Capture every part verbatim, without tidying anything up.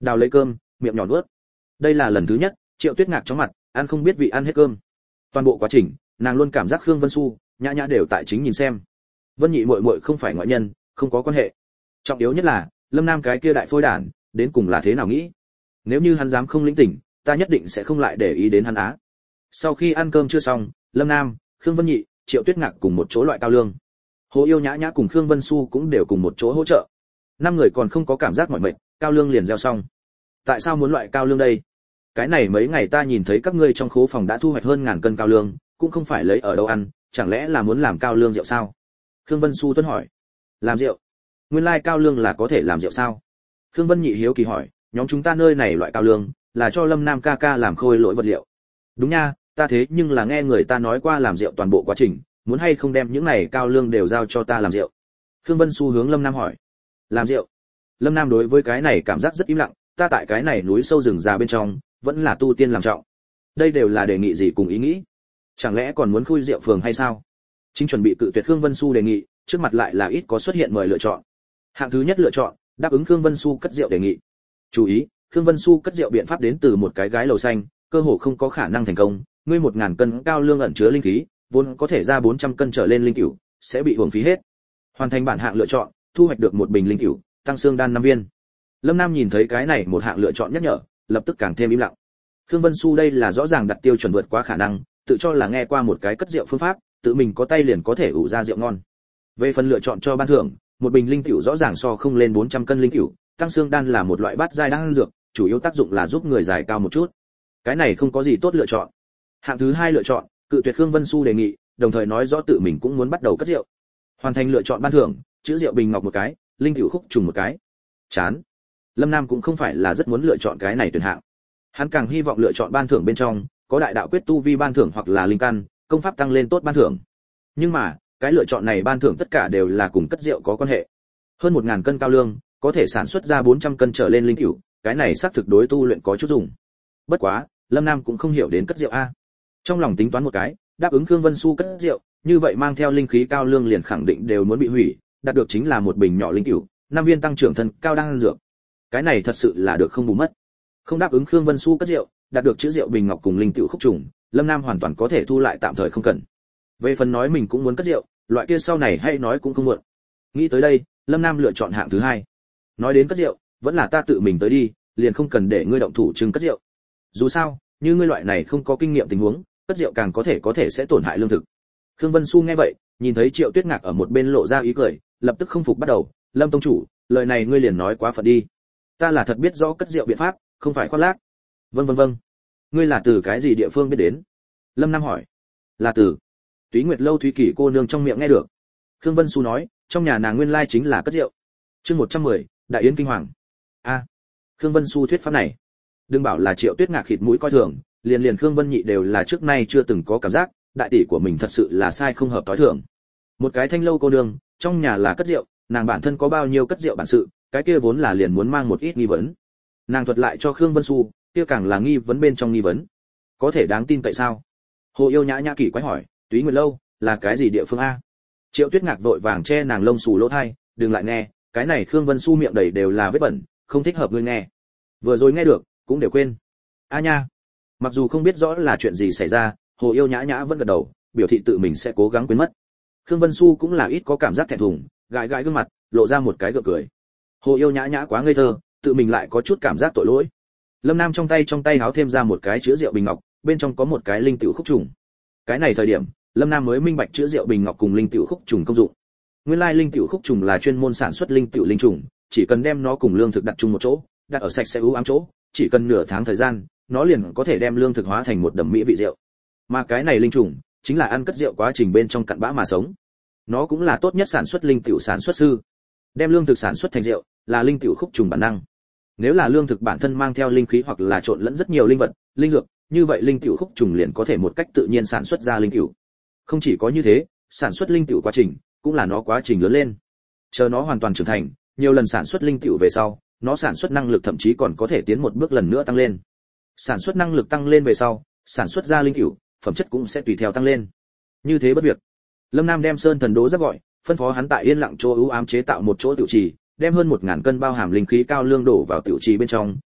Đào lấy cơm, miệng nhỏ nuốt. Đây là lần thứ nhất, Triệu Tuyết Ngạc chóng mặt, ăn không biết vị ăn hết cơm. Toàn bộ quá trình, nàng luôn cảm giác Khương Vân Xu, nhã nhã đều tại chính nhìn xem. Vân Nhị muội muội không phải ngoại nhân, không có quan hệ. Trọng yếu nhất là, Lâm Nam cái kia đại phôi đản, đến cùng là thế nào nghĩ? Nếu như hắn dám không lĩnh tỉnh, ta nhất định sẽ không lại để ý đến hắn á. Sau khi ăn cơm chưa xong, Lâm Nam, Khương Vân Nhị, Triệu Tuyết Ngạc cùng một chỗ loại cao lương. Hồ Yêu Nhã Nhã cùng Khương Vân Xu cũng đều cùng một chỗ hỗ trợ. Năm người còn không có cảm giác mỏi mệt, cao lương liền gieo xong. Tại sao muốn loại cao lương đây? Cái này mấy ngày ta nhìn thấy các ngươi trong khố phòng đã thu hoạch hơn ngàn cân cao lương, cũng không phải lấy ở đâu ăn, chẳng lẽ là muốn làm cao lương rượu sao? Khương Vân Xu tuân hỏi. Làm rượu? Nguyên lai cao lương là có thể làm rượu sao? Khương Vân Nhị hiếu kỳ hỏi, nhóm chúng ta nơi này loại cao lương là cho Lâm Nam ca ca làm khôi lỗi vật liệu. Đúng nha, ta thế nhưng là nghe người ta nói qua làm rượu toàn bộ quá trình, muốn hay không đem những này cao lương đều giao cho ta làm rượu. Khương Vân Xu hướng Lâm Nam hỏi. Làm rượu? Lâm Nam đối với cái này cảm giác rất im lặng, ta tại cái này núi sâu rừng già bên trong, vẫn là tu tiên làm trọng. Đây đều là đề nghị gì cùng ý nghĩ? Chẳng lẽ còn muốn khui rượu phường hay sao? Chính chuẩn bị cự tuyệt Khương Vân Xu đề nghị, trước mặt lại là ít có xuất hiện mời lựa chọn. Hạng thứ nhất lựa chọn, đáp ứng Khương Vân Xu cất rượu đề nghị. Chú ý, Khương Vân Xu cất rượu biện pháp đến từ một cái gái lầu xanh, cơ hồ không có khả năng thành công, ngươi một ngàn cân cao lương ẩn chứa linh khí, vốn có thể ra bốn trăm cân trở lên linh cửu, sẽ bị uổng phí hết. Hoàn thành bản hạng lựa chọn, thu hoạch được một bình linh cửu, tăng xương đan năm viên. Lâm Nam nhìn thấy cái này một hạng lựa chọn nhắc nhở, lập tức càng thêm im lặng. Khương Vân Xu đây là rõ ràng đặt tiêu chuẩn vượt quá khả năng, tự cho là nghe qua một cái cất rượu phương pháp, tự mình có tay liền có thể ủ ra rượu ngon. Về phần lựa chọn cho ban thưởng, một bình linh cửu rõ ràng so không lên bốn trăm cân linh cửu, tăng xương đan là một loại bát giai đan dược, chủ yếu tác dụng là giúp người dài cao một chút. Cái này không có gì tốt lựa chọn. Hạng thứ hai lựa chọn, cự tuyệt Khương Vân Xu đề nghị, đồng thời nói rõ tự mình cũng muốn bắt đầu cất rượu. Hoàn thành lựa chọn ban thưởng, chữ rượu bình ngọc một cái, linh cửu khúc trùng một cái. Chán. Lâm Nam cũng không phải là rất muốn lựa chọn cái này tuyển hạng. Hắn càng hy vọng lựa chọn ban thưởng bên trong có đại đạo quyết tu vi ban thưởng hoặc là linh căn, công pháp tăng lên tốt ban thưởng. Nhưng mà, cái lựa chọn này ban thưởng tất cả đều là cùng cất rượu có quan hệ. Hơn một ngàn cân cao lương, có thể sản xuất ra bốn trăm cân trở lên linh cửu, cái này xác thực đối tu luyện có chút dùng. Bất quá, Lâm Nam cũng không hiểu đến cất rượu a. Trong lòng tính toán một cái, đáp ứng Khương Vân Xu cất rượu, như vậy mang theo linh khí cao lương liền khẳng định đều muốn bị hủy, đạt được chính là một bình nhỏ linh cửu, năm viên tăng trưởng thân cao đang dược. Cái này thật sự là được không bù mất. Không đáp ứng Khương Vân Xu cất rượu, đạt được chữ rượu bình ngọc cùng linh cửu khúc trùng, Lâm Nam hoàn toàn có thể thu lại tạm thời không cần. Về phần nói mình cũng muốn cất rượu, loại kia sau này hay nói cũng không muộn. Nghĩ tới đây, Lâm Nam lựa chọn hạng thứ hai. Nói đến cất rượu, vẫn là ta tự mình tới đi, liền không cần để ngươi động thủ trưng cất rượu. Dù sao, như ngươi loại này không có kinh nghiệm tình huống, cất rượu càng có thể có thể sẽ tổn hại lương thực. Khương Vân Xu nghe vậy, nhìn thấy Triệu Tuyết Ngạc ở một bên lộ ra ý cười, lập tức không phục bắt đầu, Lâm tông chủ, lời này ngươi liền nói quá phận đi. Ta là thật biết rõ cất rượu biện pháp, không phải khoác lác. Vâng vâng vâng. Ngươi là từ cái gì địa phương biết đến? Lâm Nam hỏi. Là từ Túy Nguyệt lâu Thúy Kỳ cô nương trong miệng nghe được. Khương Vân Xu nói, trong nhà nàng nguyên lai chính là cất rượu. Chương một trăm mười, Đại Yến kinh hoàng. A. À, Khương Vân Xu thuyết pháp này, đừng bảo là Triệu Tuyết Ngạc khịt mũi coi thường, liền liền Khương Vân Nhị đều là trước nay chưa từng có cảm giác, đại tỷ của mình thật sự là sai không hợp tối thường. Một cái thanh lâu cô nương, trong nhà là cất rượu, nàng bản thân có bao nhiêu cất rượu bản sự, cái kia vốn là liền muốn mang một ít nghi vấn. Nàng thuật lại cho Khương Vân Xu, kia càng là nghi vấn bên trong nghi vấn. Có thể đáng tin tại sao? Hồ Yêu Nhã Nhã kỳ quái hỏi, Túy Nguyệt lâu là cái gì địa phương a? Triệu Tuyết Ngạc vội vàng che nàng lông xù lỗ tai, đừng lại nghe, cái này Khương Vân Xu miệng đầy đều là vết bẩn, không thích hợp ngươi nghe. Vừa rồi nghe được, cũng đều quên. A nha. Mặc dù không biết rõ là chuyện gì xảy ra, Hồ Yêu Nhã Nhã vẫn gật đầu, biểu thị tự mình sẽ cố gắng quên mất. Khương Vân Xu cũng là ít có cảm giác thẹn thùng, gãi gãi gương mặt, lộ ra một cái gượng cười. Hồ Yêu Nhã Nhã quá ngây thơ, tự mình lại có chút cảm giác tội lỗi. Lâm Nam trong tay trong tay háo thêm ra một cái chứa rượu bình ngọc, bên trong có một cái linh tiểu khúc trùng. Cái này thời điểm, Lâm Nam mới minh bạch chứa rượu bình ngọc cùng linh tiểu khúc trùng công dụng. Nguyên lai linh tiểu khúc trùng là chuyên môn sản xuất linh tiểu linh trùng, chỉ cần đem nó cùng lương thực đặt chung một chỗ, đặt ở sạch sẽ u ám chỗ, chỉ cần nửa tháng thời gian, nó liền có thể đem lương thực hóa thành một đầm mỹ vị rượu. Mà cái này linh trùng, chính là ăn cất rượu quá trình bên trong cặn bã mà sống. Nó cũng là tốt nhất sản xuất linh tiểu sản xuất sư. Đem lương thực sản xuất thành rượu, là linh tiểu khúc trùng bản năng. Nếu là lương thực bản thân mang theo linh khí hoặc là trộn lẫn rất nhiều linh vật, linh dược, như vậy linh tiểu khúc trùng liền có thể một cách tự nhiên sản xuất ra linh tiểu. Không chỉ có như thế, sản xuất linh tiểu quá trình cũng là nó quá trình lớn lên. Chờ nó hoàn toàn trưởng thành, nhiều lần sản xuất linh tiểu về sau, nó sản xuất năng lực thậm chí còn có thể tiến một bước lần nữa tăng lên. Sản xuất năng lực tăng lên về sau, sản xuất ra linh tiểu, phẩm chất cũng sẽ tùy theo tăng lên. Như thế bất việc. Lâm Nam đem Sơn Thần Đỗ ra gọi, phân phó hắn tại yên lặng chỗ ưu ám chế tạo một chỗ tiểu trì, đem hơn một ngàn cân bao hàm linh khí cao lương đổ vào tiểu trì bên trong,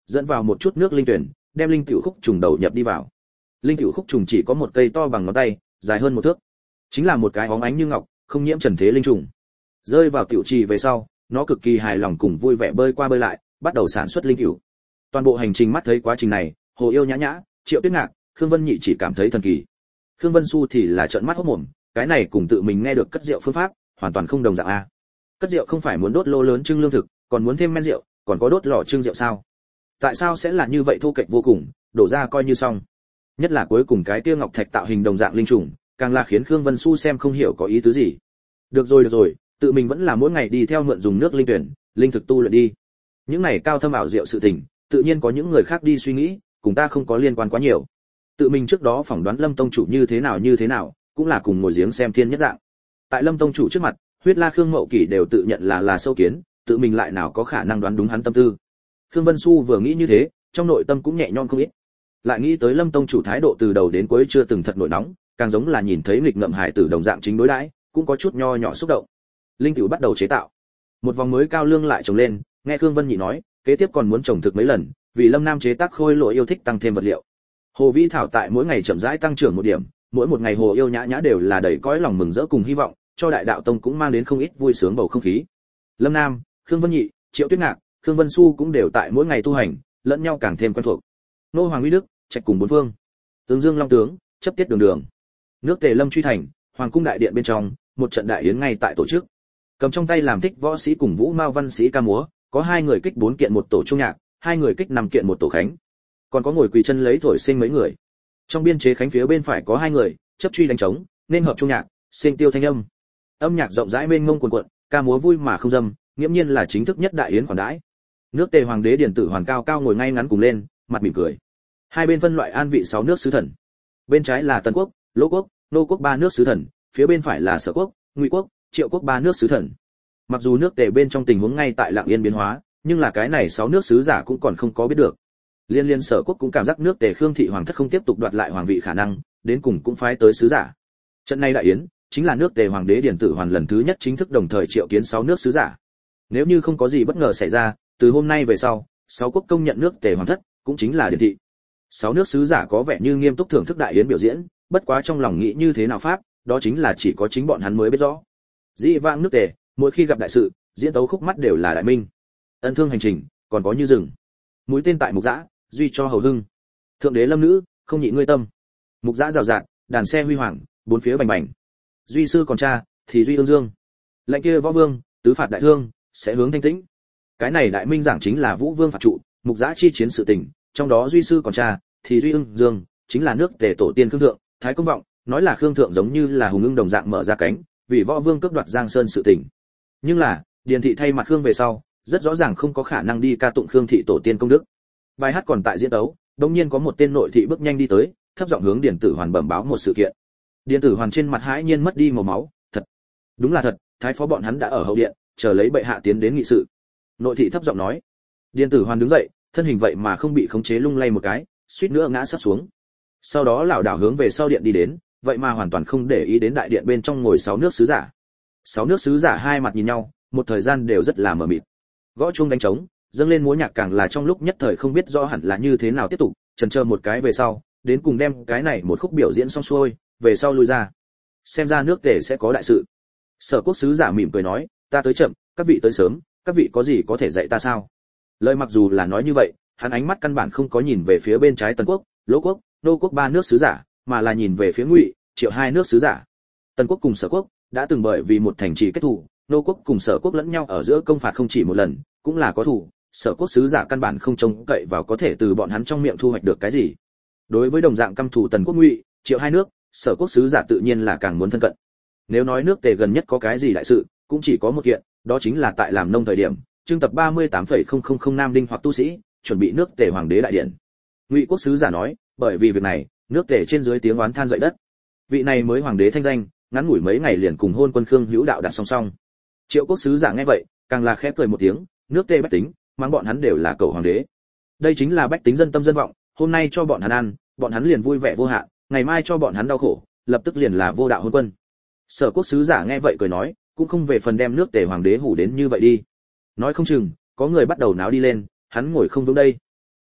dẫn vào một chút nước linh tuyển, đem linh tiểu khúc trùng đầu nhập đi vào. Linh tiểu khúc trùng chỉ có một cây to bằng ngón tay, dài hơn một thước, chính là một cái óng ánh như ngọc, không nhiễm trần thế linh trùng. Rơi vào tiểu trì về sau, nó cực kỳ hài lòng cùng vui vẻ bơi qua bơi lại, bắt đầu sản xuất linh tiểu. Toàn bộ hành trình mắt thấy quá trình này, Hồ Yêu Nhã Nhã, Triệu Tuyết Ngạc, Khương Vân Nhị chỉ cảm thấy thần kỳ. Khương Vân Xu thì là trợn mắt hốt mồm, cái này cùng tự mình nghe được cất rượu phương pháp, hoàn toàn không đồng dạng a. Cất rượu không phải muốn đốt lô lớn trưng lương thực, còn muốn thêm men rượu, còn có đốt lò trưng rượu sao? Tại sao sẽ là như vậy thô kệch vô cùng, đổ ra coi như xong. Nhất là cuối cùng cái kia ngọc thạch tạo hình đồng dạng linh trùng, càng là khiến Khương Vân Xu xem không hiểu có ý tứ gì. Được rồi được rồi, tự mình vẫn là mỗi ngày đi theo mượn dùng nước linh tuyển, linh thực tu luyện đi. Những này cao thâm ảo diệu sự tình, tự nhiên có những người khác đi suy nghĩ, cùng ta không có liên quan quá nhiều. Tự mình trước đó phỏng đoán Lâm tông chủ như thế nào như thế nào, cũng là cùng ngồi giếng xem thiên nhất dạng. Tại Lâm tông chủ trước mặt, Huyết La Khương Mậu Kỷ đều tự nhận là là sâu kiến, tự mình lại nào có khả năng đoán đúng hắn tâm tư. Khương Vân Xu vừa nghĩ như thế, trong nội tâm cũng nhẹ nhõm không ít. Lại nghĩ tới Lâm tông chủ thái độ từ đầu đến cuối chưa từng thật nổi nóng, càng giống là nhìn thấy nghịch ngợm hải tử đồng dạng chính đối đãi, cũng có chút nho nhỏ xúc động. Linh tiểu bắt đầu chế tạo. Một vòng mới cao lương lại trồng lên, nghe Khương Vân Nhị nói, kế tiếp còn muốn trồng thực mấy lần, vì Lâm Nam chế tác khôi lỗi yêu thích tăng thêm vật liệu. Hồ Vĩ Thảo tại mỗi ngày chậm rãi tăng trưởng một điểm, mỗi một ngày Hồ Yêu Nhã Nhã đều là đầy cõi lòng mừng rỡ cùng hy vọng, cho Đại Đạo Tông cũng mang đến không ít vui sướng bầu không khí. Lâm Nam, Khương Vân Nhị, Triệu Tuyết Ngạc, Khương Vân Xu cũng đều tại mỗi ngày tu hành, lẫn nhau càng thêm quen thuộc. Nô Hoàng Uy Đức, trạch cùng bốn phương. Tướng Dương Long tướng, chấp tiết đường đường. Nước Tề Lâm truy thành, hoàng cung đại điện bên trong, một trận đại yến ngay tại tổ chức. Cầm trong tay làm thích võ sĩ cùng vũ mao văn sĩ ca múa, có hai người kích bốn kiện một tổ trung nhạc, hai người kích năm kiện một tổ khánh. Còn có ngồi quỳ chân lấy thổi sinh mấy người. Trong biên chế khánh phía bên phải có hai người, chấp truy đánh trống, nên hợp trung nhạc, sinh tiêu thanh âm. Âm nhạc rộng rãi mênh mông cuồn cuộn, ca múa vui mà không dâm, nghiễm nhiên là chính thức nhất đại yến khoản đãi. Nước Tề hoàng đế điển tử hoàn cao cao ngồi ngay ngắn cùng lên, mặt mỉm cười. Hai bên phân loại an vị sáu nước sứ thần. Bên trái là Tần quốc, Lỗ quốc, Nô quốc ba nước sứ thần, phía bên phải là Sở quốc, Ngụy quốc, Triệu quốc ba nước sứ thần. Mặc dù nước Tề bên trong tình huống ngay tại lặng yên biến hóa, nhưng là cái này sáu nước sứ giả cũng còn không có biết được. Liên liên Sở quốc cũng cảm giác nước Tề Khương thị hoàng thất không tiếp tục đoạt lại hoàng vị khả năng, đến cùng cũng phái tới sứ giả. Trận này đại yến chính là nước Tề hoàng đế điển tử hoàn lần thứ nhất chính thức đồng thời triệu kiến sáu nước sứ giả. Nếu như không có gì bất ngờ xảy ra, từ hôm nay về sau, sáu quốc công nhận nước Tề hoàng thất, cũng chính là điển thị. Sáu nước sứ giả có vẻ như nghiêm túc thưởng thức đại yến biểu diễn, bất quá trong lòng nghĩ như thế nào pháp, đó chính là chỉ có chính bọn hắn mới biết rõ. Dĩ vãng nước Tề, mỗi khi gặp đại sự, diễn tấu khúc mắt đều là đại minh. Ân thương hành trình, còn có như rừng. Mũi tên tại mục dã, duy cho hầu hưng. Thượng đế lâm nữ, không nhị ngươi tâm. Mục dã rào rạt, đàn xe huy hoàng, bốn phía bành bành. Duy sư còn cha, thì duy ương dương. Lệnh kia võ vương, tứ phạt đại thương, sẽ hướng thanh tĩnh. Cái này đại minh giảng chính là vũ vương phạt trụ, mục dã chi chiến sự tình, trong đó duy sư còn cha, thì duy ương dương, chính là nước Tề tổ tiên Khương thượng, thái công vọng, nói là Khương thượng giống như là hùng ưng đồng dạng mở ra cánh, vì võ vương cướp đoạt Giang Sơn sự tình. Nhưng là, điền thị thay mặt Khương về sau, rất rõ ràng không có khả năng đi ca tụng Khương thị tổ tiên công đức. Bài hát còn tại diễn tấu, đột nhiên có một tên nội thị bước nhanh đi tới, thấp giọng hướng điền tử hoàn bẩm báo một sự kiện. Điền tử hoàn trên mặt hãi nhiên mất đi màu máu, thật, đúng là thật, thái phó bọn hắn đã ở hậu điện, chờ lấy bệ hạ tiến đến nghị sự. Nội thị thấp giọng nói. Điền tử hoàn đứng dậy, thân hình vậy mà không bị khống chế lung lay một cái, suýt nữa ngã sắp xuống. Sau đó lảo đảo hướng về sau điện đi đến, vậy mà hoàn toàn không để ý đến đại điện bên trong ngồi sáu nước sứ giả. Sáu nước sứ giả hai mặt nhìn nhau, một thời gian đều rất là mờ mịt. Gõ chuông đánh trống, dâng lên múa nhạc càng là trong lúc nhất thời không biết rõ hẳn là như thế nào tiếp tục, chần chờ một cái về sau, đến cùng đem cái này một khúc biểu diễn xong xuôi, về sau lui ra. Xem ra nước Tề sẽ có đại sự. Sở quốc sứ giả mỉm cười nói, ta tới chậm, các vị tới sớm, các vị có gì có thể dạy ta sao? Lời mặc dù là nói như vậy, hắn ánh mắt căn bản không có nhìn về phía bên trái Tần quốc, Lỗ quốc, Nô quốc ba nước sứ giả, mà là nhìn về phía Ngụy, Triệu hai nước sứ giả. Tần quốc cùng Sở quốc đã từng bởi vì một thành trì kết thù, Nô quốc cùng Sở quốc lẫn nhau ở giữa công phạt không chỉ một lần, cũng là có thù. Sở quốc sứ giả căn bản không trông cậy vào có thể từ bọn hắn trong miệng thu hoạch được cái gì. Đối với đồng dạng căm thù Tần quốc Ngụy, Triệu hai nước, Sở quốc sứ giả tự nhiên là càng muốn thân cận. Nếu nói nước Tề gần nhất có cái gì đại sự, cũng chỉ có một kiện, đó chính là tại làm nông thời điểm, trưng tập ba mươi tám phẩy không không không nam đinh hoặc tu sĩ, chuẩn bị nước Tề hoàng đế đại điện. Ngụy quốc sứ giả nói, bởi vì việc này, nước Tề trên dưới tiếng oán than dậy đất. Vị này mới hoàng đế thanh danh, ngắn ngủi mấy ngày liền cùng hôn quân Khương Hữu Đạo đặt song song. Triệu quốc sứ giả nghe vậy, càng là khẽ cười một tiếng, nước Tề bách tính, mang bọn hắn đều là cầu hoàng đế. Đây chính là bách tính dân tâm dân vọng, hôm nay cho bọn hắn ăn, bọn hắn liền vui vẻ vô hạn, ngày mai cho bọn hắn đau khổ, lập tức liền là vô đạo hôn quân. Sở quốc sứ giả nghe vậy cười nói, cũng không về phần đem nước Tề hoàng đế hủ đến như vậy đi. Nói không chừng, có người bắt đầu náo đi lên, hắn ngồi không vững đây.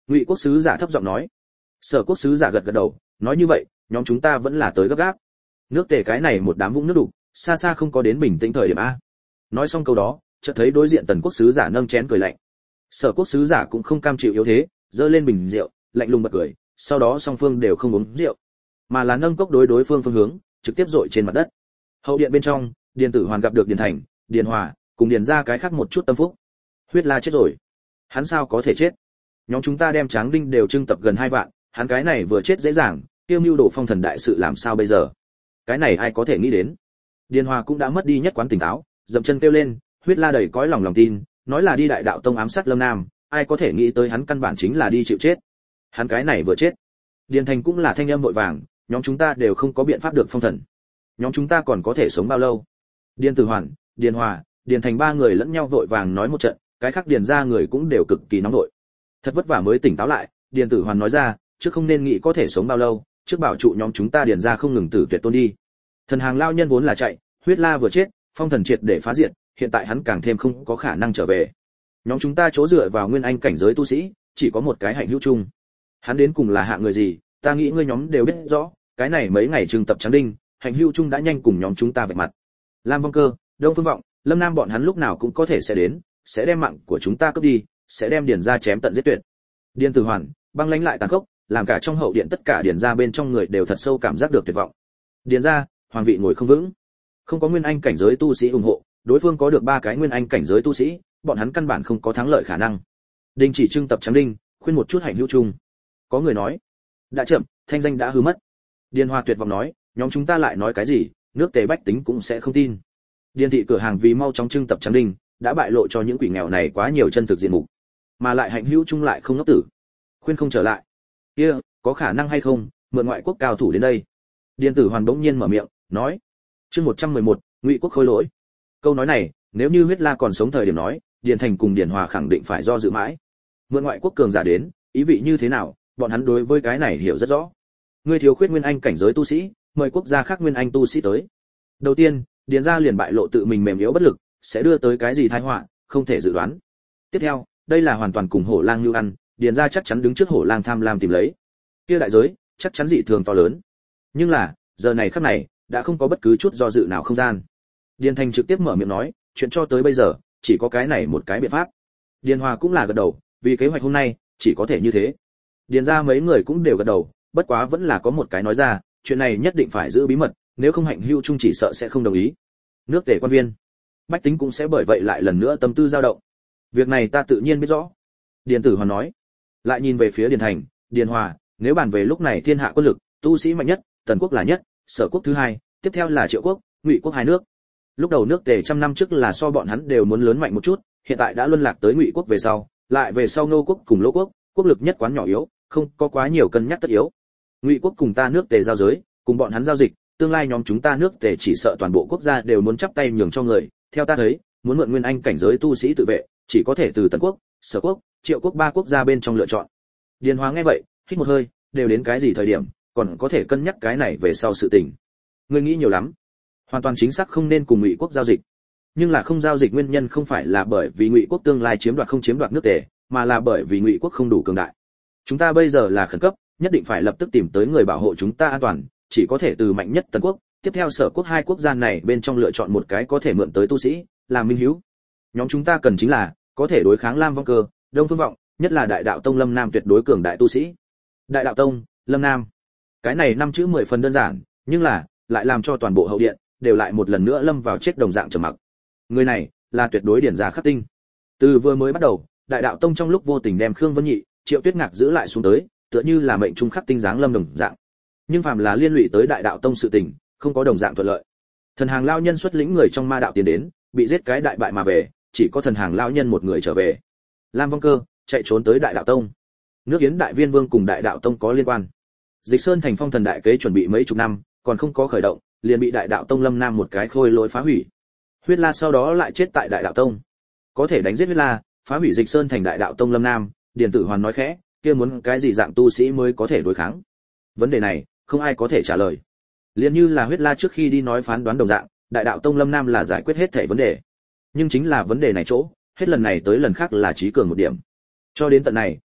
Ngụy quốc sứ giả thấp giọng nói. Sở quốc sứ giả gật gật đầu, nói như vậy, nhóm chúng ta vẫn là tới gấp gáp. Nước Tề cái này một đám vũng nước đục, xa xa không có đến bình tĩnh thời điểm a. Nói xong câu đó, chợt thấy đối diện Tần quốc sứ giả nâng chén cười lạnh. Sở quốc sứ giả cũng không cam chịu yếu thế, giơ lên bình rượu, lạnh lùng bật cười, sau đó song phương đều không uống rượu, mà là nâng cốc đối đối phương phương hướng, trực tiếp dội trên mặt đất. Hậu điện bên trong, Điền Tử Hoàn gặp được Điền Thành, Điền Hòa, cùng Điền ra cái khác một chút tâm phúc. Huyết La chết rồi. Hắn sao có thể chết? Nhóm chúng ta đem Tráng Đinh đều trưng tập gần hai vạn, hắn cái này vừa chết dễ dàng, tiêu mưu đổ phong thần đại sự làm sao bây giờ? Cái này ai có thể nghĩ đến? Điền Hòa cũng đã mất đi nhất quán tỉnh táo, dậm chân kêu lên, Huyết La đầy cõi lòng lòng tin, nói là đi Đại Đạo Tông ám sát Lâm Nam, ai có thể nghĩ tới hắn căn bản chính là đi chịu chết. Hắn cái này vừa chết. Điền Thành cũng là thanh âm vội vàng, nhóm chúng ta đều không có biện pháp được phong thần. Nhóm chúng ta còn có thể sống bao lâu? Điền Tử Hoàn, Điền Hòa, Điền Thành ba người lẫn nhau vội vàng nói một trận, cái khác Điền ra người cũng đều cực kỳ nóng vội. Thật vất vả mới tỉnh táo lại, Điền Tử Hoàn nói ra, trước không nên nghĩ có thể sống bao lâu, trước bảo trụ nhóm chúng ta Điền ra không ngừng tử tuyệt tôn đi. Thần hàng lao nhân vốn là chạy, Huyết La vừa chết, phong thần triệt để phá diệt, hiện tại hắn càng thêm không có khả năng trở về. Nhóm chúng ta chỗ dựa vào nguyên anh cảnh giới tu sĩ, chỉ có một cái Hạnh Hữu Trung. Hắn đến cùng là hạ người gì, ta nghĩ ngươi nhóm đều biết rõ, cái này mấy ngày trừng tập Tráng Đinh, Hạnh Hữu Trung đã nhanh cùng nhóm chúng ta vạch mặt. Lam Vong Cơ, Đông Phương Vọng, Lâm Nam bọn hắn lúc nào cũng có thể sẽ đến, sẽ đem mạng của chúng ta cướp đi, sẽ đem Điền gia chém tận giết tuyệt. Điền Tử Hoàn, băng lãnh lại tàn khốc, làm cả trong hậu điện tất cả Điền gia bên trong người đều thật sâu cảm giác được tuyệt vọng. Điền gia, hoàng vị ngồi không vững, không có nguyên anh cảnh giới tu sĩ ủng hộ, đối phương có được ba cái nguyên anh cảnh giới tu sĩ, bọn hắn căn bản không có thắng lợi khả năng. Đình chỉ trưng tập Tráng Đinh, khuyên một chút Hạnh Hữu Trung. Có người nói, đã chậm, thanh danh đã hư mất. Điền Hoa tuyệt vọng nói, nhóm chúng ta lại nói cái gì, nước Tề bách tính cũng sẽ không tin. Điền thị cửa hàng vì mau chóng trưng tập Tráng Đinh, đã bại lộ cho những quỷ nghèo này quá nhiều chân thực diện mục, mà lại Hạnh Hữu Trung lại không ngốc tử, khuyên không trở lại. Kia, có khả năng hay không, mượn ngoại quốc cao thủ đến đây. Điền Tử Hoàn bỗng nhiên mở miệng, nói, chương một trăm mười một, Ngụy quốc khôi lỗi. Câu nói này, nếu như Huyết La còn sống thời điểm nói, Điền Thành cùng Điền Hòa khẳng định phải do dự mãi. Mượn ngoại quốc cường giả đến, ý vị như thế nào, bọn hắn đối với cái này hiểu rất rõ. Ngươi thiếu khuyết nguyên anh cảnh giới tu sĩ, mời quốc gia khác nguyên anh tu sĩ tới. Đầu tiên, Điền gia liền bại lộ tự mình mềm yếu bất lực, sẽ đưa tới cái gì tai họa, không thể dự đoán. Tiếp theo, đây là hoàn toàn cùng Hổ Lang lưu ăn, Điền gia chắc chắn đứng trước Hổ Lang tham lam tìm lấy. Kia đại giới, chắc chắn dị thường to lớn. Nhưng là, giờ này khắc này, đã không có bất cứ chút do dự nào không gian. Điền Thành trực tiếp mở miệng nói, chuyện cho tới bây giờ, chỉ có cái này một cái biện pháp. Điền Hòa cũng là gật đầu, vì kế hoạch hôm nay, chỉ có thể như thế. Điền gia mấy người cũng đều gật đầu, bất quá vẫn là có một cái nói ra, chuyện này nhất định phải giữ bí mật, nếu không Hạnh Hữu Trung chỉ sợ sẽ không đồng ý. Nước Tề quan viên, bách tính cũng sẽ bởi vậy lại lần nữa tâm tư dao động. Việc này ta tự nhiên biết rõ. Điền Tử Hoàn nói. Lại nhìn về phía Điền Thành, Điền Hòa, nếu bàn về lúc này thiên hạ quân lực, tu sĩ mạnh nhất, Tần quốc là nhất, Sở quốc thứ hai, tiếp theo là Triệu quốc, Ngụy quốc hai nước. Lúc đầu nước Tề trăm năm trước là so bọn hắn đều muốn lớn mạnh một chút, hiện tại đã luân lạc tới Ngụy quốc về sau, lại về sau Ngô quốc cùng Lỗ quốc, quốc lực nhất quán nhỏ yếu, không có quá nhiều cân nhắc tất yếu. Ngụy quốc cùng ta nước Tề giao giới, cùng bọn hắn giao dịch, tương lai nhóm chúng ta nước Tề chỉ sợ toàn bộ quốc gia đều muốn chắp tay nhường cho người, theo ta thấy, muốn mượn nguyên anh cảnh giới tu sĩ tự vệ, chỉ có thể từ Tần quốc, Sở quốc, Triệu quốc ba quốc gia bên trong lựa chọn. Điền Hóa nghe vậy, hít một hơi, đều đến cái gì thời điểm, còn có thể cân nhắc cái này về sau sự tình. Ngươi nghĩ nhiều lắm. Hoàn toàn chính xác không nên cùng Ngụy quốc giao dịch. Nhưng là không giao dịch nguyên nhân không phải là bởi vì Ngụy quốc tương lai chiếm đoạt không chiếm đoạt nước Tề, mà là bởi vì Ngụy quốc không đủ cường đại. Chúng ta bây giờ là khẩn cấp, nhất định phải lập tức tìm tới người bảo hộ chúng ta an toàn, chỉ có thể từ mạnh nhất Tần quốc, tiếp theo Sở quốc hai quốc gia này bên trong lựa chọn một cái có thể mượn tới tu sĩ, làm minh hữu. Nhóm chúng ta cần chính là có thể đối kháng Lam Vong Cơ, Đông Phương Vọng, nhất là Đại Đạo Tông Lâm Nam tuyệt đối cường đại tu sĩ. Đại Đạo Tông, Lâm Nam. Cái này năm chữ mười phần đơn giản, nhưng là lại làm cho toàn bộ hậu điện đều lại một lần nữa lâm vào chết đồng dạng trầm mặc. Người này là tuyệt đối điển gia khắc tinh. Từ vừa mới bắt đầu, Đại Đạo Tông trong lúc vô tình đem Khương Vân Nhị, Triệu Tuyết Ngạc giữ lại xuống tới, tựa như là mệnh trung khắc tinh dáng lâm đồng dạng. Nhưng phàm là liên lụy tới Đại Đạo Tông sự tình, không có đồng dạng thuận lợi. Thần hàng lao nhân xuất lĩnh người trong ma đạo tiến đến, bị giết cái đại bại mà về, chỉ có thần hàng lao nhân một người trở về. Lam Vong Cơ chạy trốn tới Đại Đạo Tông. Nước Yến Đại Viên Vương cùng Đại Đạo Tông có liên quan. Dịch Sơn thành phong thần đại kế chuẩn bị mấy chục năm, còn không có khởi động, liền bị Đại Đạo Tông Lâm Nam một cái khôi lỗi phá hủy. Huyết La sau đó lại chết tại Đại Đạo Tông. Có thể đánh giết Huyết La, phá hủy Dịch Sơn thành Đại Đạo Tông Lâm Nam, Điền Tử Hoàn nói khẽ, kia muốn cái gì dạng tu sĩ mới có thể đối kháng? Vấn đề này, không ai có thể trả lời. Liên như là Huyết La trước khi đi nói phán đoán đồng dạng, Đại Đạo Tông Lâm Nam là giải quyết hết thảy vấn đề. Nhưng chính là vấn đề này chỗ, hết lần này tới lần khác là trí cường một điểm. Cho đến tận này,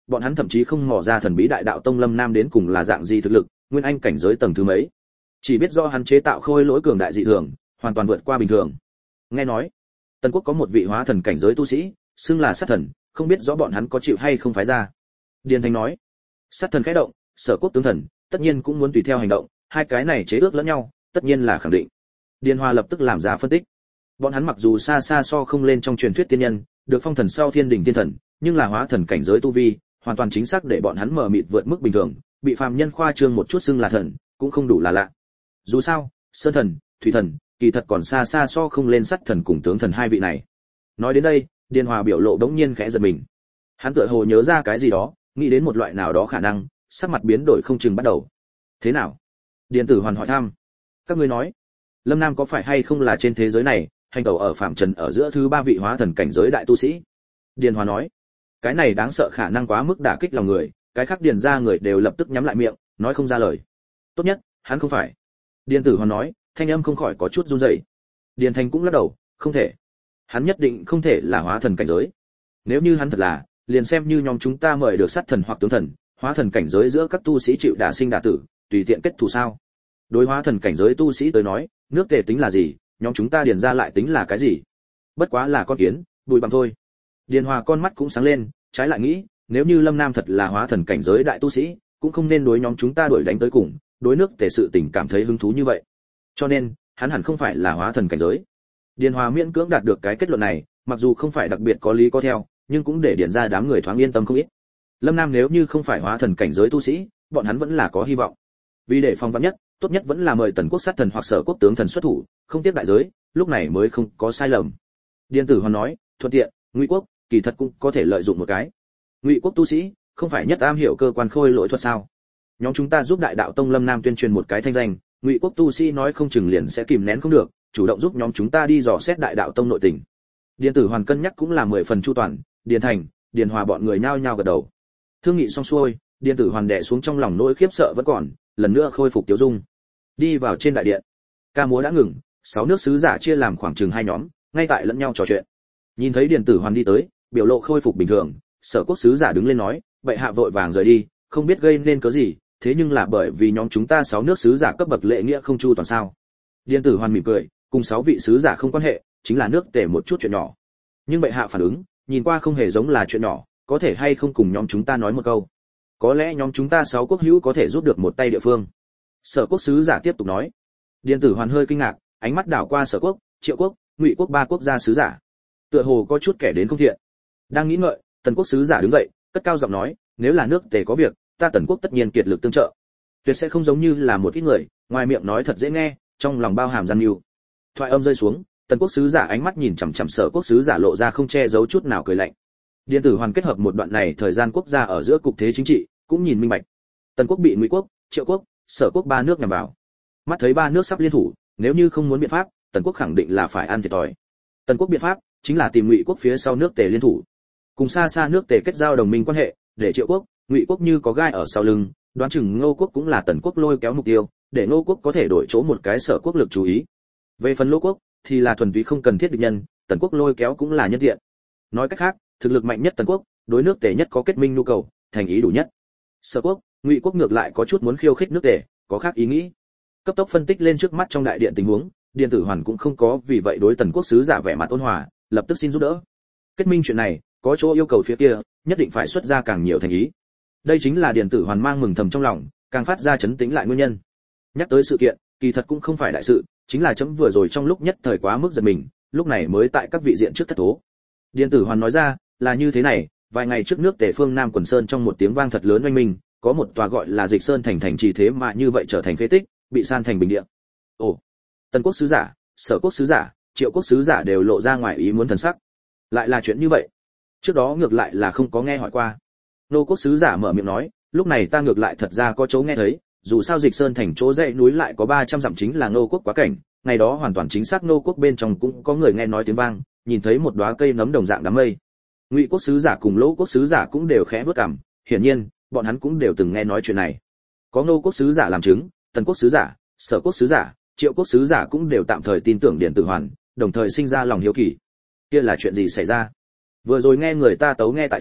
bọn hắn thậm chí không mò ra thần bí đại đạo tông Lâm Nam đến cùng là dạng gì thực lực, nguyên anh cảnh giới tầng thứ mấy. Chỉ biết do hắn chế tạo khôi lỗi cường đại dị thường, hoàn toàn vượt qua bình thường. Nghe nói, Tần Quốc có một vị hóa thần cảnh giới tu sĩ, xưng là sát thần, không biết rõ bọn hắn có chịu hay không phái ra. Điền Thành nói, sát thần khẽ động, Sở Quốc tướng thần, tất nhiên cũng muốn tùy theo hành động, hai cái này chế ước lẫn nhau, tất nhiên là khẳng định. Điền Hoa lập tức làm ra phân tích. Bọn hắn mặc dù xa xa so không lên trong truyền thuyết tiên nhân, được phong thần sau thiên đỉnh tiên thần, nhưng là hóa thần cảnh giới tu vi, hoàn toàn chính xác để bọn hắn mờ mịt vượt mức bình thường, bị phàm nhân khoa trương một chút xưng là thần, cũng không đủ là lạ. Dù sao, sơn thần, thủy thần, kỳ thật còn xa xa so không lên sát thần cùng tướng thần hai vị này. Nói đến đây, Điền Hòa biểu lộ đống nhiên khẽ giật mình. Hắn tựa hồ nhớ ra cái gì đó, nghĩ đến một loại nào đó khả năng, sắc mặt biến đổi không chừng bắt đầu. Thế nào? Điền Tử Hoàn hỏi thăm. Các ngươi nói, Lâm Nam có phải hay không là trên thế giới này, hành tẩu ở phạm trần ở giữa thứ ba vị hóa thần cảnh giới đại tu sĩ? Điền Hòa nói, cái này đáng sợ khả năng quá mức đả kích lòng người, cái khác điền ra người đều lập tức nhắm lại miệng, nói không ra lời. Tốt nhất, hắn không phải. Điền Tử Hoàn nói, thanh âm không khỏi có chút run rẩy. Điền Thành cũng lắc đầu, không thể. Hắn nhất định không thể là hóa thần cảnh giới. Nếu như hắn thật là, liền xem như nhóm chúng ta mời được sát thần hoặc tướng thần, hóa thần cảnh giới giữa các tu sĩ chịu đả sinh đả tử, tùy tiện kết thù sao? Đối hóa thần cảnh giới tu sĩ tới nói, nước tề tính là gì, nhóm chúng ta điền ra lại tính là cái gì? Bất quá là con kiến, bụi bằng thôi. Điền Hòa con mắt cũng sáng lên, trái lại nghĩ, nếu như Lâm Nam thật là hóa thần cảnh giới đại tu sĩ, cũng không nên đối nhóm chúng ta đuổi đánh tới cùng, đối nước tề sự tình cảm thấy hứng thú như vậy. Cho nên, hắn hẳn không phải là hóa thần cảnh giới. Điền Hòa miễn cưỡng đạt được cái kết luận này, mặc dù không phải đặc biệt có lý có theo, nhưng cũng để điền ra đám người thoáng yên tâm không ít. Lâm Nam nếu như không phải hóa thần cảnh giới tu sĩ, bọn hắn vẫn là có hy vọng. Vì để phòng vạn nhất, tốt nhất vẫn là mời Tần Quốc sát thần hoặc Sở Quốc tướng thần xuất thủ, không tiếp đại giới, lúc này mới không có sai lầm. Điền Tử Hoàn nói, thuận tiện, Ngụy Quốc kỳ thật cũng có thể lợi dụng một cái. Ngụy Quốc tu sĩ, không phải nhất am hiểu cơ quan khôi lỗi thuật sao? Nhóm chúng ta giúp Đại Đạo Tông Lâm Nam tuyên truyền một cái thanh danh, Ngụy Quốc tu sĩ nói không chừng liền sẽ kìm nén không được, chủ động giúp nhóm chúng ta đi dò xét Đại Đạo Tông nội tình. Điền Tử Hoàn cân nhắc cũng là mười phần chu toàn, Điền Thành, Điền Hòa bọn người nhao nhao gật đầu. Thương nghị xong xuôi, Điền Tử Hoàn đè xuống trong lòng nỗi khiếp sợ vẫn còn, lần nữa khôi phục tiêu dung. Đi vào trên đại điện. Ca múa đã ngừng, sáu nước sứ giả chia làm khoảng chừng hai nhóm, ngay tại lẫn nhau trò chuyện. Nhìn thấy Điền Tử Hoàn đi tới, biểu lộ khôi phục bình thường, Sở Quốc sứ giả đứng lên nói, bệ hạ vội vàng rời đi, không biết gây nên cớ gì, thế nhưng là bởi vì nhóm chúng ta sáu nước sứ giả cấp bậc lễ nghĩa không chu toàn sao? Điền Tử Hoàn mỉm cười, cùng sáu vị sứ giả không quan hệ, chính là nước tề một chút chuyện nhỏ. Nhưng bệ hạ phản ứng, nhìn qua không hề giống là chuyện nhỏ, có thể hay không cùng nhóm chúng ta nói một câu? Có lẽ nhóm chúng ta sáu quốc hữu có thể giúp được một tay địa phương. Sở Quốc sứ giả tiếp tục nói. Điền Tử Hoàn hơi kinh ngạc, ánh mắt đảo qua Sở Quốc, Triệu Quốc, Ngụy Quốc ba quốc gia sứ giả. Tựa hồ có chút kẻ đến không thiện. Đang nghĩ ngợi, Tần Quốc sứ giả đứng dậy, cất cao giọng nói, nếu là nước tề có việc, ta Tần Quốc tất nhiên kiệt lực tương trợ. Tuyệt sẽ không giống như là một ít người, ngoài miệng nói thật dễ nghe, trong lòng bao hàm gian mưu. Thoại âm rơi xuống, Tần Quốc sứ giả ánh mắt nhìn chằm chằm Sở Quốc sứ giả lộ ra không che giấu chút nào cười lạnh. Điền Tử Hoàn kết hợp một đoạn này thời gian quốc gia ở giữa cục thế chính trị, cũng nhìn minh bạch. Tần Quốc bị Ngụy Quốc, Triệu Quốc, Sở Quốc ba nước nhằm vào. Mắt thấy ba nước sắp liên thủ, nếu như không muốn biện pháp, Tần Quốc khẳng định là phải ăn thiệt thòi. Tần Quốc biện pháp chính là tìm Ngụy Quốc phía sau nước tề liên thủ, cùng xa xa nước tề kết giao đồng minh quan hệ, để Triệu Quốc, Ngụy Quốc như có gai ở sau lưng, đoán chừng Ngô Quốc cũng là Tần Quốc lôi kéo mục tiêu, để Ngô Quốc có thể đổi chỗ một cái Sở Quốc lực chú ý. Về phần Lô Quốc thì là thuần túy không cần thiết địch nhân, Tần Quốc lôi kéo cũng là nhân tiện. Nói cách khác, thực lực mạnh nhất Tần Quốc, đối nước tề nhất có kết minh nhu cầu, thành ý đủ nhất. Sở Quốc, Ngụy Quốc ngược lại có chút muốn khiêu khích nước tề, có khác ý nghĩ. Cấp tốc phân tích lên trước mắt trong đại điện tình huống, Điền Tử Hoàn cũng không có vì vậy đối Tần Quốc sứ giả vẻ mặt ôn hòa, lập tức xin giúp đỡ. Kết minh chuyện này, có chỗ yêu cầu phía kia, nhất định phải xuất ra càng nhiều thành ý. Đây chính là Điền Tử Hoàn mang mừng thầm trong lòng, càng phát ra chấn tĩnh lại nguyên nhân. Nhắc tới sự kiện, kỳ thật cũng không phải đại sự, chính là chấm vừa rồi trong lúc nhất thời quá mức giật mình, lúc này mới tại các vị diện trước thất thố. Điền Tử Hoàn nói ra, là như thế này, vài ngày trước nước Tề phương Nam Quần Sơn trong một tiếng vang thật lớn oanh minh, có một tòa gọi là Dịch Sơn thành thành trì thế mà như vậy trở thành phế tích, bị san thành bình địa. Ồ, Tần Quốc sứ giả, Sở Quốc sứ giả, Triệu Quốc sứ giả đều lộ ra ngoài ý muốn thần sắc. Lại là chuyện như vậy? Trước đó ngược lại là không có nghe hỏi qua. Nô Quốc sứ giả mở miệng nói, lúc này ta ngược lại thật ra có chỗ nghe thấy, dù sao Dịch Sơn thành chỗ dãy núi lại có ba trăm dặm chính là Nô Quốc quá cảnh, ngày đó hoàn toàn chính xác Nô Quốc bên trong cũng có người nghe nói tiếng vang, nhìn thấy một đóa cây nấm đồng dạng đám mây. Ngụy Quốc sứ giả cùng Lỗ Quốc sứ giả cũng đều khẽ bước cằm, hiển nhiên, bọn hắn cũng đều từng nghe nói chuyện này. Có Nô Quốc sứ giả làm chứng, Tần Quốc sứ giả, Sở Quốc sứ giả, Triệu Quốc sứ giả cũng đều tạm thời tin tưởng Điền Tử Hoàn, đồng thời sinh ra lòng hiếu kỳ. Kia là chuyện gì xảy ra? Vừa rồi nghe người ta tấu nghe tại chấm,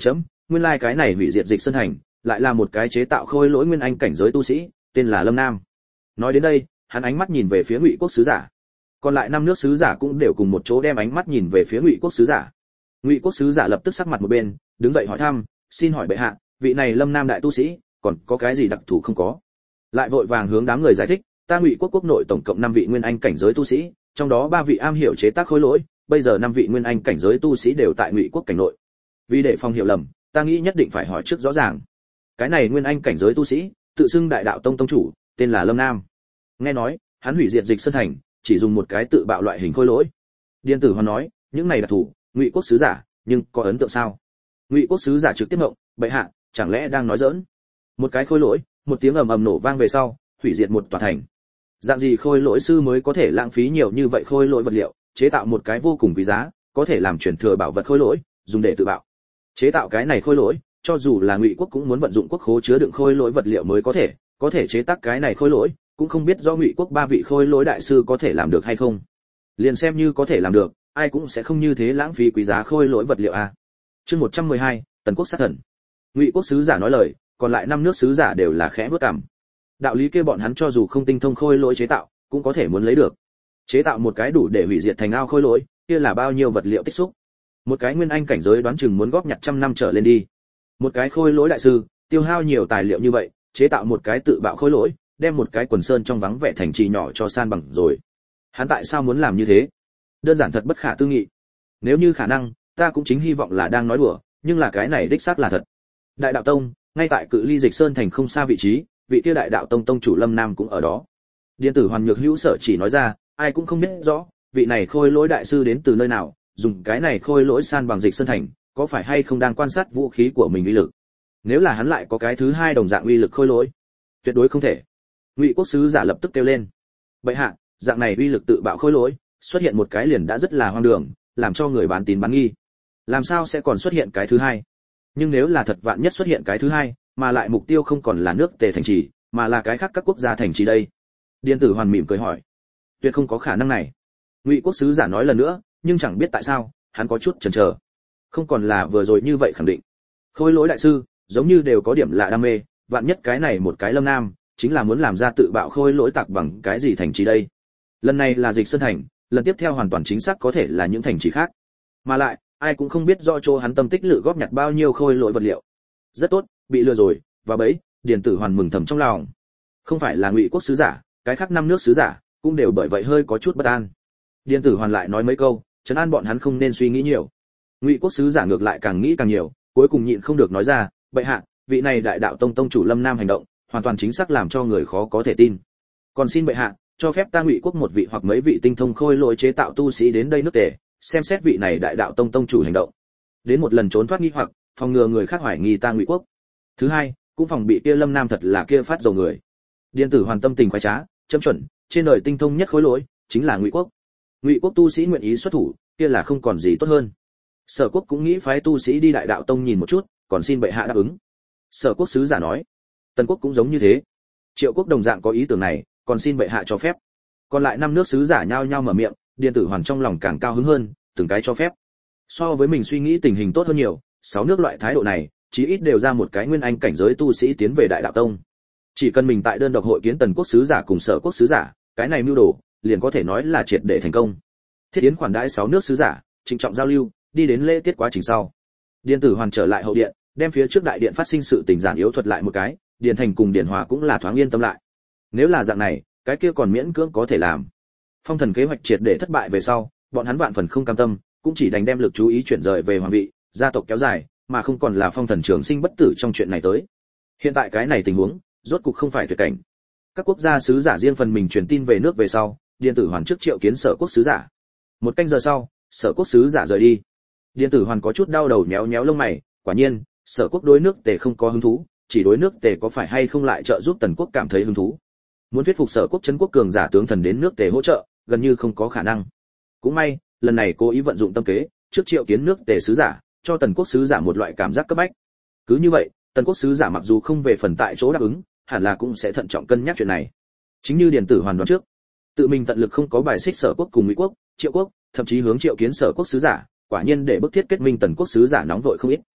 nguyên lai like cái này hủy diệt Dịch Sơn thành lại là một cái chế tạo khôi lỗi nguyên anh cảnh giới tu sĩ, tên là Lâm Nam. Nói đến đây, hắn ánh mắt nhìn về phía Ngụy quốc sứ giả. Còn lại năm nước sứ giả cũng đều cùng một chỗ đem ánh mắt nhìn về phía Ngụy quốc sứ giả. Ngụy quốc sứ giả lập tức sắc mặt một bên, đứng dậy hỏi thăm, xin hỏi bệ hạ, vị này Lâm Nam đại tu sĩ, còn có cái gì đặc thù không có? Lại vội vàng hướng đám người giải thích, ta Ngụy quốc quốc nội tổng cộng năm vị nguyên anh cảnh giới tu sĩ, trong đó ba vị am hiểu chế tác khối lỗi, bây giờ năm vị nguyên anh cảnh giới tu sĩ đều tại Ngụy quốc cảnh nội. Vì để phòng hiểu lầm, ta nghĩ nhất định phải hỏi trước rõ ràng. Cái này nguyên anh cảnh giới tu sĩ, tự xưng Đại Đạo Tông tông chủ, tên là Lâm Nam. Nghe nói, hắn hủy diệt Dịch Sơn thành, chỉ dùng một cái tự bạo loại hình khối lỗi. Điền Tử Hoàn nói, những này đặc thù, Ngụy quốc sứ giả, nhưng có ấn tượng sao? Ngụy quốc sứ giả trực tiếp ngộng, bệ hạ, chẳng lẽ đang nói giỡn? Một cái khối lỗi, một tiếng ầm ầm nổ vang về sau, hủy diệt một tòa thành. Dạng gì khôi lỗi sư mới có thể lãng phí nhiều như vậy khôi lỗi vật liệu, chế tạo một cái vô cùng quý giá, có thể làm truyền thừa bảo vật khôi lỗi, dùng để tự bạo. Chế tạo cái này khôi lỗi, cho dù là Ngụy quốc cũng muốn vận dụng quốc khố chứa đựng khôi lỗi vật liệu mới có thể, có thể chế tác cái này khôi lỗi, cũng không biết do Ngụy quốc ba vị khôi lỗi đại sư có thể làm được hay không. Liền xem như có thể làm được, ai cũng sẽ không như thế lãng phí quý giá khôi lỗi vật liệu a. À. Chương một trăm mười hai, Tần quốc sát thần. Ngụy quốc sứ giả nói lời, còn lại năm nước sứ giả đều là khẽ bước cằm. Đạo lý kia bọn hắn cho dù không tinh thông khôi lỗi chế tạo, cũng có thể muốn lấy được. Chế tạo một cái đủ để hủy diệt thành ao khôi lỗi, kia là bao nhiêu vật liệu tích xúc. Một cái nguyên anh cảnh giới đoán chừng muốn góp nhặt trăm năm trở lên đi. Một cái khôi lỗi đại sư, tiêu hao nhiều tài liệu như vậy, chế tạo một cái tự bạo khôi lỗi, đem một cái quần sơn trong vắng vẻ thành trì nhỏ cho san bằng rồi. Hắn tại sao muốn làm như thế? Đơn giản thật bất khả tư nghị. Nếu như khả năng, ta cũng chính hy vọng là đang nói đùa, nhưng là cái này đích xác là thật. Đại Đạo Tông, ngay tại cự ly Dịch Sơn thành không xa vị trí, vị kia Đại Đạo Tông tông chủ Lâm Nam cũng ở đó. Điện tử Hoàn Nhược Hữu Sở chỉ nói ra, ai cũng không biết rõ, vị này khôi lỗi đại sư đến từ nơi nào, dùng cái này khôi lỗi san bằng Dịch Sơn thành, có phải hay không đang quan sát vũ khí của mình uy lực. Nếu là hắn lại có cái thứ hai đồng dạng uy lực khôi lỗi, tuyệt đối không thể. Ngụy quốc sứ giả lập tức kêu lên, bệ hạ, dạng này uy lực tự bạo khôi lỗi, xuất hiện một cái liền đã rất là hoang đường, làm cho người bán tín bán nghi. Làm sao sẽ còn xuất hiện cái thứ hai? Nhưng nếu là thật vạn nhất xuất hiện cái thứ hai, mà lại mục tiêu không còn là nước Tề thành trì, mà là cái khác các quốc gia thành trì đây. Điền Tử Hoàn mỉm cười hỏi, tuyệt không có khả năng này. Ngụy quốc sứ giả nói lần nữa, nhưng chẳng biết tại sao, hắn có chút chần chờ. Không còn là vừa rồi như vậy khẳng định. Khôi lỗi đại sư, giống như đều có điểm lạ đam mê, vạn nhất cái này một cái Lâm Nam, chính là muốn làm ra tự bạo khôi lỗi tạc bằng cái gì thành trì đây. Lần này là Dịch Sơn thành, lần tiếp theo hoàn toàn chính xác có thể là những thành trì khác. Mà lại, ai cũng không biết rõ chỗ hắn tâm tích lự góp nhặt bao nhiêu khôi lỗi vật liệu. Rất tốt, bị lừa rồi, và bấy, Điền Tử Hoàn mừng thầm trong lòng. Không phải là Ngụy quốc sứ giả, cái khác năm nước sứ giả cũng đều bởi vậy hơi có chút bất an. Điền Tử Hoàn lại nói mấy câu, trấn an bọn hắn không nên suy nghĩ nhiều. Ngụy quốc sứ giả ngược lại càng nghĩ càng nhiều, cuối cùng nhịn không được nói ra, bệ hạ, vị này Đại Đạo Tông tông chủ Lâm Nam hành động, hoàn toàn chính xác làm cho người khó có thể tin. Còn xin bệ hạ, cho phép ta Ngụy quốc một vị hoặc mấy vị tinh thông khôi lỗi chế tạo tu sĩ đến đây nước Tề, xem xét vị này Đại Đạo Tông tông chủ hành động. Đến một lần trốn thoát nghi hoặc, phòng ngừa người khác hoài nghi ta Ngụy quốc. Thứ hai, cũng phòng bị kia Lâm Nam thật là kia phát dầu người. Điền Tử Hoàn tâm tình khoái trá, châm chuẩn, trên đời tinh thông nhất khối lỗi chính là Ngụy quốc. Ngụy quốc tu sĩ nguyện ý xuất thủ, kia là không còn gì tốt hơn. Sở quốc cũng nghĩ phái tu sĩ đi Đại Đạo Tông nhìn một chút, còn xin bệ hạ đáp ứng. Sở quốc sứ giả nói, Tần quốc cũng giống như thế. Triệu quốc đồng dạng có ý tưởng này, còn xin bệ hạ cho phép. Còn lại năm nước sứ giả nhao nhao mở miệng, Điền Tử Hoàn trong lòng càng cao hứng hơn, từng cái cho phép. So với mình suy nghĩ tình hình tốt hơn nhiều, sáu nước loại thái độ này, chí ít đều ra một cái nguyên anh cảnh giới tu sĩ tiến về Đại Đạo Tông. Chỉ cần mình tại đơn độc hội kiến Tần quốc sứ giả cùng Sở quốc sứ giả, cái này mưu đồ, liền có thể nói là triệt để thành công. Thiết Yến khoản đãi sáu nước sứ giả, trịnh trọng giao lưu, đi đến lễ tiết quá trình sau. Điền Tử Hoàn trở lại hậu điện, đem phía trước đại điện phát sinh sự tình giản yếu thuật lại một cái, Điền Thành cùng Điền Hòa cũng là thoáng yên tâm lại. Nếu là dạng này, cái kia còn miễn cưỡng có thể làm. Phong thần kế hoạch triệt để thất bại về sau, bọn hắn vạn phần không cam tâm, cũng chỉ đành đem lực chú ý chuyển rời về hoàng vị, gia tộc kéo dài, mà không còn là Phong thần trường sinh bất tử trong chuyện này tới. Hiện tại cái này tình huống, rốt cục không phải tuyệt cảnh. Các quốc gia sứ giả riêng phần mình truyền tin về nước về sau, Điền Tử Hoàn trước triệu kiến Sở quốc sứ giả. Một canh giờ sau, Sở quốc sứ giả rời đi. Điền Tử Hoàn có chút đau đầu nhéo nhéo lông mày, quả nhiên, Sở quốc đối nước Tề không có hứng thú, chỉ đối nước Tề có phải hay không lại trợ giúp Tần quốc cảm thấy hứng thú. Muốn thuyết phục Sở quốc trấn quốc cường giả tướng thần đến nước Tề hỗ trợ, gần như không có khả năng. Cũng may, lần này cố ý vận dụng tâm kế, trước triệu kiến nước Tề sứ giả, cho Tần quốc sứ giả một loại cảm giác cấp bách. Cứ như vậy, Tần quốc sứ giả mặc dù không về phần tại chỗ đáp ứng, hẳn là cũng sẽ thận trọng cân nhắc chuyện này. Chính như Điền Tử Hoàn đoán trước, tự mình tận lực không có bài xích Sở quốc cùng Ngụy quốc, Triệu quốc, thậm chí hướng triệu kiến Sở quốc sứ giả, quả nhiên để bức thiết kết minh Tần quốc sứ giả nóng vội không ít.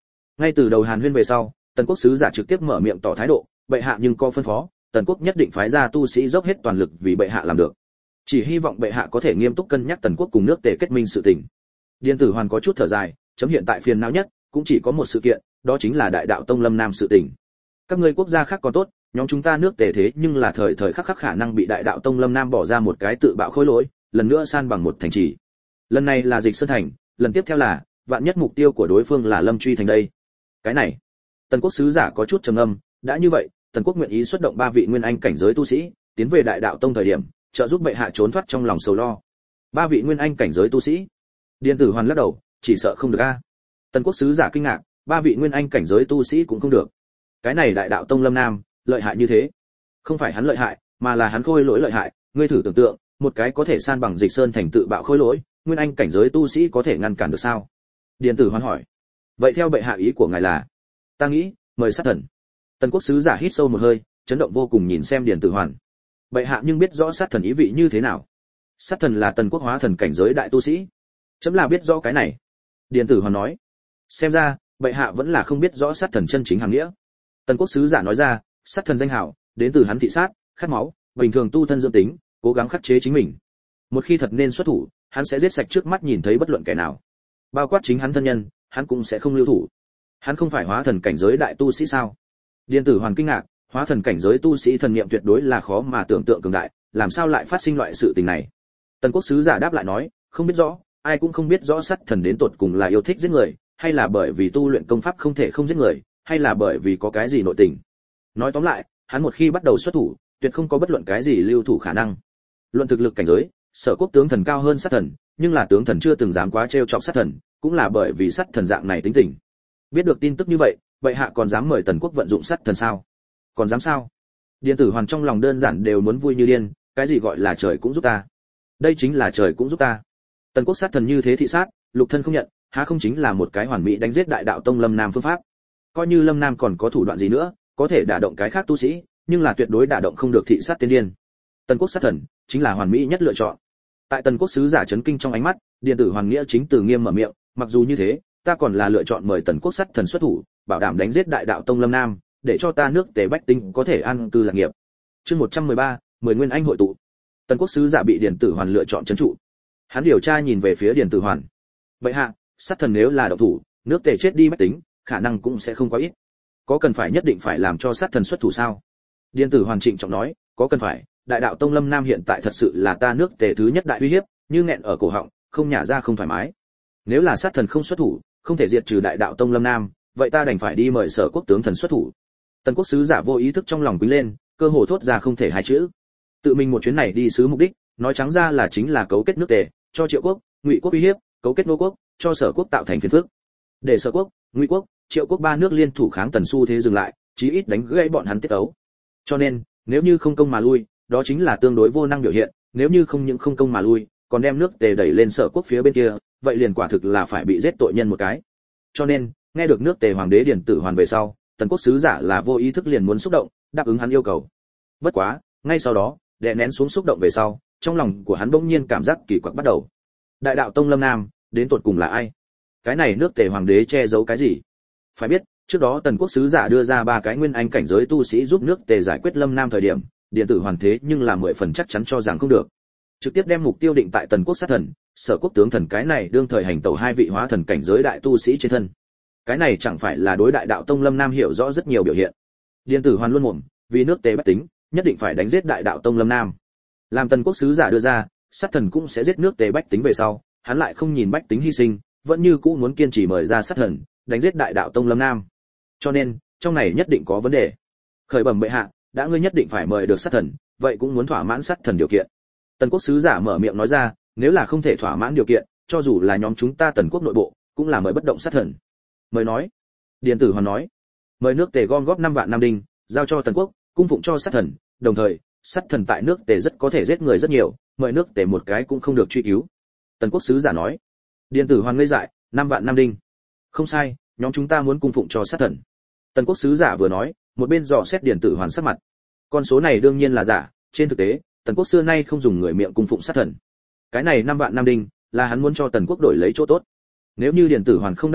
Ngay từ đầu hàn huyên về sau, tần quốc sứ giả trực tiếp mở miệng tỏ thái độ, bệ hạ nhưng có phân phó, tần quốc nhất định phái ra tu sĩ dốc hết toàn lực vì bệ hạ làm được. Chỉ hy vọng bệ hạ có thể nghiêm túc cân nhắc tần quốc cùng nước Tề kết minh sự tình. Điền Tử Hoàn có chút thở dài, chấm hiện tại phiền não nhất cũng chỉ có một sự kiện, đó chính là Đại Đạo Tông Lâm Nam sự tình. Các ngươi quốc gia khác còn tốt, nhóm chúng ta nước Tề thế nhưng là thời thời khắc khắc khả năng bị Đại Đạo Tông Lâm Nam bỏ ra một cái tự bạo khối lỗi, lần nữa san bằng một thành trì. Lần này là Dịch Sơn thành, lần tiếp theo là vạn nhất mục tiêu của đối phương là Lâm Truy thành đây. Cái này, Tần quốc sứ giả có chút trầm ngâm, đã như vậy, Tần quốc nguyện ý xuất động ba vị nguyên anh cảnh giới tu sĩ, tiến về Đại Đạo Tông thời điểm, trợ giúp bệ hạ trốn thoát trong lòng sầu lo. Ba vị nguyên anh cảnh giới tu sĩ. Điền Tử Hoàn lắc đầu, chỉ sợ không được a. Tần quốc sứ giả kinh ngạc, ba vị nguyên anh cảnh giới tu sĩ cũng không được. Cái này Đại Đạo Tông Lâm Nam, lợi hại như thế. Không phải hắn lợi hại, mà là hắn khôi lỗi lợi hại, ngươi thử tưởng tượng, một cái có thể san bằng Dịch Sơn thành tự bạo khôi lỗi, nguyên anh cảnh giới tu sĩ có thể ngăn cản được sao? Điền Tử Hoàn hỏi. Vậy theo bệ hạ ý của ngài là? Ta nghĩ, mời sát thần. Tần quốc sứ giả hít sâu một hơi, chấn động vô cùng nhìn xem Điền Tử Hoàn. Bệ hạ nhưng biết rõ sát thần ý vị như thế nào? Sát thần là tần quốc hóa thần cảnh giới đại tu sĩ. Chấm là biết rõ cái này. Điền Tử Hoàn nói. Xem ra, bệ hạ vẫn là không biết rõ sát thần chân chính hàng nghĩa. Tần quốc sứ giả nói ra, sát thần danh hảo, đến từ hắn thị sát, khát máu, bình thường tu thân dưỡng tính, cố gắng khắc chế chính mình. Một khi thật nên xuất thủ, hắn sẽ giết sạch trước mắt nhìn thấy bất luận kẻ nào. Bao quát chính hắn thân nhân, hắn cũng sẽ không lưu thủ. Hắn không phải hóa thần cảnh giới đại tu sĩ sao? Điền Tử Hoàn kinh ngạc, hóa thần cảnh giới tu sĩ thần niệm tuyệt đối là khó mà tưởng tượng cường đại, làm sao lại phát sinh loại sự tình này? Tần quốc sứ giả đáp lại nói, không biết rõ, ai cũng không biết rõ sát thần đến tột cùng là yêu thích giết người, hay là bởi vì tu luyện công pháp không thể không giết người, hay là bởi vì có cái gì nội tình. Nói tóm lại, hắn một khi bắt đầu xuất thủ, tuyệt không có bất luận cái gì lưu thủ khả năng. Luận thực lực cảnh giới, Sở Quốc tướng thần cao hơn sát thần, nhưng là tướng thần chưa từng dám quá trêu chọc sát thần, cũng là bởi vì sát thần dạng này tính tình. Biết được tin tức như vậy, bệ hạ còn dám mời tần quốc vận dụng sát thần sao? Còn dám sao? Điền Tử Hoàn trong lòng đơn giản đều muốn vui như điên, cái gì gọi là trời cũng giúp ta? Đây chính là trời cũng giúp ta. Tần quốc sát thần như thế thị sát, lục thân không nhận, há không chính là một cái hoàn mỹ đánh giết Đại Đạo Tông Lâm Nam phương pháp? Coi như Lâm Nam còn có thủ đoạn gì nữa, có thể đả động cái khác tu sĩ, nhưng là tuyệt đối đả động không được thị sát tiên điên. Tần quốc sát thần chính là hoàn mỹ nhất lựa chọn. Tại tần quốc sứ giả chấn kinh trong ánh mắt, Điền Tử Hoàn nghĩa chính từ nghiêm mở miệng, mặc dù như thế, ta còn là lựa chọn mời tần quốc sát thần xuất thủ, bảo đảm đánh giết Đại Đạo Tông Lâm Nam, để cho ta nước Tề bách tính có thể an cư lạc nghiệp. Chương một trăm mười ba, mười nguyên anh hội tụ. Tần quốc sứ giả bị Điền Tử Hoàn lựa chọn trấn trụ. Hắn điều tra nhìn về phía Điền Tử Hoàn. Bệ hạ, sát thần nếu là động thủ, nước Tề chết đi bách tính, khả năng cũng sẽ không quá ít. Có cần phải nhất định phải làm cho sát thần xuất thủ sao? Điền Tử Hoàn trịnh trọng nói, có cần phải, Đại Đạo Tông Lâm Nam hiện tại thật sự là ta nước Tề thứ nhất đại uy hiếp, như nghẹn ở cổ họng, không nhả ra không thoải mái. Nếu là sát thần không xuất thủ, không thể diệt trừ Đại Đạo Tông Lâm Nam, vậy ta đành phải đi mời Sở Quốc tướng thần xuất thủ. Tần quốc sứ giả vô ý thức trong lòng quýnh lên, cơ hồ thốt ra không thể hai chữ. Tự mình một chuyến này đi sứ mục đích, nói trắng ra là chính là cấu kết nước Tề, cho Triệu Quốc, Ngụy Quốc uy hiếp, cấu kết Nô Quốc, cho Sở Quốc tạo thành phiền phức. Để Sở Quốc, Ngụy Quốc, Triệu Quốc ba nước liên thủ kháng Tần xu thế dừng lại, chí ít đánh gãy bọn hắn tiết ấu. Cho nên, nếu như không công mà lui, đó chính là tương đối vô năng biểu hiện, nếu như không những không công mà lui, còn đem nước Tề đẩy lên Sở Quốc phía bên kia, vậy liền quả thực là phải bị giết tội nhân một cái. Cho nên, nghe được nước Tề hoàng đế Điền Tử Hoàn về sau, tần quốc sứ giả là vô ý thức liền muốn xúc động, đáp ứng hắn yêu cầu. Bất quá, ngay sau đó, đè nén xuống xúc động về sau, trong lòng của hắn bỗng nhiên cảm giác kỳ quặc bắt đầu. Đại Đạo Tông Lâm Nam, đến tột cùng là ai? Cái này nước Tề hoàng đế che giấu cái gì? Phải biết, trước đó tần quốc sứ giả đưa ra ba cái nguyên anh cảnh giới tu sĩ giúp nước Tề giải quyết Lâm Nam thời điểm, Điền Tử Hoàn thế nhưng là mười phần chắc chắn cho rằng không được. Trực tiếp đem mục tiêu định tại tần quốc sát thần, Sở Quốc tướng thần cái này đương thời hành tẩu hai vị hóa thần cảnh giới đại tu sĩ trên thân. Cái này chẳng phải là đối Đại Đạo Tông Lâm Nam hiểu rõ rất nhiều biểu hiện. Điền Tử Hoàn luôn mồm, vì nước Tề bách tính, nhất định phải đánh giết Đại Đạo Tông Lâm Nam. Làm tần quốc sứ giả đưa ra, sát thần cũng sẽ giết nước Tề bách tính về sau, hắn lại không nhìn bách tính hy sinh, vẫn như cũ muốn kiên trì mời ra sát thần, đánh giết Đại Đạo Tông Lâm Nam. Cho nên, trong này nhất định có vấn đề. Khởi bẩm bệ hạ, đã ngươi nhất định phải mời được sát thần, vậy cũng muốn thỏa mãn sát thần điều kiện. Tần quốc sứ giả mở miệng nói ra, nếu là không thể thỏa mãn điều kiện, cho dù là nhóm chúng ta tần quốc nội bộ, cũng là mời bất động sát thần. Mời nói. Điền Tử Hoàn nói, mời nước Tề gom góp năm vạn nam đinh, giao cho tần quốc, cung phụng cho sát thần, đồng thời, sát thần tại nước Tề rất có thể giết người rất nhiều, mời nước Tề một cái cũng không được truy cứu. Tần quốc sứ giả nói. Điền Tử Hoàn ngây dại, năm vạn nam đinh. Không sai, nhóm chúng ta muốn cung phụng cho sát thần. Tần quốc sứ giả vừa nói, một bên dò xét Điền Tử Hoàn sắc mặt. Con số này đương nhiên là giả, trên thực tế, tần quốc xưa nay không dùng người miệng cung phụng sát thần. Cái này năm vạn nam đinh, là hắn muốn cho tần quốc đổi lấy chỗ tốt. Nếu như Điền Tử Hoàn không đáp ứng,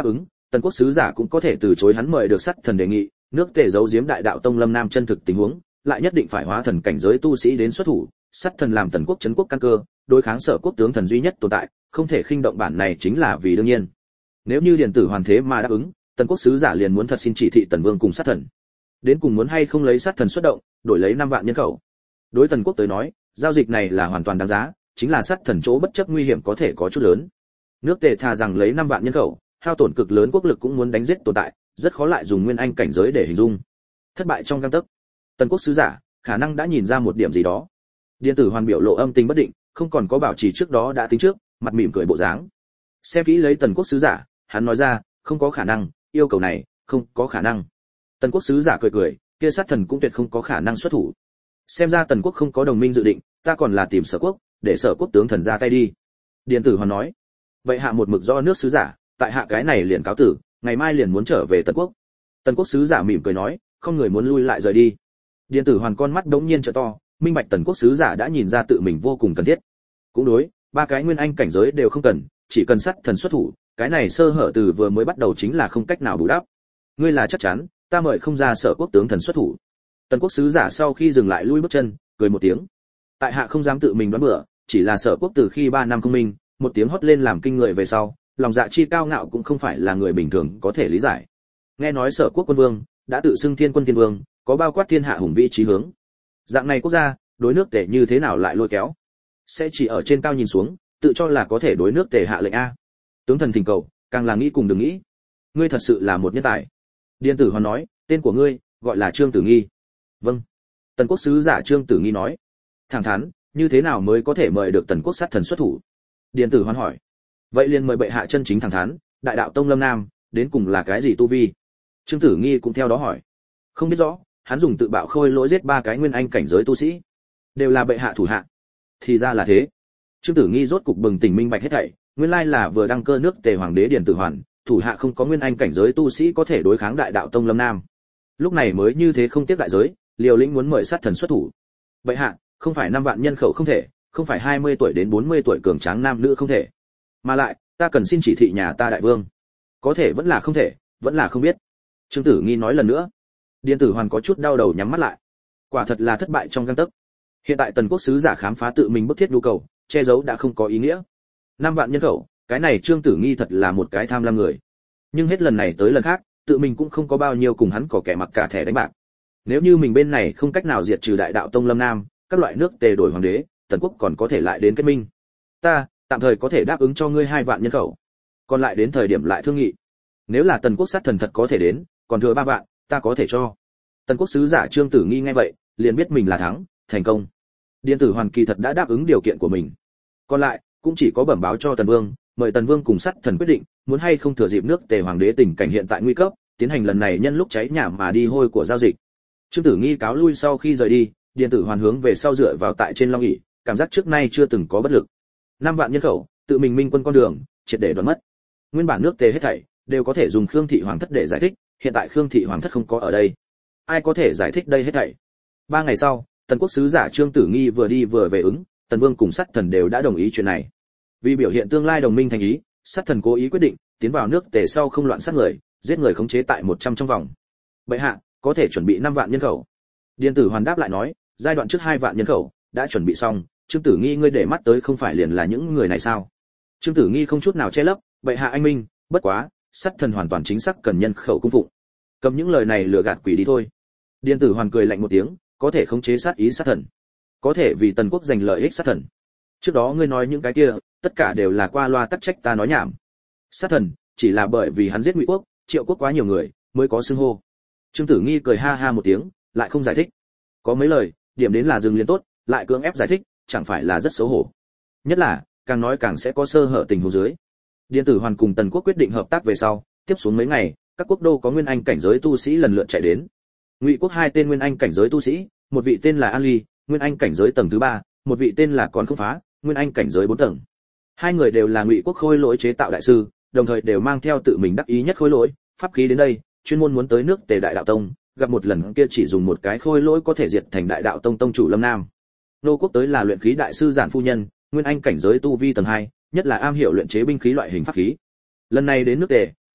Tần Quốc sứ giả cũng có thể từ chối hắn mời được Sắt Thần đề nghị, nước Tề giấu giếm đại đạo tông Lâm Nam chân thực tình huống, lại nhất định phải hóa thần cảnh giới tu sĩ đến xuất thủ, Sắt Thần làm Tần Quốc trấn quốc căn cơ, đối kháng Sở Quốc tướng thần duy nhất tồn tại, không thể khinh động bản này chính là vì đương nhiên. Nếu như điện tử hoàn thế mà đáp ứng, Tần Quốc sứ giả liền muốn thật xin chỉ thị Tần Vương cùng Sắt Thần. Đến cùng muốn hay không lấy Sắt Thần xuất động, đổi lấy năm vạn nhân khẩu. Đối Tần Quốc tới nói, giao dịch này là hoàn toàn đáng giá, chính là Sắt Thần chỗ bất chấp nguy hiểm có thể có chút lớn. Nước Tề thà rằng lấy năm vạn nhân khẩu, hao tổn cực lớn quốc lực cũng muốn đánh giết tồn tại, rất khó lại dùng nguyên anh cảnh giới để hình dung. Thất bại trong gang tấc. Tần Quốc sứ giả khả năng đã nhìn ra một điểm gì đó. Điện tử hoàn biểu lộ âm tình bất định, không còn có bảo trì trước đó đã tính trước, mặt mỉm cười bộ dáng. Xem kỹ lấy Tần Quốc sứ giả, hắn nói ra, không có khả năng, yêu cầu này, không có khả năng. Tần Quốc sứ giả cười cười, kia Sát Thần cũng tuyệt không có khả năng xuất thủ. Xem ra Tần Quốc không có đồng minh dự định, ta còn là tìm Sở Quốc, để Sở Quốc tướng thần ra tay đi. Điện tử hoàn nói. Vậy hạ một mực do nước sứ giả, tại hạ cái này liền cáo tử, ngày mai liền muốn trở về Tần Quốc. Tần Quốc sứ giả mỉm cười nói, không người muốn lui lại rời đi. Điện tử hoàn con mắt đống nhiên trợ to, minh bạch Tần Quốc sứ giả đã nhìn ra tự mình vô cùng cần thiết. Cũng đối, ba cái nguyên anh cảnh giới đều không cần, chỉ cần Sắt Thần xuất thủ, cái này sơ hở từ vừa mới bắt đầu chính là không cách nào bù đắp. Ngươi là chắc chắn, ta mời không ra Sở Quốc tướng thần xuất thủ. Tần Quốc sứ giả sau khi dừng lại lui bước chân, cười một tiếng. Tại hạ không dám tự mình đoán bừa, chỉ là Sở Quốc từ khi ba năm không minh, một tiếng hót lên làm kinh người về sau, lòng dạ chi cao ngạo cũng không phải là người bình thường có thể lý giải. Nghe nói Sở Quốc quân vương đã tự xưng Thiên Quân Thiên Vương, có bao quát thiên hạ hùng vĩ chí hướng. Dạng này quốc gia, đối nước Tề như thế nào lại lôi kéo? Sẽ chỉ ở trên cao nhìn xuống, tự cho là có thể đối nước Tề hạ lệnh a. Tướng thần thỉnh cầu, càng là nghĩ cùng đừng nghĩ. Ngươi thật sự là một nhân tài. Điện tử hoàn nói, tên của ngươi gọi là Trương Tử Nghi. Vâng. Tần Quốc sứ giả Trương Tử Nghi nói. Thẳng thắn, như thế nào mới có thể mời được Tần Quốc Sát Thần xuất thủ? Điện tử hoàn hỏi. Vậy liền mời bệ hạ chân chính thẳng thắn, đại đạo tông Lâm Nam đến cùng là cái gì tu vi? Trương Tử Nghi cũng theo đó hỏi. Không biết rõ, hắn dùng tự bạo khôi lỗi giết ba cái nguyên anh cảnh giới tu sĩ, đều là bệ hạ thủ hạ. Thì ra là thế. Trương Tử Nghi rốt cục bừng tỉnh minh bạch hết thảy, nguyên lai là vừa đăng cơ nước Tề hoàng đế Điện tử hoàn, thủ hạ không có nguyên anh cảnh giới tu sĩ có thể đối kháng đại đạo tông Lâm Nam. Lúc này mới như thế không tiếc đại giới, liều lĩnh muốn mời Sát Thần xuất thủ. Bệ hạ, không phải năm vạn nhân khẩu không thể, không phải hai mươi tuổi đến bốn mươi tuổi cường tráng nam nữ không thể, mà lại ta cần xin chỉ thị nhà ta đại vương. Có thể vẫn là không thể, vẫn là không biết. Trương Tử Nghi nói lần nữa. Điện tử hoàn có chút đau đầu nhắm mắt lại. Quả thật là thất bại trong gang tấc. Hiện tại Tần Quốc sứ giả khám phá tự mình bức thiết nhu cầu, che giấu đã không có ý nghĩa. Năm vạn nhân khẩu, cái này Trương Tử Nghi thật là một cái tham lam người. Nhưng hết lần này tới lần khác, tự mình cũng không có bao nhiêu cùng hắn có kẻ mặc cả thẻ đánh bạc. Nếu như mình bên này không cách nào diệt trừ đại đạo tông Lâm Nam, các loại nước Tề đổi hoàng đế, Tần Quốc còn có thể lại đến kết minh. Ta tạm thời có thể đáp ứng cho ngươi hai vạn nhân khẩu, còn lại đến thời điểm lại thương nghị. Nếu là Tần Quốc Sát Thần thật có thể đến, còn thừa ba vạn, ta có thể cho. Tần Quốc sứ giả Trương Tử Nghi nghe vậy, liền biết mình là thắng, thành công. Điện tử hoàn kỳ thật đã đáp ứng điều kiện của mình. Còn lại, cũng chỉ có bẩm báo cho Tần Vương, mời Tần Vương cùng Sát Thần quyết định, muốn hay không thừa dịp nước Tề hoàng đế tình cảnh hiện tại nguy cấp, tiến hành lần này nhân lúc cháy nhà mà đi hôi của giao dịch. Trương Tử Nghi cáo lui sau khi rời đi, điện tử hoàn hướng về sau dựa vào tại trên long ỷ, cảm giác trước nay chưa từng có bất lực. Năm vạn nhân khẩu, tự mình minh quân con đường, triệt để đoán mất. Nguyên bản nước Tề hết thảy đều có thể dùng Khương thị hoàng thất để giải thích, hiện tại Khương thị hoàng thất không có ở đây, ai có thể giải thích đây hết thảy? Ba ngày sau, Tần Quốc sứ giả Trương Tử Nghi vừa đi vừa về ứng, Tần Vương cùng Sát Thần đều đã đồng ý chuyện này. Vì biểu hiện tương lai đồng minh thành ý, Sát Thần cố ý quyết định tiến vào nước Tề sau không loạn sát người, giết người khống chế tại một trăm trong vòng. Bệ hạ, có thể chuẩn bị năm vạn nhân khẩu. Điện tử hoàn đáp lại nói, giai đoạn trước hai vạn nhân khẩu đã chuẩn bị xong, Trương Tử Nghi ngươi để mắt tới không phải liền là những người này sao? Trương Tử Nghi không chút nào che lấp, bệ hạ anh minh, bất quá, Sát Thần hoàn toàn chính xác cần nhân khẩu cung phụng. Cầm những lời này lừa gạt quỷ đi thôi. Điện tử hoàn cười lạnh một tiếng, có thể khống chế sát ý Sát Thần, có thể vì Tần Quốc giành lợi ích Sát Thần. Trước đó ngươi nói những cái kia, tất cả đều là qua loa tắc trách ta nói nhảm. Sát Thần chỉ là bởi vì hắn giết Ngụy Quốc, Triệu Quốc quá nhiều người, mới có xưng hô. Trương Tử Nghi cười ha ha một tiếng, lại không giải thích. Có mấy lời, điểm đến là dừng liền tốt, lại cưỡng ép giải thích, chẳng phải là rất xấu hổ. Nhất là, càng nói càng sẽ có sơ hở tình huống dưới. Điện tử hoàn cùng Tần Quốc quyết định hợp tác về sau, tiếp xuống mấy ngày, các quốc đô có nguyên anh cảnh giới tu sĩ lần lượt chạy đến. Ngụy Quốc hai tên nguyên anh cảnh giới tu sĩ, một vị tên là An Ly, nguyên anh cảnh giới tầng thứ ba, một vị tên là Còn Không Phá, nguyên anh cảnh giới bốn tầng. Hai người đều là Ngụy Quốc khôi lỗi chế tạo đại sư, đồng thời đều mang theo tự mình đắc ý nhất khôi lỗi, pháp khí đến đây, chuyên môn muốn tới nước Tề Đại Đạo Tông, gặp một lần kia chỉ dùng một cái khôi lỗi có thể diệt thành Đại Đạo Tông tông chủ Lâm Nam. Nô Quốc tới là luyện khí đại sư Giản phu nhân, nguyên anh cảnh giới tu vi tầng hai, nhất là am hiểu luyện chế binh khí loại hình pháp khí. Lần này đến nước Tề,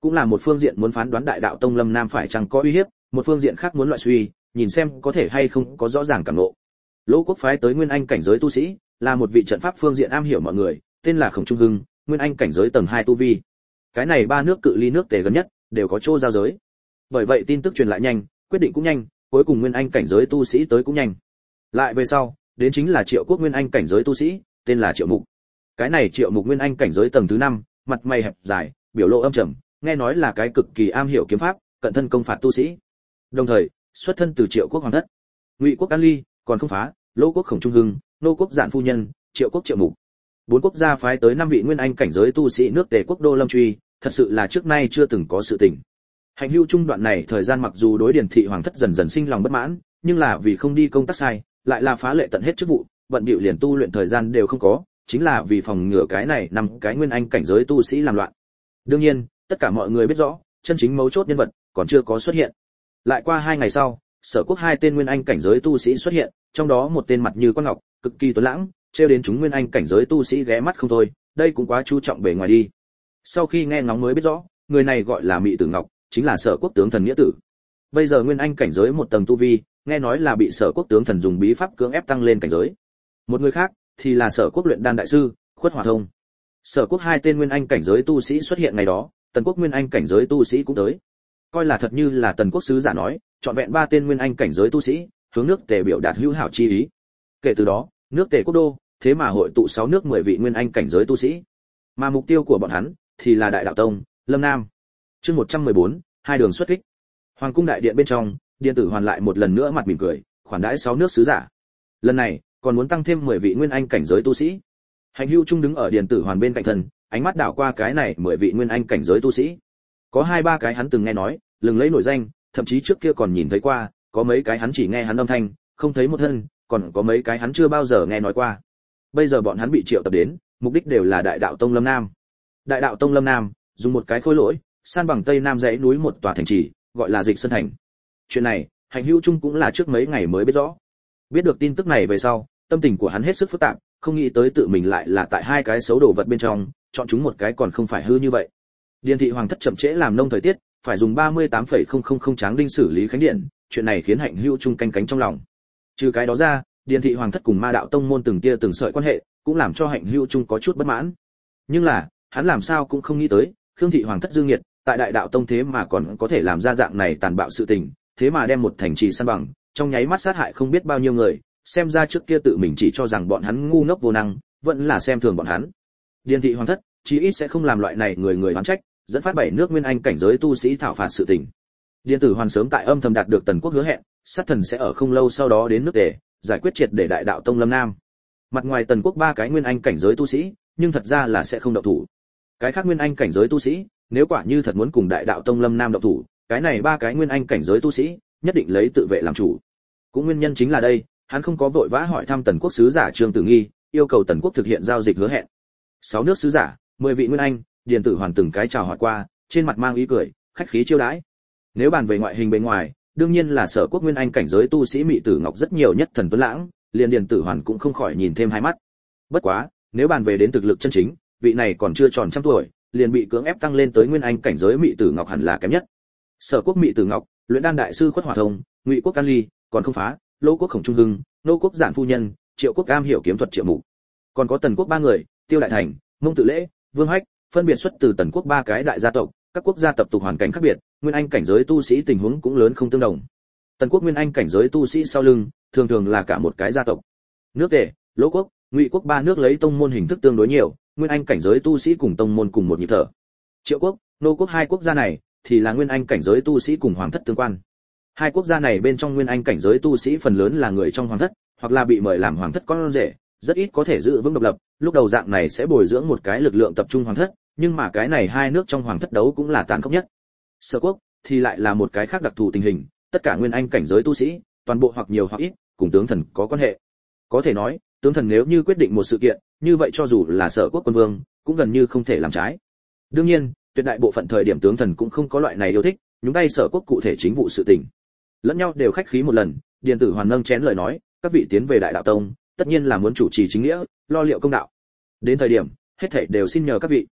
cũng là một phương diện muốn phán đoán đại đạo tông Lâm Nam phải chăng có uy hiếp, một phương diện khác muốn loại suy, nhìn xem có thể hay không có rõ ràng cảm ngộ. Lỗ Quốc phái tới nguyên anh cảnh giới tu sĩ, là một vị trận pháp phương diện am hiểu mọi người, tên là Khổng Trung Hưng, nguyên anh cảnh giới tầng hai tu vi. Cái này ba nước cự ly nước Tề gần nhất, đều có chỗ giao giới. Bởi vậy tin tức truyền lại nhanh, quyết định cũng nhanh, cuối cùng nguyên anh cảnh giới tu sĩ tới cũng nhanh. Lại về sau, đến chính là Triệu Quốc nguyên anh cảnh giới tu sĩ, tên là Triệu Mục. Cái này Triệu Mục nguyên anh cảnh giới tầng thứ năm, mặt mày hẹp dài, biểu lộ âm trầm, nghe nói là cái cực kỳ am hiểu kiếm pháp, cận thân công phạt tu sĩ. Đồng thời, xuất thân từ Triệu Quốc hoàng thất. Ngụy Quốc An Ly, còn không phá, Lỗ Quốc Khổng Trung Hưng, Nô Quốc Dạn phu nhân, Triệu Quốc Triệu Mục. Bốn quốc gia phái tới năm vị nguyên anh cảnh giới tu sĩ nước Tề quốc đô Lâm Truy, thật sự là trước nay chưa từng có sự tình. Hành hưu trung đoạn này thời gian mặc dù đối Điền thị hoàng thất dần dần sinh lòng bất mãn, nhưng là vì không đi công tác sai, lại là phá lệ tận hết chức vụ, bận bịu liền tu luyện thời gian đều không có, chính là vì phòng ngừa cái này năm cái nguyên anh cảnh giới tu sĩ làm loạn. Đương nhiên, tất cả mọi người biết rõ, chân chính mấu chốt nhân vật còn chưa có xuất hiện. Lại qua hai ngày sau, Sở Quốc hai tên nguyên anh cảnh giới tu sĩ xuất hiện, trong đó một tên mặt như quan ngọc, cực kỳ tuấn lãng, trêu đến chúng nguyên anh cảnh giới tu sĩ ghé mắt không thôi, đây cũng quá chú trọng bề ngoài đi. Sau khi nghe ngóng mới biết rõ, người này gọi là Mị Tử Ngọc, chính là Sở Quốc tướng thần nghĩa tử. Bây giờ nguyên anh cảnh giới một tầng tu vi, nghe nói là bị Sở Quốc tướng thần dùng bí pháp cưỡng ép tăng lên cảnh giới. Một người khác thì là Sở Quốc luyện đan đại sư, Khuất Hỏa Thông. Sở Quốc hai tên nguyên anh cảnh giới tu sĩ xuất hiện ngày đó, Tần Quốc nguyên anh cảnh giới tu sĩ cũng tới. Coi là thật như là Tần Quốc sứ giả nói, chọn vẹn ba tên nguyên anh cảnh giới tu sĩ, hướng nước Tề biểu đạt hữu hảo chi ý. Kể từ đó, nước Tề quốc đô, thế mà hội tụ sáu nước mười vị nguyên anh cảnh giới tu sĩ. Mà mục tiêu của bọn hắn thì là Đại Đạo Tông, Lâm Nam. Chương một trăm mười bốn, hai đường xuất kích. Hoàng cung đại điện bên trong, Điện Tử Hoàn lại một lần nữa mặt mỉm cười, khoản đãi sáu nước sứ giả. Lần này, còn muốn tăng thêm mười vị nguyên anh cảnh giới tu sĩ. Hành Hưu Trung đứng ở Điện Tử Hoàn bên cạnh thân, ánh mắt đảo qua cái này mười vị nguyên anh cảnh giới tu sĩ. Có hai ba cái hắn từng nghe nói, lừng lẫy nổi danh, thậm chí trước kia còn nhìn thấy qua, có mấy cái hắn chỉ nghe hắn âm thanh, không thấy một thân, còn có mấy cái hắn chưa bao giờ nghe nói qua. Bây giờ bọn hắn bị triệu tập đến, mục đích đều là Đại Đạo Tông Lâm Nam. Đại Đạo Tông Lâm Nam, dùng một cái khối lỗi, san bằng tây nam dãy núi một tòa thành trì, gọi là Dịch Sơn Thành. Chuyện này, Hành Hữu Trung cũng là trước mấy ngày mới biết rõ. Biết được tin tức này về sau, tâm tình của hắn hết sức phức tạp, không nghĩ tới tự mình lại là tại hai cái xấu đồ vật bên trong, chọn chúng một cái còn không phải hư như vậy. Điền thị hoàng thất chậm trễ làm nông thời tiết, phải dùng ba mươi tám phẩy không không không tráng đinh xử lý khánh điện, chuyện này khiến Hạnh Hữu Trung canh cánh trong lòng. Trừ cái đó ra, Điền thị hoàng thất cùng Ma đạo tông môn từng tia từng sợi quan hệ, cũng làm cho Hạnh Hữu Trung có chút bất mãn. Nhưng là, hắn làm sao cũng không nghĩ tới, Khương thị hoàng thất dương nghiệt, tại Đại Đạo Tông thế mà còn có thể làm ra dạng này tàn bạo sự tình, thế mà đem một thành trì san bằng, trong nháy mắt sát hại không biết bao nhiêu người, xem ra trước kia tự mình chỉ cho rằng bọn hắn ngu ngốc vô năng, vẫn là xem thường bọn hắn. Điền thị hoàng thất, chí ít sẽ không làm loại này người người oán trách, dẫn phát bảy nước nguyên anh cảnh giới tu sĩ thảo phạt sự tình. Điền Tử Hoàn sớm tại âm thầm đạt được Tần Quốc hứa hẹn, sát thần sẽ ở không lâu sau đó đến nước Tề, giải quyết triệt để Đại Đạo Tông Lâm Nam. Mặt ngoài Tần Quốc ba cái nguyên anh cảnh giới tu sĩ, nhưng thật ra là sẽ không động thủ. Cái khác nguyên anh cảnh giới tu sĩ, nếu quả như thật muốn cùng Đại Đạo Tông Lâm Nam động thủ, cái này ba cái nguyên anh cảnh giới tu sĩ, nhất định lấy tự vệ làm chủ. Cũng nguyên nhân chính là đây, hắn không có vội vã hỏi thăm Tần Quốc sứ giả Trương Tử Nghi, yêu cầu Tần Quốc thực hiện giao dịch hứa hẹn. Sáu nước sứ giả, mười vị nguyên anh, Điền Tử Hoàn từng cái chào hỏi qua, trên mặt mang ý cười, khách khí chiêu đãi. Nếu bàn về ngoại hình bên ngoài, đương nhiên là Sở Quốc nguyên anh cảnh giới tu sĩ Mị Tử Ngọc rất nhiều nhất thần tuấn lãng, liền Điền Tử Hoàn cũng không khỏi nhìn thêm hai mắt. Bất quá, nếu bàn về đến thực lực chân chính, vị này còn chưa tròn trăm tuổi, liền bị cưỡng ép tăng lên tới nguyên anh cảnh giới Mị Tử Ngọc hẳn là kém nhất. Sở Quốc Mị Tử Ngọc, luyện đan đại sư Khuất Hỏa Thông, Ngụy Quốc Can Ly, còn không phá, Lỗ Quốc Khổng Trung Hưng, Nô Quốc Dạn phu nhân, Triệu Quốc am hiểu kiếm thuật Triệu Mục. Còn có Tần Quốc ba người, Tiêu Đại Thành, Mông Tự Lễ, Vương Hách, phân biệt xuất từ Tần Quốc ba cái đại gia tộc, các quốc gia tập tục hoàn cảnh khác biệt, nguyên anh cảnh giới tu sĩ tình huống cũng lớn không tương đồng. Tần Quốc nguyên anh cảnh giới tu sĩ sau lưng, thường thường là cả một cái gia tộc. Nước Tề, Lỗ Quốc, Ngụy Quốc ba nước lấy tông môn hình thức tương đối nhiều, nguyên anh cảnh giới tu sĩ cùng tông môn cùng một nhịp thở. Triệu Quốc, Nô Quốc hai quốc gia này thì là nguyên anh cảnh giới tu sĩ cùng hoàng thất tương quan. Hai quốc gia này bên trong nguyên anh cảnh giới tu sĩ phần lớn là người trong hoàng thất, hoặc là bị mời làm hoàng thất con rể, rất ít có thể giữ vững độc lập, lúc đầu dạng này sẽ bồi dưỡng một cái lực lượng tập trung hoàng thất, nhưng mà cái này hai nước trong hoàng thất đấu cũng là tàn khốc nhất. Sở Quốc thì lại là một cái khác đặc thù tình hình, tất cả nguyên anh cảnh giới tu sĩ, toàn bộ hoặc nhiều hoặc ít cùng tướng thần có quan hệ. Có thể nói, tướng thần nếu như quyết định một sự kiện, như vậy cho dù là Sở Quốc quân vương, cũng gần như không thể làm trái. Đương nhiên, tuyệt đại bộ phận thời điểm tướng thần cũng không có loại này yêu thích, nhúng tay Sở Quốc cụ thể chính vụ sự tình. Lẫn nhau đều khách khí một lần, Điền Tử Hoàn nâng chén lời nói, các vị tiến về Đại Đạo Tông, tất nhiên là muốn chủ trì chính nghĩa, lo liệu công đạo. Đến thời điểm, hết thảy đều xin nhờ các vị.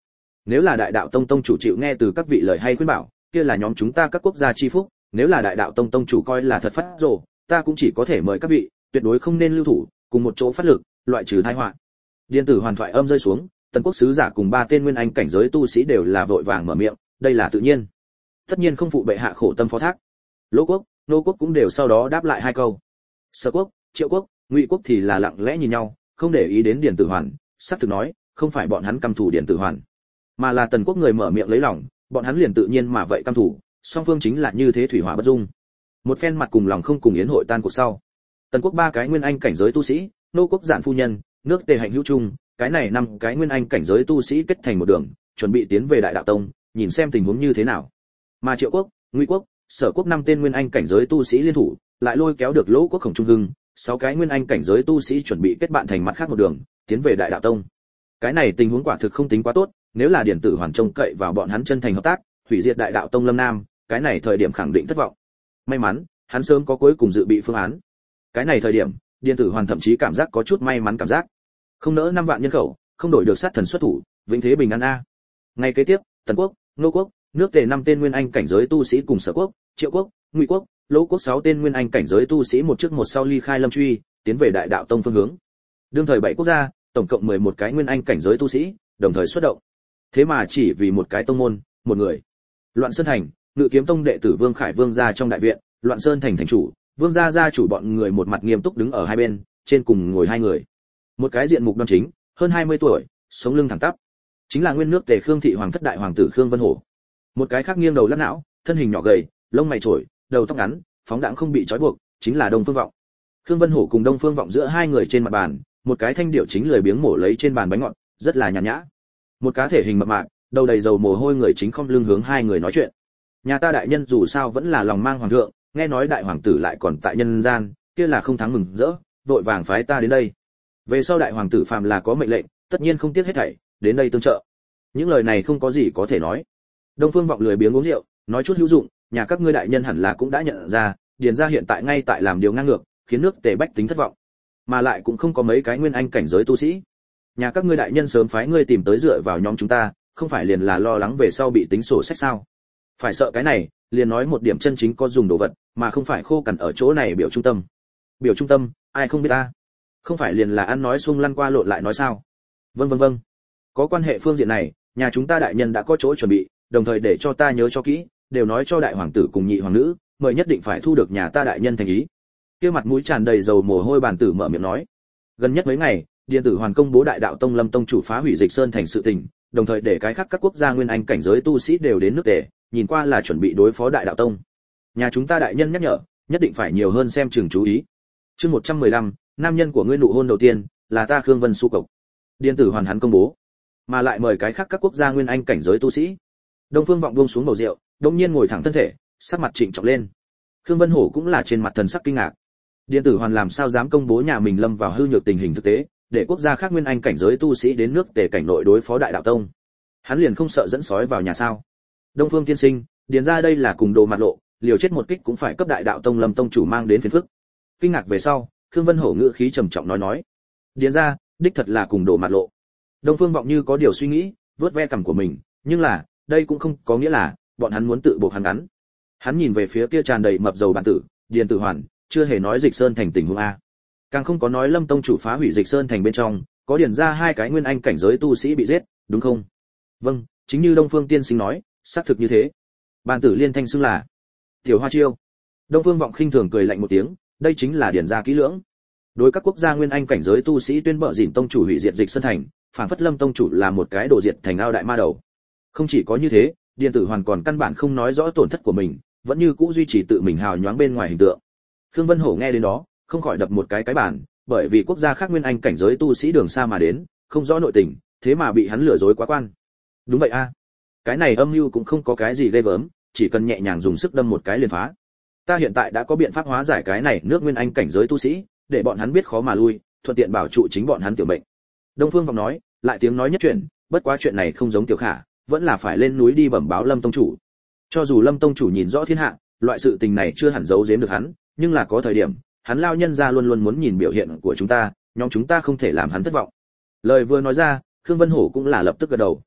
Nếu là Đại Đạo Tông tông chủ chịu nghe từ các vị lời hay khuyên bảo, kia là nhóm chúng ta các quốc gia chi phúc, nếu là Đại Đạo Tông tông chủ coi là thật phát rồ, ta cũng chỉ có thể mời các vị, tuyệt đối không nên lưu thủ, cùng một chỗ phát lực, loại trừ tai họa. Điện tử hoàn thoại âm rơi xuống, Tần Quốc sứ giả cùng ba tên nguyên anh cảnh giới tu sĩ đều là vội vàng mở miệng, đây là tự nhiên. Tất nhiên không phụ bệ hạ khổ tâm phó thác. Lỗ Quốc, Nô Quốc cũng đều sau đó đáp lại hai câu. Sở Quốc, Triệu Quốc, Ngụy Quốc thì là lặng lẽ nhìn nhau, không để ý đến Điện tử hoàn, sắp thực nói, không phải bọn hắn căm thù Điện tử hoàn, mà là Tần Quốc người mở miệng lấy lòng, bọn hắn liền tự nhiên mà vậy căm thù, song phương chính là như thế thủy hỏa bất dung. Một phen mặt cùng lòng không cùng yến hội tan cuộc sau. Tần Quốc ba cái nguyên anh cảnh giới tu sĩ, Nô Quốc giản phu nhân, nước Tề hạnh hữu trung, cái này năm cái nguyên anh cảnh giới tu sĩ kết thành một đường, chuẩn bị tiến về Đại Đạo Tông, nhìn xem tình huống như thế nào. Mà Triệu Quốc, Ngụy Quốc, Sở Quốc năm tên nguyên anh cảnh giới tu sĩ liên thủ, lại lôi kéo được Lỗ Quốc Khổng Trung Hưng, sáu cái nguyên anh cảnh giới tu sĩ chuẩn bị kết bạn thành mặt khác một đường, tiến về Đại Đạo Tông. Cái này tình huống quả thực không tính quá tốt, nếu là Điện tử hoàn trông cậy vào bọn hắn chân thành hợp tác, hủy diệt Đại Đạo Tông Lâm Nam, cái này thời điểm khẳng định thất vọng. May mắn, hắn sớm có cuối cùng dự bị phương án. Cái này thời điểm, Điện tử hoàn thậm chí cảm giác có chút may mắn cảm giác. Không nỡ năm vạn nhân khẩu, không đổi được sát thần xuất thủ, vĩnh thế bình an a. Ngày kế tiếp, Tần Quốc, Nô Quốc, nước Tề năm tên nguyên anh cảnh giới tu sĩ cùng Sở Quốc, Triệu Quốc, Ngụy Quốc, Lỗ Quốc sáu tên nguyên anh cảnh giới tu sĩ một trước một sau ly khai Lâm Truy, tiến về Đại Đạo Tông phương hướng. Đương thời bảy quốc gia, tổng cộng mười một cái nguyên anh cảnh giới tu sĩ, đồng thời xuất động. Thế mà chỉ vì một cái tông môn, một người. Loạn Sơn Thành, Ngự Kiếm Tông đệ tử Vương Khải Vương gia trong đại viện, Loạn Sơn Thành thành chủ, Vương gia gia chủ bọn người một mặt nghiêm túc đứng ở hai bên, trên cùng ngồi hai người. Một cái diện mục đoan chính, hơn hai mươi tuổi, sống lưng thẳng tắp, chính là nguyên nước Tề Khương thị hoàng thất đại hoàng tử Khương Vân Hổ. Một cái khác nghiêng đầu lắc não, thân hình nhỏ gầy, lông mày trổi, đầu tóc ngắn, phóng đãng không bị trói buộc, chính là Đông Phương Vọng. Khương Vân Hổ cùng Đông Phương Vọng giữa hai người trên mặt bàn, một cái thanh điệu chính lười biếng mổ lấy trên bàn bánh ngọt, rất là nhàn nhã. Một cá thể hình mập mạp, đầu đầy dầu mồ hôi người chính không lưng hướng hai người nói chuyện. Nhà ta đại nhân dù sao vẫn là lòng mang hoàng thượng, nghe nói đại hoàng tử lại còn tại nhân gian, kia là không thắng mừng rỡ, vội vàng phái ta đến đây. Về sau đại hoàng tử phàm là có mệnh lệnh, tất nhiên không tiếc hết thảy, đến đây tương trợ. Những lời này không có gì có thể nói. Đông Phương Vọng lười biếng uống rượu, nói chút hữu dụng, nhà các ngươi đại nhân hẳn là cũng đã nhận ra, điền gia hiện tại ngay tại làm điều ngang ngược, khiến nước Tề bách tính thất vọng, mà lại cũng không có mấy cái nguyên anh cảnh giới tu sĩ. Nhà các ngươi đại nhân sớm phái ngươi tìm tới dựa vào nhóm chúng ta, không phải liền là lo lắng về sau bị tính sổ sách sao? Phải sợ cái này, liền nói một điểm chân chính có dùng đồ vật, mà không phải khô cằn ở chỗ này biểu trung tâm. Biểu trung tâm, ai không biết ta? Không phải liền là ăn nói xung lăn qua lộn lại nói sao? Vâng vâng vâng. Có quan hệ phương diện này, nhà chúng ta đại nhân đã có chỗ chuẩn bị, đồng thời để cho ta nhớ cho kỹ, đều nói cho đại hoàng tử cùng nhị hoàng nữ, mời nhất định phải thu được nhà ta đại nhân thành ý. Kia mặt mũi tràn đầy dầu mồ hôi bàn tử mở miệng nói. Gần nhất mấy ngày, Điện tử hoàn công bố Đại Đạo Tông Lâm tông chủ phá hủy Dịch Sơn thành sự tình, đồng thời để cái khác các quốc gia nguyên anh cảnh giới tu sĩ đều đến nước Tề, nhìn qua là chuẩn bị đối phó Đại Đạo Tông. Nhà chúng ta đại nhân nhắc nhở, nhất định phải nhiều hơn xem chừng chú ý. Chương một trăm mười lăm, nam nhân của ngươi nụ hôn đầu tiên là ta Khương Vân Su Cộc. Điện tử hoàn hắn công bố, mà lại mời cái khác các quốc gia nguyên anh cảnh giới tu sĩ. Đông Phương Vọng buông xuống bầu rượu, đột nhiên ngồi thẳng thân thể, sắc mặt trịnh trọng lên. Khương Vân Hổ cũng là trên mặt thần sắc kinh ngạc. Điện tử hoàn làm sao dám công bố nhà mình lâm vào hư nhược tình hình thực tế, để quốc gia khác nguyên anh cảnh giới tu sĩ đến nước Tề cảnh nội đối phó Đại Đạo Tông. Hắn liền không sợ dẫn sói vào nhà sao? Đông Phương tiên sinh, điền ra đây là cùng đồ mặt lộ, liều chết một kích cũng phải cấp Đại Đạo Tông Lâm tông chủ mang đến phiền phức. Kinh ngạc về sau, Khương Vân Hổ ngữ khí trầm trọng nói nói, điền ra, đích thật là cùng đồ mặt lộ. Đông Phương Vọng như có điều suy nghĩ, vớt ve cằm của mình, nhưng là, đây cũng không có nghĩa là bọn hắn muốn tự buộc hắn ngắn. Hắn nhìn về phía kia tràn đầy mập dầu bản tử, Điền Tử Hoàn, chưa hề nói Dịch Sơn thành tình huống a, càng không có nói Lâm tông chủ phá hủy Dịch Sơn thành bên trong, có điền ra hai cái nguyên anh cảnh giới tu sĩ bị giết, đúng không? Vâng, chính như Đông Phương tiên sinh nói, xác thực như thế. Bản tử liên thanh xưng là Tiểu Hoa Chiêu. Đông Phương Vọng khinh thường cười lạnh một tiếng, đây chính là điền ra kỹ lưỡng. Đối các quốc gia nguyên anh cảnh giới tu sĩ tuyên bợ dỉn tông chủ hủy diệt Dịch Sơn thành, phản phất Lâm tông chủ là một cái đồ diệt thành ao đại ma đầu. Không chỉ có như thế, Điền Tử Hoàn còn căn bản không nói rõ tổn thất của mình, vẫn như cũ duy trì tự mình hào nhoáng bên ngoài hình tượng. Khương Vân Hổ nghe đến đó, không khỏi đập một cái cái bàn, bởi vì quốc gia khác nguyên anh cảnh giới tu sĩ đường xa mà đến, không rõ nội tình, thế mà bị hắn lừa dối quá quan. Đúng vậy a, cái này âm mưu cũng không có cái gì ghê gớm, chỉ cần nhẹ nhàng dùng sức đâm một cái liền phá. Ta hiện tại đã có biện pháp hóa giải cái này nước nguyên anh cảnh giới tu sĩ, để bọn hắn biết khó mà lui, thuận tiện bảo trụ chính bọn hắn tiểu mệnh. Đông Phương Vọng nói, lại tiếng nói nhất chuyện, bất quá chuyện này không giống Tiểu Khả, vẫn là phải lên núi đi bẩm báo Lâm tông chủ. Cho dù Lâm tông chủ nhìn rõ thiên hạ, loại sự tình này chưa hẳn giấu giếm được hắn, nhưng là có thời điểm, hắn lao nhân ra luôn luôn muốn nhìn biểu hiện của chúng ta, nhóm chúng ta không thể làm hắn thất vọng. Lời vừa nói ra, Khương Vân Hổ cũng là lập tức gật đầu.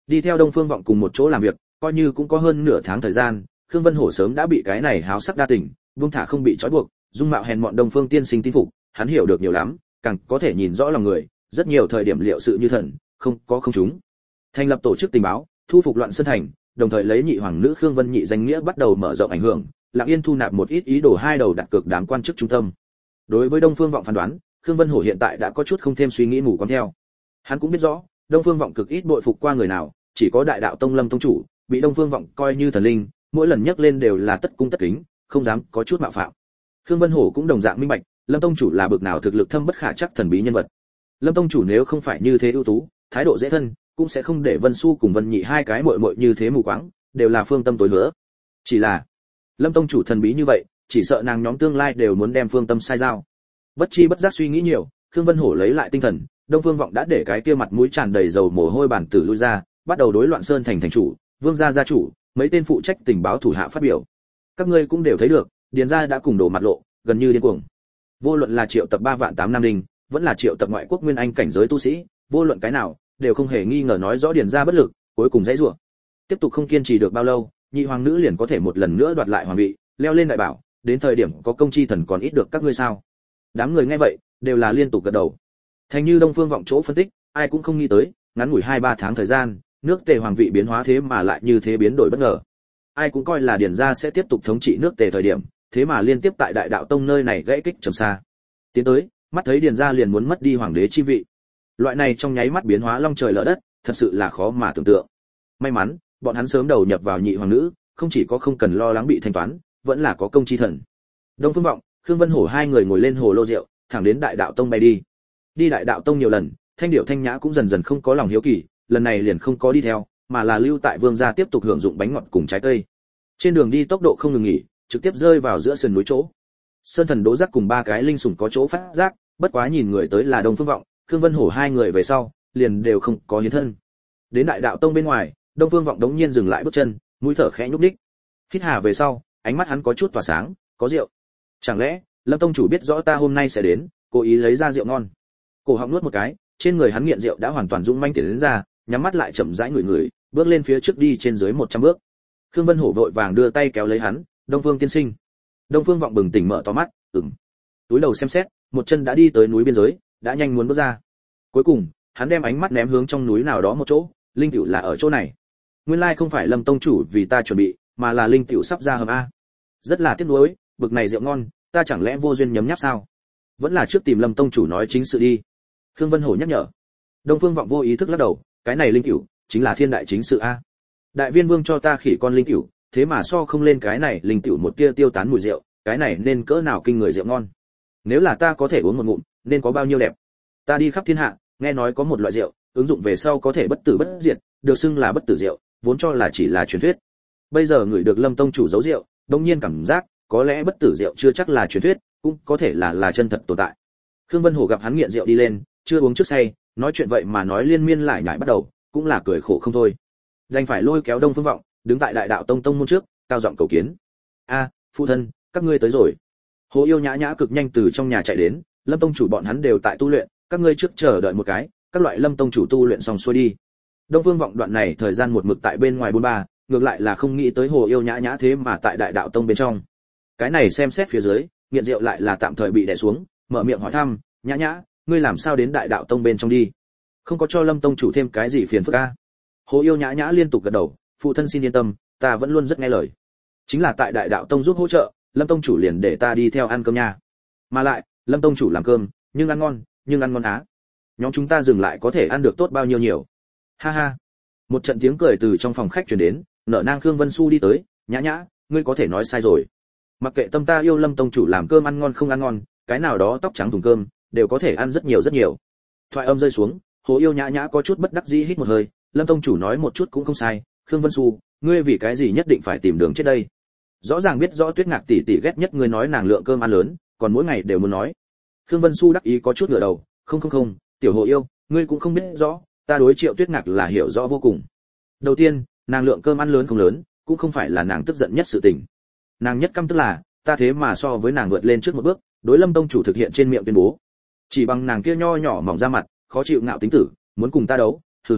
Đi theo Đông Phương Vọng cùng một chỗ làm việc, coi như cũng có hơn nửa tháng thời gian, Khương Vân Hổ sớm đã bị cái này háo sắc đa tình, buông thả không bị trói buộc, dung mạo hèn mọn Đông Phương tiên sinh tin phục, hắn hiểu được nhiều lắm, càng có thể nhìn rõ lòng người, rất nhiều thời điểm liệu sự như thần, không có không chúng. Thành lập tổ chức tình báo, thu phục loạn sơn thành, đồng thời lấy nhị hoàng nữ Khương Vân Nhị danh nghĩa bắt đầu mở rộng ảnh hưởng, Lặng Yên thu nạp một ít ý đồ hai đầu đặt cược đám quan chức trung tâm. Đối với Đông Phương Vọng phán đoán, Khương Vân Hổ hiện tại đã có chút không thêm suy nghĩ mù quáng theo. Hắn cũng biết rõ, Đông Phương Vọng cực ít bội phục qua người nào, chỉ có Đại Đạo Tông Lâm tông chủ, bị Đông Phương Vọng coi như thần linh, mỗi lần nhắc lên đều là tất cung tất kính, không dám có chút mạo phạm. Khương Vân Hổ cũng đồng dạng minh bạch, Lâm tông chủ là bực nào thực lực thâm bất khả trắc thần bí nhân vật. Lâm tông chủ nếu không phải như thế ưu tú, thái độ dễ thân, cũng sẽ không để Vân Xu cùng Vân Nhị hai cái muội muội như thế mù quáng, đều là phương tâm tối hứa. Chỉ là, Lâm tông chủ thần bí như vậy, chỉ sợ nàng nhóm tương lai đều muốn đem phương tâm sai giao. Bất chi bất giác suy nghĩ nhiều, Khương Vân Hổ lấy lại tinh thần, Đông Phương Vọng đã để cái kia mặt mũi tràn đầy dầu mồ hôi bản tử lui ra, bắt đầu đối loạn sơn thành thành chủ, Vương gia gia chủ, mấy tên phụ trách tình báo thủ hạ phát biểu. Các ngươi cũng đều thấy được, Điền gia đã cùng đổ mặt lộ, gần như điên cuồng. Vô luận là triệu tập ba vạn tám nam đinh, vẫn là triệu tập ngoại quốc nguyên anh cảnh giới tu sĩ, vô luận cái nào, đều không hề nghi ngờ nói rõ Điền gia bất lực, cuối cùng dãy rủa. Tiếp tục không kiên trì được bao lâu, nhị hoàng nữ liền có thể một lần nữa đoạt lại hoàng vị, leo lên đại bảo, đến thời điểm có công chi thần còn ít được các ngươi sao? Đám người nghe vậy, đều là liên tục gật đầu. Thành như Đông Phương Vọng chỗ phân tích, ai cũng không nghĩ tới, ngắn ngủi hai ba tháng thời gian, nước Tề hoàng vị biến hóa thế mà lại như thế biến đổi bất ngờ. Ai cũng coi là Điền gia sẽ tiếp tục thống trị nước Tề thời điểm, thế mà liên tiếp tại Đại Đạo Tông nơi này gãy kích trầm xa. Tiến tới, mắt thấy Điền gia liền muốn mất đi hoàng đế chi vị. Loại này trong nháy mắt biến hóa long trời lở đất, thật sự là khó mà tưởng tượng. May mắn, bọn hắn sớm đầu nhập vào nhị hoàng nữ, không chỉ có không cần lo lắng bị thanh toán, vẫn là có công chi thần. Đông Phương Vọng, Khương Vân Hổ hai người ngồi lên hồ lô rượu, thẳng đến Đại Đạo Tông bay đi. Đi Đại Đạo Tông nhiều lần, Thanh Điểu Thanh Nhã cũng dần dần không có lòng hiếu kỳ, lần này liền không có đi theo, mà là lưu tại Vương gia tiếp tục hưởng dụng bánh ngọt cùng trái cây. Trên đường đi tốc độ không ngừng nghỉ, trực tiếp rơi vào giữa sườn núi chỗ. Sơn Thần Đỗ Giác cùng ba cái linh sủng có chỗ phát giác, bất quá nhìn người tới là Đông Phương Vọng, Khương Vân Hổ hai người về sau, liền đều không có hiến thân. Đến Đại Đạo Tông bên ngoài, Đông Phương Vọng đống nhiên dừng lại bước chân, mũi thở khẽ nhúc nhích. Hít hà về sau, ánh mắt hắn có chút tỏa sáng, có rượu. Chẳng lẽ, Lâm tông chủ biết rõ ta hôm nay sẽ đến, cố ý lấy ra rượu ngon. Cổ họng nuốt một cái, trên người hắn nghiện rượu đã hoàn toàn dũng manh tiến đến ra, nhắm mắt lại chậm rãi ngửi ngửi, bước lên phía trước đi trên dưới một trăm bước. Khương Vân Hổ vội vàng đưa tay kéo lấy hắn, "Đông Phương tiên sinh." Đông Phương Vọng bừng tỉnh mở to mắt, ừm. Túi đầu xem xét, một chân đã đi tới núi biên giới, đã nhanh muốn bước ra. Cuối cùng, hắn đem ánh mắt ném hướng trong núi nào đó một chỗ, linh tiểu là ở chỗ này. Nguyên lai không phải Lâm tông chủ vì ta chuẩn bị, mà là linh tiểu sắp ra hầm a. Rất là tiếc nuối, bực này rượu ngon, ta chẳng lẽ vô duyên nhấm nháp sao? Vẫn là trước tìm Lâm tông chủ nói chính sự đi. Khương Vân Hổ nhắc nhở. Đông Phương Vọng vô ý thức lắc đầu, cái này linh tiểu chính là thiên đại chính sự a. Đại Viên Vương cho ta khỉ con linh tiểu, thế mà so không lên cái này linh tiểu một tia tiêu tán mùi rượu, cái này nên cỡ nào kinh người rượu ngon. Nếu là ta có thể uống một ngụm, nên có bao nhiêu đẹp. Ta đi khắp thiên hạ, nghe nói có một loại rượu, ứng dụng về sau có thể bất tử bất diệt, được xưng là bất tử rượu, vốn cho là chỉ là truyền thuyết. Bây giờ người được Lâm tông chủ giấu rượu, đột nhiên cảm giác, có lẽ bất tử rượu chưa chắc là truyền thuyết, cũng có thể là là chân thật tồn tại. Khương Vân Hổ gặp hắn nghiện rượu đi lên, chưa uống trước say, nói chuyện vậy mà nói liên miên lại nhải bắt đầu, cũng là cười khổ không thôi. Đành phải lôi kéo Đông Phương Vọng, đứng tại Đại Đạo Tông tông môn trước, cao giọng cầu kiến. "A, phụ thân, các ngươi tới rồi." Hồ Yêu Nhã Nhã cực nhanh từ trong nhà chạy đến, Lâm tông chủ bọn hắn đều tại tu luyện, các ngươi trước chờ đợi một cái, các loại Lâm tông chủ tu luyện xong xuôi đi. Đông Phương Vọng đoạn này thời gian một mực tại bên ngoài buôn ba, ngược lại là không nghĩ tới Hồ Yêu Nhã Nhã thế mà tại Đại Đạo Tông bên trong. Cái này xem xét phía dưới, nghiện rượu lại là tạm thời bị đè xuống, mở miệng hỏi thăm, "Nhã Nhã, ngươi làm sao đến Đại Đạo Tông bên trong đi? Không có cho Lâm tông chủ thêm cái gì phiền phức a?" Hồ Yêu Nhã Nhã liên tục gật đầu, "Phụ thân xin yên tâm, ta vẫn luôn rất nghe lời. Chính là tại Đại Đạo Tông giúp hỗ trợ, Lâm tông chủ liền để ta đi theo ăn cơm nha. Mà lại, Lâm tông chủ làm cơm, nhưng ăn ngon, nhưng ăn ngon á. Nhóm chúng ta dừng lại có thể ăn được tốt bao nhiêu nhiều." Ha ha. Một trận tiếng cười từ trong phòng khách truyền đến, nở nang Khương Vân Xu đi tới, "Nhã Nhã, ngươi có thể nói sai rồi. Mặc kệ tâm ta yêu Lâm tông chủ làm cơm ăn ngon không ăn ngon, cái nào đó tóc trắng thùng cơm, đều có thể ăn rất nhiều rất nhiều." Thoại âm rơi xuống, Hồ Yêu Nhã Nhã có chút bất đắc dĩ hít một hơi, Lâm tông chủ nói một chút cũng không sai, Khương Vân Xu, ngươi vì cái gì nhất định phải tìm đường chết đây? Rõ ràng biết rõ Tuyết Ngạc tỷ tỷ ghét nhất ngươi nói nàng lượng cơm ăn lớn, còn mỗi ngày đều muốn nói. Khương Vân Xu đắc ý có chút ngửa đầu, "Không không không, tiểu Hồ Yêu, ngươi cũng không biết rõ, ta đối Triệu Tuyết Ngạc là hiểu rõ vô cùng. Đầu tiên, nàng lượng cơm ăn lớn không lớn, cũng không phải là nàng tức giận nhất sự tình. Nàng nhất căm tức là, ta thế mà so với nàng vượt lên trước một bước, đối Lâm tông chủ thực hiện trên miệng tuyên bố. Chỉ bằng nàng kia nho nhỏ mỏng ra mặt, khó chịu ngạo tính tử, muốn cùng ta đấu, hừ hừ,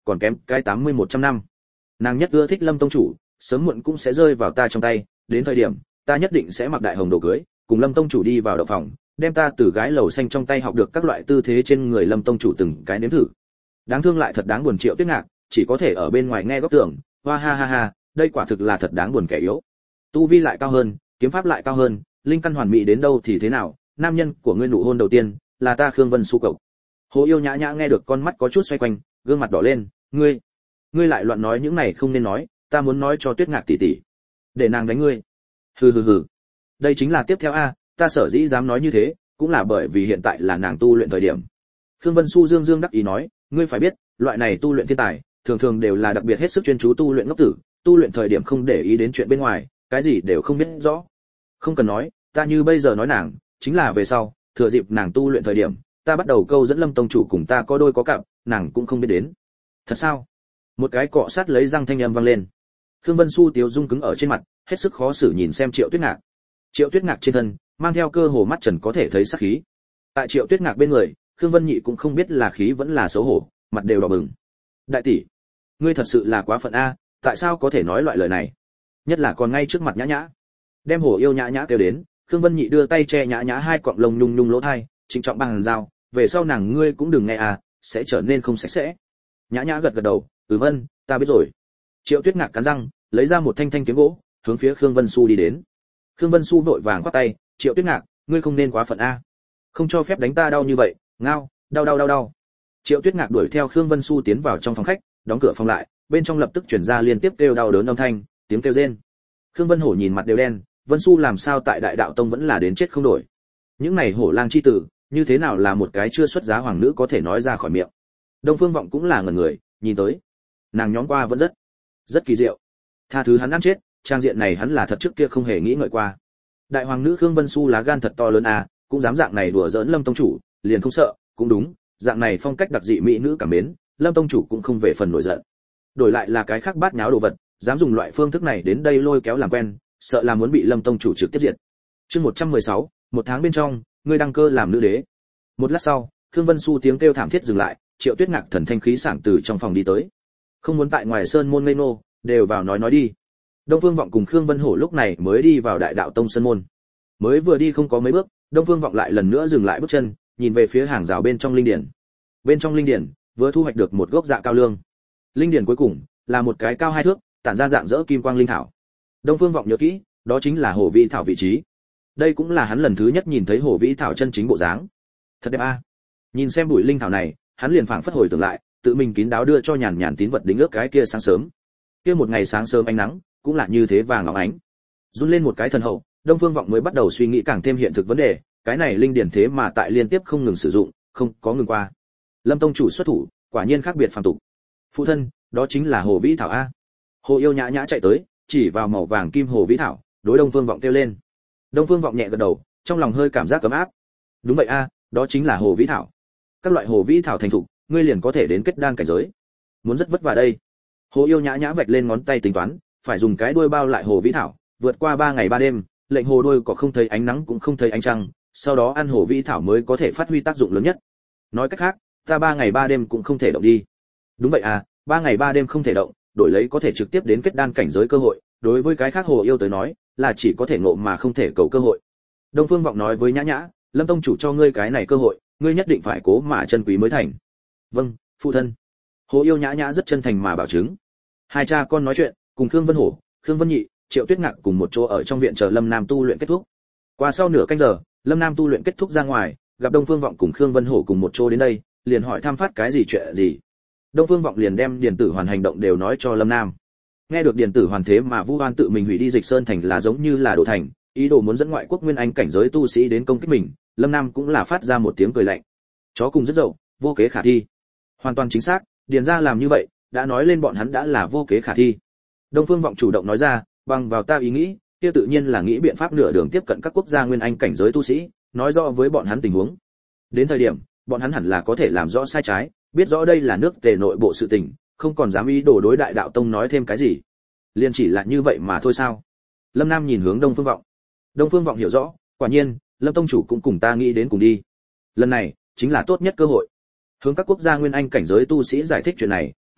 còn kém cái tám mươi một trăm năm. Nàng nhất ưa thích Lâm tông chủ, sớm muộn cũng sẽ rơi vào ta trong tay, đến thời điểm ta nhất định sẽ mặc đại hồng đồ cưới, cùng Lâm tông chủ đi vào động phòng, đem ta từ gái lầu xanh trong tay học được các loại tư thế trên người Lâm tông chủ từng cái nếm thử. Đáng thương lại thật đáng buồn Triệu Tuyết Ngạc, chỉ có thể ở bên ngoài nghe góc tưởng, hoa ha ha ha, đây quả thực là thật đáng buồn kẻ yếu. Tu vi lại cao hơn, kiếm pháp lại cao hơn, linh căn hoàn mỹ đến đâu thì thế nào, nam nhân của ngươi nụ hôn đầu tiên là ta Khương Vân Xu cậu. Hồ Yêu Nhã Nhã nghe được con mắt có chút xoay quanh, gương mặt đỏ lên, ngươi, ngươi lại loạn nói những này không nên nói, ta muốn nói cho Tuyết Ngạc tỷ tỷ, để nàng đánh ngươi. Hừ hừ hừ. Đây chính là tiếp theo a, ta sở dĩ dám nói như thế, cũng là bởi vì hiện tại là nàng tu luyện thời điểm. Khương Vân Xu dương dương đắc ý nói, ngươi phải biết, loại này tu luyện thiên tài, thường thường đều là đặc biệt hết sức chuyên chú tu luyện ngốc tử, tu luyện thời điểm không để ý đến chuyện bên ngoài, cái gì đều không biết rõ. Không cần nói, ta như bây giờ nói nàng, chính là về sau, thừa dịp nàng tu luyện thời điểm, ta bắt đầu câu dẫn Lâm tông chủ cùng ta có đôi có cặp, nàng cũng không biết đến. Thật sao? Một cái cọ sát lấy răng thanh âm vang lên. Khương Vân Xu tiếu dung cứng ở trên mặt, hết sức khó xử nhìn xem Triệu Tuyết Ngạc. Triệu Tuyết Ngạc trên thân mang theo cơ hồ mắt trần có thể thấy sát khí. Tại Triệu Tuyết Ngạc bên người, Khương Vân Nhị cũng không biết là khí vẫn là xấu hổ, mặt đều đỏ bừng. Đại tỷ, ngươi thật sự là quá phận a, tại sao có thể nói loại lời này? Nhất là còn ngay trước mặt Nhã Nhã. Đem Hồ Yêu Nhã Nhã kêu đến, Khương Vân Nhị đưa tay che Nhã Nhã hai cọng lông nhung nhung lỗ tai, trịnh trọng bằng dao, về sau nàng ngươi cũng đừng nghe à, sẽ trở nên không sạch sẽ. Nhã Nhã gật gật đầu, "Ừ vâng, ta biết rồi." Triệu Tuyết Ngạc cắn răng, lấy ra một thanh thanh kiếm gỗ, hướng phía Khương Vân Xu đi đến. Khương Vân Xu vội vàng quát tay, "Triệu Tuyết Ngạc, ngươi không nên quá phận a. Không cho phép đánh ta đau như vậy, ngao, đau đau đau đau." Triệu Tuyết Ngạc đuổi theo Khương Vân Xu tiến vào trong phòng khách, đóng cửa phòng lại, bên trong lập tức truyền ra liên tiếp kêu đau đớn âm thanh, tiếng kêu rên. Khương Vân Hổ nhìn mặt đều đen, Vân Xu làm sao tại Đại Đạo Tông vẫn là đến chết không đổi. Những này hổ lang chi tử, như thế nào là một cái chưa xuất giá hoàng nữ có thể nói ra khỏi miệng. Đông Phương Vọng cũng là ngẩn người, nhìn tới, nàng nhóm qua vẫn rất, rất kỳ diệu. Tha thứ hắn ăn chết, trang diện này hắn là thật trước kia không hề nghĩ ngợi qua. Đại hoàng nữ Khương Vân Xu lá gan thật to lớn à, cũng dám dạng này đùa giỡn Lâm tông chủ, liền không sợ, cũng đúng, dạng này phong cách đặc dị mỹ nữ cảm mến, Lâm tông chủ cũng không về phần nổi giận. Đổi lại là cái khác bát nháo đồ vật, dám dùng loại phương thức này đến đây lôi kéo làm quen, sợ là muốn bị Lâm tông chủ trực tiếp diệt. Chương một trăm mười sáu, một tháng bên trong, ngươi đăng cơ làm nữ đế. Một lát sau, Khương Vân Xu tiếng kêu thảm thiết dừng lại, Triệu Tuyết Ngạc thần thanh khí sảng từ trong phòng đi tới. Không muốn tại ngoài sơn môn ngây nô, đều vào nói nói đi. Đông Phương Vọng cùng Khương Vân Hổ lúc này mới đi vào Đại Đạo Tông sơn môn. Mới vừa đi không có mấy bước, Đông Phương Vọng lại lần nữa dừng lại bước chân, nhìn về phía hàng rào bên trong linh điển. Bên trong linh điển, vừa thu hoạch được một gốc dạ cao lương. Linh điển cuối cùng là một cái cao hai thước, tản ra dạng dỡ kim quang linh thảo. Đông Phương Vọng nhớ kỹ, đó chính là Hổ Vĩ thảo vị trí. Đây cũng là hắn lần thứ nhất nhìn thấy Hổ Vĩ thảo chân chính bộ dáng. Thật đẹp a. Nhìn xem bụi linh thảo này, hắn liền phảng phất hồi tưởng lại, tự mình kín đáo đưa cho nhàn nhàn tín vật đính ước cái kia sáng sớm. Kia một ngày sáng sớm ánh nắng, cũng là như thế vàng óng ánh. Run lên một cái thần hậu, Đông Phương Vọng mới bắt đầu suy nghĩ càng thêm hiện thực vấn đề, cái này linh điển thế mà tại liên tiếp không ngừng sử dụng, không có ngừng qua. Lâm tông chủ xuất thủ, quả nhiên khác biệt phàm tục. Phụ thân, đó chính là Hồ Vĩ thảo a. Hồ Yêu Nhã Nhã chạy tới, chỉ vào màu vàng kim Hồ Vĩ thảo, đối Đông Phương Vọng kêu lên. Đông Phương Vọng nhẹ gật đầu, trong lòng hơi cảm giác ấm áp. Đúng vậy a, đó chính là Hồ Vĩ thảo. Các loại Hồ Vĩ thảo thành thục, ngươi liền có thể đến kết đan cảnh giới. Muốn rất vất vả đây. Hồ Yêu Nhã Nhã vạch lên ngón tay tính toán, phải dùng cái đuôi bao lại Hồ Vĩ thảo, vượt qua ba ngày ba đêm, lệnh hồ đuôi có không thấy ánh nắng cũng không thấy ánh trăng, sau đó ăn Hồ Vĩ thảo mới có thể phát huy tác dụng lớn nhất. Nói cách khác, ta ba ngày ba đêm cũng không thể động đi. Đúng vậy à, ba ngày ba đêm không thể động, đổi lấy có thể trực tiếp đến kết đan cảnh giới cơ hội, đối với cái khác Hồ Yêu tới nói, là chỉ có thể ngộ mà không thể cầu cơ hội. Đông Phương Vọng nói với Nhã Nhã, Lâm tông chủ cho ngươi cái này cơ hội, ngươi nhất định phải cố mà chân quý mới thành. Vâng, phụ thân. Hồ Yêu Nhã Nhã rất chân thành mà bảo chứng. Hai cha con nói chuyện, cùng Khương Vân Hổ, Khương Vân Nhị, Triệu Tuyết Ngạc cùng một chỗ ở trong viện chờ Lâm Nam tu luyện kết thúc. Qua sau nửa canh giờ, Lâm Nam tu luyện kết thúc ra ngoài, gặp Đông Phương Vọng cùng Khương Vân Hổ cùng một chỗ đến đây, liền hỏi thăm phát cái gì chuyện gì. Đông Phương Vọng liền đem điền tử hoàn hành động đều nói cho Lâm Nam. Nghe được điền tử hoàn thế mà Vu Oan tự mình hủy đi Dịch Sơn thành là giống như là đổ thành, ý đồ muốn dẫn ngoại quốc nguyên anh cảnh giới tu sĩ đến công kích mình, Lâm Nam cũng là phát ra một tiếng cười lạnh. Chó cùng rất dậu, vô kế khả thi. Hoàn toàn chính xác, điền gia làm như vậy, đã nói lên bọn hắn đã là vô kế khả thi. Đông Phương Vọng chủ động nói ra, bằng vào ta ý nghĩ, kia tự nhiên là nghĩ biện pháp nửa đường tiếp cận các quốc gia nguyên anh cảnh giới tu sĩ, nói rõ với bọn hắn tình huống. Đến thời điểm, bọn hắn hẳn là có thể làm rõ sai trái, biết rõ đây là nước Tề nội bộ sự tình, không còn dám ý đồ đối Đại Đạo Tông nói thêm cái gì. Liên chỉ là như vậy mà thôi sao? Lâm Nam nhìn hướng Đông Phương Vọng. Đông Phương Vọng hiểu rõ, quả nhiên, Lâm tông chủ cũng cùng ta nghĩ đến cùng đi. Lần này chính là tốt nhất cơ hội. Hướng các quốc gia nguyên anh cảnh giới tu sĩ giải thích chuyện này,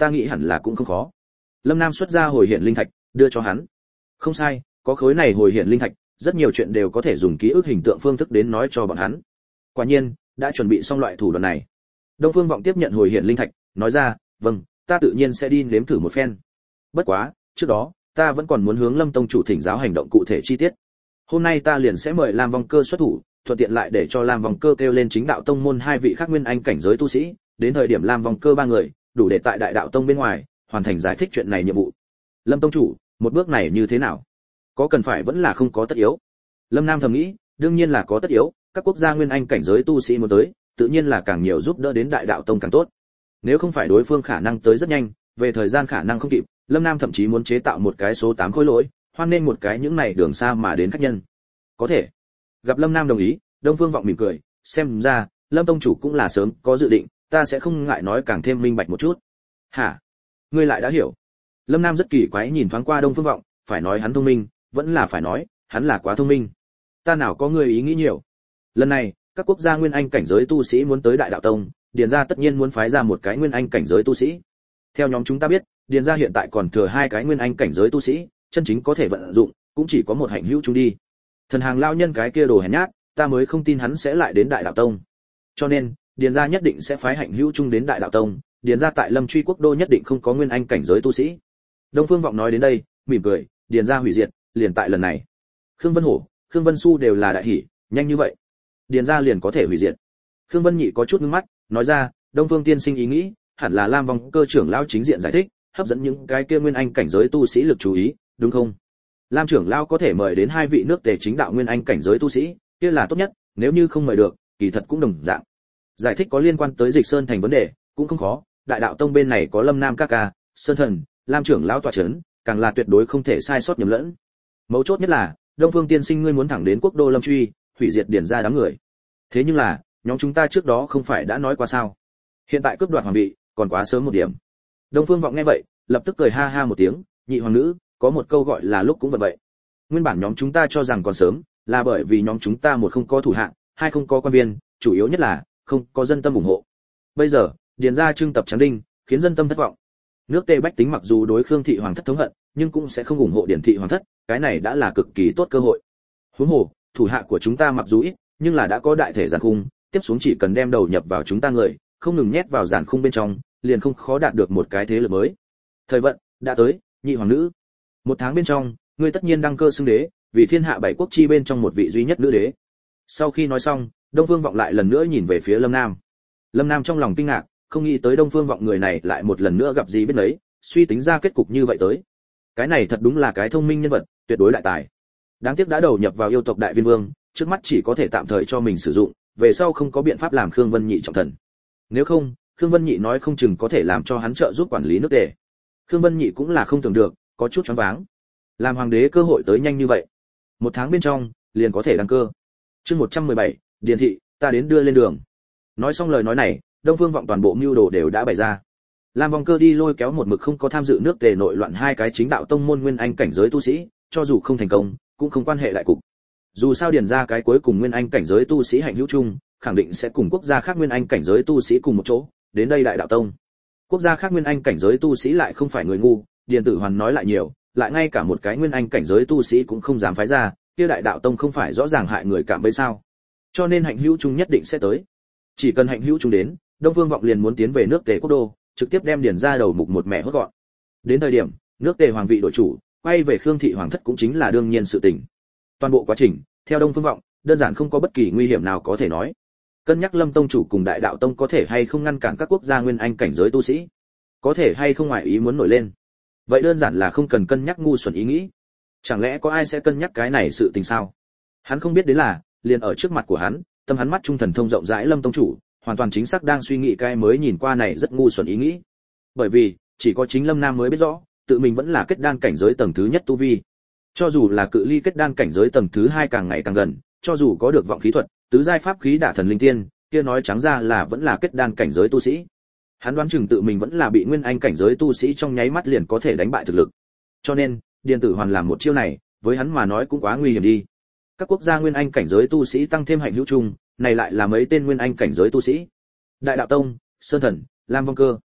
ta nghĩ hẳn là cũng không khó. Lâm Nam xuất ra hồi hiện linh thạch, đưa cho hắn. Không sai, có khối này hồi hiện linh thạch, rất nhiều chuyện đều có thể dùng ký ức hình tượng phương thức đến nói cho bọn hắn. Quả nhiên, đã chuẩn bị xong loại thủ đoạn này. Đông Phương Vọng tiếp nhận hồi hiện linh thạch, nói ra, "Vâng, ta tự nhiên sẽ đi nếm thử một phen. Bất quá, trước đó, ta vẫn còn muốn hướng Lâm tông chủ thỉnh giáo hành động cụ thể chi tiết. Hôm nay ta liền sẽ mời Lam Vong Cơ xuất thủ, thuận tiện lại để cho Lam Vong Cơ kêu lên chính đạo tông môn hai vị khác nguyên anh cảnh giới tu sĩ, đến thời điểm Lam Vong Cơ ba người, đủ để tại đại đạo tông bên ngoài hoàn thành giải thích chuyện này nhiệm vụ. Lâm tông chủ, một bước này như thế nào? Có cần phải vẫn là không có tất yếu?" Lâm Nam thầm nghĩ, đương nhiên là có tất yếu, các quốc gia nguyên anh cảnh giới tu sĩ muốn tới, tự nhiên là càng nhiều giúp đỡ đến đại đạo tông càng tốt. Nếu không phải đối phương khả năng tới rất nhanh, về thời gian khả năng không kịp, Lâm Nam thậm chí muốn chế tạo một cái số tám khối lỗi, hoan nên một cái những này đường xa mà đến khách nhân. Có thể. Gặp Lâm Nam đồng ý, Đông Phương Vọng mỉm cười, xem ra Lâm tông chủ cũng là sớm có dự định, ta sẽ không ngại nói càng thêm minh bạch một chút. Hả? Ngươi lại đã hiểu? Lâm Nam rất kỳ quái nhìn thoáng qua Đông Phương Vọng, phải nói hắn thông minh, vẫn là phải nói, hắn là quá thông minh. Ta nào có ngươi ý nghĩ nhiều. Lần này, các quốc gia nguyên anh cảnh giới tu sĩ muốn tới đại đạo tông, điền gia tất nhiên muốn phái ra một cái nguyên anh cảnh giới tu sĩ. Theo nhóm chúng ta biết, điền gia hiện tại còn thừa hai cái nguyên anh cảnh giới tu sĩ, chân chính có thể vận dụng, cũng chỉ có một hạnh hữu chúng đi. Thần hàng lao nhân cái kia đồ hèn nhát, ta mới không tin hắn sẽ lại đến đại đạo tông. Cho nên, điền gia nhất định sẽ phái hạnh hữu chung đến đại đạo tông, điền gia tại Lâm Truy quốc đô nhất định không có nguyên anh cảnh giới tu sĩ. Đông Phương Vọng nói đến đây, mỉm cười, điền gia hủy diệt, liền tại lần này. Khương Vân Hổ, Khương Vân Xu đều là đại hỉ, nhanh như vậy, điền gia liền có thể hủy diệt. Khương Vân Nhị có chút ngưng mắt, nói ra, Đông Phương tiên sinh ý nghĩ, hẳn là Lam Vong Cơ trưởng lão chính diện giải thích, hấp dẫn những cái kia nguyên anh cảnh giới tu sĩ lực chú ý, đúng không? Lam trưởng lão có thể mời đến hai vị nước tề chính đạo nguyên anh cảnh giới tu sĩ, kia là tốt nhất, nếu như không mời được, kỳ thật cũng đồng dạng. Giải thích có liên quan tới Dịch Sơn thành vấn đề, cũng không khó, đại đạo tông bên này có Lâm Nam ca ca, Sơn Thần, Lam trưởng lão tọa chấn, càng là tuyệt đối không thể sai sót nhầm lẫn. Mấu chốt nhất là, Đông Phương tiên sinh ngươi muốn thẳng đến quốc đô Lâm Truy, hủy diệt điển ra đám người. Thế nhưng là, nhóm chúng ta trước đó không phải đã nói qua sao? Hiện tại cướp đoạt hoàng vị, còn quá sớm một điểm. Đông Phương Vọng nghe vậy, lập tức cười ha ha một tiếng, nhị hoàng nữ, có một câu gọi là lúc cũng vật vậy. Nguyên bản nhóm chúng ta cho rằng còn sớm, là bởi vì nhóm chúng ta một không có thủ hạng, hai không có quan viên, chủ yếu nhất là không có dân tâm ủng hộ. Bây giờ, điền ra trưng tập trắng đinh, khiến dân tâm thất vọng. Nước Tề bách tính mặc dù đối Khương thị hoàng thất thống hận, nhưng cũng sẽ không ủng hộ điền thị hoàng thất, cái này đã là cực kỳ tốt cơ hội. Huống hồ, thủ hạ của chúng ta mặc dù ít, nhưng là đã có đại thể giàn khung, tiếp xuống chỉ cần đem đầu nhập vào chúng ta người, không ngừng nhét vào giàn khung bên trong, liền không khó đạt được một cái thế lực mới. Thời vận đã tới, nhị hoàng nữ. Một tháng bên trong, ngươi tất nhiên đăng cơ xưng đế, vì thiên hạ bảy quốc chi bên trong một vị duy nhất nữ đế. Sau khi nói xong, Đông Phương Vọng lại lần nữa nhìn về phía Lâm Nam. Lâm Nam trong lòng kinh ngạc, không nghĩ tới Đông Phương Vọng người này lại một lần nữa gặp gì biết đấy, suy tính ra kết cục như vậy tới. Cái này thật đúng là cái thông minh nhân vật, tuyệt đối đại tài. Đáng tiếc đã đầu nhập vào yêu tộc đại viên vương, trước mắt chỉ có thể tạm thời cho mình sử dụng, về sau không có biện pháp làm Khương Vân Nhị trọng thần. Nếu không, Khương Vân Nhị nói không chừng có thể làm cho hắn trợ giúp quản lý nước Tề. Khương Vân Nhị cũng là không tưởng được, có chút choáng váng. Làm hoàng đế cơ hội tới nhanh như vậy, một tháng bên trong liền có thể đăng cơ. Chương một trăm mười bảy, Điền thị, ta đến đưa lên đường. Nói xong lời nói này, Đông Phương Vọng toàn bộ mưu đồ đều đã bày ra. Lam Vong Cơ đi lôi kéo một mực không có tham dự nước Tề nội loạn hai cái chính đạo tông môn nguyên anh cảnh giới tu sĩ, cho dù không thành công, cũng không quan hệ đại cục. Dù sao điền ra cái cuối cùng nguyên anh cảnh giới tu sĩ hạnh hữu chung, khẳng định sẽ cùng quốc gia khác nguyên anh cảnh giới tu sĩ cùng một chỗ, đến đây đại đạo tông. Quốc gia khác nguyên anh cảnh giới tu sĩ lại không phải người ngu, Điền Tử Hoàn nói lại nhiều, lại ngay cả một cái nguyên anh cảnh giới tu sĩ cũng không dám phái ra, kia đại đạo tông không phải rõ ràng hại người cảm bấy sao? Cho nên hạnh hữu chung nhất định sẽ tới. Chỉ cần hạnh hữu chung đến, Đông Phương Vọng liền muốn tiến về nước Tề quốc đô, trực tiếp đem điền ra đầu mục một mẹ hốt gọn. Đến thời điểm, nước Tề hoàng vị đổi chủ, quay về Khương thị hoàng thất cũng chính là đương nhiên sự tình. Toàn bộ quá trình, theo Đông Phương Vọng, đơn giản không có bất kỳ nguy hiểm nào có thể nói. Cân nhắc Lâm tông chủ cùng Đại đạo tông có thể hay không ngăn cản các quốc gia nguyên anh cảnh giới tu sĩ, có thể hay không ngoại ý muốn nổi lên. Vậy đơn giản là không cần cân nhắc ngu xuẩn ý nghĩ. Chẳng lẽ có ai sẽ cân nhắc cái này sự tình sao? Hắn không biết đến là, liền ở trước mặt của hắn, tâm hắn mắt trung thần thông rộng rãi Lâm tông chủ, hoàn toàn chính xác đang suy nghĩ cái mới nhìn qua này rất ngu xuẩn ý nghĩ. Bởi vì, chỉ có chính Lâm Nam mới biết rõ, tự mình vẫn là kết đan cảnh giới tầng thứ nhất tu vi. Cho dù là cự ly kết đan cảnh giới tầng thứ hai càng ngày càng gần, cho dù có được vọng khí thuật, tứ giai pháp khí đả thần linh tiên, kia nói trắng ra là vẫn là kết đan cảnh giới tu sĩ. Hắn đoán chừng tự mình vẫn là bị nguyên anh cảnh giới tu sĩ trong nháy mắt liền có thể đánh bại thực lực. Cho nên, Điền Tử Hoàn làm một chiêu này, với hắn mà nói cũng quá nguy hiểm đi. Các quốc gia nguyên anh cảnh giới tu sĩ tăng thêm hạnh hữu chung, này lại là mấy tên nguyên anh cảnh giới tu sĩ. Đại đạo tông, Sơn Thần, Lam Vong Cơ.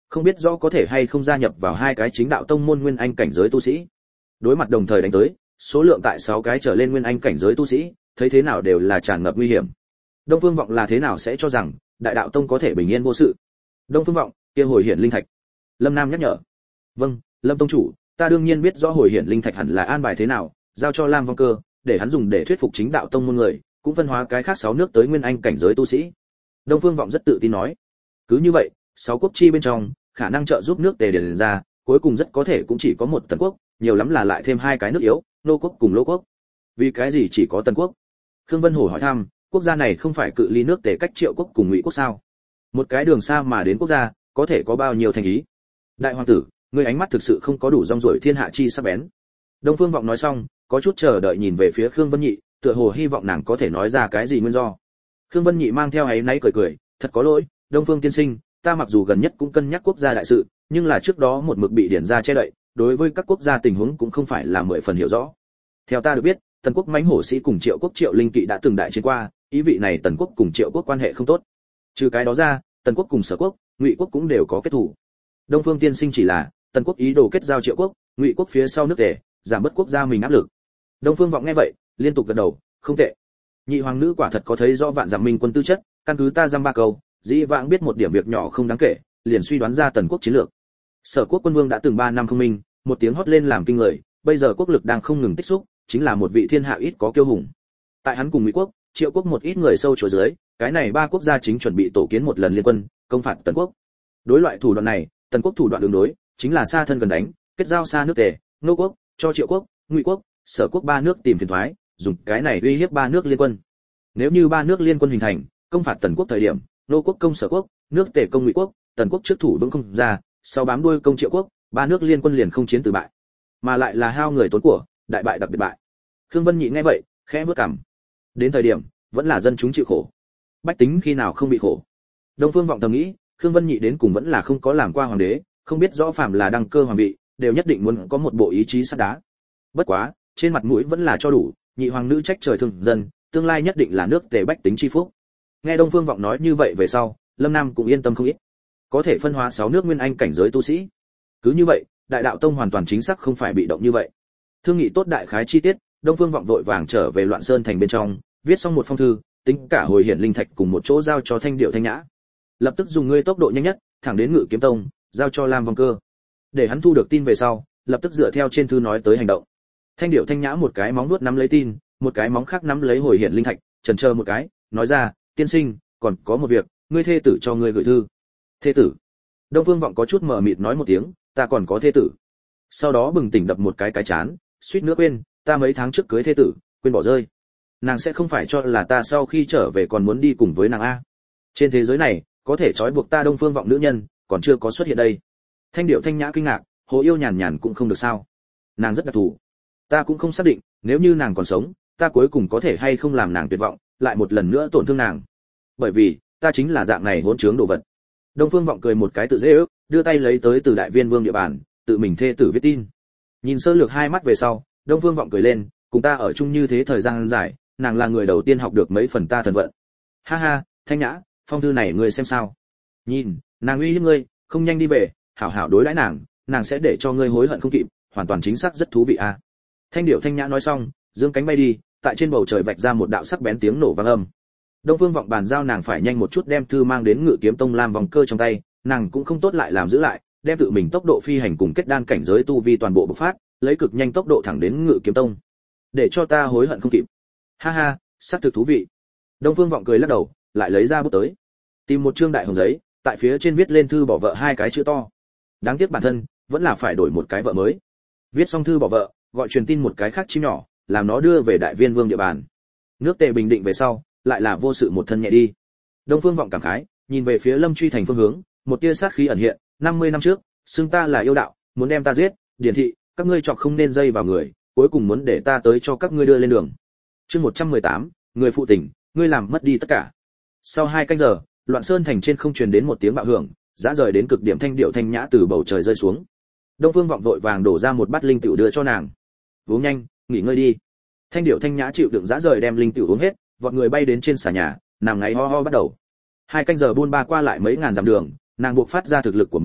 không biết rõ có thể hay không gia nhập vào hai cái chính đạo tông môn nguyên anh cảnh giới tu sĩ. Đối mặt đồng thời đánh tới, số lượng tại sáu cái trở lên nguyên anh cảnh giới tu sĩ, thấy thế nào đều là tràn ngập nguy hiểm. Đông Phương Vọng là thế nào sẽ cho rằng Đại đạo tông có thể bình yên vô sự? Đông Phương Vọng, kia hồi hiển linh thạch. Lâm Nam nhắc nhở. Vâng, Lâm tông chủ, ta đương nhiên biết rõ hồi hiển linh thạch hẳn là an bài thế nào, giao cho Lam Vong Cơ, để hắn dùng để thuyết phục chính đạo tông môn người, cũng phân hóa cái khác sáu nước tới nguyên anh cảnh giới tu sĩ. Đông Phương Vọng rất tự tin nói. Cứ như vậy, sáu quốc chi bên trong, khả năng trợ giúp nước Tề điền ra, cuối cùng rất có thể cũng chỉ có một Tần quốc, nhiều lắm là lại thêm hai cái nước yếu, Nô quốc cùng Lô quốc. Vì cái gì chỉ có Tần quốc? Khương Vân Hổ hỏi thăm, quốc gia này không phải cự ly nước Tề cách Triệu quốc cùng Ngụy quốc sao? Một cái đường xa mà đến quốc gia, có thể có bao nhiêu thành ý? Đại hoàng tử, ngươi ánh mắt thực sự không có đủ rong ruổi thiên hạ chi sắc bén. Đông Phương Vọng nói xong, có chút chờ đợi nhìn về phía Khương Vân Nhị, tựa hồ hy vọng nàng có thể nói ra cái gì nguyên do. Khương Vân Nhị mang theo áy náy cười cười, thật có lỗi, Đông Phương tiên sinh, ta mặc dù gần nhất cũng cân nhắc quốc gia đại sự, nhưng là trước đó một mực bị điển ra che đậy, đối với các quốc gia tình huống cũng không phải là mười phần hiểu rõ. Theo ta được biết, Tần quốc mãnh hổ sĩ cùng Triệu quốc Triệu Linh Kỵ đã từng đại chiến qua, ý vị này Tần quốc cùng Triệu quốc quan hệ không tốt. Trừ cái đó ra, Tần quốc cùng Sở quốc, Ngụy quốc cũng đều có kết thù. Đông Phương tiên sinh chỉ là Tần quốc ý đồ kết giao Triệu quốc, Ngụy quốc phía sau nước Tề, giảm bớt quốc gia mình áp lực. Đông Phương Vọng nghe vậy, liên tục gật đầu, không tệ. Nhị hoàng nữ quả thật có thấy rõ vạn giảm minh quân tư chất, căn cứ ta dăm ba câu, dĩ vãng biết một điểm việc nhỏ không đáng kể, liền suy đoán ra Tần quốc chiến lược. Sở quốc quân vương đã từng ba năm không minh, một tiếng hót lên làm kinh người, bây giờ quốc lực đang không ngừng tích xúc, chính là một vị thiên hạ ít có kiêu hùng. Tại hắn cùng Ngụy quốc, Triệu quốc một ít người sâu chỗ dưới, cái này ba quốc gia chính chuẩn bị tổ kiến một lần liên quân, công phạt Tần quốc. Đối loại thủ đoạn này, Tần quốc thủ đoạn đường đối, chính là xa thân gần đánh, kết giao xa nước Tề, Nô quốc, cho Triệu quốc, Ngụy quốc, Sở quốc ba nước tìm phiền toái, dùng cái này uy hiếp ba nước liên quân. Nếu như ba nước liên quân hình thành, công phạt Tần quốc thời điểm, Nô quốc công Sở quốc, nước Tề công Ngụy quốc, Tần quốc trước thủ vững không ra, sau bám đuôi công Triệu quốc, ba nước liên quân liền không chiến từ bại, mà lại là hao người tốn của, đại bại đặc biệt bại. Khương Vân Nhị nghe vậy, khẽ bước cằm. Đến thời điểm, vẫn là dân chúng chịu khổ. Bách tính khi nào không bị khổ. Đông Phương Vọng thầm nghĩ, Khương Vân Nhị đến cùng vẫn là không có làm qua hoàng đế, không biết rõ phàm là đăng cơ hoàng vị, đều nhất định muốn có một bộ ý chí sắt đá. Bất quá, trên mặt mũi vẫn là cho đủ, nhị hoàng nữ trách trời thương dân, tương lai nhất định là nước Tề bách tính chi phúc. Nghe Đông Phương Vọng nói như vậy về sau, Lâm Nam cũng yên tâm không ít. Có thể phân hóa sáu nước nguyên anh cảnh giới tu sĩ. Cứ như vậy, Đại đạo tông hoàn toàn chính xác không phải bị động như vậy. Thương nghị tốt đại khái chi tiết, Đông Phương Vọng vội vàng trở về Loạn Sơn thành bên trong, viết xong một phong thư, tính cả hồi hiển linh thạch cùng một chỗ giao cho Thanh Điệu Thanh Nhã. Lập tức dùng ngươi tốc độ nhanh nhất, thẳng đến Ngự Kiếm Tông, giao cho Lam Vong Cơ. Để hắn thu được tin về sau, lập tức dựa theo trên thư nói tới hành động. Thanh Điệu Thanh Nhã một cái móng nuốt nắm lấy tin, một cái móng khác nắm lấy hồi hiển linh thạch, chần chờ một cái, nói ra, tiên sinh, còn có một việc, ngươi thê tử cho ngươi gửi thư. Thê tử? Đông Phương Vọng có chút mờ mịt nói một tiếng, ta còn có thê tử. Sau đó bừng tỉnh đập một cái cái chán, suýt nữa quên, ta mấy tháng trước cưới thê tử, quên bỏ rơi. Nàng sẽ không phải cho là ta sau khi trở về còn muốn đi cùng với nàng a? Trên thế giới này, có thể trói buộc ta Đông Phương Vọng nữ nhân, còn chưa có xuất hiện đây. Thanh Điệu Thanh Nhã kinh ngạc, Hồ Yêu nhàn nhàn cũng không được sao? Nàng rất đặc thù. Ta cũng không xác định, nếu như nàng còn sống, ta cuối cùng có thể hay không làm nàng tuyệt vọng, lại một lần nữa tổn thương nàng. Bởi vì, ta chính là dạng này hỗn trướng đồ vật. Đông Phương Vọng cười một cái tự dễ ước, đưa tay lấy tới từ Đại Viên Vương địa bàn, tự mình thê tử viết tin. Nhìn sơ lược hai mắt về sau, Đông Phương Vọng cười lên, cùng ta ở chung như thế thời gian dài, nàng là người đầu tiên học được mấy phần ta thần vận. Ha ha, Thanh Nhã, phong thư này ngươi xem sao? Nhìn, nàng uy hiếp ngươi, không nhanh đi về, hảo hảo đối đãi nàng, nàng sẽ để cho ngươi hối hận không kịp, hoàn toàn chính xác rất thú vị a. À. Thanh Điệu Thanh Nhã nói xong, dương cánh bay đi, tại trên bầu trời vạch ra một đạo sắc bén tiếng nổ vang âm. Đông Phương Vọng bàn giao nàng phải nhanh một chút đem thư mang đến Ngự Kiếm Tông Lam Vong Cơ trong tay, nàng cũng không tốt lại làm giữ lại, đem tự mình tốc độ phi hành cùng kết đan cảnh giới tu vi toàn bộ bộc phát, lấy cực nhanh tốc độ thẳng đến Ngự Kiếm Tông. Để cho ta hối hận không kịp. Ha ha, sắc thực thú vị. Đông Phương Vọng cười lắc đầu, lại lấy ra bút tới, tìm một trương đại hồng giấy, tại phía trên viết lên thư bỏ vợ hai cái chữ to. Đáng tiếc bản thân vẫn là phải đổi một cái vợ mới. Viết xong thư bỏ vợ, gọi truyền tin một cái khác chim nhỏ, làm nó đưa về Đại Viên Vương địa bàn. Nước Tề bình định về sau, lại là vô sự một thân nhẹ đi. Đông Phương Vọng cảm khái, nhìn về phía Lâm Truy thành phương hướng, một tia sát khí ẩn hiện, năm mươi năm trước, xưng ta là yêu đạo, muốn đem ta giết, điển thị, các ngươi chọc không nên dây vào người, cuối cùng muốn để ta tới cho các ngươi đưa lên đường. Chương một trăm mười tám, người phụ tình, ngươi làm mất đi tất cả. Sau hai canh giờ, Loạn Sơn thành trên không truyền đến một tiếng bạo hưởng, dã rời đến cực điểm Thanh Điệu Thanh Nhã từ bầu trời rơi xuống. Đông Phương Vọng vội vàng đổ ra một bát linh tiểu đưa cho nàng. Uống nhanh, nghỉ ngơi đi. Thanh Điệu Thanh Nhã chịu đựng dã rời đem linh tiểu uống hết, vọt người bay đến trên xà nhà, nằm ngáy ho ho bắt đầu. Hai canh giờ buôn ba qua lại mấy ngàn dặm đường, nàng buộc phát ra thực lực của mình,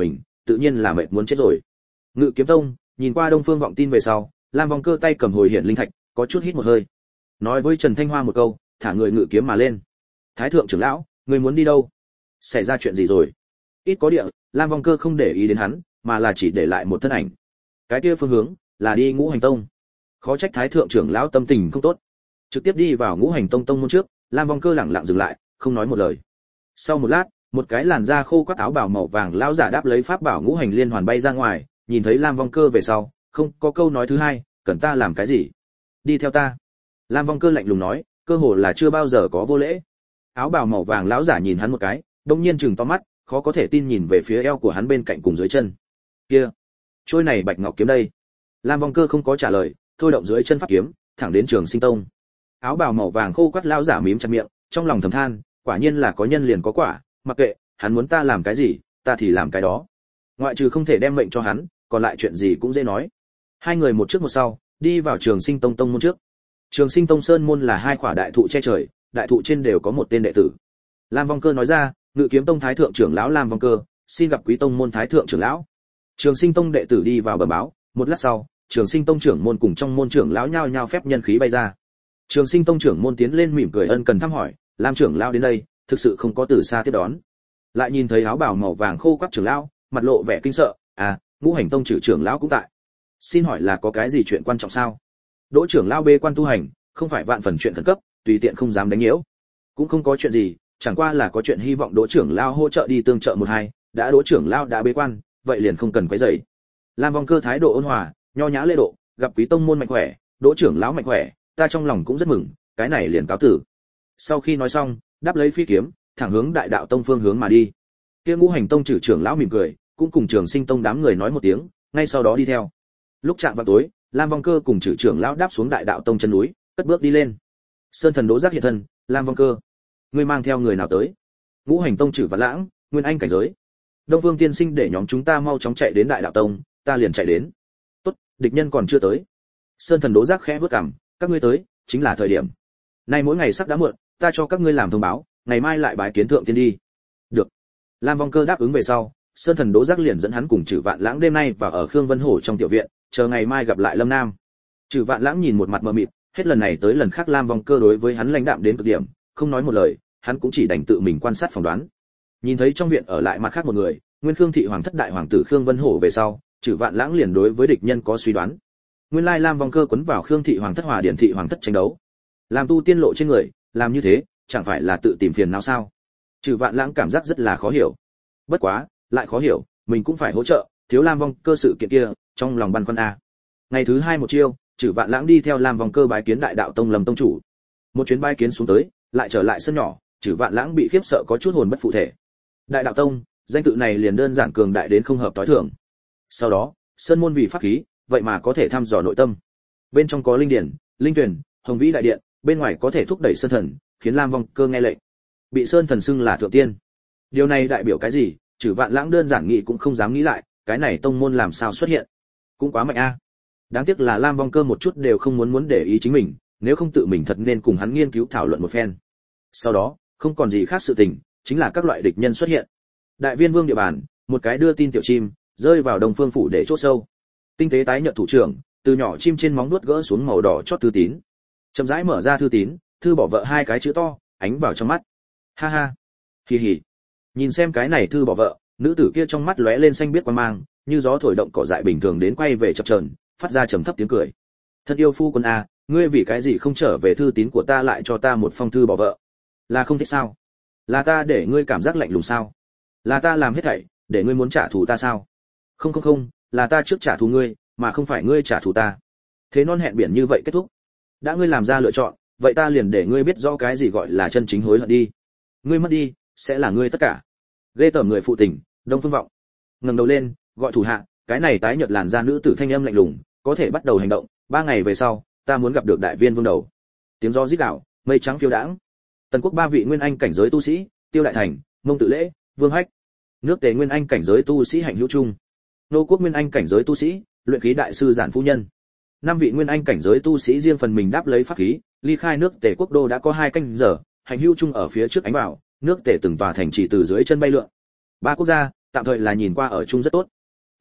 tự nhiên là mệt muốn chết rồi. Ngự Kiếm Tông nhìn qua Đông Phương Vọng tin về sau, Lam Vong Cơ tay cầm hồi hiện linh thạch, có chút hít một hơi, nói với Trần Thanh Hoa một câu, thả người ngự kiếm mà lên. Thái thượng trưởng lão, người muốn đi đâu? Xảy ra chuyện gì rồi? Ít có địa, Lam Vong Cơ không để ý đến hắn, mà là chỉ để lại một thân ảnh. Cái kia phương hướng là đi Ngũ Hành Tông. Khó trách Thái thượng trưởng lão tâm tình không tốt. Trực tiếp đi vào Ngũ Hành Tông tông môn trước, Lam Vong Cơ lặng lặng dừng lại, không nói một lời. Sau một lát, một cái làn da khô quắt áo bào màu vàng lão giả đáp lấy pháp bảo Ngũ Hành Liên Hoàn bay ra ngoài, nhìn thấy Lam Vong Cơ về sau, không có câu nói thứ hai, cần ta làm cái gì? Đi theo ta. Lam Vong Cơ lạnh lùng nói, cơ hồ là chưa bao giờ có vô lễ. Áo bào màu vàng lão giả nhìn hắn một cái, đột nhiên trừng to mắt, khó có thể tin nhìn về phía eo của hắn bên cạnh cùng dưới chân. Kia, trôi này bạch ngọc kiếm đây. Lam Vong Cơ không có trả lời, thôi động dưới chân pháp kiếm, thẳng đến Trường Sinh Tông. Áo bào màu vàng khô quắt lão giả mím chặt miệng, trong lòng thầm than, quả nhiên là có nhân liền có quả, mặc kệ hắn muốn ta làm cái gì, ta thì làm cái đó. Ngoại trừ không thể đem mệnh cho hắn, còn lại chuyện gì cũng dễ nói. Hai người một trước một sau, đi vào Trường Sinh Tông tông môn trước. Trường Sinh Tông sơn môn là hai khỏa đại thụ che trời, đại thụ trên đều có một tên đệ tử. Lam Vong Cơ nói ra, Ngự Kiếm Tông thái thượng trưởng lão Lam Vong Cơ, xin gặp quý tông môn thái thượng trưởng lão. Trường Sinh Tông đệ tử đi vào bẩm báo, một lát sau, Trường Sinh Tông trưởng môn cùng trong môn trưởng lão nhao nhao phép nhân khí bay ra. Trường Sinh Tông trưởng môn tiến lên mỉm cười ân cần thăm hỏi, Lam trưởng lão đến đây, thực sự không có từ xa tiếp đón. Lại nhìn thấy áo bào màu vàng khô quắt trưởng lão, mặt lộ vẻ kinh sợ, à, Ngũ Hành Tông trưởng trưởng lão cũng tại. Xin hỏi là có cái gì chuyện quan trọng sao? Đỗ trưởng lão bê quan tu hành, không phải vạn phần chuyện khẩn cấp, tùy tiện không dám đánh nhiễu. Cũng không có chuyện gì, chẳng qua là có chuyện hy vọng Đỗ trưởng lão hỗ trợ đi tương trợ một hai, đã Đỗ trưởng lão đã bế quan, vậy liền không cần quấy rầy. Lam Vong Cơ thái độ ôn hòa, nho nhã lễ độ, gặp quý tông môn mạnh khỏe, Đỗ trưởng lão mạnh khỏe, ta trong lòng cũng rất mừng, cái này liền cáo tử. Sau khi nói xong, đáp lấy phi kiếm, thẳng hướng Đại Đạo Tông phương hướng mà đi. Kia Ngũ Hành Tông trưởng trưởng lão mỉm cười, cũng cùng Trường Sinh Tông đám người nói một tiếng, ngay sau đó đi theo. Lúc chạm vào tối, Lam Vong Cơ cùng trưởng trưởng lão đáp xuống Đại Đạo Tông chân núi, cất bước đi lên. Sơn Thần Đỗ giác hiện thân, Lam Vong Cơ, ngươi mang theo người nào tới? Ngũ Hành Tông Trử Vạn Lãng, Nguyên Anh cảnh giới. Đông Vương tiên sinh để nhóm chúng ta mau chóng chạy đến Đại Đạo Tông, ta liền chạy đến. Tốt, địch nhân còn chưa tới. Sơn Thần Đỗ giác khẽ bước cằm, các ngươi tới, chính là thời điểm. Nay mỗi ngày sắp đã muộn, ta cho các ngươi làm thông báo, ngày mai lại bái kiến thượng tiên đi. Được. Lam Vong Cơ đáp ứng về sau, Sơn Thần Đỗ giác liền dẫn hắn cùng Trử Vạn Lãng đêm nay vào ở Khương Vân Hổ trong tiểu viện, chờ ngày mai gặp lại Lâm Nam. Trử Vạn Lãng nhìn một mặt mờ mịt, hết lần này tới lần khác Lam Vong Cơ đối với hắn lãnh đạm đến cực điểm, không nói một lời, hắn cũng chỉ đành tự mình quan sát phỏng đoán. Nhìn thấy trong viện ở lại mặt khác một người, Nguyên Khương thị hoàng thất đại hoàng tử Khương Vân Hổ về sau, Trử Vạn Lãng liền đối với địch nhân có suy đoán. Nguyên lai Lam Vong Cơ quấn vào Khương thị hoàng thất hòa điển thị hoàng thất tranh đấu, làm tu tiên lộ trên người, làm như thế, chẳng phải là tự tìm phiền não sao? Trử Vạn Lãng cảm giác rất là khó hiểu. Bất quá, lại khó hiểu, mình cũng phải hỗ trợ, thiếu Lam Vong Cơ sự kiện kia, trong lòng băn khoăn a. Ngày thứ hai một chiêu, Trử Vạn Lãng đi theo Lam Vong Cơ bái kiến Đại Đạo Tông Lâm tông chủ. Một chuyến bái kiến xuống tới, lại trở lại sân nhỏ, Trử Vạn Lãng bị khiếp sợ có chút hồn bất phụ thể. Đại Đạo Tông, danh tự này liền đơn giản cường đại đến không hợp tối thường. Sau đó, sơn môn vì pháp khí, vậy mà có thể thăm dò nội tâm. Bên trong có linh điển, linh tuyển, hồng vĩ đại điện, bên ngoài có thể thúc đẩy sơn thần, khiến Lam Vong Cơ nghe lệnh. Bị sơn thần xưng là thượng tiên. Điều này đại biểu cái gì? Trử Vạn Lãng đơn giản nghĩ cũng không dám nghĩ lại, cái này tông môn làm sao xuất hiện? Cũng quá mạnh a. Đáng tiếc là Lam Vong Cơ một chút đều không muốn muốn để ý chính mình, nếu không tự mình thật nên cùng hắn nghiên cứu thảo luận một phen. Sau đó, không còn gì khác sự tình, chính là các loại địch nhân xuất hiện. Đại Viên Vương địa bàn, một cái đưa tin tiểu chim, rơi vào Đông Phương phủ để chốt sâu. Tinh tế tái nhợt thủ trưởng, từ nhỏ chim trên móng vuốt gỡ xuống màu đỏ chót thư tín. Chậm rãi mở ra thư tín, thư bỏ vợ hai cái chữ to, ánh vào trong mắt. Ha ha. Hì hì. Nhìn xem cái này thư bỏ vợ, nữ tử kia trong mắt lóe lên xanh biết quan mang, như gió thổi động cỏ dại bình thường đến quay về chập chờn, phát ra trầm thấp tiếng cười. Thân yêu phu quân a, ngươi vì cái gì không trở về thư tín của ta lại cho ta một phong thư bỏ vợ? Là không thích sao? Là ta để ngươi cảm giác lạnh lùng sao? Là ta làm hết thảy để ngươi muốn trả thù ta sao? Không không không, là ta trước trả thù ngươi, mà không phải ngươi trả thù ta. Thế non hẹn biển như vậy kết thúc. Đã ngươi làm ra lựa chọn, vậy ta liền để ngươi biết rõ cái gì gọi là chân chính hối hận đi. Ngươi mất đi, sẽ là ngươi tất cả. Ghê tởm người phụ tình, Đông Phương Vọng. Ngẩng đầu lên, gọi thủ hạ, cái này tái nhợt làn da nữ tử thanh âm lạnh lùng, có thể bắt đầu hành động, ba ngày về sau, ta muốn gặp được Đại Viên Vương đầu. Tiếng gió rít gào, mây trắng phiêu đãng. Tần Quốc ba vị nguyên anh cảnh giới tu sĩ, Tiêu Đại Thành, Mông Tự Lễ, Vương Hách. Nước Tề nguyên anh cảnh giới tu sĩ Hạnh Hữu Trung. Nô Quốc nguyên anh cảnh giới tu sĩ, luyện khí đại sư Giản Phu Nhân. Năm vị nguyên anh cảnh giới tu sĩ riêng phần mình đáp lấy pháp khí, ly khai nước Tề quốc đô đã có hai canh giờ, Hạnh Hữu Trung ở phía trước ánh vào, nước Tề từng tòa thành trì từ dưới chân bay lượn. Ba quốc gia, tạm thời là nhìn qua ở chung rất tốt.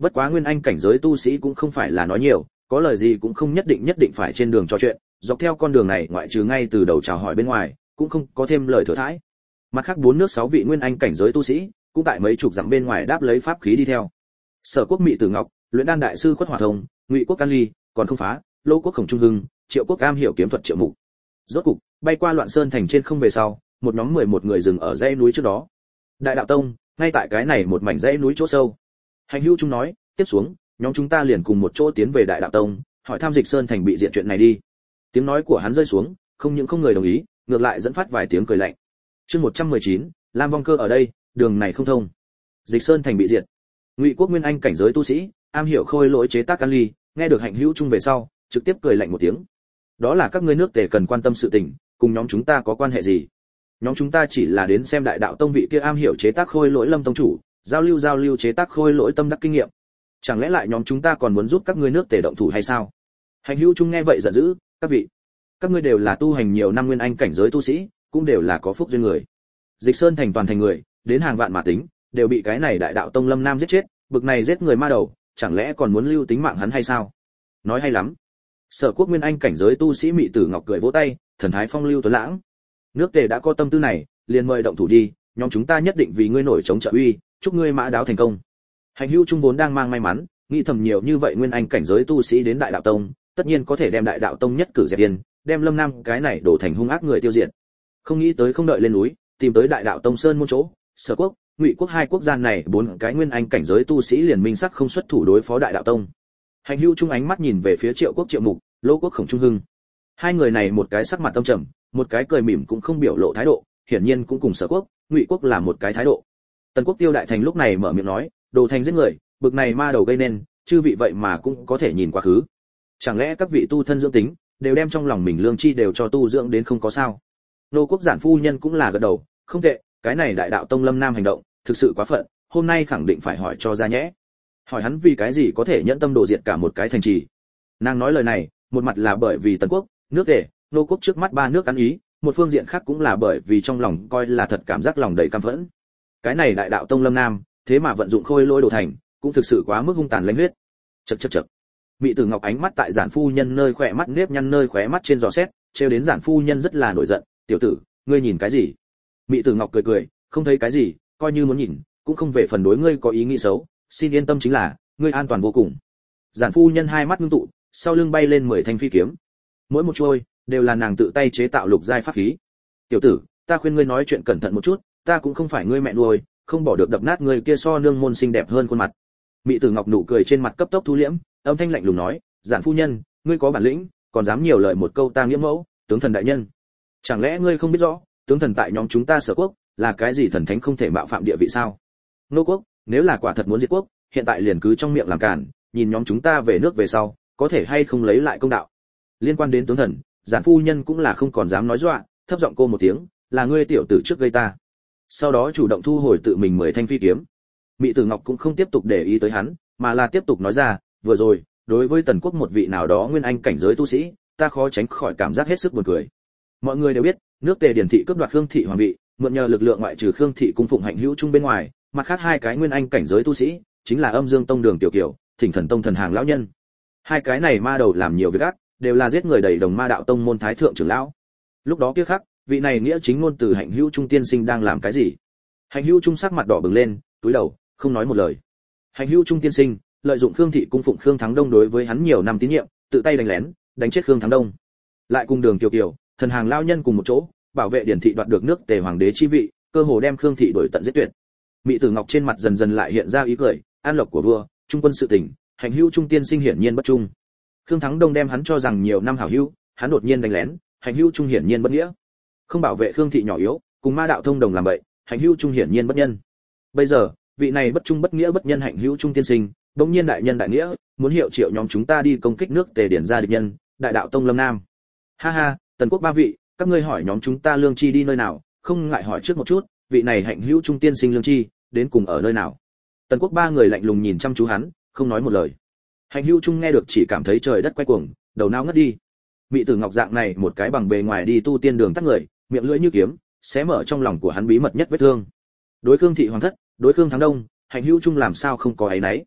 Bất quá nguyên anh cảnh giới tu sĩ cũng không phải là nói nhiều, có lời gì cũng không nhất định nhất định phải trên đường trò chuyện, dọc theo con đường này ngoại trừ ngay từ đầu chào hỏi bên ngoài, cũng không có thêm lời thừa thãi. Mặt khác bốn nước sáu vị nguyên anh cảnh giới tu sĩ, cũng tại mấy chục dặm bên ngoài đáp lấy pháp khí đi theo. Sở Quốc Mị Tử Ngọc, Luyện Đan đại sư Khuất Hỏa Thông, Ngụy Quốc Can Ly, còn không phá, Lô Quốc Khổng Trung Hưng, Triệu Quốc Am hiểu kiếm thuật Triệu Mục. Rốt cục, bay qua Loạn Sơn thành trên không về sau, một nhóm mười một người dừng ở dãy núi trước đó. Đại đạo tông, ngay tại cái này một mảnh dãy núi chỗ sâu. Hành Hữu Trung nói, tiếp xuống, nhóm chúng ta liền cùng một chỗ tiến về Đại đạo tông, hỏi thăm Dịch Sơn thành bị diệt chuyện này đi. Tiếng nói của hắn rơi xuống, không những không người đồng ý, ngược lại dẫn phát vài tiếng cười lạnh. Chương một trăm mười chín, Lam Vong Cơ ở đây, đường này không thông. Dịch Sơn thành bị diệt. Ngụy Quốc nguyên anh cảnh giới tu sĩ, am hiểu khôi lỗi chế tác can ly, nghe được Hạnh Hữu Trung về sau, trực tiếp cười lạnh một tiếng. Đó là các ngươi nước Tề cần quan tâm sự tình, cùng nhóm chúng ta có quan hệ gì? Nhóm chúng ta chỉ là đến xem Đại đạo tông vị kia am hiểu chế tác khôi lỗi Lâm tông chủ, giao lưu giao lưu chế tác khôi lỗi tâm đắc kinh nghiệm. Chẳng lẽ lại nhóm chúng ta còn muốn giúp các ngươi nước Tề động thủ hay sao? Hạnh Hữu Trung nghe vậy giận dữ, các vị, các ngươi đều là tu hành nhiều năm nguyên anh cảnh giới tu sĩ, cũng đều là có phúc duyên người. Dịch Sơn thành toàn thành người, đến hàng vạn mà tính, đều bị cái này Đại đạo tông Lâm Nam giết chết, bực này giết người ma đầu, chẳng lẽ còn muốn lưu tính mạng hắn hay sao? Nói hay lắm. Sở Quốc nguyên anh cảnh giới tu sĩ Mị Tử Ngọc cười vỗ tay, thần thái phong lưu tuấn lãng. Nước Tề đã có tâm tư này, liền mời động thủ đi, nhóm chúng ta nhất định vì ngươi nổi chống trợ uy, chúc ngươi mã đáo thành công. Hành Hữu Trung vốn đang mang may mắn, nghĩ thầm nhiều như vậy nguyên anh cảnh giới tu sĩ đến Đại đạo tông, tất nhiên có thể đem Đại đạo tông nhất cử dẹp yên, đem Lâm Nam cái này đổ thành hung ác người tiêu diệt. Không nghĩ tới không đợi lên núi, tìm tới Đại đạo tông sơn môn chỗ, Sở Quốc, Ngụy Quốc hai quốc gia này bốn cái nguyên anh cảnh giới tu sĩ liền minh sắc không xuất thủ đối phó Đại đạo tông. Hành Hữu Trung ánh mắt nhìn về phía Triệu Quốc Triệu Mục, Lô Quốc Khổng Trung Hưng. Hai người này một cái sắc mặt tâm trầm, một cái cười mỉm cũng không biểu lộ thái độ, hiển nhiên cũng cùng Sở Quốc, Ngụy Quốc là một cái thái độ. Tần Quốc Tiêu Đại Thành lúc này mở miệng nói, đồ thành giết người, bực này ma đầu gây nên, chư vị vậy mà cũng có thể nhìn quá khứ. Chẳng lẽ các vị tu thân dưỡng tính, đều đem trong lòng mình lương chi đều cho tu dưỡng đến không có sao? Nô Quốc giản phu nhân cũng là gật đầu, không tệ, cái này Đại đạo tông Lâm Nam hành động, thực sự quá phận, hôm nay khẳng định phải hỏi cho ra nhẽ. Hỏi hắn vì cái gì có thể nhẫn tâm đồ diệt cả một cái thành trì. Nàng nói lời này, một mặt là bởi vì Tần Quốc, nước Tề, Nô Quốc trước mắt ba nước ăn ý, một phương diện khác cũng là bởi vì trong lòng coi là thật cảm giác lòng đầy căm phẫn. Cái này Đại đạo tông Lâm Nam, thế mà vận dụng khôi lỗi đồ thành, cũng thực sự quá mức hung tàn lãnh huyết. Chậc chậc chậc. Mị Tử Ngọc ánh mắt tại giản phu nhân nơi khỏe mắt nếp nhăn nơi khóe mắt trên giò xét, trêu đến giản phu nhân rất là nổi giận, "Tiểu tử, ngươi nhìn cái gì?" Mị Tử Ngọc cười cười, "Không thấy cái gì, coi như muốn nhìn, cũng không về phần đối ngươi có ý nghĩ xấu, xin yên tâm chính là, ngươi an toàn vô cùng." Giản phu nhân hai mắt ngưng tụ, sau lưng bay lên mười thanh phi kiếm. Mỗi một chuôi đều là nàng tự tay chế tạo lục giai pháp khí. "Tiểu tử, ta khuyên ngươi nói chuyện cẩn thận một chút, ta cũng không phải ngươi mẹ nuôi, không bỏ được đập nát ngươi kia so nương môn xinh đẹp hơn khuôn mặt." Mị Tử Ngọc nụ cười trên mặt cấp tốc thu liễm, âm thanh lạnh lùng nói, "Giản phu nhân, ngươi có bản lĩnh, còn dám nhiều lời một câu ta nghĩa mẫu, tướng thần đại nhân. Chẳng lẽ ngươi không biết rõ, tướng thần tại nhóm chúng ta Sở Quốc, là cái gì thần thánh không thể mạo phạm địa vị sao? Nô Quốc, nếu là quả thật muốn diệt quốc, hiện tại liền cứ trong miệng làm cản, nhìn nhóm chúng ta về nước về sau, có thể hay không lấy lại công đạo." Liên quan đến tướng thần, giản phu nhân cũng là không còn dám nói dọa, thấp giọng cô một tiếng, "Là ngươi tiểu tử trước gây ta." Sau đó chủ động thu hồi tự mình mười thanh phi kiếm. Mị Tử Ngọc cũng không tiếp tục để ý tới hắn, mà là tiếp tục nói ra, "Vừa rồi, đối với Tần Quốc một vị nào đó nguyên anh cảnh giới tu sĩ, ta khó tránh khỏi cảm giác hết sức buồn cười. Mọi người đều biết, nước Tề Điển thị cướp đoạt Khương thị hoàng vị, mượn nhờ lực lượng ngoại trừ Khương thị cung phụng Hạnh Hữu Trung bên ngoài, mặt khác hai cái nguyên anh cảnh giới tu sĩ, chính là Âm Dương Tông Đường Tiểu Kiều, Thỉnh Thần Tông Thần Hàng lão nhân. Hai cái này ma đầu làm nhiều việc ác, đều là giết người đầy đồng ma đạo tông môn thái thượng trưởng lão. Lúc đó kia khắc, vị này nghĩa chính ngôn từ Hạnh Hữu Trung tiên sinh đang làm cái gì?" Hạnh Hữu Trung sắc mặt đỏ bừng lên, cúi đầu, không nói một lời. Hạnh Hữu Trung tiên sinh lợi dụng Khương thị cung phụng Khương Thắng Đông đối với hắn nhiều năm tín nhiệm, tự tay đánh lén, đánh chết Khương Thắng Đông. Lại cùng Đường Kiều Kiều, Thần Hàng lão nhân cùng một chỗ, bảo vệ Điển thị đoạt được nước Tề hoàng đế chi vị, cơ hồ đem Khương thị đuổi tận giết tuyệt. Mị Tử Ngọc trên mặt dần dần lại hiện ra ý cười, an lộc của vua, trung quân sự tình, Hạnh Hữu Trung tiên sinh hiển nhiên bất trung. Khương Thắng Đông đem hắn cho rằng nhiều năm hảo hữu, hắn đột nhiên đánh lén, Hạnh Hữu Trung hiển nhiên bất nghĩa. Không bảo vệ Khương thị nhỏ yếu, cùng ma đạo thông đồng làm vậy, Hạnh Hữu Trung hiển nhiên bất nhân. Bây giờ, vị này bất trung bất nghĩa bất nhân Hạnh Hữu Trung tiên sinh, bỗng nhiên đại nhân đại nghĩa, muốn hiệu triệu nhóm chúng ta đi công kích nước Tề Điển gia địch nhân, Đại đạo tông Lâm Nam. Ha ha, Tần Quốc ba vị, các ngươi hỏi nhóm chúng ta lương chi đi nơi nào, không ngại hỏi trước một chút, vị này Hạnh Hữu Trung tiên sinh lương chi, đến cùng ở nơi nào? Tần Quốc ba người lạnh lùng nhìn chăm chú hắn, không nói một lời. Hạnh Hữu Trung nghe được chỉ cảm thấy trời đất quay cuồng, đầu não ngất đi. Mị Tử Ngọc dạng này một cái bằng bề ngoài đi tu tiên đường tắt người, miệng lưỡi như kiếm, xé mở trong lòng của hắn bí mật nhất vết thương. Đối Khương thị hoàng thất, đối Khương Thắng Đông, Hạnh Hữu Trung làm sao không có ấy nấy.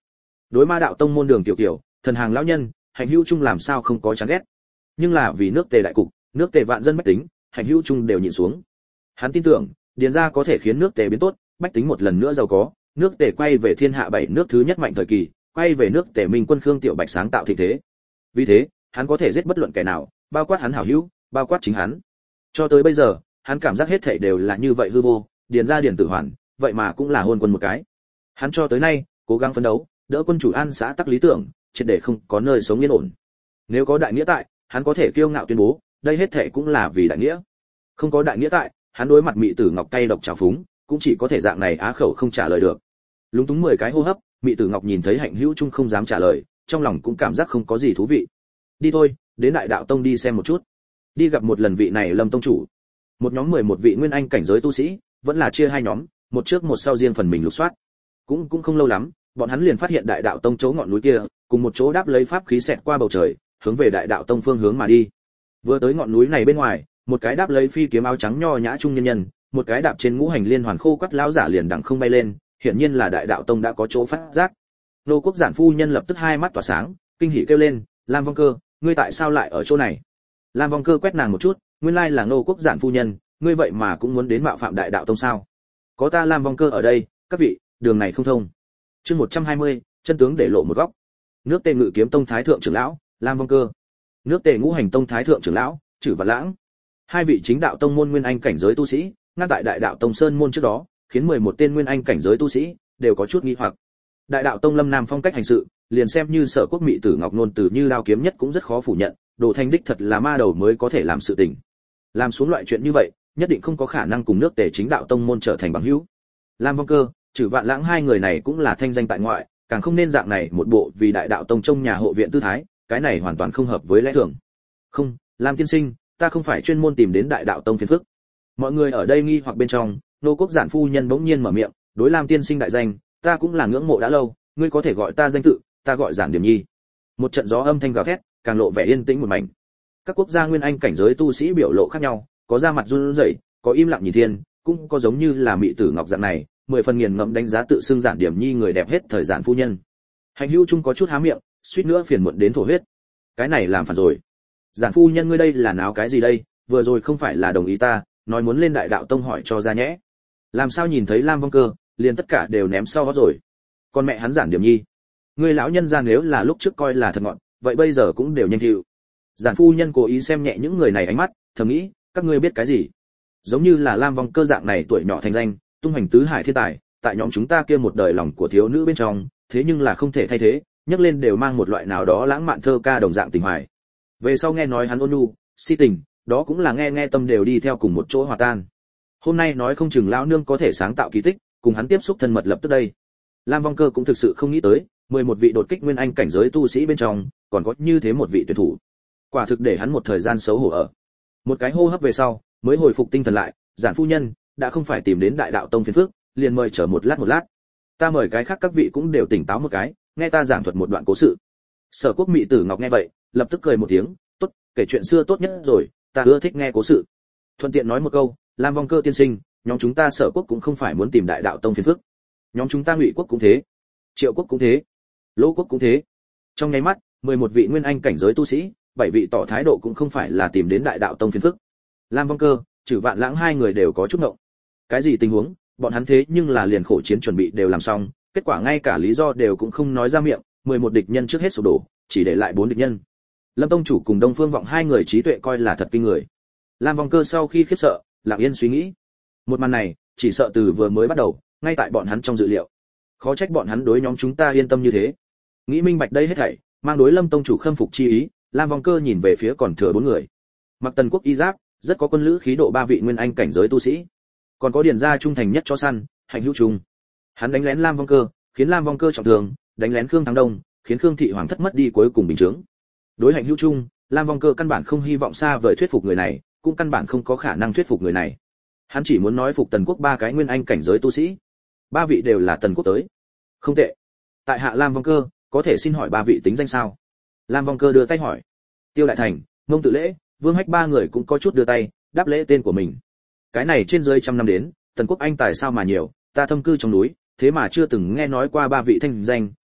Đối Ma đạo tông môn Đường Tiểu Kiều, thần hàng lão nhân, Hạnh Hữu Trung làm sao không có chán ghét. Nhưng là vì nước Tề đại cục, nước Tề vạn dân bách tính, Hạnh Hữu Trung đều nhịn xuống. Hắn tin tưởng, điền gia có thể khiến nước Tề biến tốt, bách tính một lần nữa giàu có, nước Tề quay về thiên hạ bảy nước thứ nhất mạnh thời kỳ, quay về nước Tề Minh quân Khương Tiểu Bạch sáng tạo thịnh thế. Vì thế, hắn có thể giết bất luận kẻ nào, bao quát hắn hảo hữu, bao quát chính hắn. Cho tới bây giờ, hắn cảm giác hết thảy đều là như vậy hư vô, điền gia điền tử hoàn, vậy mà cũng là hôn quân một cái. Hắn cho tới nay, cố gắng phấn đấu, đỡ quân chủ an xã tắc lý tưởng, triệt để không có nơi sống yên ổn. Nếu có đại nghĩa tại, hắn có thể kiêu ngạo tuyên bố, đây hết thảy cũng là vì đại nghĩa. Không có đại nghĩa tại, hắn đối mặt Mị Tử Ngọc cay độc trào phúng, cũng chỉ có thể dạng này á khẩu không trả lời được. Lúng túng mười cái hô hấp, Mị Tử Ngọc nhìn thấy Hạnh Hữu Trung không dám trả lời, trong lòng cũng cảm giác không có gì thú vị. Đi thôi, đến Đại Đạo Tông đi xem một chút. Đi gặp một lần vị này Lâm tông chủ. Một nhóm mười một vị nguyên anh cảnh giới tu sĩ, vẫn là chia hai nhóm, một trước một sau riêng phần mình lục soát. Cũng cũng không lâu lắm, bọn hắn liền phát hiện Đại Đạo Tông chỗ ngọn núi kia, cùng một chỗ đáp lấy pháp khí xẹt qua bầu trời, hướng về Đại Đạo Tông phương hướng mà đi. Vừa tới ngọn núi này bên ngoài, một cái đáp lấy phi kiếm áo trắng nho nhã trung nhân nhân, một cái đạp trên ngũ hành liên hoàn khô quắt lão giả liền đằng không bay lên, hiển nhiên là Đại Đạo Tông đã có chỗ phát giác. Nô Quốc giản phu nhân lập tức hai mắt tỏa sáng, kinh hỉ kêu lên, "Lam Vong Cơ, ngươi tại sao lại ở chỗ này?" Lam Vong Cơ quét nàng một chút, nguyên lai là Nô Quốc giản phu nhân, ngươi vậy mà cũng muốn đến mạo phạm Đại Đạo Tông sao? Có ta Lam Vong Cơ ở đây, các vị, đường này không thông. Chương một trăm hai mươi, chân tướng để lộ một góc. Nước Tề Ngự Kiếm Tông thái thượng trưởng lão, Lam Vong Cơ. Nước Tề Ngũ Hành Tông thái thượng trưởng lão, Trử Vạn Lãng. Hai vị chính đạo tông môn nguyên anh cảnh giới tu sĩ, ngăn tại Đại Đạo Tông sơn môn trước đó, khiến mười một tên nguyên anh cảnh giới tu sĩ đều có chút nghi hoặc. Đại Đạo Tông Lâm Nam phong cách hành sự, liền xem như Sở Quốc Mị Tử Ngọc nôn từ như đao kiếm nhất cũng rất khó phủ nhận, Đồ Thanh đích thật là ma đầu mới có thể làm sự tình. Làm xuống loại chuyện như vậy, nhất định không có khả năng cùng nước Tề chính đạo tông môn trở thành bằng hữu. Lam Vong Cơ, Trử Vạn Lãng hai người này cũng là thanh danh tại ngoại, càng không nên dạng này một bộ vì Đại Đạo Tông trong nhà hộ viện tư thái, cái này hoàn toàn không hợp với lẽ thường. Không, Lam tiên sinh, ta không phải chuyên môn tìm đến Đại Đạo Tông phiền phức. Mọi người ở đây nghi hoặc bên trong, Nô Quốc giản phu nhân bỗng nhiên mở miệng, đối Lam tiên sinh đại danh, ta cũng là ngưỡng mộ đã lâu, ngươi có thể gọi ta danh tự, ta gọi Giản Điểm Nhi. Một trận gió âm thanh gào thét, càng lộ vẻ yên tĩnh một mảnh. Các quốc gia nguyên anh cảnh giới tu sĩ biểu lộ khác nhau, có da mặt run rẩy, có im lặng nhìn thiên, cũng có giống như là Mị Tử Ngọc dạng này, mười phần nghiền ngẫm đánh giá tự xưng Giản Điểm Nhi người đẹp hết thời Giản phu nhân. Hành Hữu Trung có chút há miệng, suýt nữa phiền muộn đến thổ huyết. Cái này làm phản rồi. Giản phu nhân ngươi đây là náo cái gì đây, vừa rồi không phải là đồng ý ta, nói muốn lên Đại Đạo Tông hỏi cho ra nhẽ. Làm sao nhìn thấy Lam Vong Cơ, liền tất cả đều ném sau gót rồi. Con mẹ hắn Giản Điểm Nhi, ngươi lão nhân gia nếu là lúc trước coi là thật ngọn, vậy bây giờ cũng đều nhanh chịu. Giản phu nhân cố ý xem nhẹ những người này ánh mắt, thầm nghĩ, các ngươi biết cái gì? Giống như là Lam Vong Cơ dạng này tuổi nhỏ thành danh, tung hoành tứ hải thiên tài, tại nhóm chúng ta kia một đời lòng của thiếu nữ bên trong, thế nhưng là không thể thay thế, nhắc lên đều mang một loại nào đó lãng mạn thơ ca đồng dạng tình hoài. Về sau nghe nói hắn ôn nhu, si tình, đó cũng là nghe nghe tâm đều đi theo cùng một chỗ hòa tan. Hôm nay nói không chừng lão nương có thể sáng tạo kỳ tích, cùng hắn tiếp xúc thân mật lập tức đây. Lam Vong Cơ cũng thực sự không nghĩ tới, mười một vị đột kích nguyên anh cảnh giới tu sĩ bên trong, còn có như thế một vị tuyệt thủ. Quả thực để hắn một thời gian xấu hổ ở. Một cái hô hấp về sau, mới hồi phục tinh thần lại, Giản phu nhân, đã không phải tìm đến Đại Đạo Tông phiền phức, liền mời chờ một lát một lát. Ta mời cái khác các vị cũng đều tỉnh táo một cái, nghe ta giảng thuật một đoạn cố sự. Sở Quốc Mị Tử Ngọc nghe vậy, lập tức cười một tiếng, tốt, kể chuyện xưa tốt nhất rồi, ta ưa thích nghe cố sự. Thuận tiện nói một câu, Lam Vong Cơ tiên sinh, nhóm chúng ta Sở Quốc cũng không phải muốn tìm Đại Đạo Tông phiền phức. Nhóm chúng ta Ngụy Quốc cũng thế, Triệu Quốc cũng thế, Lỗ Quốc cũng thế. Trong nháy mắt, mười một vị nguyên anh cảnh giới tu sĩ, bảy vị tỏ thái độ cũng không phải là tìm đến Đại Đạo Tông phiền phức. Lam Vong Cơ, Trử Vạn Lãng hai người đều có chút ngộng. Cái gì tình huống, bọn hắn thế nhưng là liền khổ chiến chuẩn bị đều làm xong, kết quả ngay cả lý do đều cũng không nói ra miệng, mười một địch nhân trước hết sụp đổ, chỉ để lại bốn địch nhân. Lâm tông chủ cùng Đông Phương Vọng hai người trí tuệ coi là thật kinh người. Lam Vong Cơ sau khi khiếp sợ, lặng yên suy nghĩ. Một màn này, chỉ sợ từ vừa mới bắt đầu, ngay tại bọn hắn trong dự liệu. Khó trách bọn hắn đối nhóm chúng ta yên tâm như thế. Nghĩ minh bạch đây hết thảy, mang đối Lâm tông chủ khâm phục chi ý, Lam Vong Cơ nhìn về phía còn thừa bốn người. Mặc Tần Quốc y giáp, rất có quân lữ khí độ ba vị nguyên anh cảnh giới tu sĩ, còn có điền gia trung thành nhất cho săn, Hạnh Hữu Trung. Hắn đánh lén Lam Vong Cơ, khiến Lam Vong Cơ trọng thương, đánh lén Khương Thắng Đông, khiến Khương thị hoàng thất mất đi cuối cùng bình chứng. Đối Hạnh Hữu Trung, Lam Vong Cơ căn bản không hy vọng xa vời thuyết phục người này, cũng căn bản không có khả năng thuyết phục người này. Hắn chỉ muốn nói phục Tần Quốc ba cái nguyên anh cảnh giới tu sĩ. Ba vị đều là Tần Quốc tới. Không tệ. Tại hạ Lam Vong Cơ, có thể xin hỏi ba vị tính danh sao? Lam Vong Cơ đưa tay hỏi. Tiêu Đại Thành, Ngông Tự Lễ, Vương Hách ba người cũng có chút đưa tay, đáp lễ tên của mình. Cái này trên dưới trăm năm đến, Tần Quốc anh tài sao mà nhiều, ta thâm cư trong núi, thế mà chưa từng nghe nói qua ba vị thanh danh,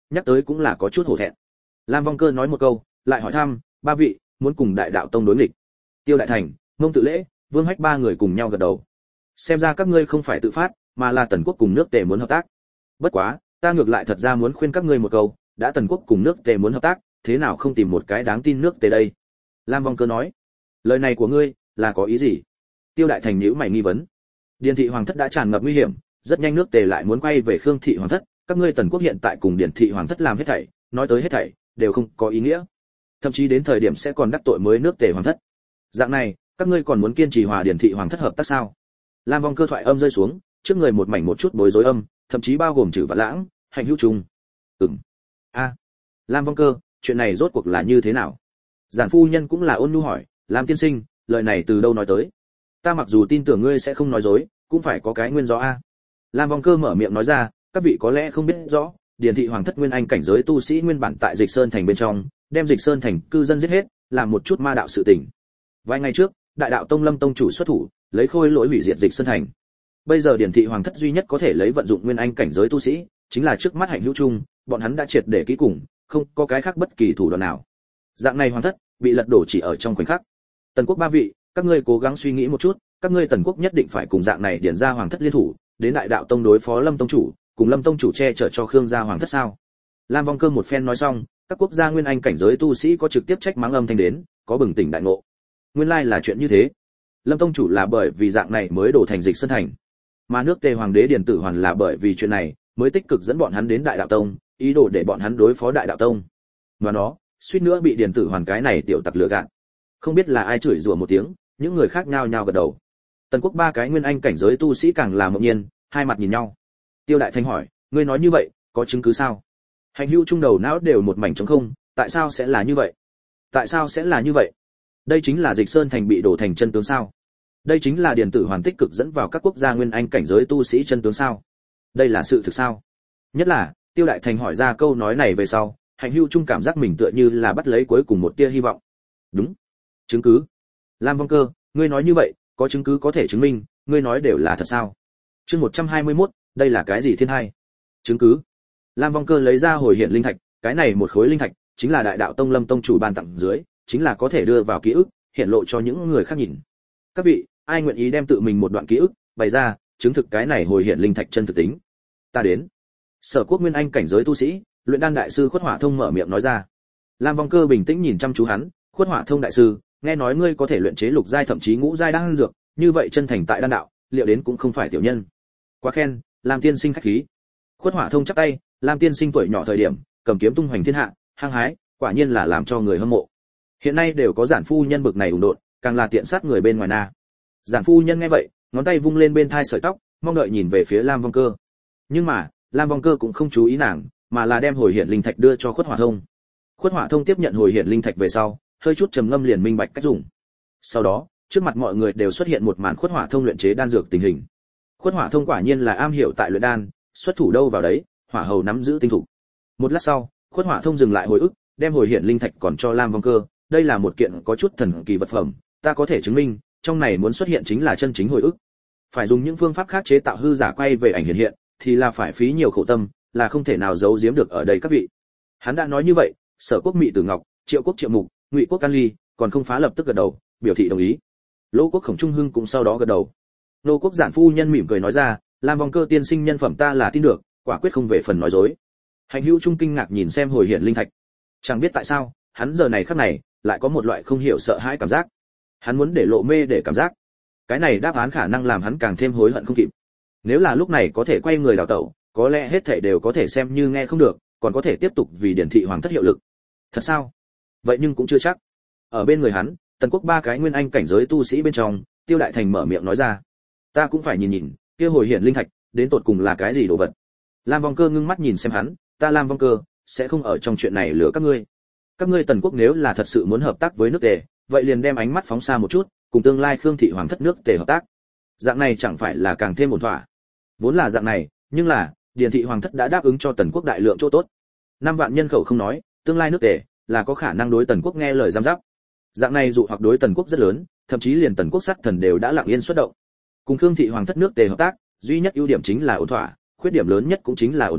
nhắc tới cũng là có chút hổ thẹn. Lam Vong Cơ nói một câu, lại hỏi thăm, ba vị muốn cùng Đại Đạo Tông đối nghịch. Tiêu Đại Thành, Mông Tự Lễ, Vương Hách ba người cùng nhau gật đầu. Xem ra các ngươi không phải tự phát, mà là Tần Quốc cùng nước Tề muốn hợp tác. Bất quá, ta ngược lại thật ra muốn khuyên các ngươi một câu, đã Tần Quốc cùng nước Tề muốn hợp tác, thế nào không tìm một cái đáng tin nước Tề đây? Lam Vong Cơ nói. Lời này của ngươi là có ý gì? Tiêu Đại Thành nhíu mày nghi vấn. Điền thị hoàng thất đã tràn ngập nguy hiểm, rất nhanh nước Tề lại muốn quay về Khương thị hoàng thất, các ngươi Tần Quốc hiện tại cùng Điền thị hoàng thất làm hết thảy, nói tới hết thảy đều không có ý nghĩa. Thậm chí đến thời điểm sẽ còn đắc tội mới nước Tề hoàng thất. Dạng này, các ngươi còn muốn kiên trì hòa Điền thị hoàng thất hợp tác sao? Lam Vong Cơ thoại âm rơi xuống, trước người một mảnh một chút bối rối âm, thậm chí bao gồm Trử Vạn Lãng, Hạnh Hữu Trung. Ừm. A. Lam Vong Cơ, chuyện này rốt cuộc là như thế nào? Giản phu nhân cũng là ôn nhu hỏi, Lam tiên sinh, lời này từ đâu nói tới? Ta mặc dù tin tưởng ngươi sẽ không nói dối, cũng phải có cái nguyên do a. Lam Vong Cơ mở miệng nói ra, các vị có lẽ không biết rõ, Điền thị hoàng thất nguyên anh cảnh giới tu sĩ nguyên bản tại Dịch Sơn thành bên trong, đem Dịch Sơn thành cư dân giết hết, làm một chút ma đạo sự tình. Vài ngày trước, Đại Đạo Tông Lâm tông chủ xuất thủ, lấy khôi lỗi hủy diệt Dịch Sơn thành. Bây giờ Điền thị hoàng thất duy nhất có thể lấy vận dụng nguyên anh cảnh giới tu sĩ, chính là trước mắt Hạnh Hữu Trung, bọn hắn đã triệt để kỹ cùng, không có cái khác bất kỳ thủ đoạn nào. Dạng này hoàng thất bị lật đổ chỉ ở trong khoảnh khắc. Tần Quốc ba vị, các ngươi cố gắng suy nghĩ một chút, các ngươi Tần Quốc nhất định phải cùng dạng này điển ra hoàng thất liên thủ, đến Đại Đạo Tông đối phó Lâm tông chủ, cùng Lâm tông chủ che chở cho Khương gia hoàng thất sao? Lam Vong Cơ một phen nói xong, các quốc gia nguyên anh cảnh giới tu sĩ có trực tiếp trách mắng âm thanh đến, có bừng tỉnh đại ngộ. Nguyên lai là chuyện như thế. Lâm tông chủ là bởi vì dạng này mới đổ thành Dịch Sơn thành, mà nước Tề hoàng đế Điền Tử Hoàn là bởi vì chuyện này mới tích cực dẫn bọn hắn đến Đại Đạo Tông, ý đồ để bọn hắn đối phó Đại Đạo Tông. Và nó, suýt nữa bị Điền Tử Hoàn cái này tiểu tặc lừa gạt. Không biết là ai chửi rủa một tiếng, những người khác nhao nhao gật đầu. Tần Quốc ba cái nguyên anh cảnh giới tu sĩ càng là ngạc nhiên, hai mặt nhìn nhau. Tiêu Đại Thanh hỏi, ngươi nói như vậy, có chứng cứ sao? Hành Hữu Trung đầu não đều một mảnh trống không, tại sao sẽ là như vậy? Tại sao sẽ là như vậy? Đây chính là Dịch Sơn thành bị đổ thành chân tướng sao? Đây chính là Điền Tử Hoàn tích cực dẫn vào các quốc gia nguyên anh cảnh giới tu sĩ chân tướng sao? Đây là sự thực sao? Nhất là, Tiêu Đại Thành hỏi ra câu nói này về sau, Hành Hữu Trung cảm giác mình tựa như là bắt lấy cuối cùng một tia hy vọng. Đúng, chứng cứ. Lam Vong Cơ, ngươi nói như vậy, có chứng cứ có thể chứng minh, ngươi nói đều là thật sao? Chương một trăm hai mươi mốt, đây là cái gì thiên hai? Chứng cứ. Lam Vong Cơ lấy ra hồi hiện linh thạch, cái này một khối linh thạch, chính là Đại Đạo Tông Lâm tông chủ ban tặng dưới, chính là có thể đưa vào ký ức, hiện lộ cho những người khác nhìn. Các vị, ai nguyện ý đem tự mình một đoạn ký ức bày ra, chứng thực cái này hồi hiện linh thạch chân thực tính? Ta đến. Sở Quốc Nguyên Anh cảnh giới tu sĩ, luyện đan đại sư Khuất Hỏa Thông mở miệng nói ra. Lam Vong Cơ bình tĩnh nhìn chăm chú hắn, Khuất Hỏa Thông đại sư, nghe nói ngươi có thể luyện chế lục giai thậm chí ngũ giai đan dược, như vậy chân thành tại đan đạo, liệu đến cũng không phải tiểu nhân. Quá khen, Lam tiên sinh khách khí. Khuất Hỏa Thông chắp tay, Lam tiên sinh tuổi nhỏ thời điểm, cầm kiếm tung hoành thiên hạ, hăng hái, quả nhiên là làm cho người hâm mộ. Hiện nay đều có giản phu nhân bực này ủng độn, càng là tiện sát người bên ngoài na. Giản phu nhân nghe vậy, ngón tay vung lên bên thai sợi tóc, mong đợi nhìn về phía Lam Vong Cơ. Nhưng mà, Lam Vong Cơ cũng không chú ý nàng, mà là đem hồi hiện linh thạch đưa cho Khuất Hỏa Thông. Khuất Hỏa Thông tiếp nhận hồi hiện linh thạch về sau, hơi chút trầm ngâm liền minh bạch cách dùng. Sau đó, trước mặt mọi người đều xuất hiện một màn Khuất Hỏa Thông luyện chế đan dược tình hình. Khuất Hỏa Thông quả nhiên là am hiểu tại luyện đan, xuất thủ đâu vào đấy, hỏa hầu nắm giữ tinh thủ. Một lát sau, Khuất Hỏa Thông dừng lại hồi ức, đem hồi hiện linh thạch còn cho Lam Vong Cơ, đây là một kiện có chút thần kỳ vật phẩm, ta có thể chứng minh, trong này muốn xuất hiện chính là chân chính hồi ức. Phải dùng những phương pháp khác chế tạo hư giả quay về ảnh hiện hiện, thì là phải phí nhiều khổ tâm, là không thể nào giấu giếm được ở đây các vị. Hắn đã nói như vậy, Sở Quốc Mị Tử Ngọc, Triệu Quốc Triệu Mục, Ngụy Quốc Can Ly, còn không phá lập tức gật đầu, biểu thị đồng ý. Lỗ Quốc Khổng Trung Hưng cũng sau đó gật đầu. Nô Quốc Giản phu nhân mỉm cười nói ra, Lam Vong Cơ tiên sinh nhân phẩm ta là tin được, quả quyết không về phần nói dối. Hành Hữu Trung kinh ngạc nhìn xem hồi hiện linh thạch. Chẳng biết tại sao, hắn giờ này khắc này lại có một loại không hiểu sợ hãi cảm giác. Hắn muốn để lộ mê để cảm giác. Cái này đáp án khả năng làm hắn càng thêm hối hận không kịp. Nếu là lúc này có thể quay người đào tẩu, có lẽ hết thảy đều có thể xem như nghe không được, còn có thể tiếp tục vì Điển thị hoàng thất hiệu lực. Thật sao? Vậy nhưng cũng chưa chắc. Ở bên người hắn, Tần Quốc ba cái nguyên anh cảnh giới tu sĩ bên trong, Tiêu Đại Thành mở miệng nói ra, ta cũng phải nhìn nhìn, kia hồi hiện linh thạch, đến tột cùng là cái gì đồ vật. Lam Vong Cơ ngưng mắt nhìn xem hắn, ta Lam Vong Cơ sẽ không ở trong chuyện này lừa các ngươi. Các ngươi Tần Quốc nếu là thật sự muốn hợp tác với nước Tề, vậy liền đem ánh mắt phóng xa một chút, cùng tương lai Khương thị hoàng thất nước Tề hợp tác. Dạng này chẳng phải là càng thêm ổn thỏa. Vốn là dạng này, nhưng là, Điền thị hoàng thất đã đáp ứng cho Tần Quốc đại lượng chỗ tốt. Năm vạn nhân khẩu không nói, tương lai nước Tề là có khả năng đối Tần Quốc nghe lời giám giáp. Dạng này dụ hoặc đối Tần Quốc rất lớn, thậm chí liền Tần Quốc sát thần đều đã lặng yên xuất động. Cùng Khương thị hoàng thất nước Tề hợp tác, duy nhất ưu điểm chính là ổn thỏa, khuyết điểm lớn nhất cũng chính là ổn thỏa,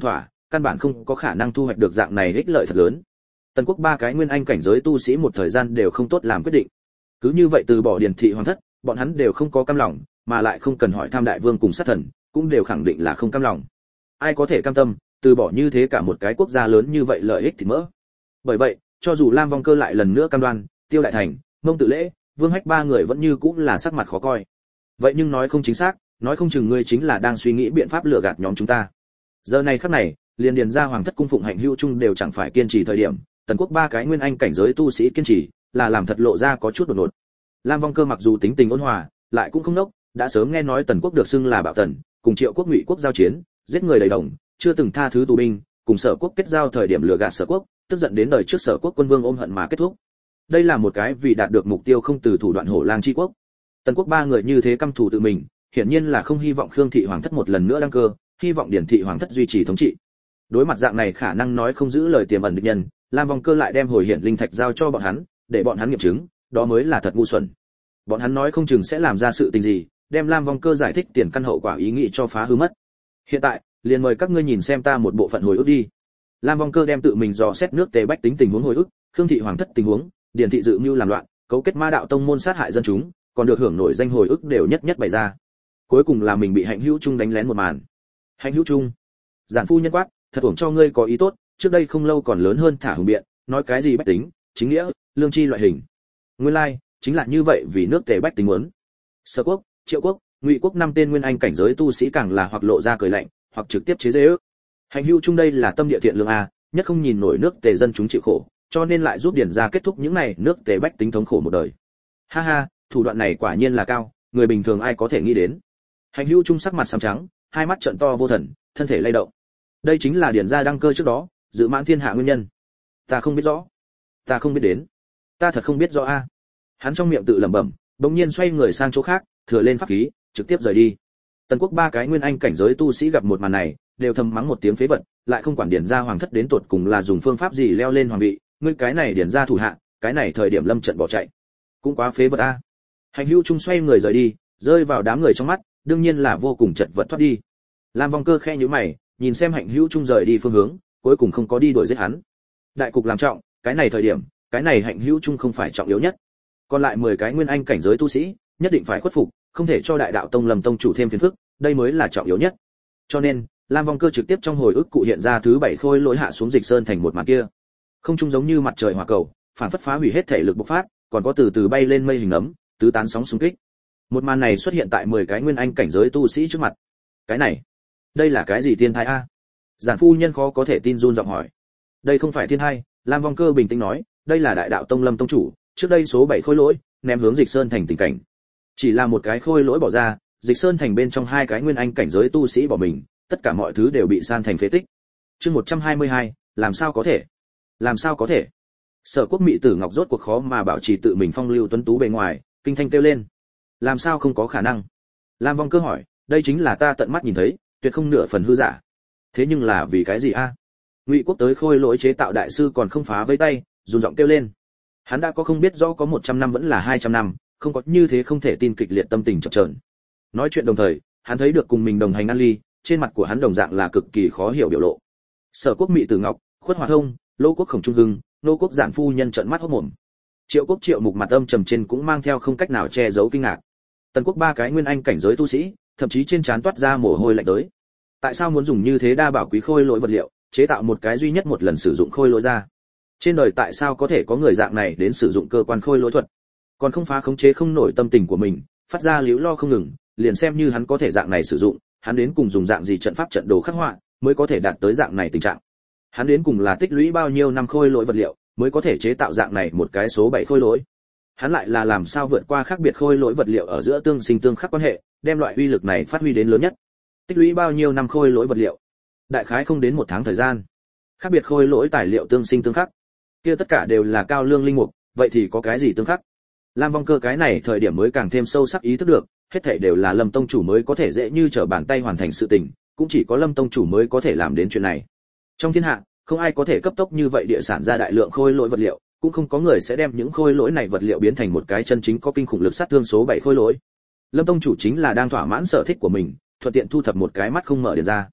căn bản không có khả năng thu hoạch được dạng này ích lợi thật lớn. Tần quốc ba cái nguyên anh cảnh giới tu sĩ một thời gian đều không tốt làm quyết định. Cứ như vậy từ bỏ điển thị hoàng thất, bọn hắn đều không có cam lòng, mà lại không cần hỏi tham đại vương cùng sát thần, cũng đều khẳng định là không cam lòng. Ai có thể cam tâm từ bỏ như thế cả một cái quốc gia lớn như vậy lợi ích thì mỡ. Bởi vậy, cho dù Lam Vong Cơ lại lần nữa cam đoan, Tiêu Đại Thành, Mông Tự Lễ, Vương Hách ba người vẫn như cũng là sắc mặt khó coi. Vậy nhưng nói không chính xác, nói không chừng ngươi chính là đang suy nghĩ biện pháp lừa gạt nhóm chúng ta. Giờ này khắc này, liền điền ra hoàng thất cung phụng Hạnh Hữu Trung đều chẳng phải kiên trì thời điểm, Tần quốc ba cái nguyên anh cảnh giới tu sĩ kiên trì, là làm thật lộ ra có chút đột ngột. Lam Vong Cơ mặc dù tính tình ôn hòa, lại cũng không nốc, đã sớm nghe nói Tần quốc được xưng là bạo tần, cùng Triệu quốc Ngụy quốc giao chiến, giết người đầy đồng, chưa từng tha thứ tù binh, cùng Sở quốc kết giao thời điểm lừa gạt Sở quốc, tức giận đến đời trước Sở quốc quân vương ôm hận mà kết thúc. Đây là một cái vì đạt được mục tiêu không từ thủ đoạn hổ lang chi quốc. Tần quốc ba người như thế căm thù tự mình, hiển nhiên là không hy vọng Khương thị hoàng thất một lần nữa đăng cơ, hy vọng Điển thị hoàng thất duy trì thống trị. Đối mặt dạng này khả năng nói không giữ lời tiềm ẩn địch nhân, Lam Vong Cơ lại đem hồi hiển linh thạch giao cho bọn hắn, để bọn hắn nghiệm chứng, đó mới là thật ngu xuẩn. Bọn hắn nói không chừng sẽ làm ra sự tình gì, đem Lam Vong Cơ giải thích tiền căn hậu quả ý nghĩ cho phá hư mất. Hiện tại, liền mời các ngươi nhìn xem ta một bộ phận hồi ức đi. Lam Vong Cơ đem tự mình dò xét nước Tề Bách tính tình huống hồi ức, Khương thị hoàng thất tình huống, Điển thị dự mưu làm loạn, cấu kết ma đạo tông môn sát hại dân chúng, còn được hưởng nổi danh hồi ức đều nhất nhất bày ra. Cuối cùng là mình bị Hạnh Hữu Trung đánh lén một màn. Hạnh Hữu Trung, giản phu nhân quát, thật uổng cho ngươi có ý tốt, trước đây không lâu còn lớn hơn thả hùng biện, nói cái gì bách tính, chính nghĩa, lương tri loại hình. Nguyên lai, like, chính là như vậy vì nước Tề Bách tính muốn. Sở quốc, Triệu quốc, Ngụy quốc năm tên nguyên anh cảnh giới tu sĩ càng là hoặc lộ ra cười lạnh, hoặc trực tiếp chế giễu. Hạnh Hữu Trung đây là tâm địa thiện lương a, nhất không nhìn nổi nước Tề dân chúng chịu khổ, cho nên lại giúp điển ra kết thúc những này nước Tề Bách tính thống khổ một đời. Ha ha, thủ đoạn này quả nhiên là cao, người bình thường ai có thể nghĩ đến. Hạnh Hữu Trung sắc mặt sám trắng, hai mắt trợn to vô thần, thân thể lay động. Đây chính là điển ra đăng cơ trước đó, dự mãn thiên hạ nguyên nhân. Ta không biết rõ, ta không biết đến, ta thật không biết rõ a. Hắn trong miệng tự lẩm bẩm, bỗng nhiên xoay người sang chỗ khác, thừa lên pháp khí, trực tiếp rời đi. Tần quốc ba cái nguyên anh cảnh giới tu sĩ gặp một màn này, đều thầm mắng một tiếng phế vật, lại không quản điển ra hoàng thất đến tột cùng là dùng phương pháp gì leo lên hoàng vị, ngươi cái này điển ra thủ hạ, cái này thời điểm lâm trận bỏ chạy, cũng quá phế vật a. Hạnh Hữu Trung xoay người rời đi, rơi vào đám người trong mắt, đương nhiên là vô cùng chật vật thoát đi. Lam Vong Cơ khẽ nhíu mày, nhìn xem Hạnh Hữu Trung rời đi phương hướng, cuối cùng không có đi đuổi giết hắn. Đại cục làm trọng, cái này thời điểm, cái này Hạnh Hữu Trung không phải trọng yếu nhất. Còn lại mười cái nguyên anh cảnh giới tu sĩ, nhất định phải khuất phục, không thể cho Đại đạo tông Lâm tông chủ thêm phiền phức, đây mới là trọng yếu nhất. Cho nên, Lam Vong Cơ trực tiếp trong hồi ức cụ hiện ra thứ bảy khôi lỗi hạ xuống Dịch Sơn thành một màn kia. Không trung giống như mặt trời hỏa cầu, phản phất phá hủy hết thể lực bộc phát, còn có từ từ bay lên mây hình ấm, tứ tán sóng xung kích. Một màn này xuất hiện tại mười cái nguyên anh cảnh giới tu sĩ trước mặt. Cái này, đây là cái gì thiên thai a? Giản phu nhân khó có thể tin run giọng hỏi. Đây không phải thiên thai, Lam Vong Cơ bình tĩnh nói, đây là Đại đạo tông Lâm tông chủ, trước đây số bảy khôi lỗi, ném hướng Dịch Sơn thành tình cảnh. Chỉ là một cái khôi lỗi bỏ ra, Dịch Sơn thành bên trong hai cái nguyên anh cảnh giới tu sĩ bỏ mình, tất cả mọi thứ đều bị san thành phế tích. Chương một trăm hai mươi hai, làm sao có thể? Làm sao có thể? Sở Quốc Mị Tử Ngọc rốt cuộc khó mà bảo trì tự mình phong lưu tuấn tú bề ngoài, kinh thanh kêu lên. Làm sao không có khả năng? Lam Vong Cơ hỏi, đây chính là ta tận mắt nhìn thấy, tuyệt không nửa phần hư giả. Thế nhưng là vì cái gì a? Ngụy Quốc tới khôi lỗi chế tạo đại sư còn không phá vây tay, run giọng kêu lên. Hắn đã có không biết rõ có một trăm năm vẫn là hai trăm năm, không có như thế không thể tin kịch liệt tâm tình chập chờn. Nói chuyện đồng thời, hắn thấy được cùng mình đồng hành An Ly, trên mặt của hắn đồng dạng là cực kỳ khó hiểu biểu lộ. Sở Quốc Mị Tử Ngọc, Khuất Hòa Thông, Lô Quốc Khổng Trung Hưng, Nô Quốc Giản phu nhân trợn mắt hốt mồm. Triệu Quốc Triệu Mục mặt âm trầm trên cũng mang theo không cách nào che giấu kinh ngạc. Tần Quốc ba cái nguyên anh cảnh giới tu sĩ, thậm chí trên trán toát ra mồ hôi lạnh tới. Tại sao muốn dùng như thế đa bảo quý khôi lỗi vật liệu, chế tạo một cái duy nhất một lần sử dụng khôi lỗi ra? Trên đời tại sao có thể có người dạng này đến sử dụng cơ quan khôi lỗi thuật? Còn không phá khống chế không nổi tâm tình của mình, phát ra liễu lo không ngừng, liền xem như hắn có thể dạng này sử dụng, hắn đến cùng dùng dạng gì trận pháp trận đồ khắc họa, mới có thể đạt tới dạng này tình trạng. Hắn đến cùng là tích lũy bao nhiêu năm khôi lỗi vật liệu, mới có thể chế tạo dạng này một cái số bảy khôi lỗi. Hắn lại là làm sao vượt qua khác biệt khôi lỗi vật liệu ở giữa tương sinh tương khắc quan hệ, đem loại uy lực này phát huy đến lớn nhất. Tích lũy bao nhiêu năm khôi lỗi vật liệu? Đại khái không đến một tháng thời gian. Khác biệt khôi lỗi tài liệu tương sinh tương khắc, kia tất cả đều là cao lương linh mục, vậy thì có cái gì tương khắc? Lam Vong Cơ cái này thời điểm mới càng thêm sâu sắc ý thức được, hết thảy đều là Lâm tông chủ mới có thể dễ như trở bàn tay hoàn thành sự tình, cũng chỉ có Lâm tông chủ mới có thể làm đến chuyện này. Trong thiên hạ, không ai có thể cấp tốc như vậy địa sản ra đại lượng khôi lỗi vật liệu, cũng không có người sẽ đem những khôi lỗi này vật liệu biến thành một cái chân chính có kinh khủng lực sát thương số bảy khôi lỗi. Lâm tông chủ chính là đang thỏa mãn sở thích của mình, thuận tiện thu thập một cái mắt không mở điện ra.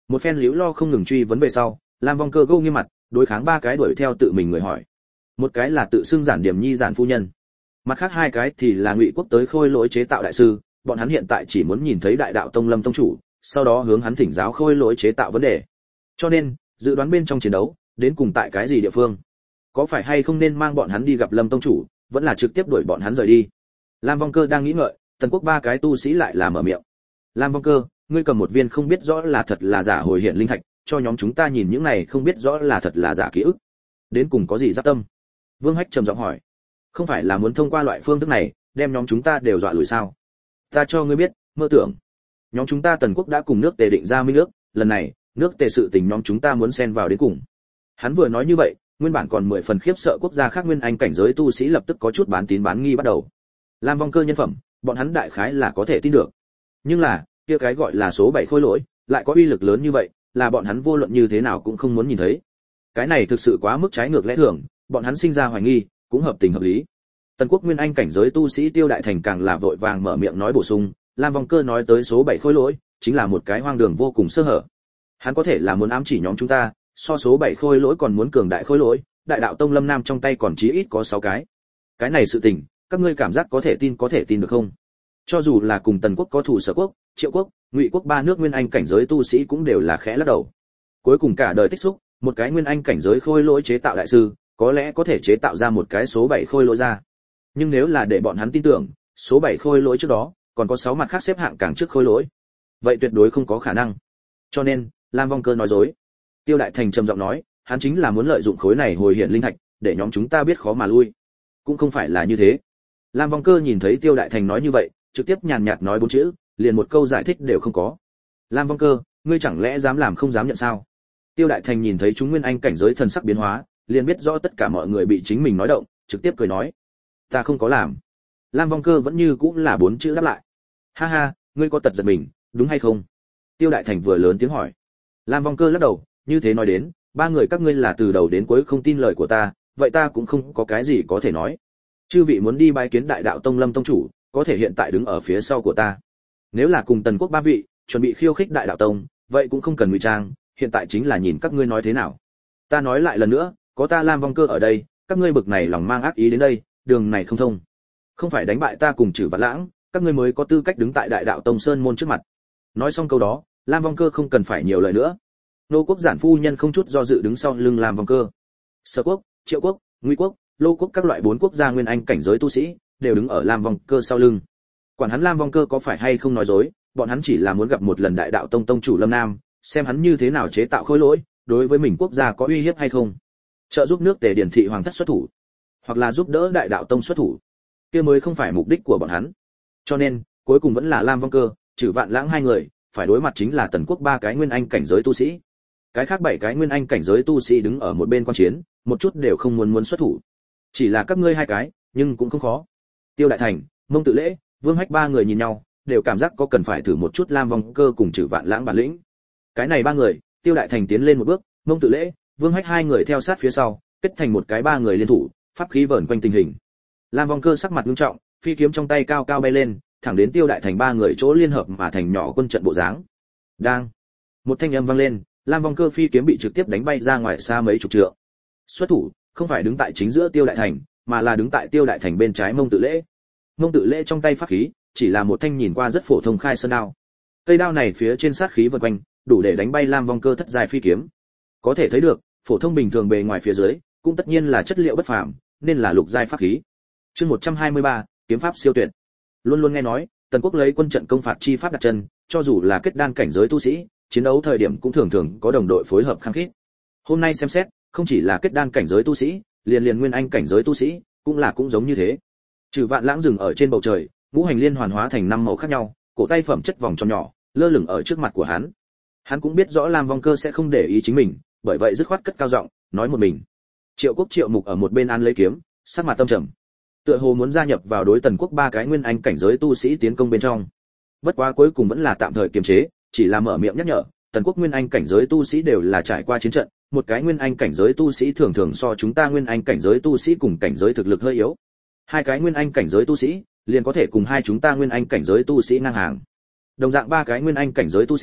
Một phen liễu lo không ngừng truy vấn về sau, Lam Vong Cơ gâu nghiêm mặt, đối kháng ba cái đuổi theo tự mình người hỏi. Một cái là tự xưng Giản Điểm Nhi giản phu nhân, mặt khác hai cái thì là Ngụy Quốc tới khôi lỗi chế tạo đại sư, bọn hắn hiện tại chỉ muốn nhìn thấy Đại Đạo Tông Lâm tông chủ, sau đó hướng hắn thỉnh giáo khôi lỗi chế tạo vấn đề. Cho nên, dự đoán bên trong chiến đấu, đến cùng tại cái gì địa phương? Có phải hay không nên mang bọn hắn đi gặp Lâm tông chủ, vẫn là trực tiếp đuổi bọn hắn rời đi? Lam Vong Cơ đang nghĩ ngợi, Tần Quốc ba cái tu sĩ lại là mở miệng. Lam Vong Cơ, ngươi cầm một viên không biết rõ là thật là giả hồi hiện linh thạch, cho nhóm chúng ta nhìn những này không biết rõ là thật là giả ký ức. Đến cùng có gì giáp tâm? Vương Hách trầm giọng hỏi. Không phải là muốn thông qua loại phương thức này, đem nhóm chúng ta đều dọa lùi sao? Ta cho ngươi biết, mơ tưởng. Nhóm chúng ta Tần Quốc đã cùng nước Tề định ra minh ước, lần này, nước Tề sự tình nhóm chúng ta muốn xen vào đến cùng. Hắn vừa nói như vậy, nguyên bản còn mười phần khiếp sợ quốc gia khác nguyên anh cảnh giới tu sĩ lập tức có chút bán tín bán nghi bắt đầu. Lam Vong Cơ nhân phẩm, bọn hắn đại khái là có thể tin được. Nhưng là, kia cái gọi là số bảy khôi lỗi, lại có uy lực lớn như vậy, là bọn hắn vô luận như thế nào cũng không muốn nhìn thấy. Cái này thực sự quá mức trái ngược lẽ thường, bọn hắn sinh ra hoài nghi, cũng hợp tình hợp lý. Tần Quốc nguyên anh cảnh giới tu sĩ Tiêu Đại Thành càng là vội vàng mở miệng nói bổ sung, Lam Vong Cơ nói tới số bảy khôi lỗi, chính là một cái hoang đường vô cùng sơ hở. Hắn có thể là muốn ám chỉ nhóm chúng ta, so số bảy khôi lỗi còn muốn cường đại khôi lỗi, Đại Đạo Tông Lâm Nam trong tay còn chí ít có sáu cái. Cái này sự tình, các ngươi cảm giác có thể tin có thể tin được không? Cho dù là cùng Tần Quốc có thủ Sở Quốc, Triệu Quốc, Ngụy Quốc ba nước nguyên anh cảnh giới tu sĩ cũng đều là khẽ lắc đầu. Cuối cùng cả đời tích xúc, một cái nguyên anh cảnh giới khôi lỗi chế tạo đại sư, có lẽ có thể chế tạo ra một cái số bảy khôi lỗi ra. Nhưng nếu là để bọn hắn tin tưởng, số bảy khôi lỗi trước đó, còn có sáu mặt khác xếp hạng càng trước khôi lỗi. Vậy tuyệt đối không có khả năng. Cho nên, Lam Vong Cơ nói dối. Tiêu Đại Thành trầm giọng nói, hắn chính là muốn lợi dụng khối này hồi hiện linh thạch, để nhóm chúng ta biết khó mà lui. Cũng không phải là như thế. Lam Vong Cơ nhìn thấy Tiêu Đại Thành nói như vậy, trực tiếp nhàn nhạt nói bốn chữ, liền một câu giải thích đều không có. Lam Vong Cơ, ngươi chẳng lẽ dám làm không dám nhận sao? Tiêu Đại Thành nhìn thấy chúng nguyên anh cảnh giới thần sắc biến hóa, liền biết rõ tất cả mọi người bị chính mình nói động, trực tiếp cười nói, ta không có làm. Lam Vong Cơ vẫn như cũng là bốn chữ đáp lại. Ha ha, ngươi có tật giật mình, đúng hay không? Tiêu Đại Thành vừa lớn tiếng hỏi. Lam Vong Cơ lắc đầu, như thế nói đến, ba người các ngươi là từ đầu đến cuối không tin lời của ta, vậy ta cũng không có cái gì có thể nói. Chư vị muốn đi bái kiến Đại Đạo Tông Lâm tông chủ, có thể hiện tại đứng ở phía sau của ta. Nếu là cùng Tần Quốc ba vị, chuẩn bị khiêu khích Đại Đạo Tông, vậy cũng không cần ngụy trang, hiện tại chính là nhìn các ngươi nói thế nào. Ta nói lại lần nữa, có ta Lam Vong Cơ ở đây, các ngươi bực này lòng mang ác ý đến đây, đường này không thông. Không phải đánh bại ta cùng Trử Vạn Lãng, các ngươi mới có tư cách đứng tại Đại Đạo Tông Sơn môn trước mặt. Nói xong câu đó, Lam Vong Cơ không cần phải nhiều lời nữa. Nô Quốc giản phu nhân không chút do dự đứng sau lưng Lam Vong Cơ. Sở Quốc, Triệu Quốc, Ngụy Quốc, Lô Quốc các loại bốn quốc gia nguyên anh cảnh giới tu sĩ đều đứng ở Lam Vong Cơ sau lưng. Quản hắn Lam Vong Cơ có phải hay không nói dối, bọn hắn chỉ là muốn gặp một lần Đại Đạo Tông tông chủ Lâm Nam, xem hắn như thế nào chế tạo khối lỗi, đối với mình quốc gia có uy hiếp hay không. Trợ giúp nước Tề Điển thị hoàng thất xuất thủ, hoặc là giúp đỡ Đại Đạo Tông xuất thủ, kia mới không phải mục đích của bọn hắn. Cho nên, cuối cùng vẫn là Lam Vong Cơ, Trử Vạn Lãng hai người, phải đối mặt chính là Tần Quốc ba cái nguyên anh cảnh giới tu sĩ. Cái khác bảy cái nguyên anh cảnh giới tu sĩ đứng ở một bên quan chiến, một chút đều không muốn muốn xuất thủ. Chỉ là các ngươi hai cái, nhưng cũng không khó. Tiêu Đại Thành, Mông Tự Lễ, Vương Hách ba người nhìn nhau, đều cảm giác có cần phải thử một chút Lam Vong Cơ cùng Trử Vạn Lãng bản lĩnh. Cái này ba người, Tiêu Đại Thành tiến lên một bước, Mông Tự Lễ, Vương Hách hai người theo sát phía sau, kết thành một cái ba người liên thủ, pháp khí vờn quanh tình hình. Lam Vong Cơ sắc mặt nghiêm trọng, phi kiếm trong tay cao cao bay lên, thẳng đến Tiêu Đại Thành ba người chỗ liên hợp mà thành nhỏ quân trận bộ dáng. Đang, một thanh âm vang lên, Lam Vong Cơ phi kiếm bị trực tiếp đánh bay ra ngoài xa mấy chục trượng. Xuất thủ, không phải đứng tại chính giữa Tiêu Đại Thành, mà là đứng tại Tiêu Đại Thành bên trái Mông Tự Lễ. Mông Tự Lễ trong tay pháp khí, chỉ là một thanh nhìn qua rất phổ thông khai sơn đao. Cây đao này phía trên sát khí vần quanh, đủ để đánh bay Lam Vong Cơ thất giai phi kiếm. Có thể thấy được, phổ thông bình thường bề ngoài phía dưới, cũng tất nhiên là chất liệu bất phàm, nên là lục giai pháp khí. Chương một trăm hai mươi ba, kiếm pháp siêu tuyệt. Luôn luôn nghe nói, Tần Quốc lấy quân trận công phạt chi pháp đặt chân, cho dù là kết đan cảnh giới tu sĩ, chiến đấu thời điểm cũng thường thường có đồng đội phối hợp khăng khít. Hôm nay xem xét, không chỉ là kết đan cảnh giới tu sĩ, liền liền nguyên anh cảnh giới tu sĩ, cũng là cũng giống như thế. Trừ Vạn Lãng dừng ở trên bầu trời, ngũ hành liên hoàn hóa thành năm màu khác nhau, cổ tay phẩm chất vòng tròn nhỏ, lơ lửng ở trước mặt của hắn. Hắn cũng biết rõ Lam Vong Cơ sẽ không để ý chính mình, bởi vậy dứt khoát cất cao giọng, nói một mình. Triệu Quốc Triệu Mục ở một bên ăn lấy kiếm, sắc mặt tâm trầm. Tựa hồ muốn gia nhập vào đối Tần Quốc ba cái nguyên anh cảnh giới tu sĩ tiến công bên trong. Bất quá cuối cùng vẫn là tạm thời kiềm chế, chỉ là mở miệng nhắc nhở, Tần Quốc nguyên anh cảnh giới tu sĩ đều là trải qua chiến trận, một cái nguyên anh cảnh giới tu sĩ thường thường so chúng ta nguyên anh cảnh giới tu sĩ cùng cảnh giới thực lực hơi yếu. Hai cái nguyên anh cảnh giới tu sĩ, liền có thể cùng hai chúng ta nguyên anh cảnh giới tu sĩ ngang hàng. Đồng dạng ba cái nguyên anh cảnh giới tu sĩ,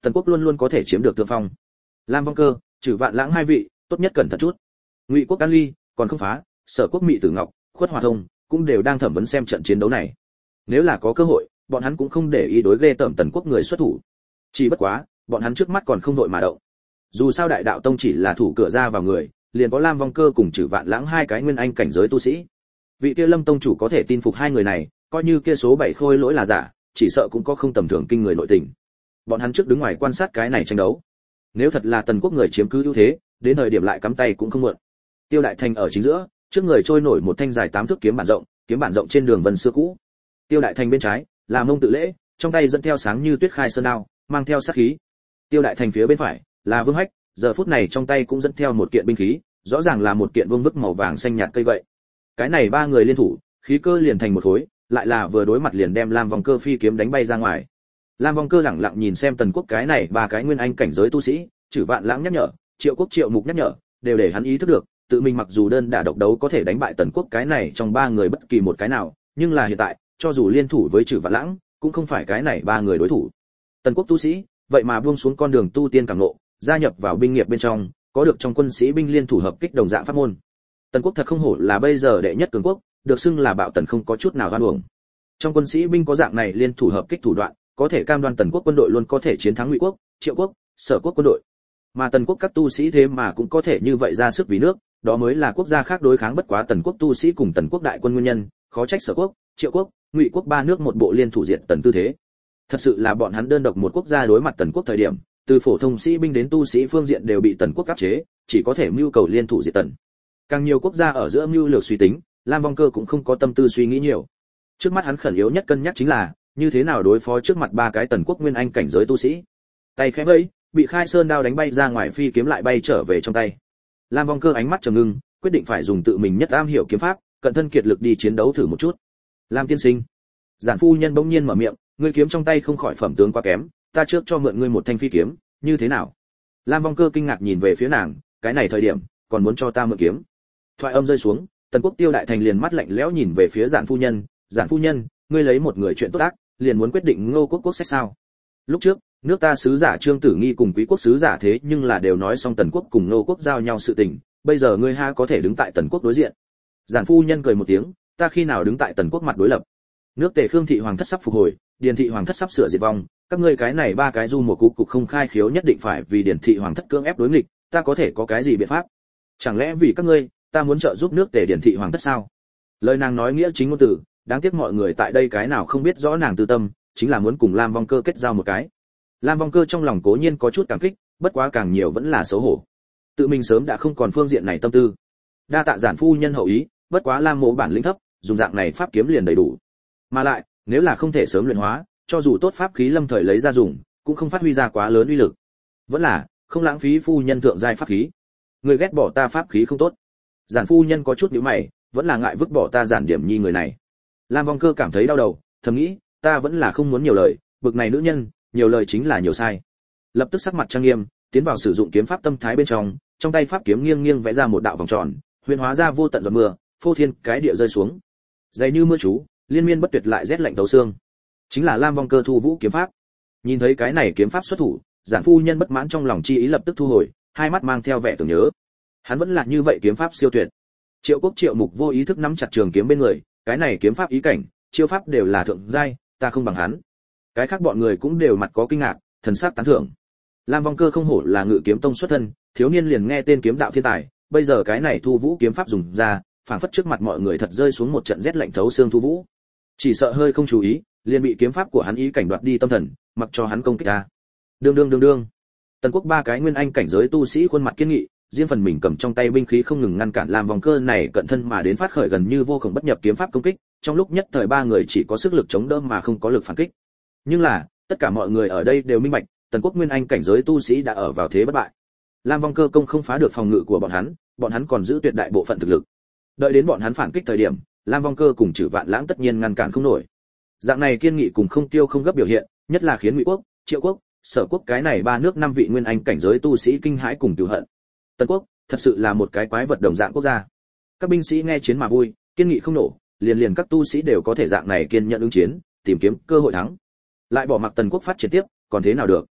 Tần quốc luôn luôn có thể chiếm được thượng phong. Lam Vong Cơ, Trử Vạn Lãng hai vị, tốt nhất cẩn thận chút. Ngụy quốc An Ly, còn không phá, Sở quốc Mị Tử Ngọc, Khuất Hòa Thông cũng đều đang thẩm vấn xem trận chiến đấu này. Nếu là có cơ hội, bọn hắn cũng không để ý đối ghê tởm Tần quốc người xuất thủ. Chỉ bất quá, bọn hắn trước mắt còn không vội mà động. Dù sao Đại Đạo Tông chỉ là thủ cửa ra vào người, liền có Lam Vong Cơ cùng Trử Vạn Lãng hai cái nguyên anh cảnh giới tu sĩ. Vị kia Lâm tông chủ có thể tin phục hai người này, coi như kia số bảy khôi lỗi là giả, chỉ sợ cũng có không tầm thường kinh người nội tình. Bọn hắn trước đứng ngoài quan sát cái này tranh đấu. Nếu thật là Tần quốc người chiếm cứ ưu thế, đến thời điểm lại cắm tay cũng không muộn. Tiêu Đại Thành ở chính giữa, trước người trôi nổi một thanh dài tám thước kiếm bản rộng, kiếm bản rộng trên đường vân xưa cũ. Tiêu Đại Thành bên trái, là Mông Tự Lễ, trong tay dẫn theo sáng như tuyết khai sơn đao, mang theo sát khí. Tiêu Đại Thành phía bên phải, là Vương Hách, giờ phút này trong tay cũng dẫn theo một kiện binh khí, rõ ràng là một kiện vương bức màu vàng xanh nhạt cây vậy. Cái này ba người liên thủ, khí cơ liền thành một khối, lại là vừa đối mặt liền đem Lam Vong Cơ phi kiếm đánh bay ra ngoài. Lam Vong Cơ lẳng lặng nhìn xem Tần quốc cái này ba cái nguyên anh cảnh giới tu sĩ, Trử Vạn Lãng nhắc nhở, Triệu Quốc Triệu Mục nhắc nhở, đều để hắn ý thức được, tự mình mặc dù đơn đả độc đấu có thể đánh bại Tần quốc cái này trong ba người bất kỳ một cái nào, nhưng là hiện tại, cho dù liên thủ với Trử Vạn Lãng, cũng không phải cái này ba người đối thủ. Tần quốc tu sĩ, vậy mà buông xuống con đường tu tiên cảm ngộ, gia nhập vào binh nghiệp bên trong, có được trong quân sĩ binh liên thủ hợp kích đồng dạng pháp môn. Tần quốc thật không hổ là bây giờ đệ nhất cường quốc, được xưng là bạo tần không có chút nào oan uổng. Trong quân sĩ binh có dạng này liên thủ hợp kích thủ đoạn, có thể cam đoan Tần quốc quân đội luôn có thể chiến thắng Ngụy quốc, Triệu quốc, Sở quốc quân đội. Mà Tần quốc các tu sĩ thế mà cũng có thể như vậy ra sức vì nước, đó mới là quốc gia khác đối kháng bất quá Tần quốc tu sĩ cùng Tần quốc đại quân nguyên nhân, khó trách Sở quốc, Triệu quốc, Ngụy quốc ba nước một bộ liên thủ diệt Tần tư thế. Thật sự là bọn hắn đơn độc một quốc gia đối mặt Tần quốc thời điểm, từ phổ thông sĩ binh đến tu sĩ phương diện đều bị Tần quốc áp chế, chỉ có thể mưu cầu liên thủ diệt Tần. Càng nhiều quốc gia ở giữa mưu lược suy tính, Lam Vong Cơ cũng không có tâm tư suy nghĩ nhiều. Trước mắt hắn khẩn yếu nhất cân nhắc chính là như thế nào đối phó trước mặt ba cái Tần quốc nguyên anh cảnh giới tu sĩ. Tay khẽ vẫy, bị khai sơn đao đánh bay ra ngoài, phi kiếm lại bay trở về trong tay. Lam Vong Cơ ánh mắt trầm ngưng, quyết định phải dùng tự mình nhất am hiểu kiếm pháp, cận thân kiệt lực đi chiến đấu thử một chút. Lam tiên sinh, Giản phu nhân bỗng nhiên mở miệng, ngươi kiếm trong tay không khỏi phẩm tướng quá kém, ta trước cho mượn ngươi một thanh phi kiếm, như thế nào? Lam Vong Cơ kinh ngạc nhìn về phía nàng, cái này thời điểm còn muốn cho ta mượn kiếm? Thoại âm rơi xuống, Tần quốc Tiêu Đại Thành liền mắt lạnh lẽo nhìn về phía Giản phu nhân, Giản phu nhân, ngươi lấy một người chuyện tốt ác, liền muốn quyết định Ngô quốc quốc sách sao? Lúc trước, nước ta sứ giả Trương Tử Nghi cùng Quý quốc sứ giả thế nhưng là đều nói xong Tần quốc cùng Ngô quốc giao nhau sự tình, bây giờ ngươi ha có thể đứng tại Tần quốc đối diện? Giản phu nhân cười một tiếng, ta khi nào đứng tại Tần quốc mặt đối lập? Nước Tề Khương thị hoàng thất sắp phục hồi, Điền thị hoàng thất sắp sửa diệt vong, các ngươi cái này ba cái du một cú cục không khai khiếu nhất định phải vì Điền thị hoàng thất cưỡng ép đối nghịch, ta có thể có cái gì biện pháp? Chẳng lẽ vì các ngươi, ta muốn trợ giúp nước Tề Điền thị hoàng thất sao? Lời nàng nói nghĩa chính ngôn từ, đáng tiếc mọi người tại đây cái nào không biết rõ nàng tư tâm, chính là muốn cùng Lam Vong Cơ kết giao một cái. Lam Vong Cơ trong lòng cố nhiên có chút cảm kích, bất quá càng nhiều vẫn là xấu hổ. Tự mình sớm đã không còn phương diện này tâm tư. Đa tạ Giản phu nhân hậu ý, bất quá Lam mộ bản lĩnh thấp, dùng dạng này pháp kiếm liền đầy đủ. Mà lại, nếu là không thể sớm luyện hóa, cho dù tốt pháp khí lâm thời lấy ra dùng, cũng không phát huy ra quá lớn uy lực. Vẫn là không lãng phí phu nhân thượng giai pháp khí. Người ghét bỏ ta pháp khí không tốt. Giản phu nhân có chút nhíu mày, vẫn là ngại vứt bỏ ta Giản Điểm Nhi người này. Lam Vong Cơ cảm thấy đau đầu, thầm nghĩ, ta vẫn là không muốn nhiều lời, bực này nữ nhân, nhiều lời chính là nhiều sai. Lập tức sắc mặt trang nghiêm, tiến vào sử dụng kiếm pháp tâm thái bên trong, trong tay pháp kiếm nghiêng nghiêng vẽ ra một đạo vòng tròn, huyền hóa ra vô tận giọt mưa, phô thiên cái địa rơi xuống. Dày như mưa chú, liên miên bất tuyệt lại rét lạnh thấu xương. Chính là Lam Vong Cơ thu vũ kiếm pháp. Nhìn thấy cái này kiếm pháp xuất thủ, Giản phu nhân bất mãn trong lòng chi ý lập tức thu hồi, hai mắt mang theo vẻ tưởng nhớ. Hắn vẫn là như vậy kiếm pháp siêu tuyệt. Triệu Quốc Triệu Mục vô ý thức nắm chặt trường kiếm bên người, cái này kiếm pháp ý cảnh, chiêu pháp đều là thượng giai, ta không bằng hắn. Cái khác bọn người cũng đều mặt có kinh ngạc, thần sắc tán thưởng. Lam Vong Cơ không hổ là Ngự Kiếm Tông xuất thân, thiếu niên liền nghe tên kiếm đạo thiên tài, bây giờ cái này thu vũ kiếm pháp dùng ra, phảng phất trước mặt mọi người thật rơi xuống một trận rét lạnh thấu xương thu vũ. Chỉ sợ hơi không chú ý, liền bị kiếm pháp của hắn ý cảnh đoạt đi tâm thần, mặc cho hắn công kích ta. Đương đương đương đương. Tần quốc ba cái nguyên anh cảnh giới tu sĩ khuôn mặt kiên nghị, riêng phần mình cầm trong tay binh khí không ngừng ngăn cản Lam Vong Cơ này cận thân mà đến phát khởi gần như vô cùng bất nhập kiếm pháp công kích, trong lúc nhất thời ba người chỉ có sức lực chống đỡ mà không có lực phản kích. Nhưng là, tất cả mọi người ở đây đều minh bạch, Tần quốc nguyên anh cảnh giới tu sĩ đã ở vào thế bất bại. Lam Vong Cơ công không phá được phòng ngự của bọn hắn, bọn hắn còn giữ tuyệt đại bộ phận thực lực. Đợi đến bọn hắn phản kích thời điểm, Lam Vong Cơ cùng Trử Vạn Lãng tất nhiên ngăn cản không nổi. Dạng này kiên nghị cùng không tiêu không gấp biểu hiện, nhất là khiến Ngụy quốc, Triệu quốc, Sở quốc cái này ba nước năm vị nguyên anh cảnh giới tu sĩ kinh hãi cùng tiêu hận. Tần quốc thật sự là một cái quái vật đồng dạng quốc gia. Các binh sĩ nghe chiến mà vui, kiên nghị không nổ, liền liền các tu sĩ đều có thể dạng này kiên nhẫn ứng chiến, tìm kiếm cơ hội thắng. Lại bỏ mặc Tần quốc phát triển tiếp, còn thế nào được?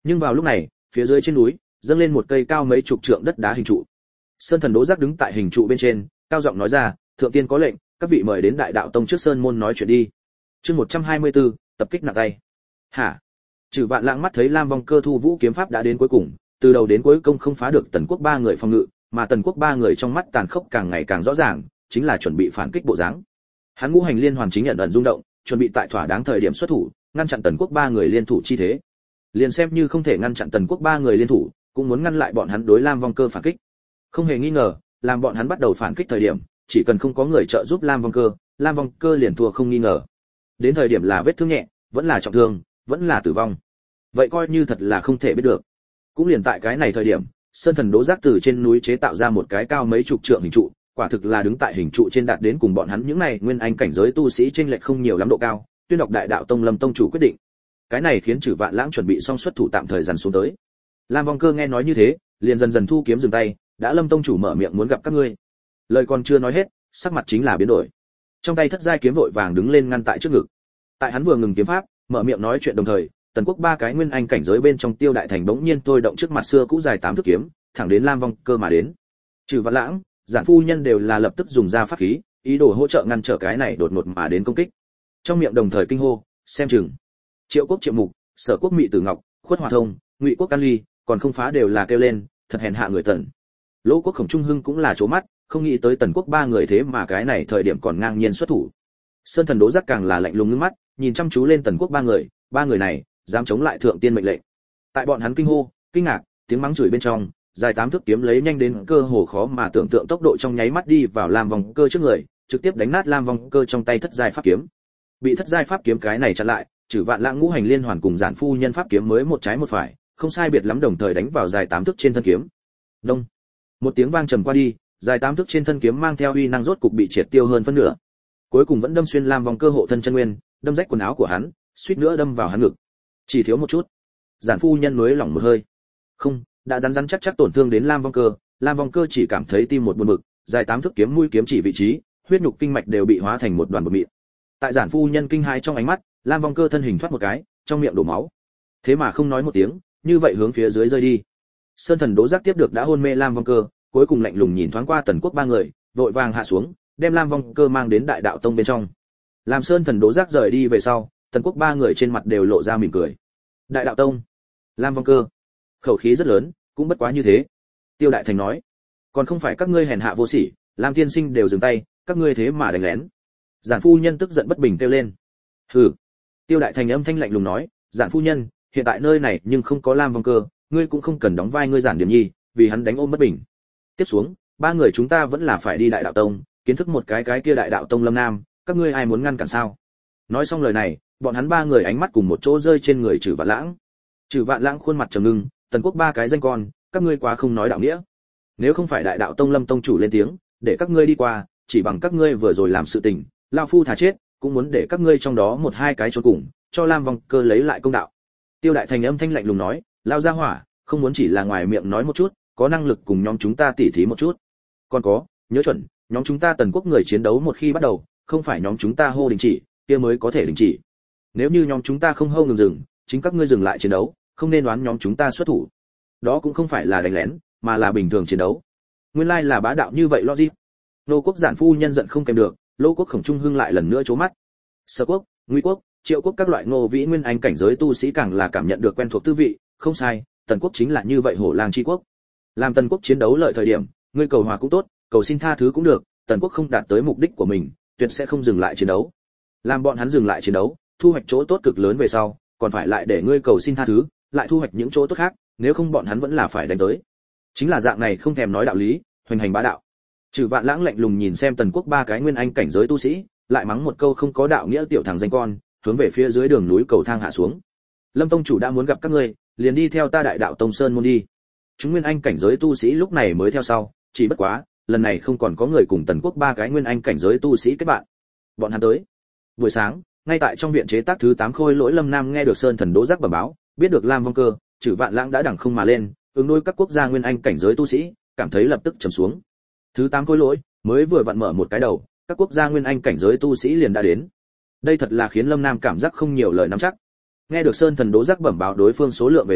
Nhưng vào lúc này, phía dưới trên núi dâng lên một cây cao mấy chục trượng đất đá hình trụ. Sơn Thần Đỗ Giác đứng tại hình trụ bên trên, cao giọng nói ra, thượng tiên có lệnh, các vị mời đến Đại Đạo Tông trước sơn môn nói chuyện đi. Chương một trăm hai mươi tư, tập kích nặng tay. Hả? Trừ Vạn Lãng mắt thấy Lam Vong Cơ thu vũ kiếm pháp đã đến cuối cùng, từ đầu đến cuối công không phá được Tần Quốc ba người phòng ngự, mà Tần Quốc ba người trong mắt tàn khốc càng ngày càng rõ ràng, chính là chuẩn bị phản kích bộ dáng. Hắn ngũ hành liên hoàn chính nhận ẩn rung động, chuẩn bị tại thỏa đáng thời điểm xuất thủ, ngăn chặn Tần Quốc ba người liên thủ chi thế. Liền xem như không thể ngăn chặn Tần Quốc ba người liên thủ, cũng muốn ngăn lại bọn hắn đối Lam Vong Cơ phản kích. Không hề nghi ngờ, làm bọn hắn bắt đầu phản kích thời điểm, chỉ cần không có người trợ giúp Lam Vong Cơ, Lam Vong Cơ liền thua không nghi ngờ. Đến thời điểm là vết thương nhẹ, vẫn là trọng thương, vẫn là tử vong. Vậy coi như thật là không thể biết được. Cũng liền tại cái này thời điểm, Sơn Thần Đỗ Giác từ trên núi chế tạo ra một cái cao mấy chục trượng hình trụ, quả thực là đứng tại hình trụ trên đạt đến cùng bọn hắn những này nguyên anh cảnh giới tu sĩ chênh lệch không nhiều lắm độ cao, tuyên đọc Đại Đạo Tông Lâm tông chủ quyết định. Cái này khiến Trử Vạn Lãng chuẩn bị xong xuất thủ tạm thời dần xuống tới. Lam Vong Cơ nghe nói như thế, liền dần dần thu kiếm dừng tay, đã Lâm tông chủ mở miệng muốn gặp các ngươi. Lời còn chưa nói hết, sắc mặt chính là biến đổi. Trong tay thất giai kiếm vội vàng đứng lên ngăn tại trước ngực. Tại hắn vừa ngừng kiếm pháp, mở miệng nói chuyện đồng thời, Tần Quốc ba cái nguyên anh cảnh giới bên trong Tiêu Đại Thành bỗng nhiên thôi động trước mặt xưa cũ dài tám thước kiếm, thẳng đến Lam Vong Cơ mà đến. Trừ Vạn Lãng, Giản phu nhân đều là lập tức dùng ra pháp khí, ý đồ hỗ trợ ngăn trở cái này đột ngột mà đến công kích. Trong miệng đồng thời kinh hô, xem chừng. Triệu Quốc Triệu Mục, Sở Quốc Mị Tử Ngọc, Khuất Hòa Thông, Ngụy Quốc Can Ly, còn không phá đều là kêu lên, thật hèn hạ người Tần. Lỗ Quốc Khổng Trung Hưng cũng là chố mắt, không nghĩ tới Tần Quốc ba người thế mà cái này thời điểm còn ngang nhiên xuất thủ. Sơn Thần Đỗ Giác càng là lạnh lùng ngước mắt, nhìn chăm chú lên Tần Quốc ba người, ba người này dám chống lại thượng tiên mệnh lệnh. Tại bọn hắn kinh hô, kinh ngạc, tiếng mắng chửi bên trong, dài tám thước kiếm lấy nhanh đến cơ hồ khó mà tưởng tượng tốc độ trong nháy mắt đi vào Lam Vong Cơ trước người, trực tiếp đánh nát Lam Vong Cơ trong tay thất giai pháp kiếm. Bị thất giai pháp kiếm cái này chặn lại, Trử Vạn Lãng ngũ hành liên hoàn cùng Giản phu nhân pháp kiếm mới một trái một phải, không sai biệt lắm đồng thời đánh vào dài tám thước trên thân kiếm. Đông. Một tiếng vang trầm qua đi, dài tám thước trên thân kiếm mang theo uy năng rốt cục bị triệt tiêu hơn phân nửa. Cuối cùng vẫn đâm xuyên Lam Vong Cơ hộ thân chân nguyên, đâm rách quần áo của hắn, suýt nữa đâm vào hắn ngực. Chỉ thiếu một chút. Giản phu nhân mới lỏng một hơi. Không, đã rắn rắn chắc chắc tổn thương đến Lam Vong Cơ, Lam Vong Cơ chỉ cảm thấy tim một buồn bực, dài tám thước kiếm mũi kiếm chỉ vị trí, huyết nhục kinh mạch đều bị hóa thành một đoàn bột mịn. Tại Giản phu nhân kinh hãi trong ánh mắt, Lam Vong Cơ thân hình thoát một cái, trong miệng đổ máu. Thế mà không nói một tiếng, như vậy hướng phía dưới rơi đi. Sơn Thần Đỗ Giác tiếp được đã hôn mê Lam Vong Cơ, cuối cùng lạnh lùng nhìn thoáng qua Tần Quốc ba người, vội vàng hạ xuống, đem Lam Vong Cơ mang đến Đại Đạo Tông bên trong. Làm Sơn Thần Đỗ Giác rời đi về sau, Tần Quốc ba người trên mặt đều lộ ra mỉm cười. Đại Đạo Tông, Lam Vong Cơ, khẩu khí rất lớn, cũng bất quá như thế. Tiêu Đại Thành nói, còn không phải các ngươi hèn hạ vô sỉ, Lam tiên sinh đều dừng tay, các ngươi thế mà đánh lén. Giản phu nhân tức giận bất bình kêu lên. Hừ. Tiêu Đại Thành âm thanh lạnh lùng nói, Giản phu nhân, hiện tại nơi này nhưng không có Lam Vong Cơ, ngươi cũng không cần đóng vai ngươi Giản Điểm Nhi, vì hắn đánh ôm bất bình. Tiếp xuống, ba người chúng ta vẫn là phải đi Đại Đạo Tông, kiến thức một cái cái kia Đại Đạo Tông Lâm Nam, các ngươi ai muốn ngăn cản sao? Nói xong lời này, bọn hắn ba người ánh mắt cùng một chỗ rơi trên người Trử Vạn Lãng. Trử Vạn Lãng khuôn mặt trầm ngưng, Tần Quốc ba cái danh con, các ngươi quá không nói đạo nghĩa. Nếu không phải Đại Đạo Tông Lâm tông chủ lên tiếng, để các ngươi đi qua, chỉ bằng các ngươi vừa rồi làm sự tình, lão phu thà chết, cũng muốn để các ngươi trong đó một hai cái chôn cùng, cho Lam Vong Cơ lấy lại công đạo. Tiêu Đại Thành âm thanh lạnh lùng nói, lao ra hỏa, không muốn chỉ là ngoài miệng nói một chút, có năng lực cùng nhóm chúng ta tỉ thí một chút. Còn có, nhớ chuẩn, nhóm chúng ta Tần Quốc người chiến đấu một khi bắt đầu, không phải nhóm chúng ta hô đình chỉ, kia mới có thể đình chỉ. Nếu như nhóm chúng ta không hô ngừng dừng, chính các ngươi dừng lại chiến đấu, không nên đoán nhóm chúng ta xuất thủ. Đó cũng không phải là đánh lén, mà là bình thường chiến đấu. Nguyên lai là bá đạo như vậy logic. Lô Quốc Giản phu nhân giận không kèm được, Lô Quốc Khổng Trung Hưng lại lần nữa chố mắt. Sở Quốc, Ngụy Quốc, Triệu Quốc các loại Ngô Vĩ nguyên anh cảnh giới tu sĩ càng là cảm nhận được quen thuộc tư vị, không sai, Tần Quốc chính là như vậy hổ lang chi quốc. Làm Tần Quốc chiến đấu lợi thời điểm, ngươi cầu hòa cũng tốt, cầu xin tha thứ cũng được, Tần Quốc không đạt tới mục đích của mình, tuyệt sẽ không dừng lại chiến đấu. Làm bọn hắn dừng lại chiến đấu, thu hoạch chỗ tốt cực lớn về sau, còn phải lại để ngươi cầu xin tha thứ, lại thu hoạch những chỗ tốt khác, nếu không bọn hắn vẫn là phải đánh tới. Chính là dạng này không thèm nói đạo lý, hoành hành bá đạo. Trừ Vạn Lãng lạnh lùng nhìn xem Tần Quốc ba cái nguyên anh cảnh giới tu sĩ, lại mắng một câu không có đạo nghĩa tiểu thằng danh con, hướng về phía dưới đường núi cầu thang hạ xuống. Lâm tông chủ đã muốn gặp các ngươi, liền đi theo ta Đại Đạo Tông Sơn môn đi. Chúng nguyên anh cảnh giới tu sĩ lúc này mới theo sau, chỉ bất quá, lần này không còn có người cùng Tần Quốc ba cái nguyên anh cảnh giới tu sĩ kết bạn. Bọn hắn tới. Buổi sáng, ngay tại trong viện chế tác thứ tám khôi lỗi Lâm Nam nghe được Sơn Thần Đỗ Giác bẩm báo, biết được Lam Vong Cơ, Trử Vạn Lãng đã đẳng không mà lên, ứng đối các quốc gia nguyên anh cảnh giới tu sĩ, cảm thấy lập tức trầm xuống. Thứ tám khôi lỗi mới vừa vặn mở một cái đầu, các quốc gia nguyên anh cảnh giới tu sĩ liền đã đến. Đây thật là khiến Lâm Nam cảm giác không nhiều lời nắm chắc. Nghe được Sơn Thần Đỗ Giác bẩm báo đối phương số lượng về sau,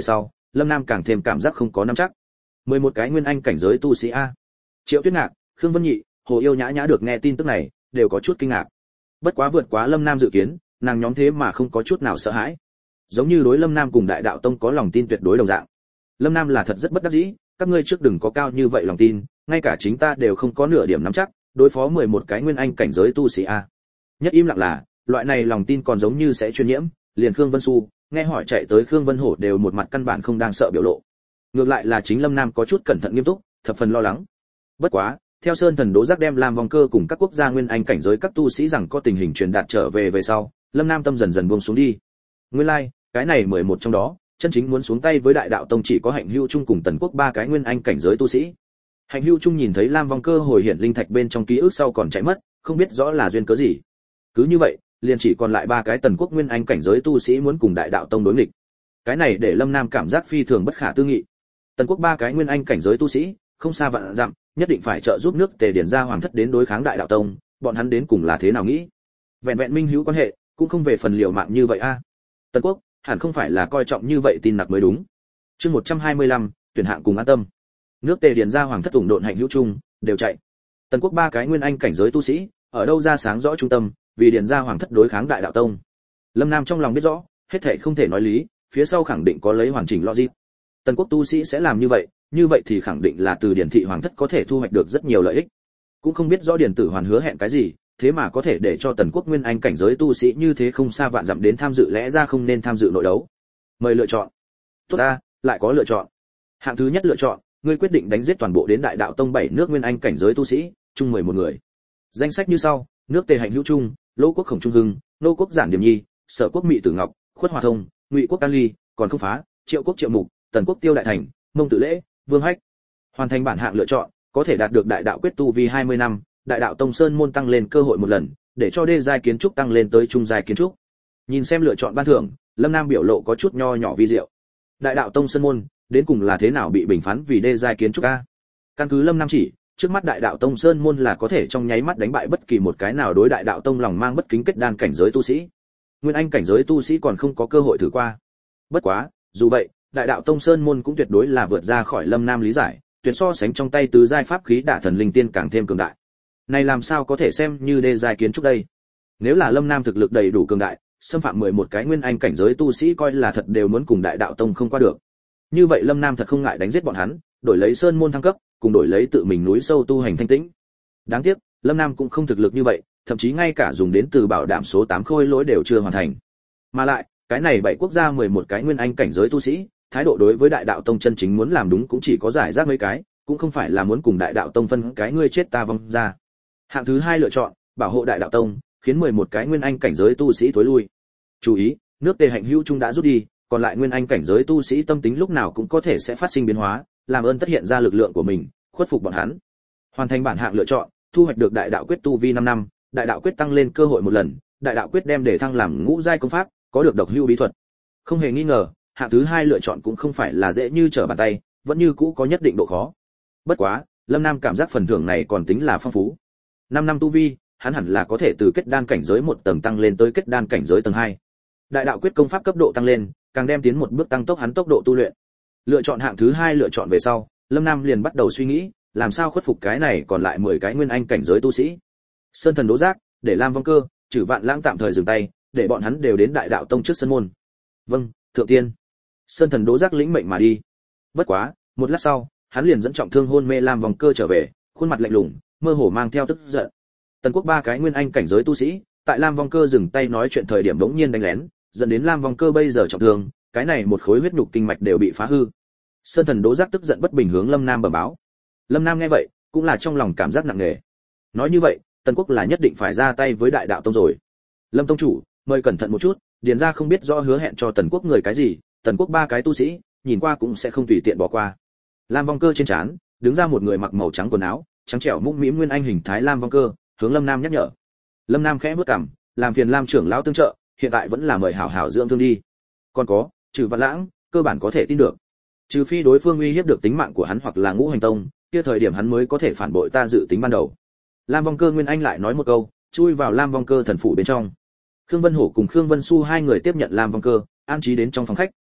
Lâm Nam càng thêm cảm giác không có nắm chắc. mười một cái nguyên anh cảnh giới tu sĩ a. Triệu Tuyết Ngạc, Khương Vân Nhị, Hồ Yêu Nhã Nhã được nghe tin tức này, đều có chút kinh ngạc. Bất quá vượt quá Lâm Nam dự kiến, nàng nhóm thế mà không có chút nào sợ hãi. Giống như đối Lâm Nam cùng Đại Đạo Tông có lòng tin tuyệt đối đồng dạng. Lâm Nam là thật rất bất đắc dĩ, các ngươi trước đừng có cao như vậy lòng tin, ngay cả chính ta đều không có nửa điểm nắm chắc, đối phó mười một cái nguyên anh cảnh giới tu sĩ a. Nhất im lặng là, loại này lòng tin còn giống như sẽ truyền nhiễm, liền Khương Vân Xu, nghe hỏi chạy tới Khương Vân Hổ đều một mặt căn bản không đang sợ biểu lộ. Ngược lại là chính Lâm Nam có chút cẩn thận nghiêm túc, thập phần lo lắng. Bất quá, theo Sơn Thần Đỗ Giác đem Lam Vong Cơ cùng các quốc gia nguyên anh cảnh giới các tu sĩ rằng có tình hình truyền đạt trở về về sau, Lâm Nam tâm dần dần buông xuống đi. Nguyên lai, like, cái này mười một trong đó, chân chính muốn xuống tay với Đại Đạo Tông chỉ có Hạnh Hưu Trung cùng Tần Quốc ba cái nguyên anh cảnh giới tu sĩ. Hạnh Hưu Trung nhìn thấy Lam Vong Cơ hồi hiện linh thạch bên trong ký ức sau còn chạy mất, không biết rõ là duyên cớ gì. Cứ như vậy, liền chỉ còn lại ba cái Tần Quốc nguyên anh cảnh giới tu sĩ muốn cùng Đại Đạo Tông đối nghịch. Cái này để Lâm Nam cảm giác phi thường bất khả tư nghị. Tần Quốc ba cái nguyên anh cảnh giới tu sĩ, không xa vạn dặm, nhất định phải trợ giúp nước Tề Điển gia hoàng thất đến đối kháng Đại Đạo Tông, bọn hắn đến cùng là thế nào nghĩ? Vẹn vẹn minh hữu quan hệ, cũng không về phần liều mạng như vậy a. À. Tần Quốc, hẳn không phải là coi trọng như vậy tin nặc mới đúng. Chương một trăm hai mươi lăm, tuyển hạng cùng an tâm. Nước Tề Điển gia hoàng thất ủng độn Hạnh Hữu Trung, đều chạy. Tần Quốc ba cái nguyên anh cảnh giới tu sĩ, ở đâu ra sáng rõ trung tâm, vì Điển gia hoàng thất đối kháng Đại Đạo Tông. Lâm Nam trong lòng biết rõ, hết thảy không thể nói lý, phía sau khẳng định có lấy hoàn chỉnh logic. Tần Quốc tu sĩ sẽ làm như vậy, như vậy thì khẳng định là từ Điển thị hoàng thất có thể thu hoạch được rất nhiều lợi ích. Cũng không biết rõ Điển tử hoàn hứa hẹn cái gì, thế mà có thể để cho Tần Quốc nguyên anh cảnh giới tu sĩ như thế không xa vạn dặm đến tham dự, lẽ ra không nên tham dự nội đấu. Mời lựa chọn. Tốt ta, lại có lựa chọn. Hạng thứ nhất lựa chọn, ngươi quyết định đánh giết toàn bộ đến Đại Đạo Tông bảy nước nguyên anh cảnh giới tu sĩ, chung mười một người. Danh sách như sau: nước Tề Hạnh Hữu Trung, Lỗ Quốc Khổng Trung Hưng, Nô Quốc Giản Điểm Nhi, Sở Quốc Mị Tử Ngọc, Khuất Hòa Thông, Ngụy Quốc Can Ly, còn không phá, Triệu Quốc Triệu Mục, Tần Quốc Tiêu Đại Thành, Mông Tử Lễ, Vương Hách. Hoàn thành bản hạng lựa chọn, có thể đạt được Đại Đạo Quyết tu vi hai mươi năm, Đại Đạo Tông Sơn môn tăng lên cơ hội một lần, để cho đê giai kiến trúc tăng lên tới trung giai kiến trúc. Nhìn xem lựa chọn ban thưởng, Lâm Nam biểu lộ có chút nho nhỏ vi diệu. Đại Đạo Tông Sơn môn, đến cùng là thế nào bị bình phán vì đê giai kiến trúc a? Căn cứ Lâm Nam chỉ, trước mắt Đại Đạo Tông Sơn môn là có thể trong nháy mắt đánh bại bất kỳ một cái nào đối Đại Đạo Tông lòng mang bất kính kết đan cảnh giới tu sĩ. Nguyên anh cảnh giới tu sĩ còn không có cơ hội thử qua. Bất quá, dù vậy, Đại Đạo Tông Sơn môn cũng tuyệt đối là vượt ra khỏi Lâm Nam lý giải, tuyệt so sánh trong tay tứ giai pháp khí Đả Thần Linh Tiên càng thêm cường đại. Này làm sao có thể xem như đê giai kiến trúc đây? Nếu là Lâm Nam thực lực đầy đủ cường đại, xâm phạm mười một cái nguyên anh cảnh giới tu sĩ coi là thật đều muốn cùng Đại Đạo Tông không qua được. Như vậy Lâm Nam thật không ngại đánh giết bọn hắn, đổi lấy sơn môn thăng cấp, cùng đổi lấy tự mình núi sâu tu hành thanh tĩnh. Đáng tiếc, Lâm Nam cũng không thực lực như vậy, thậm chí ngay cả dùng đến từ bảo đảm số tám khôi lỗi đều chưa hoàn thành. Mà lại, cái này bảy quốc gia mười một cái nguyên anh cảnh giới tu sĩ, thái độ đối với Đại Đạo Tông chân chính muốn làm đúng cũng chỉ có giải rác mấy cái, cũng không phải là muốn cùng Đại Đạo Tông phân cái ngươi chết ta vong ra. Hạng thứ hai lựa chọn, bảo hộ Đại Đạo Tông, khiến mười một cái nguyên anh cảnh giới tu sĩ tối lui. Chú ý, nước Tề Hạnh Hữu Trung đã rút đi, còn lại nguyên anh cảnh giới tu sĩ tâm tính lúc nào cũng có thể sẽ phát sinh biến hóa, làm ơn tất hiện ra lực lượng của mình, khuất phục bọn hắn. Hoàn thành bản hạng lựa chọn, thu hoạch được Đại Đạo Quyết tu vi năm năm, Đại Đạo Quyết tăng lên cơ hội một lần, Đại Đạo Quyết đem để thăng làm ngũ giai công pháp, có được độc hưu bí thuật. Không hề nghi ngờ, hạng thứ hai lựa chọn cũng không phải là dễ như trở bàn tay, vẫn như cũ có nhất định độ khó. Bất quá, Lâm Nam cảm giác phần thưởng này còn tính là phong phú. năm năm tu vi, hắn hẳn là có thể từ kết đan cảnh giới một tầng tăng lên tới kết đan cảnh giới tầng hai. Đại Đạo Quyết công pháp cấp độ tăng lên, càng đem tiến một bước tăng tốc hắn tốc độ tu luyện. Lựa chọn hạng thứ hai lựa chọn về sau, Lâm Nam liền bắt đầu suy nghĩ, làm sao khuất phục cái này còn lại mười cái nguyên anh cảnh giới tu sĩ. Sơn Thần Đỗ Giác, để Lam Vong Cơ, Trử Vạn Lãng tạm thời dừng tay, để bọn hắn đều đến Đại Đạo Tông trước sân môn. Vâng, thượng tiên. Sơn Thần Đỗ Giác lĩnh mệnh mà đi. Bất quá, một lát sau, hắn liền dẫn trọng thương hôn mê Lam Vong Cơ trở về, khuôn mặt lạnh lùng, mơ hồ mang theo tức giận. Tần Quốc ba cái nguyên anh cảnh giới tu sĩ, tại Lam Vong Cơ dừng tay nói chuyện thời điểm đống nhiên đánh lén, dẫn đến Lam Vong Cơ bây giờ trọng thương, cái này một khối huyết nhục kinh mạch đều bị phá hư. Sơn Thần Đỗ Giác tức giận bất bình hướng Lâm Nam bẩm báo. Lâm Nam nghe vậy, cũng là trong lòng cảm giác nặng nề. Nói như vậy, Tần Quốc là nhất định phải ra tay với Đại Đạo Tông rồi. Lâm tông chủ, mời cẩn thận một chút, điền ra không biết rõ hứa hẹn cho Tần Quốc người cái gì, Tần Quốc ba cái tu sĩ, nhìn qua cũng sẽ không tùy tiện bỏ qua. Lam Vong Cơ trên trán, đứng ra một người mặc màu trắng quần áo, trắng trẻo mũm mĩm nguyên anh hình thái Lam Vong Cơ, hướng Lâm Nam nhắc nhở. Lâm Nam khẽ bước cằm, làm phiền Lam trưởng lão tương trợ, hiện tại vẫn là mời hảo hảo dưỡng thương đi. Còn có, Trừ Vạn Lãng, cơ bản có thể tin được. Trừ phi đối phương uy hiếp được tính mạng của hắn hoặc là Ngũ Hành Tông, kia thời điểm hắn mới có thể phản bội ta dự tính ban đầu. Lam Vong Cơ nguyên anh lại nói một câu, chui vào Lam Vong Cơ thần phủ bên trong. Khương Vân Hổ cùng Khương Vân Xu hai người tiếp nhận Lam Vong Cơ, an trí đến trong phòng khách,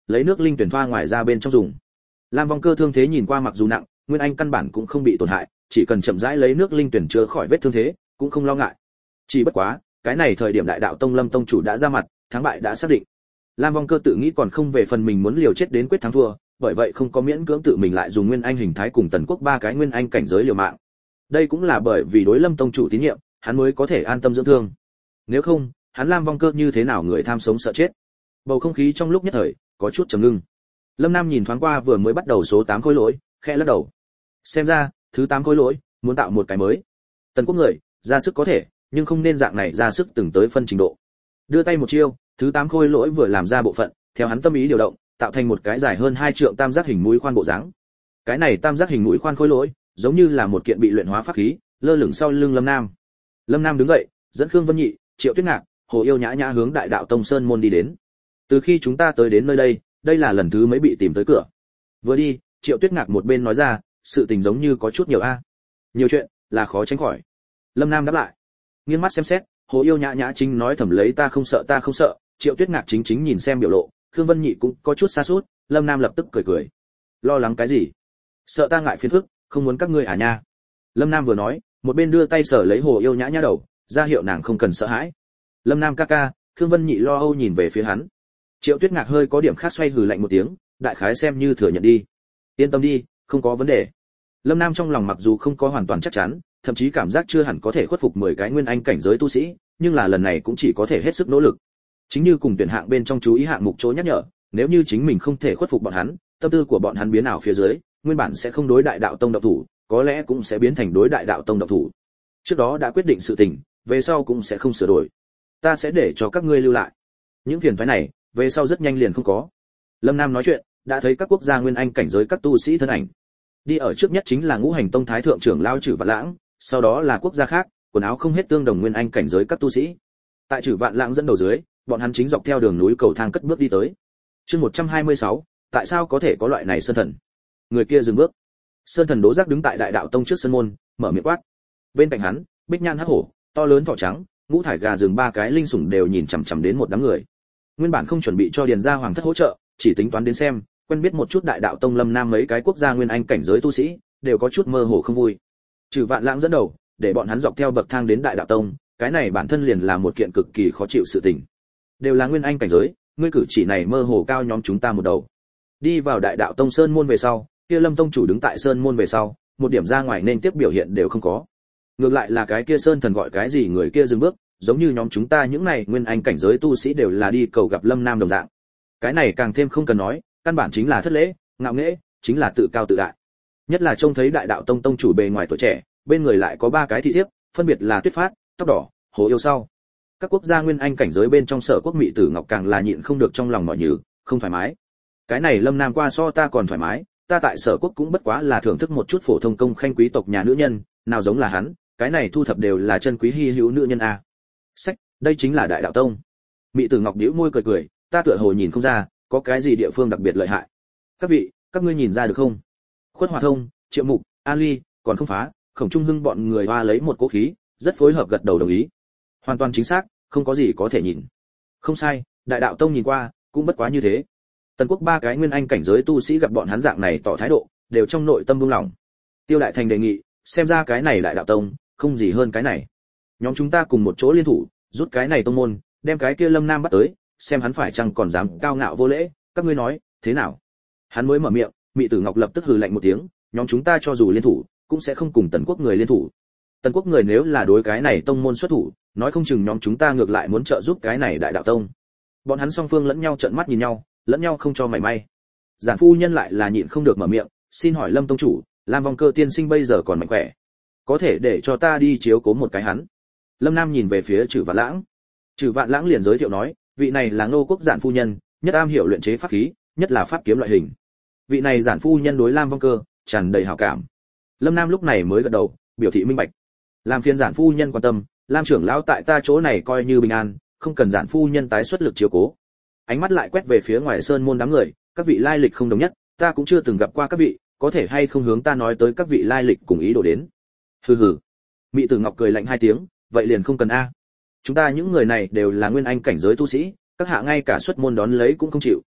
lấy nước linh tuyển thoa ngoài ra bên trong dùng. Lam Vong Cơ thương thế nhìn qua mặc dù nặng, nguyên anh căn bản cũng không bị tổn hại, chỉ cần chậm rãi lấy nước linh tuyển chữa khỏi vết thương thế, cũng không lo ngại. Chỉ bất quá, cái này thời điểm Đại Đạo Tông Lâm tông chủ đã ra mặt, thắng bại đã xác định. Lam Vong Cơ tự nghĩ còn không về phần mình muốn liều chết đến quyết thắng thua, bởi vậy không có miễn cưỡng tự mình lại dùng nguyên anh hình thái cùng Tần Quốc ba cái nguyên anh cảnh giới liều mạng. Đây cũng là bởi vì đối Lâm tông chủ tín nhiệm, hắn mới có thể an tâm dưỡng thương. Nếu không, hắn Lam Vong Cơ như thế nào người tham sống sợ chết. Bầu không khí trong lúc nhất thời có chút trầm ngưng. Lâm Nam nhìn thoáng qua vừa mới bắt đầu số tám khối lỗi, khẽ lắc đầu. Xem ra, thứ tám khối lỗi, muốn tạo một cái mới. Tần Quốc người, ra sức có thể, nhưng không nên dạng này ra sức từng tới phân trình độ. Đưa tay một chiêu, thứ tám khối lỗi vừa làm ra bộ phận, theo hắn tâm ý điều động, tạo thành một cái dài hơn hai trượng tam giác hình mũi khoan bộ dáng. Cái này tam giác hình mũi khoan khối lỗi, giống như là một kiện bị luyện hóa pháp khí, lơ lửng sau lưng Lâm Nam. Lâm Nam đứng dậy, dẫn Khương Vân Nhị, Triệu Tuyết Ngạc, Hồ Yêu Nhã Nhã hướng Đại Đạo Tông Sơn môn đi đến. Từ khi chúng ta tới đến nơi đây, đây là lần thứ mấy bị tìm tới cửa. Vừa đi, Triệu Tuyết Ngạc một bên nói ra, sự tình giống như có chút nhiều a. Nhiều chuyện, là khó tránh khỏi. Lâm Nam đáp lại. Nghiêng mắt xem xét, Hồ Yêu Nhã Nhã chính nói thầm lấy ta không sợ ta không sợ, Triệu Tuyết Ngạc chính chính nhìn xem biểu lộ, Khương Vân Nhị cũng có chút xa sút, Lâm Nam lập tức cười cười. Lo lắng cái gì? Sợ ta ngại phiền phức, không muốn các ngươi à nha. Lâm Nam vừa nói, một bên đưa tay sờ lấy Hồ Yêu Nhã Nhã đầu, ra hiệu nàng không cần sợ hãi. Lâm Nam ca ca, Khương Vân Nhị lo âu nhìn về phía hắn. Triệu Tuyết Ngạc hơi có điểm khác xoay hừ lạnh một tiếng, đại khái xem như thừa nhận đi. Yên tâm đi, không có vấn đề. Lâm Nam trong lòng mặc dù không có hoàn toàn chắc chắn, thậm chí cảm giác chưa hẳn có thể khuất phục mười cái nguyên anh cảnh giới tu sĩ, nhưng là lần này cũng chỉ có thể hết sức nỗ lực. Chính như cùng tuyển hạng bên trong chú ý hạng mục chỗ nhắc nhở, nếu như chính mình không thể khuất phục bọn hắn, tâm tư của bọn hắn biến ảo phía dưới, nguyên bản sẽ không đối Đại Đạo Tông động thủ, có lẽ cũng sẽ biến thành đối Đại Đạo Tông động thủ. Trước đó đã quyết định sự tình, về sau cũng sẽ không sửa đổi. Ta sẽ để cho các ngươi lưu lại. Những phiền toái này, về sau rất nhanh liền không có. Lâm Nam nói chuyện, đã thấy các quốc gia nguyên anh cảnh giới các tu sĩ thân ảnh. Đi ở trước nhất chính là Ngũ Hành Tông thái thượng trưởng lão Trử Vạn Lãng, sau đó là quốc gia khác, quần áo không hết tương đồng nguyên anh cảnh giới các tu sĩ. Tại Trử Vạn Lãng dẫn đầu dưới, bọn hắn chính dọc theo đường núi cầu thang cất bước đi tới. Chương một trăm hai mươi sáu, tại sao có thể có loại này sơn thần? Người kia dừng bước. Sơn thần Đỗ Giác đứng tại Đại Đạo Tông trước sân môn, mở miệng quát. Bên cạnh hắn, Bích Nhan Hắc Hổ, to lớn thỏ trắng, ngũ thải gà rừng ba cái linh sủng đều nhìn chằm chằm đến một đám người. Nguyên bản không chuẩn bị cho Điền gia hoàng thất hỗ trợ, chỉ tính toán đến xem, quen biết một chút Đại Đạo Tông Lâm Nam mấy cái quốc gia nguyên anh cảnh giới tu sĩ, đều có chút mơ hồ không vui. Trừ Vạn Lãng dẫn đầu, để bọn hắn dọc theo bậc thang đến Đại Đạo Tông, cái này bản thân liền là một kiện cực kỳ khó chịu sự tình. Đều là nguyên anh cảnh giới, ngươi cử chỉ này mơ hồ cao nhóm chúng ta một đầu. Đi vào Đại Đạo Tông Sơn môn về sau, kia Lâm tông chủ đứng tại Sơn môn về sau, một điểm ra ngoài nên tiếp biểu hiện đều không có. Ngược lại là cái kia Sơn thần gọi cái gì người kia dừng bước, giống như nhóm chúng ta những này nguyên anh cảnh giới tu sĩ đều là đi cầu gặp Lâm Nam đồng dạng. Cái này càng thêm không cần nói, căn bản chính là thất lễ, ngạo nghễ, chính là tự cao tự đại. Nhất là trông thấy Đại Đạo Tông tông chủ bề ngoài tuổi trẻ, bên người lại có ba cái thị thiếp, phân biệt là Tuyết Phát, Tóc Đỏ, Hồ Yêu Sau. Các quốc gia nguyên anh cảnh giới bên trong Sở Quốc Mị Tử Ngọc càng là nhịn không được trong lòng mỏi nhừ, không thoải mái. Cái này Lâm Nam qua so ta còn thoải mái, ta tại Sở Quốc cũng bất quá là thưởng thức một chút phổ thông công khanh quý tộc nhà nữ nhân, nào giống là hắn, cái này thu thập đều là chân quý hi hữu nữ nhân a. Sách, đây chính là Đại Đạo Tông. Mị Tử Ngọc nhíu môi cười cười, ta tựa hồ nhìn không ra, có cái gì địa phương đặc biệt lợi hại. Các vị, các ngươi nhìn ra được không? Khuất Hòa Thông, Triệu Mục, An Ly, còn không phá, Khổng Trung Hưng bọn người hoa lấy một cố khí, rất phối hợp gật đầu đồng ý. Hoàn toàn chính xác, không có gì có thể nhìn. Không sai, Đại Đạo Tông nhìn qua, cũng bất quá như thế. Tần Quốc ba cái nguyên anh cảnh giới tu sĩ gặp bọn hắn dạng này tỏ thái độ, đều trong nội tâm buông lỏng. Tiêu Đại Thành đề nghị, xem ra cái này Đại Đạo Tông, không gì hơn cái này. Nhóm chúng ta cùng một chỗ liên thủ, rút cái này tông môn, đem cái kia Lâm Nam bắt tới, xem hắn phải chăng còn dám cao ngạo vô lễ, các ngươi nói, thế nào? Hắn mới mở miệng, Mị Tử Ngọc lập tức hừ lạnh một tiếng, nhóm chúng ta cho dù liên thủ, cũng sẽ không cùng Tần Quốc người liên thủ. Tần Quốc người nếu là đối cái này tông môn xuất thủ, nói không chừng nhóm chúng ta ngược lại muốn trợ giúp cái này Đại Đạo Tông. Bọn hắn song phương lẫn nhau trợn mắt nhìn nhau, lẫn nhau không cho mảy may. Giản phu nhân lại là nhịn không được mở miệng, xin hỏi Lâm tông chủ, Lam Vong Cơ tiên sinh bây giờ còn mạnh khỏe, có thể để cho ta đi chiếu cố một cái hắn. Lâm Nam nhìn về phía Trử Vạn Lãng. Trử Vạn Lãng liền giới thiệu nói, vị này là Ngô Quốc Giản phu nhân, nhất am hiểu luyện chế pháp khí, nhất là pháp kiếm loại hình. Vị này Giản phu nhân đối Lam Vong Cơ tràn đầy hảo cảm. Lâm Nam lúc này mới gật đầu, biểu thị minh bạch. Làm phiền Giản phu nhân quan tâm, Lam trưởng lão tại ta chỗ này coi như bình an, không cần Giản phu nhân tái xuất lực chiếu cố. Ánh mắt lại quét về phía ngoài sơn môn đám người, các vị lai lịch không đồng nhất, ta cũng chưa từng gặp qua các vị, có thể hay không hướng ta nói tới các vị lai lịch cùng ý đồ đến. Hừ hừ. Mị Tử Ngọc cười lạnh hai tiếng, vậy liền không cần a. Chúng ta những người này đều là nguyên anh cảnh giới tu sĩ, các hạ ngay cả xuất môn đón lấy cũng không chịu,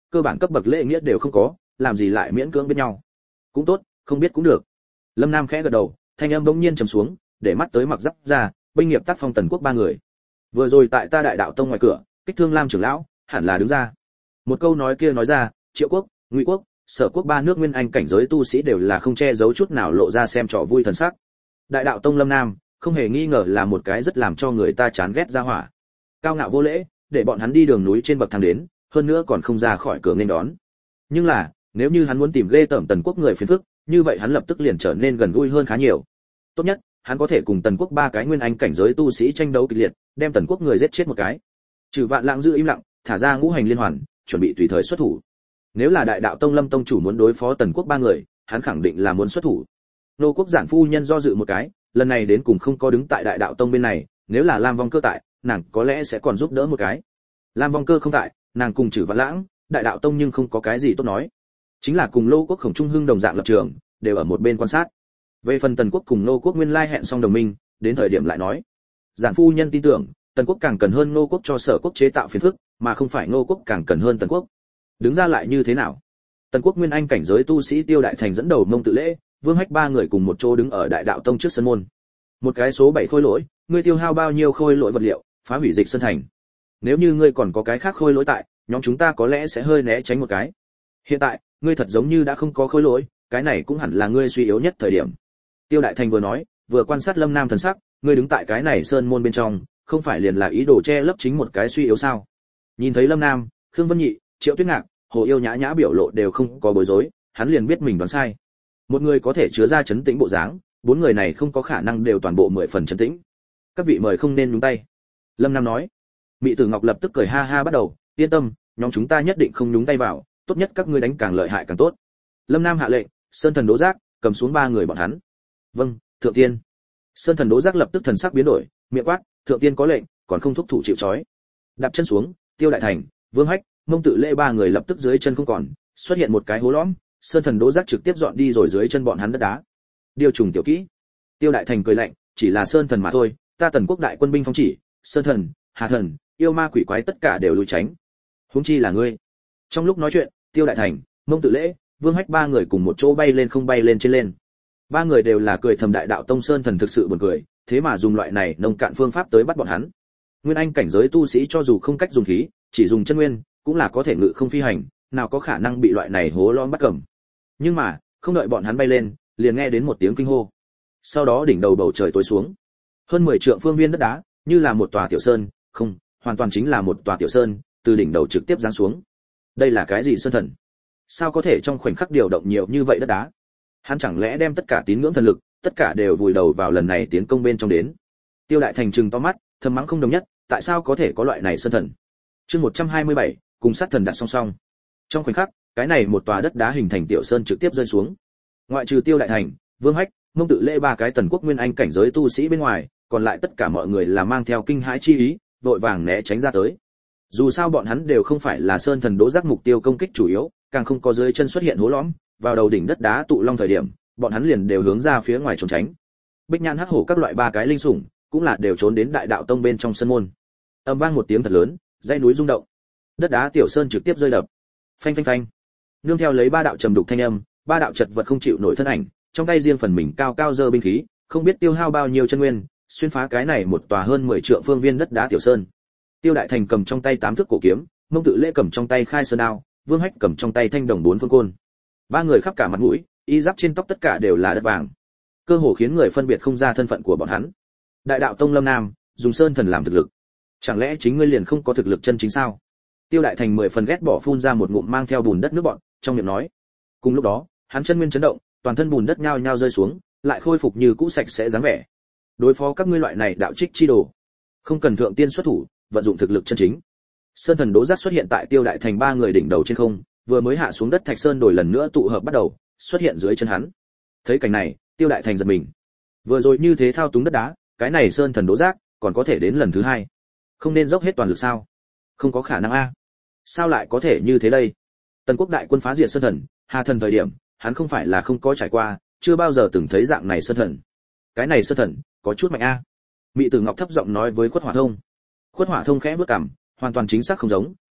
cơ bản cấp bậc lễ nghĩa đều không có, làm gì lại miễn cưỡng biết nhau. Cũng tốt, không biết cũng được. Lâm Nam khẽ gật đầu, thanh âm bỗng nhiên trầm xuống, để mắt tới Mặc Giáp ra, binh nghiệp tác phong Tần Quốc ba người. Vừa rồi tại ta Đại Đạo Tông ngoài cửa, Kích Thương Lam trưởng lão, hẳn là đứng ra. Một câu nói kia nói ra, Triệu Quốc, Ngụy Quốc, Sở Quốc ba nước nguyên anh cảnh giới tu sĩ đều là không che giấu chút nào lộ ra xem trò vui thần sắc. Đại Đạo Tông Lâm Nam, không hề nghi ngờ là một cái rất làm cho người ta chán ghét ra hỏa. Cao ngạo vô lễ, để bọn hắn đi đường núi trên bậc thang đến, hơn nữa còn không ra khỏi cửa nên đón. Nhưng là, nếu như hắn muốn tìm ghê tởm Tần Quốc người phiền phức, như vậy hắn lập tức liền trở nên gần gũi hơn khá nhiều. Tốt nhất, hắn có thể cùng Tần Quốc ba cái nguyên anh cảnh giới tu sĩ tranh đấu kịch liệt, đem Tần Quốc người giết chết một cái. Trừ Vạn Lãng giữ im lặng, thả ra ngũ hành liên hoàn, chuẩn bị tùy thời xuất thủ. Nếu là Đại Đạo Tông Lâm tông chủ muốn đối phó Tần Quốc ba người, hắn khẳng định là muốn xuất thủ. Nô Quốc giản phu nhân do dự một cái, lần này đến cùng không có đứng tại Đại Đạo Tông bên này, nếu là Lam Vong Cơ tại, nàng có lẽ sẽ còn giúp đỡ một cái. Lam Vong Cơ không tại, nàng cùng Trừ Vạn Lãng, Đại Đạo Tông nhưng không có cái gì tốt nói. Chính là cùng Lô Quốc Khổng Trung Hưng đồng dạng lập trường, đều ở một bên quan sát. Về phần Tần Quốc cùng Nô Quốc nguyên lai hẹn xong đồng minh, đến thời điểm lại nói. Giản phu nhân tin tưởng, Tần Quốc càng cần hơn Nô Quốc cho Sở Quốc chế tạo phiền phức, mà không phải Nô Quốc càng cần hơn Tần Quốc. Đứng ra lại như thế nào? Tần Quốc nguyên anh cảnh giới tu sĩ Tiêu Đại Thành dẫn đầu Mông Tự Lễ, Vương Hách ba người cùng một chỗ đứng ở Đại Đạo Tông trước sân môn. Một cái số bảy khôi lỗi, ngươi tiêu hao bao nhiêu khôi lỗi vật liệu, phá hủy Dịch Sơn thành. Nếu như ngươi còn có cái khác khôi lỗi tại, nhóm chúng ta có lẽ sẽ hơi né tránh một cái. Hiện tại, ngươi thật giống như đã không có khôi lỗi, cái này cũng hẳn là ngươi suy yếu nhất thời điểm. Tiêu Đại Thành vừa nói, vừa quan sát Lâm Nam thần sắc, ngươi đứng tại cái này sơn môn bên trong, không phải liền là ý đồ che lấp chính một cái suy yếu sao? Nhìn thấy Lâm Nam, Khương Vân Nhị, Triệu Tuyết Ngạc, Hồ Yêu Nhã Nhã biểu lộ đều không có bối rối, hắn liền biết mình đoán sai. Một người có thể chứa ra chấn tĩnh bộ dáng, bốn người này không có khả năng đều toàn bộ mười phần chấn tĩnh. Các vị mời không nên nhúng tay. Lâm Nam nói. Mị Tử Ngọc lập tức cười ha ha bắt đầu, yên tâm, nhóm chúng ta nhất định không nhúng tay vào, tốt nhất các ngươi đánh càng lợi hại càng tốt. Lâm Nam hạ lệnh, Sơn Thần Đỗ Giác, cầm xuống ba người bọn hắn. Vâng, thượng tiên. Sơn Thần Đỗ Giác lập tức thần sắc biến đổi, miệng quát, thượng tiên có lệnh, còn không thúc thủ chịu trói. Đạp chân xuống, Tiêu Đại Thành, Vương Hách, Mông Tự Lễ ba người lập tức dưới chân không còn, xuất hiện một cái hố lõm, Sơn Thần Đỗ Giác trực tiếp dọn đi rồi dưới chân bọn hắn đất đá. Điều trùng tiểu kỹ. Tiêu Đại Thành cười lạnh, chỉ là Sơn Thần mà thôi, ta Tần Quốc đại quân binh phong chỉ, Sơn Thần, Hà Thần, yêu ma quỷ quái tất cả đều lùi tránh. Huống chi là ngươi. Trong lúc nói chuyện, Tiêu Đại Thành, Mông Tự Lễ, Vương Hách ba người cùng một chỗ bay lên không bay lên trên lên. Ba người đều là cười thầm Đại Đạo Tông Sơn Thần thực sự buồn cười, thế mà dùng loại này nông cạn phương pháp tới bắt bọn hắn. Nguyên anh cảnh giới tu sĩ cho dù không cách dùng khí, chỉ dùng chân nguyên, cũng là có thể ngự không phi hành, nào có khả năng bị loại này hố lõm bắt cầm. Nhưng mà, không đợi bọn hắn bay lên, liền nghe đến một tiếng kinh hô. Sau đó đỉnh đầu bầu trời tối xuống. Hơn mười trượng phương viên đất đá, như là một tòa tiểu sơn, không, hoàn toàn chính là một tòa tiểu sơn, từ đỉnh đầu trực tiếp giáng xuống. Đây là cái gì sơn thần? Sao có thể trong khoảnh khắc điều động nhiều như vậy đất đá? Hắn chẳng lẽ đem tất cả tín ngưỡng thần lực, tất cả đều vùi đầu vào lần này tiến công bên trong đến? Tiêu Đại Thành trừng to mắt, thầm mắng không đồng nhất, tại sao có thể có loại này sơn thần? Chương một trăm hai mươi bảy, cùng sát thần đặt song song. Trong khoảnh khắc, cái này một tòa đất đá hình thành tiểu sơn trực tiếp rơi xuống. Ngoại trừ Tiêu Đại Thành, Vương Hách, Mông Tự Lễ ba cái Tần Quốc nguyên anh cảnh giới tu sĩ bên ngoài, còn lại tất cả mọi người là mang theo kinh hãi chi ý, vội vàng né tránh ra tới. Dù sao bọn hắn đều không phải là Sơn Thần Đỗ Giác mục tiêu công kích chủ yếu, càng không có dưới chân xuất hiện hố lõm, vào đầu đỉnh đất đá tụ long thời điểm, bọn hắn liền đều hướng ra phía ngoài trốn tránh. Bích Nhãn Hắc Hổ các loại ba cái linh sủng, cũng là đều trốn đến Đại Đạo Tông bên trong sân môn. Âm vang một tiếng thật lớn, dãy núi rung động. Đất đá tiểu sơn trực tiếp rơi đập. Phanh phanh phanh. Nương theo lấy ba đạo trầm đục thanh âm, ba đạo chật vật không chịu nổi thân ảnh, trong tay riêng phần mình cao cao giơ binh khí, không biết tiêu hao bao nhiêu chân nguyên, xuyên phá cái này một tòa hơn mười trượng phương viên đất đá tiểu sơn. Tiêu Đại Thành cầm trong tay tám thước cổ kiếm, Mông Tự Lễ cầm trong tay khai sơn đao, Vương Hách cầm trong tay thanh đồng bốn phương côn. Ba người khắp cả mặt mũi, y giáp trên tóc tất cả đều là đất vàng, cơ hồ khiến người phân biệt không ra thân phận của bọn hắn. Đại Đạo Tông Lâm Nam, dùng sơn thần làm thực lực, chẳng lẽ chính ngươi liền không có thực lực chân chính sao? Tiêu Đại Thành mười phần ghét bỏ phun ra một ngụm mang theo bùn đất nước bọn, trong miệng nói. Cùng lúc đó, hắn chân nguyên chấn động, toàn thân bùn đất nhao nhao rơi xuống, lại khôi phục như cũ sạch sẽ dáng vẻ. Đối phó các ngươi loại này đạo trích chi đồ, không cần thượng tiên xuất thủ, vận dụng thực lực chân chính. Sơn Thần Đỗ Giác xuất hiện tại Tiêu Đại Thành ba người đỉnh đầu trên không, vừa mới hạ xuống đất Thạch Sơn đổi lần nữa tụ hợp bắt đầu, xuất hiện dưới chân hắn. Thấy cảnh này, Tiêu Đại Thành giật mình. Vừa rồi như thế thao túng đất đá, cái này Sơn Thần Đỗ Giác còn có thể đến lần thứ hai. Không nên dốc hết toàn lực sao? Không có khả năng a. Sao lại có thể như thế đây? Tần Quốc đại quân phá diệt Sơn Thần, Hà Thần thời điểm, hắn không phải là không có trải qua, chưa bao giờ từng thấy dạng này Sơn Thần. Cái này Sơn Thần, có chút mạnh a. Mị Tử Ngọc thấp giọng nói với Khuất Hỏa Thông. Khuất Hỏa Thông khẽ bước cằm, hoàn toàn chính xác không giống,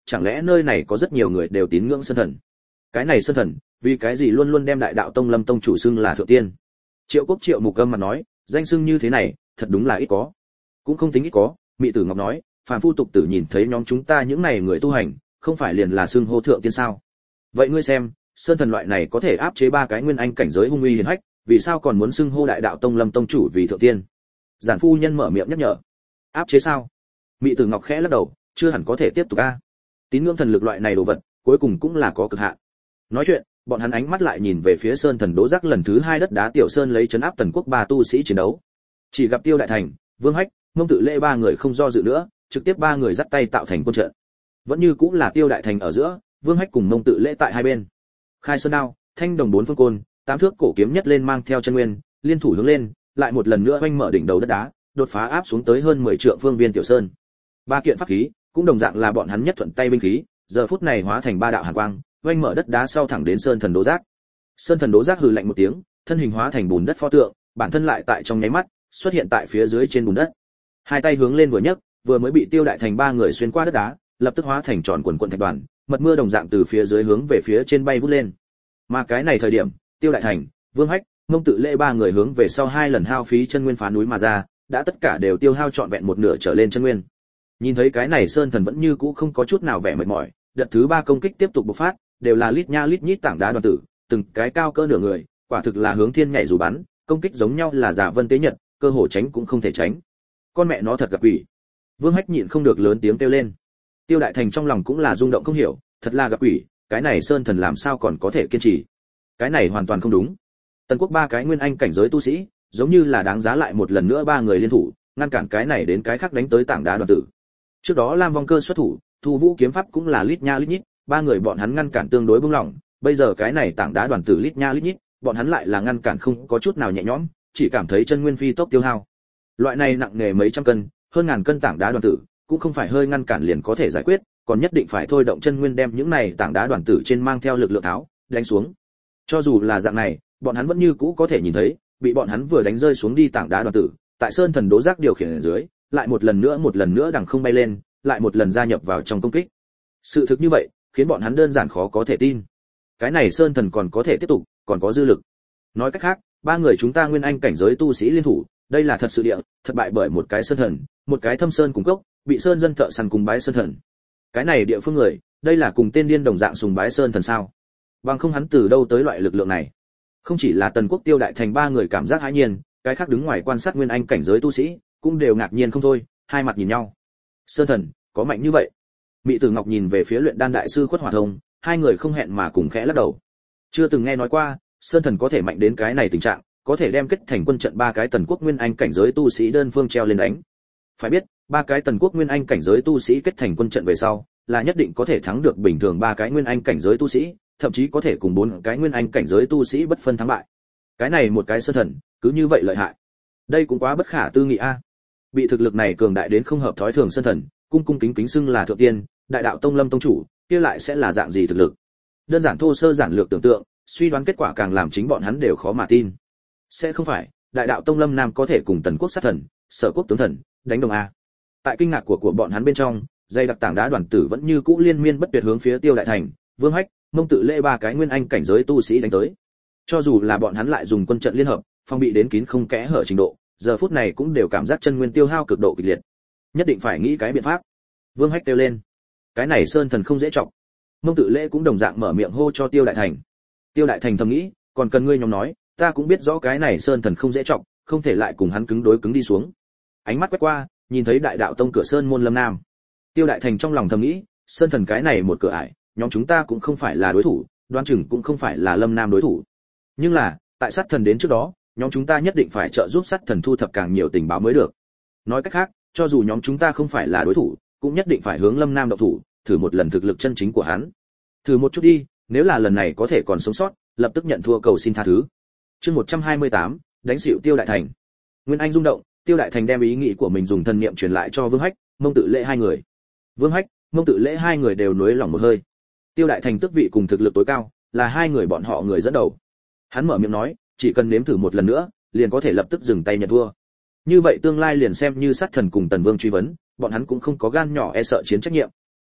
chẳng lẽ nơi này có rất nhiều người đều tín ngưỡng sơn thần? Cái này sơn thần, vì cái gì luôn luôn đem đại đạo tông Lâm tông chủ xưng là thượng tiên? Triệu Quốc Triệu Mục Âm mặt nói, danh xưng như thế này, thật đúng là ít có. Cũng không tính ít có, Mị Tử Ngọc nói, phàm phu tục tử nhìn thấy nhóm chúng ta những này người tu hành, không phải liền là xưng hô thượng tiên sao? Vậy ngươi xem, sơn thần loại này có thể áp chế ba cái nguyên anh cảnh giới hung uy hiển hách, vì sao còn muốn xưng hô đại đạo tông Lâm tông chủ vì thượng tiên? Giản phu nhân mở miệng nhắc nhở. Áp chế sao? Mị Tử Ngọc khẽ lắc đầu, chưa hẳn có thể tiếp tục a. Tín ngưỡng thần lực loại này đồ vật, cuối cùng cũng là có cực hạn. Nói chuyện, bọn hắn ánh mắt lại nhìn về phía sơn thần Đỗ Giác lần thứ hai đất đá tiểu sơn lấy trấn áp Tần Quốc ba tu sĩ chiến đấu. Chỉ gặp Tiêu Đại Thành, Vương Hách, Mông Tự Lễ ba người không do dự nữa, trực tiếp ba người dắt tay tạo thành quân trận. Vẫn như cũng là Tiêu Đại Thành ở giữa, Vương Hách cùng Mông Tự Lễ tại hai bên. Khai sơn đao, thanh đồng bốn phương côn, tám thước cổ kiếm nhất lên mang theo chân nguyên, liên thủ hướng lên, lại một lần nữa oanh mở đỉnh đầu đất đá, đột phá áp xuống tới hơn mười trượng phương viên tiểu sơn. Ba kiện pháp khí, cũng đồng dạng là bọn hắn nhất thuận tay binh khí, giờ phút này hóa thành ba đạo hàn quang, oanh mở đất đá sau thẳng đến sơn thần Đỗ Giác. Sơn thần Đỗ Giác hừ lạnh một tiếng, thân hình hóa thành bùn đất pho tượng, bản thân lại tại trong nháy mắt xuất hiện tại phía dưới trên bùn đất. Hai tay hướng lên vừa nhấc, vừa mới bị Tiêu Đại Thành ba người xuyên qua đất đá, lập tức hóa thành tròn quần quần thạch đoàn, mật mưa đồng dạng từ phía dưới hướng về phía trên bay vút lên. Mà cái này thời điểm, Tiêu Đại Thành, Vương Hách, Mông Tự Lễ ba người hướng về sau hai lần hao phí chân nguyên phá núi mà ra, đã tất cả đều tiêu hao trọn vẹn một nửa trở lên chân nguyên. Nhìn thấy cái này sơn thần vẫn như cũ không có chút nào vẻ mệt mỏi, đợt thứ ba công kích tiếp tục bộc phát, đều là lít nha lít nhít tảng đá đoàn tử, từng cái cao cỡ nửa người, quả thực là hướng thiên nhảy dù bắn, công kích giống nhau là giả vân tế nhật, cơ hồ tránh cũng không thể tránh. Con mẹ nó thật gặp quỷ. Vương Hách nhịn không được lớn tiếng kêu lên. Tiêu Đại Thành trong lòng cũng là rung động không hiểu, thật là gặp quỷ, cái này sơn thần làm sao còn có thể kiên trì? Cái này hoàn toàn không đúng. Tần Quốc ba cái nguyên anh cảnh giới tu sĩ, giống như là đáng giá lại một lần nữa ba người liên thủ, ngăn cản cái này đến cái khác đánh tới tảng đá đoàn tử. Trước đó Lam Vong Cơ xuất thủ, Thu Vũ kiếm pháp cũng là lít nha lít nhít, ba người bọn hắn ngăn cản tương đối bướng lỏng, bây giờ cái này tảng đá đoàn tử lít nha lít nhít, bọn hắn lại là ngăn cản không có chút nào nhẹ nhõm, chỉ cảm thấy chân nguyên phi tốc tiêu hao. Loại này nặng nề mấy trăm cân, hơn ngàn cân tảng đá đoàn tử, cũng không phải hơi ngăn cản liền có thể giải quyết, còn nhất định phải thôi động chân nguyên đem những này tảng đá đoàn tử trên mang theo lực lượng tháo, đánh xuống. Cho dù là dạng này, bọn hắn vẫn như cũ có thể nhìn thấy, bị bọn hắn vừa đánh rơi xuống đi tảng đá đoàn tử, tại sơn thần Đỗ Giác điều khiển ở dưới, lại một lần nữa một lần nữa đằng không bay lên, lại một lần gia nhập vào trong công kích. Sự thực như vậy, khiến bọn hắn đơn giản khó có thể tin. Cái này sơn thần còn có thể tiếp tục, còn có dư lực. Nói cách khác, ba người chúng ta nguyên anh cảnh giới tu sĩ liên thủ, đây là thật sự địa, thất bại bởi một cái sơn thần, một cái thâm sơn cùng cốc, bị sơn dân thợ săn cùng bái sơn thần. Cái này địa phương người, đây là cùng tên điên đồng dạng sùng bái sơn thần sao? Bằng không hắn từ đâu tới loại lực lượng này? Không chỉ là Tần Quốc Tiêu Đại Thành ba người cảm giác hãi nhiên, cái khác đứng ngoài quan sát nguyên anh cảnh giới tu sĩ, cũng đều ngạc nhiên không thôi, hai mặt nhìn nhau. Sơn thần, có mạnh như vậy? Mị Tử Ngọc nhìn về phía luyện đan đại sư Khuất Hỏa Thông, hai người không hẹn mà cùng khẽ lắc đầu. Chưa từng nghe nói qua, sơn thần có thể mạnh đến cái này tình trạng, có thể đem kết thành quân trận ba cái Tần Quốc nguyên anh cảnh giới tu sĩ đơn phương treo lên đánh. Phải biết, ba cái Tần Quốc nguyên anh cảnh giới tu sĩ kết thành quân trận về sau, là nhất định có thể thắng được bình thường ba cái nguyên anh cảnh giới tu sĩ, thậm chí có thể cùng bốn cái nguyên anh cảnh giới tu sĩ bất phân thắng bại. Cái này một cái sơn thần, cứ như vậy lợi hại. Đây cũng quá bất khả tư nghị a. Bị thực lực này cường đại đến không hợp thói thường sơn thần, cung cung kính kính xưng là thượng tiên, đại đạo tông Lâm tông chủ, kia lại sẽ là dạng gì thực lực? Đơn giản thô sơ giản lược tưởng tượng, suy đoán kết quả càng làm chính bọn hắn đều khó mà tin. Sẽ không phải, đại đạo tông Lâm Nam có thể cùng Tần Quốc sát thần, Sở Quốc tướng thần đánh đồng a. Tại kinh ngạc của của bọn hắn bên trong, dây đặc tảng đá đoàn tử vẫn như cũ liên miên bất tuyệt hướng phía Tiêu Đại Thành, Vương Hách, Mông Tự Lễ ba cái nguyên anh cảnh giới tu sĩ đánh tới. Cho dù là bọn hắn lại dùng quân trận liên hợp, phòng bị đến kín không kẽ hở trình độ, giờ phút này cũng đều cảm giác chân nguyên tiêu hao cực độ kịch liệt. Nhất định phải nghĩ cái biện pháp. Vương Hách kêu lên. Cái này sơn thần không dễ trọng. Mông Tự Lễ cũng đồng dạng mở miệng hô cho Tiêu Đại Thành. Tiêu Đại Thành thầm nghĩ, còn cần ngươi nhóm nói, ta cũng biết rõ cái này sơn thần không dễ trọng, không thể lại cùng hắn cứng đối cứng đi xuống. Ánh mắt quét qua, nhìn thấy đại đạo tông cửa sơn môn Lâm Nam. Tiêu Đại Thành trong lòng thầm nghĩ, sơn thần cái này một cửa ải, nhóm chúng ta cũng không phải là đối thủ, đoán chừng cũng không phải là Lâm Nam đối thủ. Nhưng là, tại sát thần đến trước đó, nhóm chúng ta nhất định phải trợ giúp sát thần thu thập càng nhiều tình báo mới được. Nói cách khác, cho dù nhóm chúng ta không phải là đối thủ, cũng nhất định phải hướng Lâm Nam động thủ, thử một lần thực lực chân chính của hắn. Thử một chút đi, nếu là lần này có thể còn sống sót, lập tức nhận thua cầu xin tha thứ. Chương một trăm hai mươi tám, đánh xỉu Tiêu Đại Thành. Nguyên Anh rung động, Tiêu Đại Thành đem ý nghĩ của mình dùng thần niệm truyền lại cho Vương Hách, Mông Tự Lễ hai người. Vương Hách, Mông Tự Lễ hai người đều nuối lòng một hơi. Tiêu Đại Thành tước vị cùng thực lực tối cao, là hai người bọn họ người dẫn đầu. Hắn mở miệng nói, chỉ cần nếm thử một lần nữa, liền có thể lập tức dừng tay nhận thua. Như vậy tương lai liền xem như sát thần cùng Tần Vương truy vấn, bọn hắn cũng không có gan nhỏ e sợ chiến trách nhiệm.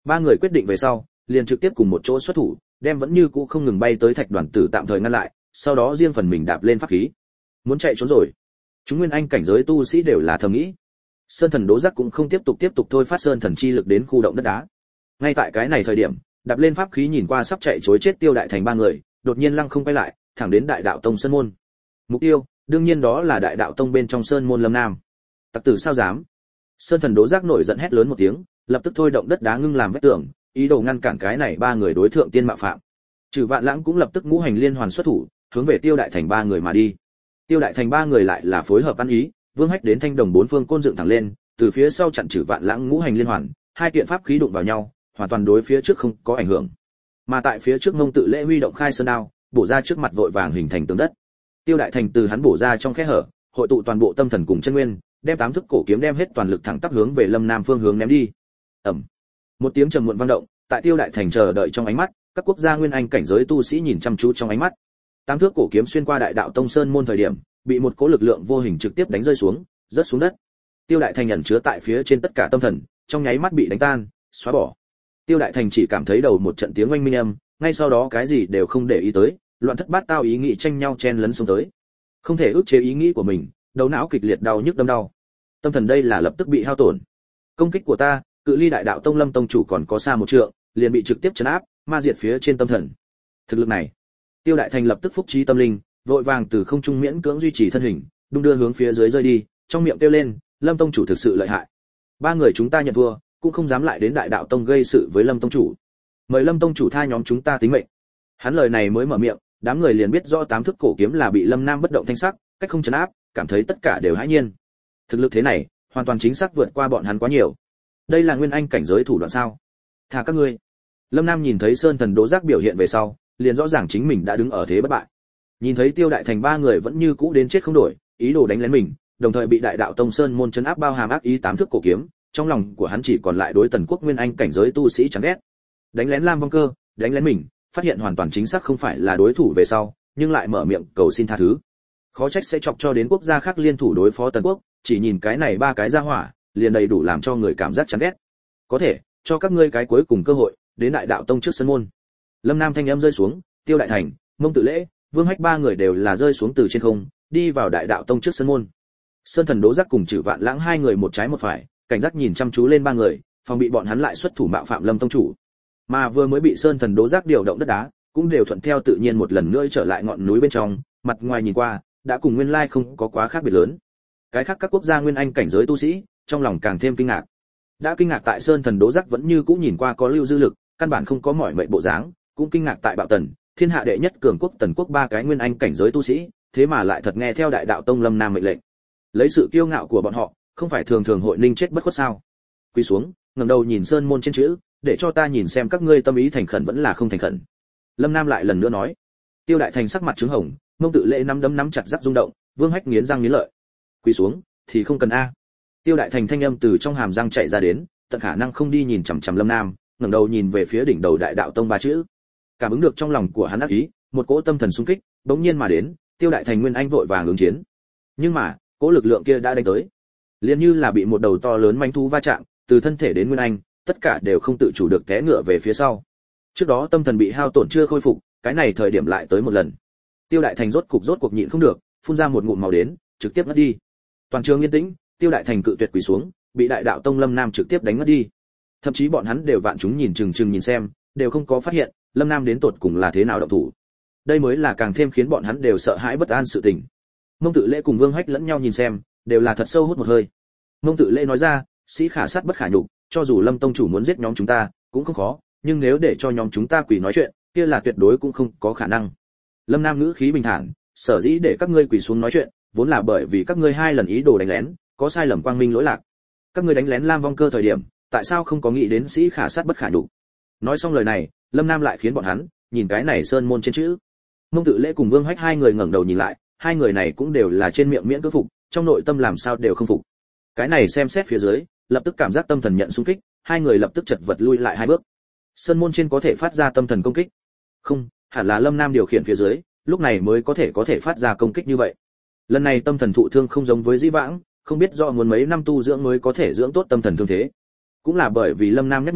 Ba người quyết định về sau, liền trực tiếp cùng một chỗ xuất thủ, đem vẫn như cũ không ngừng bay tới thạch đoàn tử tạm thời ngăn lại, sau đó riêng phần mình đạp lên pháp khí. Muốn chạy trốn rồi. Chúng nguyên anh cảnh giới tu sĩ đều là thầm nghĩ. Sơn thần Đỗ Giác cũng không tiếp tục tiếp tục thôi phát sơn thần chi lực đến khu động đất đá. Ngay tại cái này thời điểm, đạp lên pháp khí nhìn qua sắp chạy trối chết Tiêu Đại Thành ba người, đột nhiên lăng không quay lại, thẳng đến Đại Đạo Tông sơn môn. Mục tiêu, đương nhiên đó là Đại Đạo Tông bên trong sơn môn Lâm Nam. Tặc tử sao dám? Sơn thần Đỗ Giác nổi giận hét lớn một tiếng, lập tức thôi động đất đá ngưng làm vách tường, ý đồ ngăn cản cái này ba người đối thượng tiên mạo phạm. Trừ Vạn Lãng cũng lập tức ngũ hành liên hoàn xuất thủ, hướng về Tiêu Đại Thành ba người mà đi. Tiêu Đại Thành ba người lại là phối hợp ăn ý, Vương Hách đến thanh đồng bốn phương côn dựng thẳng lên, từ phía sau chặn Trừ Vạn Lãng ngũ hành liên hoàn, hai kiện pháp khí đụng vào nhau, hoàn toàn đối phía trước không có ảnh hưởng. Mà tại phía trước Mông Tự Lễ huy động khai sơn đao, bổ ra trước mặt vội vàng hình thành tường đất. Tiêu Đại Thành từ hắn bổ ra trong khe hở, hội tụ toàn bộ tâm thần cùng chân nguyên, đem tám thức cổ kiếm đem hết toàn lực thẳng tắp hướng về Lâm Nam phương hướng ném đi. Ầm. Một tiếng trầm muộn vang động, tại Tiêu Đại Thành chờ đợi trong ánh mắt, các quốc gia nguyên anh cảnh giới tu sĩ nhìn chăm chú trong ánh mắt. Tám thước cổ kiếm xuyên qua Đại Đạo Tông sơn môn thời điểm, bị một cỗ lực lượng vô hình trực tiếp đánh rơi xuống, rớt xuống đất. Tiêu Đại Thành nhận chứa tại phía trên tất cả tâm thần, trong nháy mắt bị đánh tan, xóa bỏ. Tiêu Đại Thành chỉ cảm thấy đầu một trận tiếng oanh minh âm, ngay sau đó cái gì đều không để ý tới, loạn thất bát tao ý nghĩ tranh nhau chen lấn xuống tới. Không thể ức chế ý nghĩ của mình, đầu não kịch liệt đau nhức đâm đau. Tâm thần đây là lập tức bị hao tổn. Công kích của ta, cự ly Đại Đạo Tông Lâm tông chủ còn có xa một trượng, liền bị trực tiếp trấn áp, ma diệt phía trên tâm thần. Thực lực này, Tiêu Đại Thành lập tức phúc trí tâm linh, vội vàng từ không trung miễn cưỡng duy trì thân hình, đung đưa hướng phía dưới rơi đi, trong miệng kêu lên, Lâm tông chủ thực sự lợi hại. Ba người chúng ta nhận thua, cũng không dám lại đến Đại Đạo Tông gây sự với Lâm tông chủ. Mời Lâm tông chủ tha nhóm chúng ta tính mệnh. Hắn lời này mới mở miệng, đám người liền biết rõ tám thức cổ kiếm là bị Lâm Nam bất động thanh sắc, cách không chấn áp, cảm thấy tất cả đều hãi nhiên. Thực lực thế này, hoàn toàn chính xác vượt qua bọn hắn quá nhiều. Đây là nguyên anh cảnh giới thủ đoạn sao? Thà các ngươi. Lâm Nam nhìn thấy Sơn Thần Đỗ Giác biểu hiện về sau, liền rõ ràng chính mình đã đứng ở thế bất bại. Nhìn thấy Tiêu Đại Thành ba người vẫn như cũ đến chết không đổi, ý đồ đánh lén mình, đồng thời bị Đại Đạo Tông Sơn môn trấn áp bao hàm ác ý tám thước cổ kiếm, trong lòng của hắn chỉ còn lại đối Tần Quốc nguyên anh cảnh giới tu sĩ chán ghét. Đánh lén Lam Vong Cơ, đánh lén mình, phát hiện hoàn toàn chính xác không phải là đối thủ về sau, nhưng lại mở miệng cầu xin tha thứ. Khó trách sẽ chọc cho đến quốc gia khác liên thủ đối phó Tần Quốc, chỉ nhìn cái này ba cái gia hỏa, liền đầy đủ làm cho người cảm giác chán ghét. Có thể, cho các ngươi cái cuối cùng cơ hội, đến Đại Đạo Tông trước sân môn. Lâm Nam thanh âm rơi xuống, Tiêu Đại Thành, Mông Tự Lễ, Vương Hách ba người đều là rơi xuống từ trên không, đi vào Đại Đạo Tông trước sân môn. Sơn Thần Đỗ Giác cùng Trử Vạn Lãng hai người một trái một phải, cảnh giác nhìn chăm chú lên ba người, phòng bị bọn hắn lại xuất thủ mạo phạm Lâm tông chủ. Mà vừa mới bị Sơn Thần Đỗ Giác điều động đất đá, cũng đều thuận theo tự nhiên một lần nữa trở lại ngọn núi bên trong, mặt ngoài nhìn qua, đã cùng nguyên lai không có quá khác biệt lớn. Cái khác các quốc gia nguyên anh cảnh giới tu sĩ, trong lòng càng thêm kinh ngạc. Đã kinh ngạc tại Sơn Thần Đỗ Giác vẫn như cũ nhìn qua có lưu dư lực, căn bản không có mỏi mệt bộ dáng, cũng kinh ngạc tại Bạo Tần, thiên hạ đệ nhất cường quốc Tần Quốc ba cái nguyên anh cảnh giới tu sĩ, thế mà lại thật nghe theo Đại Đạo Tông Lâm Nam mệnh lệnh. Lấy sự kiêu ngạo của bọn họ, không phải thường thường hội ninh chết bất khuất sao? Quỳ xuống, ngẩng đầu nhìn sơn môn trên chữ, để cho ta nhìn xem các ngươi tâm ý thành khẩn vẫn là không thành khẩn. Lâm Nam lại lần nữa nói. Tiêu Đại Thành sắc mặt trướng hồng, Mông Tự Lễ nắm đấm nắm chặt rắc rung động, Vương Hách nghiến răng nghiến lợi. Quỳ xuống, thì không cần a. Tiêu Đại Thành thanh âm từ trong hàm răng chạy ra đến, tận khả năng không đi nhìn chằm chằm Lâm Nam, ngẩng đầu nhìn về phía đỉnh đầu Đại Đạo Tông ba chữ. Cảm ứng được trong lòng của hắn ác ý, một cỗ tâm thần xung kích, bỗng nhiên mà đến, Tiêu Đại Thành nguyên anh vội vàng ứng chiến. Nhưng mà, cỗ lực lượng kia đã đánh tới, liền như là bị một đầu to lớn mãnh thú va chạm, từ thân thể đến nguyên anh, tất cả đều không tự chủ được té ngựa về phía sau. Trước đó tâm thần bị hao tổn chưa khôi phục, cái này thời điểm lại tới một lần. Tiêu Đại Thành rốt cục rốt cuộc nhịn không được, phun ra một ngụm máu đến, trực tiếp ngất đi. Toàn trường yên tĩnh, Tiêu Đại Thành cự tuyệt quỳ xuống, bị Đại Đạo Tông Lâm Nam trực tiếp đánh ngất đi. Thậm chí bọn hắn đều vạn chúng nhìn chừng chừng nhìn xem, đều không có phát hiện Lâm Nam đến tột cùng là thế nào động thủ. Đây mới là càng thêm khiến bọn hắn đều sợ hãi bất an sự tình. Mông Tự Lễ cùng Vương Hách lẫn nhau nhìn xem, đều là thật sâu hút một hơi. Mông Tự Lễ nói ra, sĩ khả sát bất khả nhục, cho dù Lâm tông chủ muốn giết nhóm chúng ta, cũng không khó, nhưng nếu để cho nhóm chúng ta quỳ nói chuyện, kia là tuyệt đối cũng không có khả năng. Lâm Nam ngữ khí bình thản, sở dĩ để các ngươi quỳ xuống nói chuyện, vốn là bởi vì các ngươi hai lần ý đồ đánh lén, có sai lầm quang minh lỗi lạc. Các ngươi đánh lén Lam Vong Cơ thời điểm, tại sao không có nghĩ đến sĩ khả sát bất khả nhục? Nói xong lời này, Lâm Nam lại khiến bọn hắn nhìn cái này sơn môn trên chữ. Mông Tự Lễ cùng Vương Hách hai người ngẩng đầu nhìn lại, hai người này cũng đều là trên miệng miễn cưỡng phục, trong nội tâm làm sao đều không phục. Cái này xem xét phía dưới, lập tức cảm giác tâm thần nhận xung kích, hai người lập tức chật vật lui lại hai bước. Sơn môn trên có thể phát ra tâm thần công kích? Không, hẳn là Lâm Nam điều khiển phía dưới, lúc này mới có thể có thể phát ra công kích như vậy. Lần này tâm thần thụ thương không giống với dĩ vãng, không biết do muốn mấy năm tu dưỡng mới có thể dưỡng tốt tâm thần thương thế. Cũng là bởi vì Lâm Nam nhắc nhở,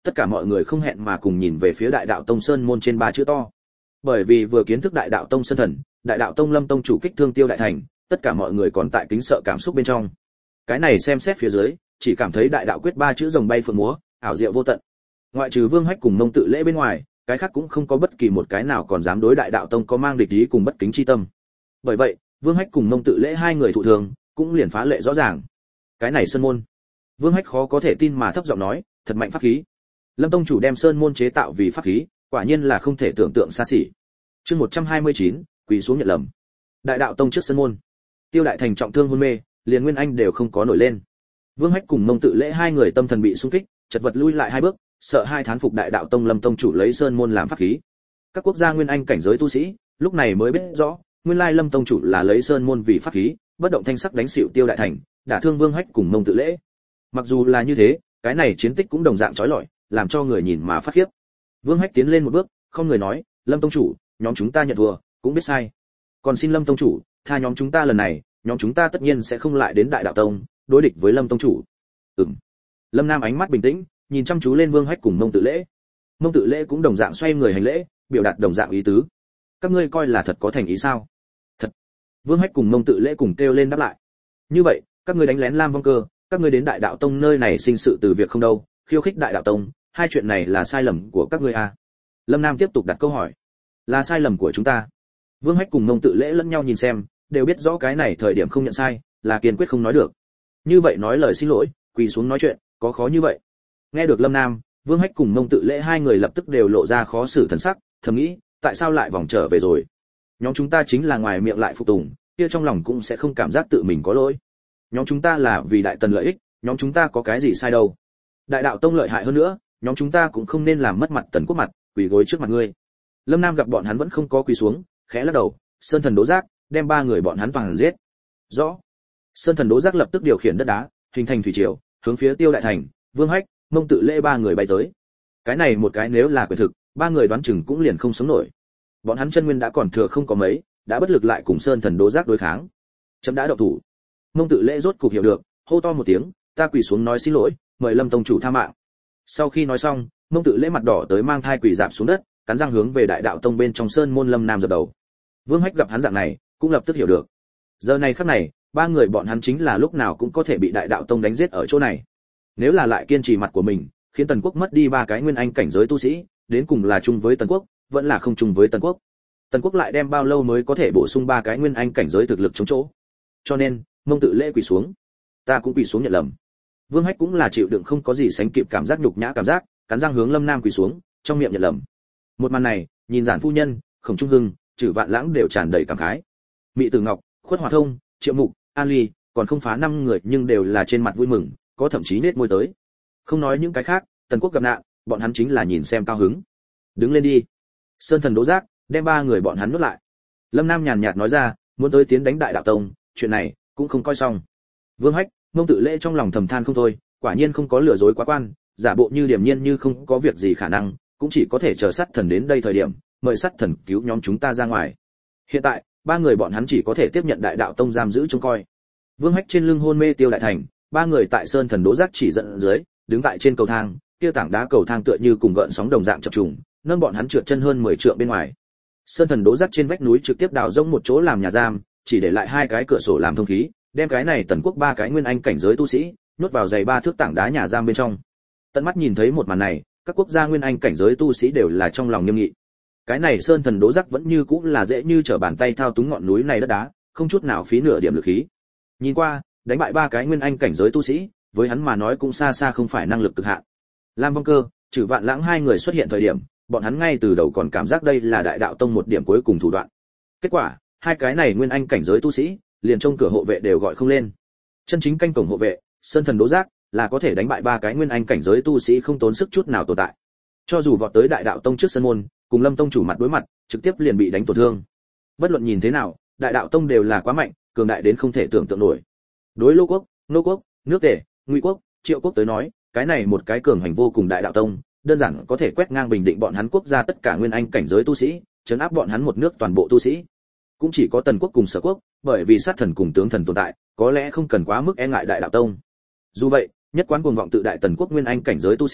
tất cả mọi người không hẹn mà cùng nhìn về phía Đại Đạo Tông sơn môn trên ba chữ to. Bởi vì vừa kiến thức Đại Đạo Tông sơn thần, Đại Đạo Tông Lâm tông chủ kích thương Tiêu Đại Thành, tất cả mọi người còn tại kính sợ cảm xúc bên trong. Cái này xem xét phía dưới, chỉ cảm thấy Đại Đạo quyết ba chữ rồng bay phượng múa, ảo diệu vô tận. Ngoại trừ Vương Hách cùng Mông Tự Lễ bên ngoài, cái khác cũng không có bất kỳ một cái nào còn dám đối Đại Đạo Tông có mang địch ý cùng bất kính chi tâm. Bởi vậy, Vương Hách cùng Mông Tự Lễ hai người thụ thường, cũng liền phá lệ rõ ràng. Cái này sơn môn. Vương Hách khó có thể tin mà thấp giọng nói, thật mạnh pháp khí. Lâm tông chủ đem sơn môn chế tạo vì pháp khí, quả nhiên là không thể tưởng tượng xa xỉ. Chương một trăm hai mươi chín, quỳ xuống nhận lầm. Đại Đạo Tông trước sơn môn. Tiêu Đại Thành trọng thương hôn mê, liền Nguyên Anh đều không có nổi lên. Vương Hách cùng Mông Tự Lễ hai người tâm thần bị xung kích, chật vật lui lại hai bước, sợ hai thán phục Đại Đạo Tông Lâm tông chủ lấy sơn môn làm pháp khí. Các quốc gia Nguyên Anh cảnh giới tu sĩ, lúc này mới biết rõ, nguyên lai Lâm tông chủ là lấy sơn môn vì pháp khí, bất động thanh sắc đánh xỉu Tiêu Đại Thành, đả thương Vương Hách cùng Mông Tự Lễ. Mặc dù là như thế, cái này chiến tích cũng đồng dạng chói lọi, làm cho người nhìn mà phát khiếp. Vương Hách tiến lên một bước, không người nói, Lâm tông chủ, nhóm chúng ta nhận thua, cũng biết sai. Còn xin Lâm tông chủ, tha nhóm chúng ta lần này, nhóm chúng ta tất nhiên sẽ không lại đến Đại Đạo Tông, đối địch với Lâm tông chủ. Ừm. Lâm Nam ánh mắt bình tĩnh, nhìn chăm chú lên Vương Hách cùng Mông Tự Lễ. Mông Tự Lễ cũng đồng dạng xoay người hành lễ, biểu đạt đồng dạng ý tứ. Các ngươi coi là thật có thành ý sao? Thật. Vương Hách cùng Mông Tự Lễ cùng kêu lên đáp lại. Như vậy, các ngươi đánh lén Lam Vong Cơ, các ngươi đến Đại Đạo Tông nơi này sinh sự từ việc không đâu, khiêu khích Đại Đạo Tông, hai chuyện này là sai lầm của các ngươi à? Lâm Nam tiếp tục đặt câu hỏi. Là sai lầm của chúng ta. Vương Hách cùng Mông Tự Lễ lẫn nhau nhìn xem, đều biết rõ cái này thời điểm không nhận sai, là kiên quyết không nói được. Như vậy nói lời xin lỗi, quỳ xuống nói chuyện, có khó như vậy? Nghe được Lâm Nam, Vương Hách cùng Mông Tự Lễ hai người lập tức đều lộ ra khó xử thần sắc, thầm nghĩ, tại sao lại vòng trở về rồi? Nhóm chúng ta chính là ngoài miệng lại phục tùng, kia trong lòng cũng sẽ không cảm giác tự mình có lỗi. Nhóm chúng ta là vì Đại Tần lợi ích, nhóm chúng ta có cái gì sai đâu? Đại Đạo Tông lợi hại hơn nữa, nhóm chúng ta cũng không nên làm mất mặt Tần Quốc mặt, quỳ gối trước mặt ngươi. Lâm Nam gặp bọn hắn vẫn không có quỳ xuống, khẽ lắc đầu, Sơn Thần Đố Giác, đem ba người bọn hắn toàn giết. Rõ. Sơn Thần Đố Giác lập tức điều khiển đất đá, hình thành thủy triều, hướng phía Tiêu Đại Thành, Vương Hách, Mông Tự Lễ ba người bay tới. Cái này một cái nếu là quyền thực, ba người đoán chừng cũng liền không sống nổi. Bọn hắn chân nguyên đã còn thừa không có mấy, đã bất lực lại cùng Sơn Thần Đố Giác đối kháng. Chấm đã động thủ. Mông Tự Lễ rốt cục hiểu được, hô to một tiếng, ta quỳ xuống nói xin lỗi, mời Lâm tông chủ tha mạng. Sau khi nói xong, Mông Tự Lễ mặt đỏ tới mang thai quỳ rạp xuống đất, cắn răng hướng về Đại Đạo Tông bên trong sơn môn Lâm Nam dập đầu. Vương Hách gặp hắn dạng này, cũng lập tức hiểu được. Giờ này khắc này, ba người bọn hắn chính là lúc nào cũng có thể bị Đại Đạo Tông đánh giết ở chỗ này. Nếu là lại kiên trì mặt của mình, khiến Tần Quốc mất đi ba cái nguyên anh cảnh giới tu sĩ, đến cùng là chung với Tần Quốc, vẫn là không chung với Tần Quốc. Tần Quốc lại đem bao lâu mới có thể bổ sung ba cái nguyên anh cảnh giới thực lực chống chỗ. Cho nên, Mông Tự Lễ quỳ xuống. Ta cũng quỳ xuống nhận lầm. Vương Hách cũng là chịu đựng không có gì sánh kịp cảm giác nhục nhã cảm giác, cắn răng hướng Lâm Nam quỳ xuống, trong miệng nhận lầm. Một màn này, nhìn Giản phu nhân, Khổng Trung Hưng, Trử Vạn Lãng đều tràn đầy cảm khái. Mị Tử Ngọc, Khuất Hòa Thông, Triệu Mục, An Ly, còn không phá năm người nhưng đều là trên mặt vui mừng, có thậm chí nết môi tới. Không nói những cái khác, Tần Quốc gặp nạn, bọn hắn chính là nhìn xem cao hứng. Đứng lên đi. Sơn Thần Đố Giác, đem ba người bọn hắn nuốt lại. Lâm Nam nhàn nhạt nói ra, muốn tới tiến đánh Đại Đạo Tông, chuyện này cũng không coi xong. Vương Hách, Mông Tự Lễ trong lòng thầm than không thôi, quả nhiên không có lừa dối quá quan, giả bộ như điềm nhiên như không có việc gì khả năng, cũng chỉ có thể chờ Sắt Thần đến đây thời điểm, mời Sắt Thần cứu nhóm chúng ta ra ngoài. Hiện tại, ba người bọn hắn chỉ có thể tiếp nhận Đại Đạo Tông giam giữ trông coi. Vương Hách trên lưng hôn mê Tiêu Đại Thành, ba người tại Sơn Thần Đố Giác chỉ dẫn dưới, đứng tại trên cầu thang, kia tảng đá cầu thang tựa như cùng gợn sóng đồng dạng chập trùng, nâng bọn hắn trượt chân hơn mười trượng bên ngoài. Sơn Thần Đố Giác trên vách núi trực tiếp đào rỗng một chỗ làm nhà giam, chỉ để lại hai cái cửa sổ làm thông khí, đem cái này Tần Quốc ba cái nguyên anh cảnh giới tu sĩ nhốt vào dày ba thước tảng đá nhà giam bên trong. Tận mắt nhìn thấy một màn này, các quốc gia nguyên anh cảnh giới tu sĩ đều là trong lòng nghiêm nghị. Cái này Sơn Thần Đố Giác vẫn như cũng là dễ như trở bàn tay thao túng ngọn núi này đất đá, không chút nào phí nửa điểm lực khí. Nhìn qua, đánh bại ba cái nguyên anh cảnh giới tu sĩ, với hắn mà nói cũng xa xa không phải năng lực cực hạn. Lam Vong Cơ, Trử Vạn Lãng hai người xuất hiện thời điểm, bọn hắn ngay từ đầu còn cảm giác đây là Đại Đạo Tông một điểm cuối cùng thủ đoạn. Kết quả, hai cái này nguyên anh cảnh giới tu sĩ, liền trong cửa hộ vệ đều gọi không lên. Chân chính canh cổng hộ vệ, Sơn Thần Đố Giác, là có thể đánh bại ba cái nguyên anh cảnh giới tu sĩ không tốn sức chút nào tồn tại. Cho dù vọt tới Đại Đạo Tông trước sân môn, cùng Lâm tông chủ mặt đối mặt, trực tiếp liền bị đánh tổn thương. Bất luận nhìn thế nào, Đại Đạo Tông đều là quá mạnh, cường đại đến không thể tưởng tượng nổi. Đối Lô Quốc, Nô Quốc, nước Tề, Ngụy Quốc, Triệu Quốc tới nói, cái này một cái cường hành vô cùng Đại Đạo Tông, đơn giản có thể quét ngang bình định bọn hắn quốc gia tất cả nguyên anh cảnh giới tu sĩ, trấn áp bọn hắn một nước toàn bộ tu sĩ. Cũng chỉ có Tần Quốc cùng Sở Quốc, bởi vì sát thần cùng tướng thần tồn tại, có lẽ không cần quá mức e ngại Đại Đạo Tông. Dù vậy, nhất quán cuồng vọng tự đại Tần Quốc nguyên anh cảnh giới tu sĩ,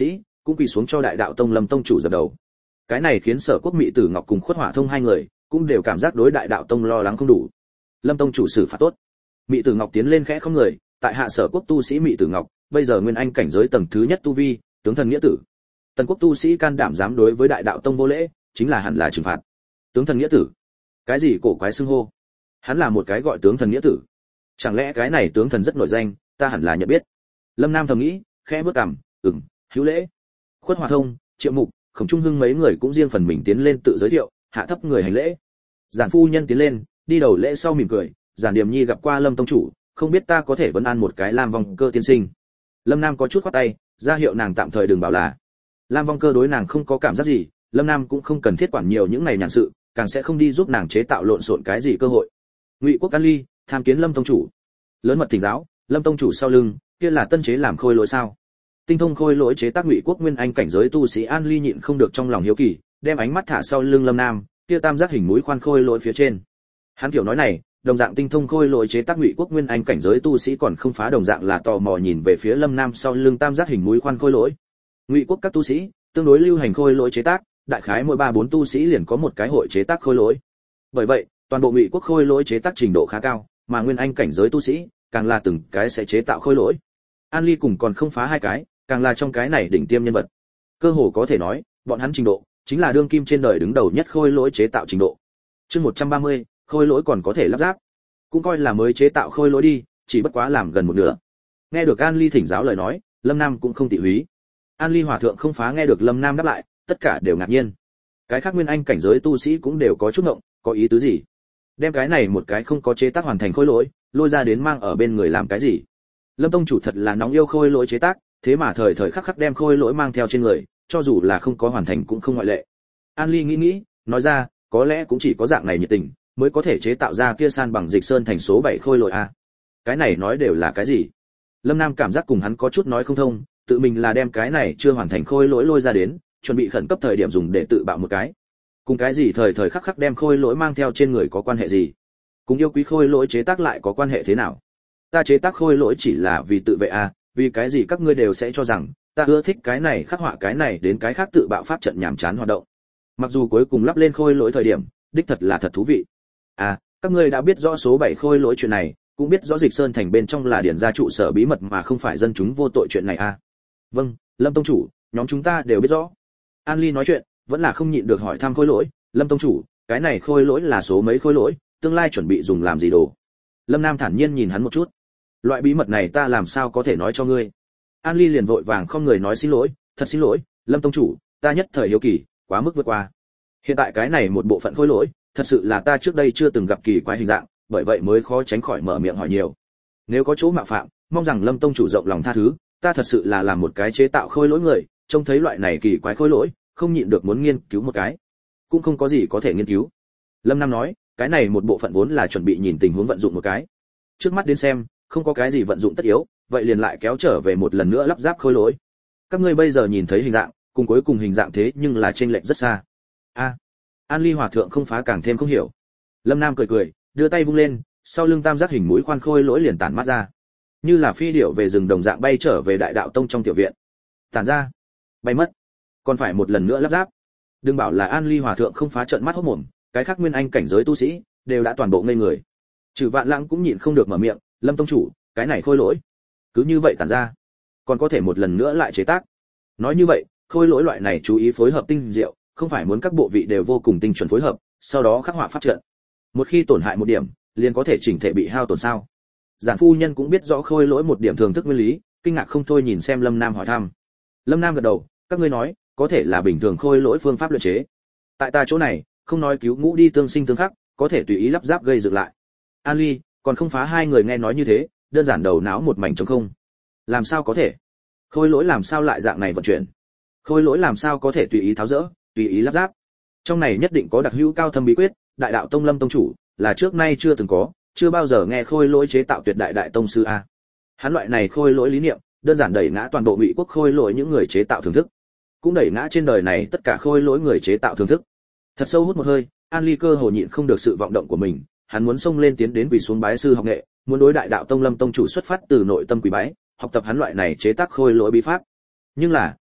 cũng quỳ xuống cho đại đạo tông Lâm tông chủ dập đầu. Cái này khiến Sở Quốc Mị Tử Ngọc cùng Khuất Hỏa Thông hai người cũng đều cảm giác đối đại đạo tông lo lắng không đủ. Lâm tông chủ xử phạt tốt. Mị Tử Ngọc tiến lên khẽ không người, tại hạ Sở Quốc tu sĩ Mị Tử Ngọc, bây giờ nguyên anh cảnh giới tầng thứ nhất tu vi, tướng thần nghĩa tử. Tần quốc tu sĩ can đảm dám đối với đại đạo tông vô lễ, chính là hẳn là trừng phạt. Tướng thần nghĩa tử? Cái gì cổ quái xưng hô? Hắn là một cái gọi tướng thần nghĩa tử. Chẳng lẽ cái này tướng thần rất nổi danh, ta hẳn là nhận biết. Lâm Nam thầm nghĩ, khẽ bước cằm, ừm, hữu lễ. Khuất Hòa Thông, Triệu Mục, Khổng Trung Hưng mấy người cũng riêng phần mình tiến lên tự giới thiệu, hạ thấp người hành lễ. Giản phu nhân tiến lên, đi đầu lễ sau mỉm cười, Giản Điềm Nhi gặp qua Lâm tông chủ, không biết ta có thể vấn an một cái Lam Vong Cơ tiên sinh. Lâm Nam có chút khoát tay, ra hiệu nàng tạm thời đừng bảo là. Lam Vong Cơ đối nàng không có cảm giác gì, Lâm Nam cũng không cần thiết quản nhiều những này nhàn sự, càng sẽ không đi giúp nàng chế tạo lộn xộn cái gì cơ hội. Ngụy Quốc An Ly, tham kiến Lâm tông chủ. Lớn mật thỉnh giáo, Lâm tông chủ sau lưng, kia là tân chế làm khôi lỗi sao? Tinh thông khôi lỗi chế tác Ngụy Quốc nguyên anh cảnh giới tu sĩ An Ly nhịn không được trong lòng hiếu kỳ, đem ánh mắt thả sau lưng Lâm Nam, kia tam giác hình mũi khoan khôi lỗi phía trên. Hắn kiểu nói này, đồng dạng tinh thông khôi lỗi chế tác Ngụy Quốc nguyên anh cảnh giới tu sĩ còn không phá đồng dạng là tò mò nhìn về phía Lâm Nam sau lưng tam giác hình mũi khoan khôi lỗi. Ngụy Quốc các tu sĩ tương đối lưu hành khôi lỗi chế tác, đại khái mỗi ba bốn tu sĩ liền có một cái hội chế tác khôi lỗi. Bởi vậy, toàn bộ Ngụy Quốc khôi lỗi chế tác trình độ khá cao, mà nguyên anh cảnh giới tu sĩ càng là từng cái sẽ chế tạo khôi lỗi. An Ly cùng còn không phá hai cái, càng là trong cái này đỉnh tiêm nhân vật. Cơ hồ có thể nói, bọn hắn trình độ chính là đương kim trên đời đứng đầu nhất khôi lỗi chế tạo trình độ. Chương một trăm ba mươi, khôi lỗi còn có thể lắp ráp. Cũng coi là mới chế tạo khôi lỗi đi, chỉ bất quá làm gần một nửa. Nghe được An Ly thỉnh giáo lời nói, Lâm Nam cũng không tị húy. An Ly hòa thượng không phá nghe được Lâm Nam đáp lại, tất cả đều ngạc nhiên. Cái khác nguyên anh cảnh giới tu sĩ cũng đều có chút ngộng, có ý tứ gì? Đem cái này một cái không có chế tác hoàn thành khôi lỗi, lôi ra đến mang ở bên người làm cái gì? Lâm tông chủ thật là nóng yêu khôi lỗi chế tác, thế mà thời thời khắc khắc đem khôi lỗi mang theo trên người, cho dù là không có hoàn thành cũng không ngoại lệ. An Ly nghĩ nghĩ, nói ra, có lẽ cũng chỉ có dạng này nhiệt tình, mới có thể chế tạo ra kia san bằng dịch sơn thành số bảy khôi lỗi a. Cái này nói đều là cái gì? Lâm Nam cảm giác cùng hắn có chút nói không thông, tự mình là đem cái này chưa hoàn thành khôi lỗi lôi ra đến, chuẩn bị khẩn cấp thời điểm dùng để tự bạo một cái. Cùng cái gì thời thời khắc khắc đem khôi lỗi mang theo trên người có quan hệ gì? Cùng yêu quý khôi lỗi chế tác lại có quan hệ thế nào? Ta chế tác khôi lỗi chỉ là vì tự vệ a, vì cái gì các ngươi đều sẽ cho rằng ta ưa thích cái này khắc họa cái này đến cái khác tự bạo pháp trận nhảm chán hoạt động. Mặc dù cuối cùng lắp lên khôi lỗi thời điểm, đích thật là thật thú vị. À, các ngươi đã biết rõ số bảy khôi lỗi chuyện này, cũng biết rõ Dịch Sơn thành bên trong là điển gia trụ sở bí mật mà không phải dân chúng vô tội chuyện này à? Vâng, Lâm tông chủ, nhóm chúng ta đều biết rõ. An Ly nói chuyện, vẫn là không nhịn được hỏi thăm khôi lỗi, Lâm tông chủ, cái này khôi lỗi là số mấy khôi lỗi, tương lai chuẩn bị dùng làm gì đồ? Lâm Nam thản nhiên nhìn hắn một chút. Loại bí mật này ta làm sao có thể nói cho ngươi? An Ly liền vội vàng không người nói xin lỗi, thật xin lỗi, Lâm tông chủ, ta nhất thời hiếu kỳ, quá mức vượt qua. Hiện tại cái này một bộ phận khôi lỗi, thật sự là ta trước đây chưa từng gặp kỳ quái hình dạng, bởi vậy mới khó tránh khỏi mở miệng hỏi nhiều. Nếu có chỗ mạo phạm, mong rằng Lâm tông chủ rộng lòng tha thứ, ta thật sự là làm một cái chế tạo khôi lỗi người, trông thấy loại này kỳ quái khôi lỗi, không nhịn được muốn nghiên cứu một cái. Cũng không có gì có thể nghiên cứu. Lâm Nam nói, cái này một bộ phận vốn là chuẩn bị nhìn tình huống vận dụng một cái. Trước mắt đến xem, không có cái gì vận dụng tất yếu, vậy liền lại kéo trở về một lần nữa lắp ráp khôi lỗi. Các ngươi bây giờ nhìn thấy hình dạng, cùng cuối cùng hình dạng thế nhưng là chênh lệch rất xa. A, An Ly hòa thượng không phá càng thêm không hiểu. Lâm Nam cười cười, đưa tay vung lên, sau lưng tam giác hình mũi khoan khôi lỗi liền tản mát ra, như là phi điểu về rừng đồng dạng bay trở về đại đạo tông trong tiểu viện. Tản ra, bay mất, còn phải một lần nữa lắp ráp. Đừng bảo là An Ly hòa thượng không phá trợn mắt hốt mồm, cái khác nguyên anh cảnh giới tu sĩ đều đã toàn bộ ngây người. Trừ Vạn Lãng cũng nhịn không được mở miệng, Lâm tông chủ, cái này khôi lỗi, cứ như vậy tản ra, còn có thể một lần nữa lại chế tác. Nói như vậy, khôi lỗi loại này chú ý phối hợp tinh diệu, không phải muốn các bộ vị đều vô cùng tinh chuẩn phối hợp, sau đó khắc họa pháp trận. Một khi tổn hại một điểm, liền có thể chỉnh thể bị hao tổn sao? Giản phu nhân cũng biết rõ khôi lỗi một điểm thường thức nguyên lý, kinh ngạc không thôi nhìn xem Lâm Nam hỏi thăm. Lâm Nam gật đầu, các ngươi nói, có thể là bình thường khôi lỗi phương pháp luyện chế. Tại ta chỗ này, không nói cứu ngũ đi tương sinh tương khắc, có thể tùy ý lắp ráp gây dựng lại. An Ly, còn không phá hai người nghe nói như thế, đơn giản đầu não một mảnh trống không. Làm sao có thể? Khôi lỗi làm sao lại dạng này vận chuyển? Khôi lỗi làm sao có thể tùy ý tháo dỡ, tùy ý lắp ráp? Trong này nhất định có đặc hữu cao thâm bí quyết, đại đạo tông Lâm tông chủ là trước nay chưa từng có, chưa bao giờ nghe khôi lỗi chế tạo tuyệt đại đại tông sư a. Hắn loại này khôi lỗi lý niệm, đơn giản đẩy ngã toàn bộ Ngụy Quốc khôi lỗi những người chế tạo thưởng thức, cũng đẩy ngã trên đời này tất cả khôi lỗi người chế tạo thưởng thức. Thật sâu hút một hơi, An Ly cơ hồ nhịn không được sự vọng động của mình, hắn muốn xông lên tiến đến quỳ xuống bái sư học nghệ, muốn đối đại đạo tông Lâm tông chủ xuất phát từ nội tâm quỳ bái, học tập hắn loại này chế tác khôi lỗi bí pháp. Nhưng là,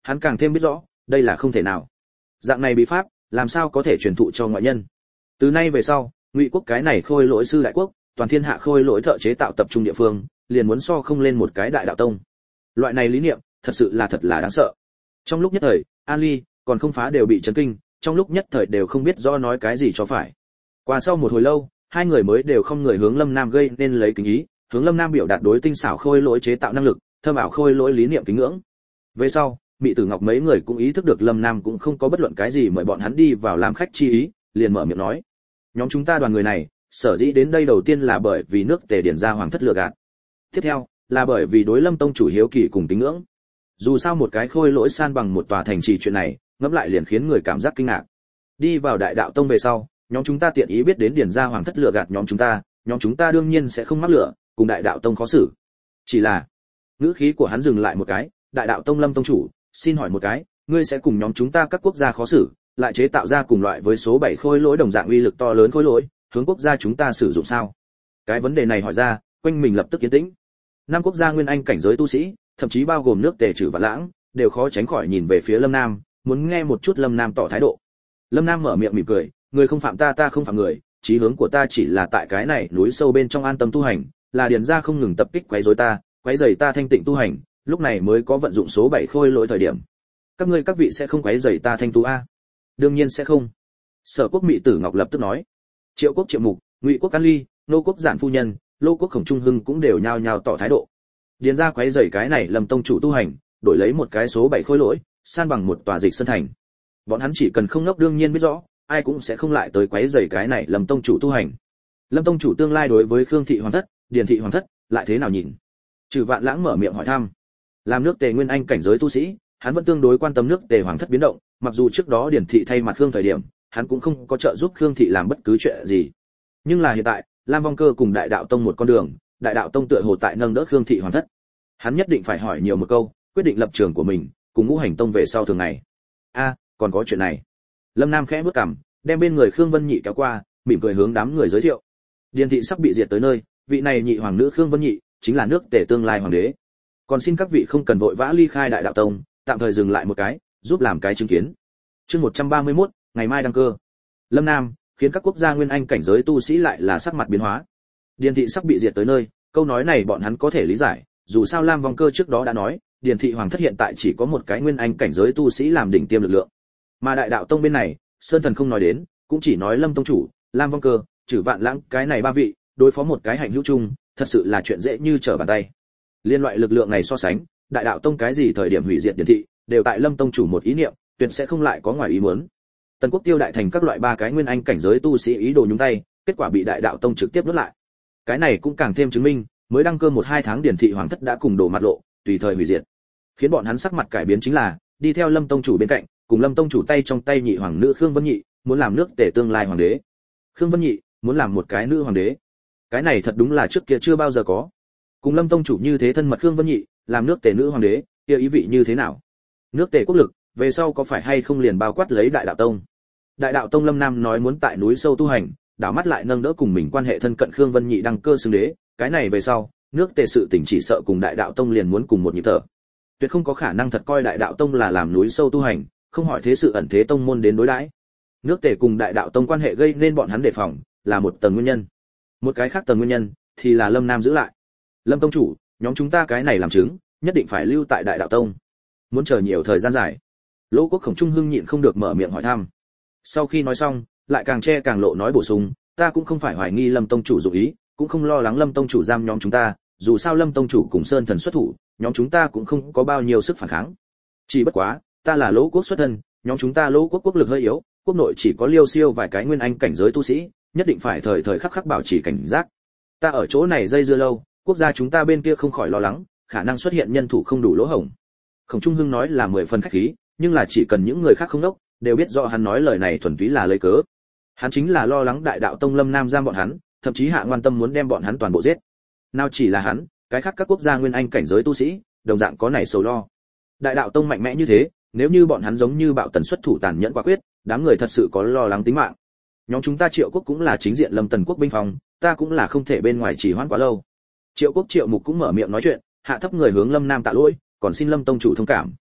hắn càng thêm biết rõ đây là không thể nào. Dạng này bí pháp làm sao có thể truyền thụ cho ngoại nhân. Từ nay về sau, Ngụy quốc cái này khôi lỗi sư đại quốc, toàn thiên hạ khôi lỗi thợ chế tạo tập trung địa phương, liền muốn so không lên một cái đại đạo tông. Loại này lý niệm, thật sự là thật là đáng sợ. Trong lúc nhất thời, An Ly còn không phá đều bị chấn kinh, trong lúc nhất thời đều không biết rõ nói cái gì cho phải. Qua sau một hồi lâu, hai người mới đều không người hướng Lâm Nam gây nên lấy kính ý, hướng Lâm Nam biểu đạt đối tinh xảo khôi lỗi chế tạo năng lực, thâm ảo khôi lỗi lý niệm kính ngưỡng. Về sau, Mị Tử Ngọc mấy người cũng ý thức được Lâm Nam cũng không có bất luận cái gì mời bọn hắn đi vào làm khách chi ý, liền mở miệng nói: "Nhóm chúng ta đoàn người này, sở dĩ đến đây đầu tiên là bởi vì nước Tề điển ra hoàng thất lừa gạt. Tiếp theo, là bởi vì đối Lâm tông chủ hiếu kỳ cùng kính ngưỡng. Dù sao một cái khôi lỗi san bằng một tòa thành trì chuyện này, ngẫm lại liền khiến người cảm giác kinh ngạc. Đi vào Đại Đạo tông về sau, nhóm chúng ta tiện ý biết đến điển ra hoàng thất lừa gạt nhóm chúng ta, nhóm chúng ta đương nhiên sẽ không mắc lửa, cùng Đại Đạo tông khó xử. Chỉ là..." Ngữ khí của hắn dừng lại một cái, "Đại Đạo tông Lâm tông chủ, xin hỏi một cái, ngươi sẽ cùng nhóm chúng ta các quốc gia khó xử, lại chế tạo ra cùng loại với số bảy khôi lỗi đồng dạng uy lực to lớn khôi lỗi, hướng quốc gia chúng ta sử dụng sao?" Cái vấn đề này hỏi ra, quanh mình lập tức yên tĩnh. Năm quốc gia nguyên anh cảnh giới tu sĩ, thậm chí bao gồm nước Tề Trừ và Lãng, đều khó tránh khỏi nhìn về phía Lâm Nam, muốn nghe một chút Lâm Nam tỏ thái độ. Lâm Nam mở miệng mỉm cười, "Người không phạm ta, ta không phạm người, chí hướng của ta chỉ là tại cái này núi sâu bên trong an tâm tu hành, là điền ra không ngừng tập kích quấy rối ta, quấy rầy ta thanh tịnh tu hành, lúc này mới có vận dụng số bảy khôi lỗi thời điểm. Các ngươi các vị sẽ không quấy rầy ta thanh tu a?" "Đương nhiên sẽ không." Sở Quốc Mị Tử Ngọc lập tức nói. Triệu Quốc Triệu Mục, Ngụy Quốc An Ly, Nô Quốc Giản phu nhân, Lô Quốc Khổng Trung Hưng cũng đều nhao nhao tỏ thái độ. Điền ra quấy rầy cái này Lâm tông chủ tu hành, đổi lấy một cái số bảy khôi lỗi, san bằng một tòa dịch sơn thành. Bọn hắn chỉ cần không ngốc đương nhiên biết rõ, ai cũng sẽ không lại tới quấy rầy cái này Lâm tông chủ tu hành. Lâm tông chủ tương lai đối với Khương thị hoàng thất, Điền thị hoàng thất, lại thế nào nhìn? Trừ Vạn Lãng mở miệng hỏi thăm. Làm nước Tề nguyên anh cảnh giới tu sĩ, hắn vẫn tương đối quan tâm nước Tề hoàng thất biến động, mặc dù trước đó Điền thị thay mặt Khương thời điểm, hắn cũng không có trợ giúp Khương thị làm bất cứ chuyện gì. Nhưng là hiện tại, Lam Vong Cơ cùng Đại Đạo tông một con đường, Đại Đạo tông tựa hồ tại nâng đỡ Khương thị hoàng thất. Hắn nhất định phải hỏi nhiều một câu, quyết định lập trường của mình, cùng Ngũ Hành tông về sau thường ngày. A, còn có chuyện này. Lâm Nam khẽ bước cằm, đem bên người Khương Vân Nhị kéo qua, mỉm cười hướng đám người giới thiệu. Điền thị sắp bị diệt tới nơi, vị này nhị hoàng nữ Khương Vân Nhị, chính là nước Tề tương lai hoàng đế. Còn xin các vị không cần vội vã ly khai Đại Đạo tông, tạm thời dừng lại một cái, giúp làm cái chứng kiến. Chương một trăm ba mươi mốt, ngày mai đăng cơ. Lâm Nam, khiến các quốc gia nguyên anh cảnh giới tu sĩ lại là sắc mặt biến hóa. Điền thị sắp bị diệt tới nơi, câu nói này bọn hắn có thể lý giải, dù sao Lam Vong Cơ trước đó đã nói, Điền thị hoàng thất hiện tại chỉ có một cái nguyên anh cảnh giới tu sĩ làm đỉnh tiêm lực lượng. Mà Đại Đạo tông bên này, Sơn Thần không nói đến, cũng chỉ nói Lâm tông chủ, Lam Vong Cơ, Trừ Vạn Lãng, cái này ba vị, đối phó một cái hạnh hữu chung, thật sự là chuyện dễ như trở bàn tay. Liên loại lực lượng này so sánh, Đại Đạo tông cái gì thời điểm hủy diệt Điền thị, đều tại Lâm tông chủ một ý niệm, tuyệt sẽ không lại có ngoài ý muốn. Tần Quốc Tiêu Đại Thành các loại ba cái nguyên anh cảnh giới tu sĩ ý đồ nhúng tay, kết quả bị Đại Đạo tông trực tiếp nuốt lại. Cái này cũng càng thêm chứng minh, mới đăng cơ một hai tháng Điền thị hoàng thất đã cùng đổ mặt lộ, tùy thời hủy diệt. Khiến bọn hắn sắc mặt cải biến chính là, đi theo Lâm tông chủ bên cạnh, cùng Lâm tông chủ tay trong tay nhị hoàng nữ Khương Vân Nhị, muốn làm nước Tề tương lai hoàng đế. Khương Vân Nhị muốn làm một cái nữ hoàng đế. Cái này thật đúng là trước kia chưa bao giờ có. Cùng Lâm tông chủ như thế thân mật Khương Vân Nhị, làm nước Tề nữ hoàng đế, kia ý vị như thế nào? Nước Tề quốc lực, về sau có phải hay không liền bao quát lấy Đại Đạo tông? Đại Đạo tông Lâm Nam nói muốn tại núi sâu tu hành, đảo mắt lại nâng đỡ cùng mình quan hệ thân cận Khương Vân Nhị đăng cơ xưng đế, cái này về sau, nước Tề sự tình chỉ sợ cùng Đại Đạo tông liền muốn cùng một nhịp thở. Tuyệt không có khả năng thật coi Đại Đạo tông là làm núi sâu tu hành, không hỏi thế sự ẩn thế tông môn đến đối đãi. Nước Tề cùng Đại Đạo tông quan hệ gây nên bọn hắn đề phòng, là một tầng nguyên nhân. Một cái khác tầng nguyên nhân thì là Lâm Nam giữ lại. Lâm tông chủ, nhóm chúng ta cái này làm chứng, nhất định phải lưu tại Đại Đạo tông. Muốn chờ nhiều thời gian dài. Lỗ Quốc Khổng Trung Hưng nhịn không được mở miệng hỏi thăm. Sau khi nói xong, lại càng che càng lộ nói bổ sung, ta cũng không phải hoài nghi Lâm tông chủ dụng ý, cũng không lo lắng Lâm tông chủ giam nhóm chúng ta, dù sao Lâm tông chủ cùng Sơn Thần xuất thủ, nhóm chúng ta cũng không có bao nhiêu sức phản kháng. Chỉ bất quá, ta là Lỗ Quốc xuất thân, nhóm chúng ta Lỗ Quốc quốc lực hơi yếu, quốc nội chỉ có Liêu Siêu vài cái nguyên anh cảnh giới tu sĩ, nhất định phải thời thời khắc khắc bảo trì cảnh giác. Ta ở chỗ này dây dưa lâu, quốc gia chúng ta bên kia không khỏi lo lắng, khả năng xuất hiện nhân thủ không đủ lỗ hổng. Khổng Trung Hưng nói là mười phần khách khí, nhưng là chỉ cần những người khác không đốc, đều biết rõ hắn nói lời này thuần túy là lấy cớ. Hắn chính là lo lắng Đại Đạo tông Lâm Nam giam bọn hắn, thậm chí hạ ngoan tâm muốn đem bọn hắn toàn bộ giết. Nào chỉ là hắn, cái khác các quốc gia nguyên anh cảnh giới tu sĩ, đồng dạng có nảy sầu lo. Đại Đạo tông mạnh mẽ như thế, nếu như bọn hắn giống như bạo tần xuất thủ tàn nhẫn quả quyết, đám người thật sự có lo lắng tính mạng. Nhóm chúng ta Triệu Quốc cũng là chính diện Lâm Tần quốc binh phòng, ta cũng là không thể bên ngoài chỉ hoãn quá lâu. Triệu Quốc Triệu Mục cũng mở miệng nói chuyện, hạ thấp người hướng Lâm Nam tạ lỗi, còn xin Lâm tông chủ thông cảm.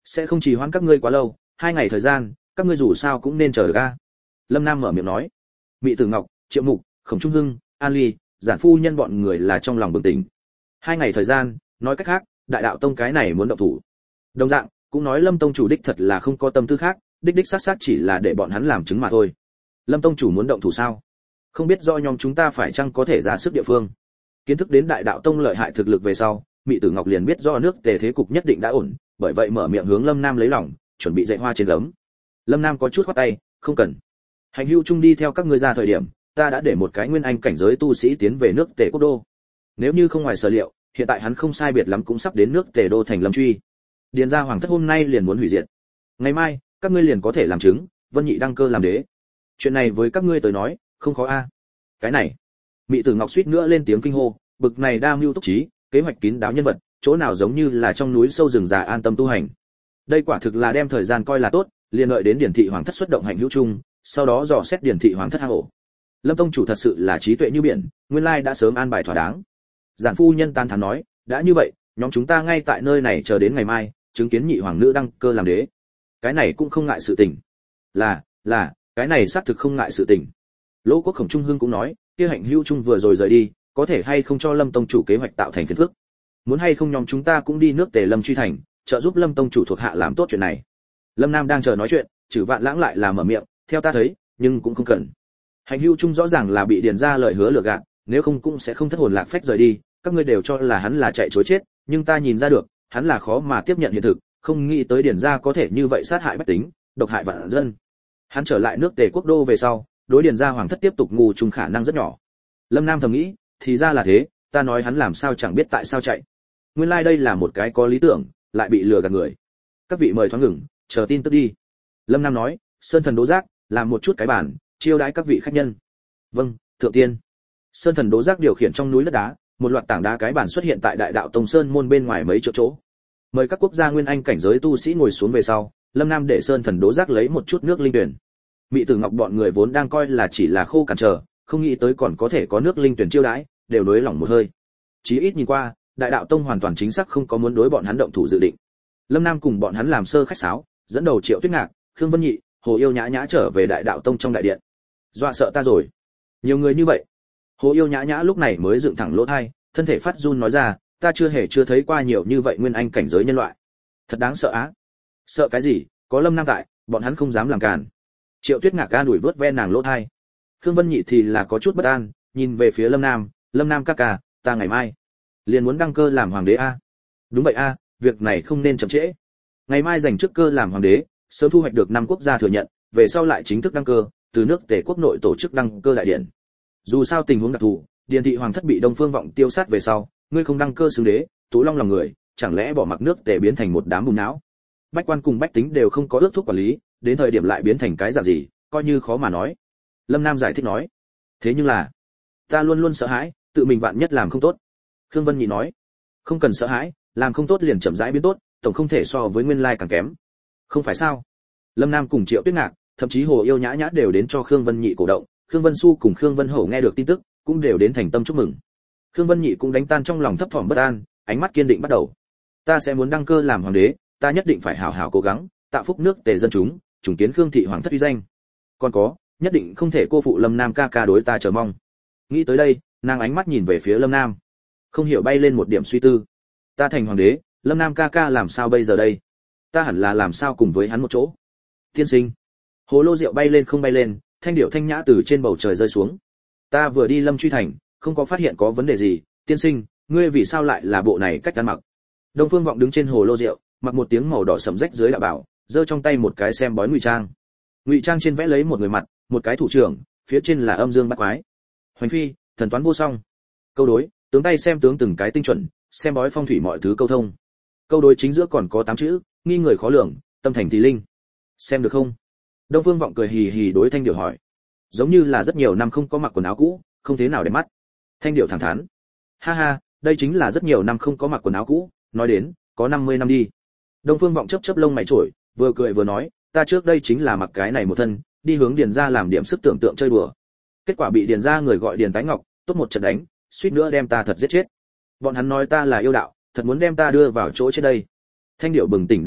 sẽ không trì hoãn các ngươi quá lâu, hai ngày thời gian, các ngươi dù sao cũng nên chờ ga. Lâm Nam mở miệng nói. Mị Tử Ngọc, Triệu Mục, Khổng Trung Hưng, An Ly, Giản phu nhân bọn người là trong lòng bừng tỉnh. Hai ngày thời gian, nói cách khác, Đại đạo tông cái này muốn động thủ. Đồng dạng, cũng nói Lâm tông chủ đích thật là không có tâm tư khác, đích đích xác xác chỉ là để bọn hắn làm chứng mà thôi. Lâm tông chủ muốn động thủ sao? Không biết do nhóm chúng ta phải chăng có thể ra sức địa phương. Kiến thức đến Đại đạo tông lợi hại thực lực về sau, Mị Tử Ngọc liền biết do nước Tề thế cục nhất định đã ổn, bởi vậy mở miệng hướng Lâm Nam lấy lòng, chuẩn bị dạy hoa trên gấm. Lâm Nam có chút khoát tay, không cần. Hành hữu chung đi theo các ngươi ra thời điểm, ta đã để một cái nguyên anh cảnh giới tu sĩ tiến về nước Tề quốc đô. Nếu như không ngoài sở liệu, hiện tại hắn không sai biệt lắm cũng sắp đến nước Tề đô thành Lâm Truy. Điền gia hoàng thất hôm nay liền muốn hủy diệt. Ngày mai, các ngươi liền có thể làm chứng, Vân Nhị đăng cơ làm đế. Chuyện này với các ngươi tới nói, không khó a. Cái này, Mị Tử Ngọc suýt nữa lên tiếng kinh hô, bực này đa mưu túc trí, kế hoạch kín đáo nhân vật, chỗ nào giống như là trong núi sâu rừng già an tâm tu hành. Đây quả thực là đem thời gian coi là tốt, liền đợi đến Điền thị hoàng thất xuất động hành hữu chung, sau đó dò xét Điền thị hoàng thất hang ổ. Lâm tông chủ thật sự là trí tuệ như biển, nguyên lai đã sớm an bài thỏa đáng. Giản phu nhân tan thán nói, đã như vậy, nhóm chúng ta ngay tại nơi này chờ đến ngày mai, chứng kiến nhị hoàng nữ đăng cơ làm đế. Cái này cũng không ngại sự tình. Là, là, cái này xác thực không ngại sự tình. Lỗ Quốc Khổng Trung Hưng cũng nói, kia hạnh hữu chung vừa rồi rời đi, có thể hay không cho Lâm tông chủ kế hoạch tạo thành phiền phức. Muốn hay không nhóm chúng ta cũng đi nước Tề Lâm Truy thành, trợ giúp Lâm tông chủ thuộc hạ làm tốt chuyện này. Lâm Nam đang chờ nói chuyện, Trử Vạn Lãng lại là mở miệng, theo ta thấy, nhưng cũng không cần. Hành hữu chung rõ ràng là bị Điền gia lời hứa lừa gạt, nếu không cũng sẽ không thất hồn lạc phách rời đi, các ngươi đều cho là hắn là chạy trối chết, nhưng ta nhìn ra được, hắn là khó mà tiếp nhận hiện thực, không nghĩ tới Điền gia có thể như vậy sát hại bách tính, độc hại vạn dân. Hắn trở lại nước Tề quốc đô về sau, đối Điền gia hoàng thất tiếp tục ngu trùng khả năng rất nhỏ. Lâm Nam thầm nghĩ, thì ra là thế, ta nói hắn làm sao chẳng biết tại sao chạy. Nguyên lai like đây là một cái có lý tưởng, lại bị lừa gạt người. Các vị mời thoáng ngừng, chờ tin tức đi. Lâm Nam nói, Sơn Thần Đỗ Giác, làm một chút cái bàn, chiêu đãi các vị khách nhân. Vâng, thượng tiên. Sơn Thần Đỗ Giác điều khiển trong núi đất đá, một loạt tảng đá cái bàn xuất hiện tại Đại đạo tông sơn môn bên ngoài mấy chỗ chỗ. Mời các quốc gia nguyên anh cảnh giới tu sĩ ngồi xuống về sau, Lâm Nam để Sơn Thần Đỗ Giác lấy một chút nước linh tuyển. Mị Tử Ngọc bọn người vốn đang coi là chỉ là khô cằn chờ, không nghĩ tới còn có thể có nước linh tuyển chiêu đãi, đều nới lỏng một hơi. Chí ít nhìn qua, Đại đạo tông hoàn toàn chính xác không có muốn đối bọn hắn động thủ dự định. Lâm Nam cùng bọn hắn làm sơ khách sáo, dẫn đầu Triệu Tuyết Ngạc, Khương Vân Nhị, Hồ Yêu Nhã Nhã trở về Đại đạo tông trong đại điện. Dọa sợ ta rồi. Nhiều người như vậy. Hồ Yêu Nhã Nhã lúc này mới dựng thẳng lỗ tai, thân thể phát run nói ra, ta chưa hề chưa thấy qua nhiều như vậy nguyên anh cảnh giới nhân loại. Thật đáng sợ á. Sợ cái gì, có Lâm Nam tại, bọn hắn không dám làm càn. Triệu Tuyết Ngạc ca đuổi vớt ve nàng lỗ tai. Khương Vân Nhị thì là có chút bất an, nhìn về phía Lâm Nam, Lâm Nam ca ca, ta ngày mai liền muốn đăng cơ làm hoàng đế a. Đúng vậy a, việc này không nên chậm trễ. Ngày mai giành chức cơ làm hoàng đế, sớm thu hoạch được năm quốc gia thừa nhận, về sau lại chính thức đăng cơ, từ nước Tề quốc nội tổ chức đăng cơ đại điện. Dù sao tình huống đặc thù, Điền thị hoàng thất bị Đông Phương Vọng tiêu sát về sau, ngươi không đăng cơ xứng đế, Tú Long lòng người, chẳng lẽ bỏ mặc nước Tề biến thành một đám bùn não? Bách quan cùng bách tính đều không có ước thúc quản lý, đến thời điểm lại biến thành cái dạng gì, coi như khó mà nói. Lâm Nam giải thích nói. Thế nhưng là, ta luôn luôn sợ hãi, tự mình vạn nhất làm không tốt. Khương Vân Nhị nói. Không cần sợ hãi, làm không tốt liền chậm rãi biến tốt, tổng không thể so với nguyên lai càng kém. Không phải sao? Lâm Nam cùng Triệu Tuyết Ngạc, thậm chí Hồ Yêu Nhã Nhã đều đến cho Khương Vân Nhị cổ động, Khương Vân Xu cùng Khương Vân Hổ nghe được tin tức, cũng đều đến thành tâm chúc mừng. Khương Vân Nhị cũng đánh tan trong lòng thấp thỏm bất an, ánh mắt kiên định bắt đầu. Ta sẽ muốn đăng cơ làm hoàng đế, ta nhất định phải hảo hảo cố gắng, tạo phúc nước Tề dân chúng, trùng kiến Khương thị hoàng thất uy danh. Còn có, nhất định không thể cô phụ Lâm Nam ca ca đối ta chờ mong. Nghĩ tới đây, nàng ánh mắt nhìn về phía Lâm Nam, không hiểu bay lên một điểm suy tư. Ta thành hoàng đế, Lâm Nam ca ca làm sao bây giờ đây? Ta hẳn là làm sao cùng với hắn một chỗ? Tiên sinh. Hồ lô rượu bay lên không bay lên, thanh điệu thanh nhã từ trên bầu trời rơi xuống. Ta vừa đi Lâm Truy thành, không có phát hiện có vấn đề gì, tiên sinh, ngươi vì sao lại là bộ này cách ăn mặc? Đông Phương Vọng đứng trên hồ lô rượu, mặc một tiếng màu đỏ sẫm rách dưới đạo bảo, giơ trong tay một cái xem bói ngụy trang. Ngụy trang trên vẽ lấy một người mặt, một cái thủ trưởng, phía trên là âm dương bát quái. Hoành phi, thần toán vô song. Câu đối, tướng tay xem tướng từng cái tinh chuẩn, xem bói phong thủy mọi thứ câu thông. Câu đối chính giữa còn có tám chữ, nghi người khó lường, tâm thành thì linh. Xem được không? Đông Phương Vọng cười hì hì đối Thanh Điểu hỏi. Giống như là rất nhiều năm không có mặc quần áo cũ, không thế nào để mắt. Thanh Điểu thẳng thắn. Ha ha, đây chính là rất nhiều năm không có mặc quần áo cũ, nói đến, có năm mươi năm đi. Đông Phương Vọng chớp chớp lông mày chổi, vừa cười vừa nói, ta trước đây chính là mặc cái này một thân, đi hướng Điền gia làm điểm sức tưởng tượng chơi đùa. Kết quả bị Điền gia người gọi Điền Tái Ngọc, tốt một trận đánh, suýt nữa đem ta thật giết chết. Bọn hắn nói ta là yêu đạo, thật muốn đem ta đưa vào chỗ chết đây. Thanh Điểu bừng tỉnh đại ngộ,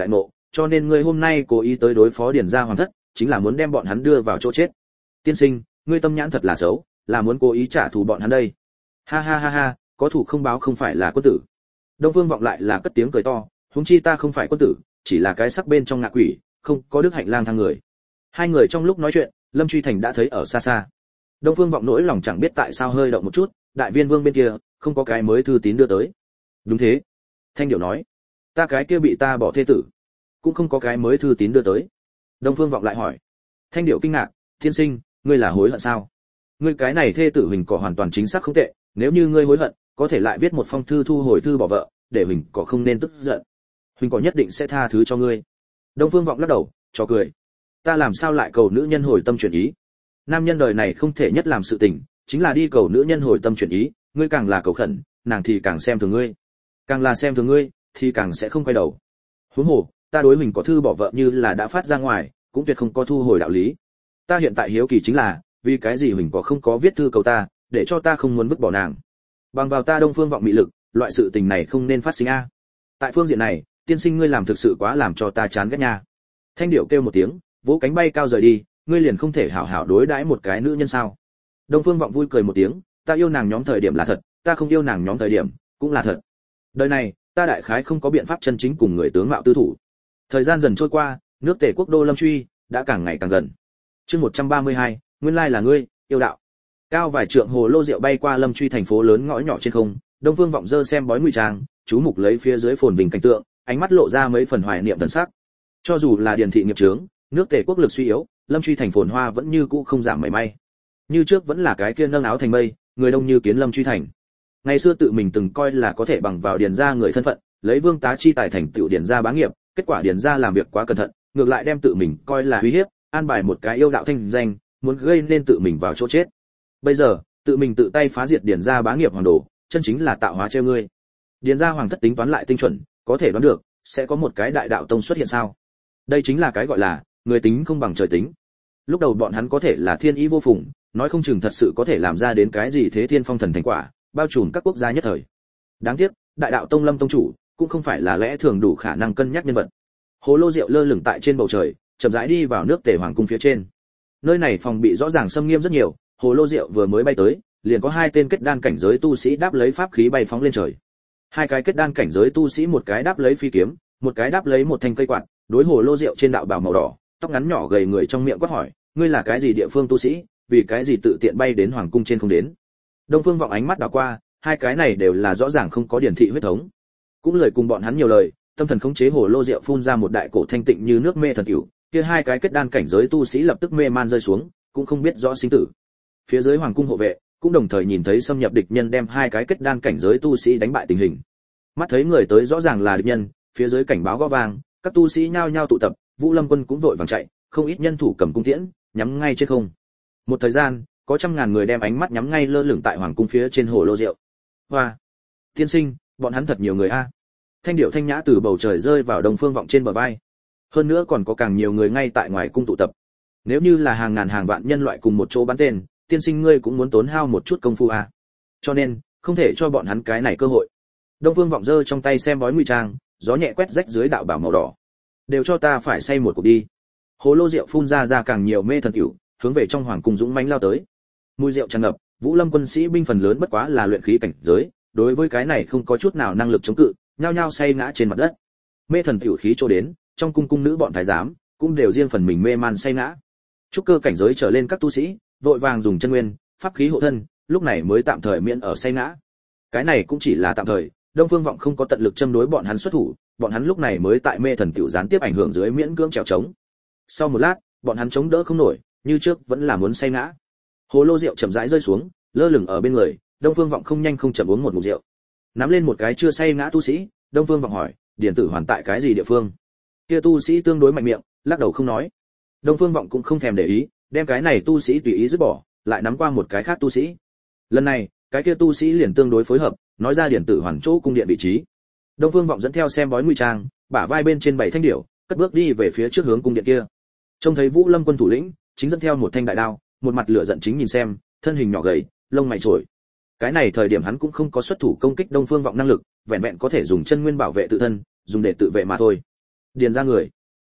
cho nên ngươi hôm nay cố ý tới đối phó điền gia hoàng thất, chính là muốn đem bọn hắn đưa vào chỗ chết. Tiên sinh, ngươi tâm nhãn thật là xấu, là muốn cố ý trả thù bọn hắn đây. Ha ha ha ha, có thủ không báo không phải là quân tử. Đông Phương Vọng lại là cất tiếng cười to, huống chi ta không phải quân tử, chỉ là cái sắc bên trong ngạ quỷ, không có đức hạnh lang thang người. Hai người trong lúc nói chuyện, Lâm Truy Thành đã thấy ở xa xa. Đông Phương Vọng nỗi lòng chẳng biết tại sao hơi động một chút, Đại Viên Vương bên kia không có cái mới thư tín đưa tới. Đúng thế. Thanh Điểu nói, ta cái kia bị ta bỏ thê tử, cũng không có cái mới thư tín đưa tới. Đông Phương Vọng lại hỏi. Thanh Điểu kinh ngạc, thiên sinh, ngươi là hối hận sao? Ngươi cái này thê tử Huỳnh Cỏ hoàn toàn chính xác không tệ, nếu như ngươi hối hận, có thể lại viết một phong thư thu hồi thư bỏ vợ, để Huỳnh Cỏ không nên tức giận. Huỳnh Cỏ nhất định sẽ tha thứ cho ngươi. Đông Phương Vọng lắc đầu, cho cười. Ta làm sao lại cầu nữ nhân hồi tâm chuyển ý? Nam nhân đời này không thể nhất làm sự tình, chính là đi cầu nữ nhân hồi tâm chuyển ý, ngươi càng là cầu khẩn, nàng thì càng xem thường ngươi. Càng là xem thường ngươi, thì càng sẽ không quay đầu. Huống hồ, ta đối Huỳnh Cỏ thư bỏ vợ như là đã phát ra ngoài, cũng tuyệt không có thu hồi đạo lý. Ta hiện tại hiếu kỳ chính là, vì cái gì Huỳnh Cỏ không có viết thư cầu ta, để cho ta không muốn vứt bỏ nàng. Bằng vào ta Đông Phương Vọng mị lực, loại sự tình này không nên phát sinh a. Tại phương diện này, tiên sinh ngươi làm thực sự quá làm cho ta chán ghét nha. Thanh Điểu kêu một tiếng, vỗ cánh bay cao rời đi, ngươi liền không thể hảo hảo đối đãi một cái nữ nhân sao? Đông Phương Vọng vui cười một tiếng, ta yêu nàng nhóm thời điểm là thật, ta không yêu nàng nhóm thời điểm cũng là thật. Đời này, ta đại khái không có biện pháp chân chính cùng người tướng mạo tư thủ. Thời gian dần trôi qua, nước Tề quốc đô Lâm Truy đã càng ngày càng gần. Chương một trăm ba mươi hai, nguyên lai là ngươi, yêu đạo. Cao vài trượng hồ lô rượu bay qua Lâm Truy thành phố lớn ngõ nhỏ trên không, Đông Phương Vọng dơ xem bói ngụy trang, chú mục lấy phía dưới phồn vinh cảnh tượng, ánh mắt lộ ra mấy phần hoài niệm thần sắc. Cho dù là điền thị nghiệp trướng, nước Tề quốc lực suy yếu, Lâm Truy thành phồn hoa vẫn như cũ không giảm mảy may. Như trước vẫn là cái kia nâng áo thành mây, người đông như kiến Lâm Truy thành. Ngày xưa tự mình từng coi là có thể bằng vào điền gia người thân phận, lấy vương tá chi tài thành tựu điền gia bá nghiệp, kết quả điền gia làm việc quá cẩn thận, ngược lại đem tự mình coi là uy hiếp, an bài một cái yêu đạo thanh danh, muốn gây nên tự mình vào chỗ chết. Bây giờ, tự mình tự tay phá diệt điền gia bá nghiệp hoàng đồ, chân chính là tạo hóa trêu ngươi. Điền gia hoàng thất tính toán lại tinh chuẩn, có thể đoán được sẽ có một cái đại đạo tông xuất hiện sao? Đây chính là cái gọi là người tính không bằng trời tính. Lúc đầu bọn hắn có thể là thiên ý vô phùng, nói không chừng thật sự có thể làm ra đến cái gì thế thiên phong thần thành quả, bao trùm các quốc gia nhất thời. Đáng tiếc, đại đạo tông Lâm tông chủ cũng không phải là lẽ thường đủ khả năng cân nhắc nhân vật. Hồ lô rượu lơ lửng tại trên bầu trời, chậm rãi đi vào nước Tề hoàng cung phía trên. Nơi này phòng bị rõ ràng xâm nghiêm rất nhiều, hồ lô rượu vừa mới bay tới, liền có hai tên kết đan cảnh giới tu sĩ đáp lấy pháp khí bay phóng lên trời. Hai cái kết đan cảnh giới tu sĩ một cái đáp lấy phi kiếm, một cái đáp lấy một thanh cây quạt, đối hồ lô rượu trên đạo bào màu đỏ, tóc ngắn nhỏ gầy người trong miệng quát hỏi, ngươi là cái gì địa phương tu sĩ, vì cái gì tự tiện bay đến hoàng cung trên không đến? Đông Phương Vọng ánh mắt đảo qua, hai cái này đều là rõ ràng không có điển thị huyết thống. Cũng lời cùng bọn hắn nhiều lời, tâm thần khống chế hồ lô rượu phun ra một đại cổ thanh tịnh như nước mê thần cửu, kia hai cái kết đan cảnh giới tu sĩ lập tức mê man rơi xuống, cũng không biết rõ sinh tử. Phía dưới hoàng cung hộ vệ cũng đồng thời nhìn thấy xâm nhập địch nhân đem hai cái kết đan cảnh giới tu sĩ đánh bại tình hình. Mắt thấy người tới rõ ràng là địch nhân, phía dưới cảnh báo gõ vang, các tu sĩ nhao nhao tụ tập, Vũ Lâm quân cũng vội vàng chạy, không ít nhân thủ cầm cung tiễn, nhắm ngay trên không. Một thời gian, có trăm ngàn người đem ánh mắt nhắm ngay lơ lửng tại hoàng cung phía trên hồ lô rượu. Hoa, tiên sinh, bọn hắn thật nhiều người a. Thanh điệu thanh nhã từ bầu trời rơi vào Đông Phương Vọng trên bờ vai. Hơn nữa còn có càng nhiều người ngay tại ngoài cung tụ tập. Nếu như là hàng ngàn hàng vạn nhân loại cùng một chỗ bắn tên, tiên sinh ngươi cũng muốn tốn hao một chút công phu a. Cho nên, không thể cho bọn hắn cái này cơ hội. Đông Phương Vọng giơ trong tay xem bói ngụy trang, gió nhẹ quét rách dưới đạo bảo màu đỏ. Đều cho ta phải say một cuộc đi. Hồ lô rượu phun ra ra càng nhiều mê thần tiểu, hướng về trong hoàng cung dũng mãnh lao tới. Mùi rượu tràn ngập, Vũ Lâm quân sĩ binh phần lớn bất quá là luyện khí cảnh giới, đối với cái này không có chút nào năng lực chống cự, nhao nhao say ngã trên mặt đất. Mê thần tiểu khí trô đến, trong cung cung nữ bọn thái giám cũng đều riêng phần mình mê man say ngã. Trúc cơ cảnh giới trở lên các tu sĩ, vội vàng dùng chân nguyên, pháp khí hộ thân, lúc này mới tạm thời miễn ở say ngã. Cái này cũng chỉ là tạm thời, Đông Phương Vọng không có tận lực châm đối bọn hắn xuất thủ, bọn hắn lúc này mới tại mê thần tiểu gián tiếp ảnh hưởng dưới miễn cưỡng trèo trống. Sau một lát, bọn hắn chống đỡ không nổi, như trước vẫn là muốn say ngã. Hồ lô rượu chậm rãi rơi xuống, lơ lửng ở bên người, Đông Phương Vọng không nhanh không chậm uống một ngụm rượu. Nắm lên một cái chưa say ngã tu sĩ, Đông Phương Vọng hỏi, điển tử hoàn tại cái gì địa phương? Kia tu sĩ tương đối mạnh miệng, lắc đầu không nói. Đông Phương Vọng cũng không thèm để ý, đem cái này tu sĩ tùy ý dứt bỏ, lại nắm qua một cái khác tu sĩ. Lần này, cái kia tu sĩ liền tương đối phối hợp, nói ra điển tử hoàn chỗ cung điện vị trí. Đông Phương Vọng dẫn theo xem bói ngụy trang, bả vai bên trên bảy thanh điểu, cất bước đi về phía trước hướng cung điện kia. Trông thấy Vũ Lâm quân thủ lĩnh, chính dẫn theo một thanh đại đao, một mặt lửa giận chính nhìn xem, thân hình nhỏ gầy, lông mày trổi. Cái này thời điểm hắn cũng không có xuất thủ công kích Đông Phương Vọng năng lực, vẹn vẹn có thể dùng chân nguyên bảo vệ tự thân, dùng để tự vệ mà thôi. Điền ra người,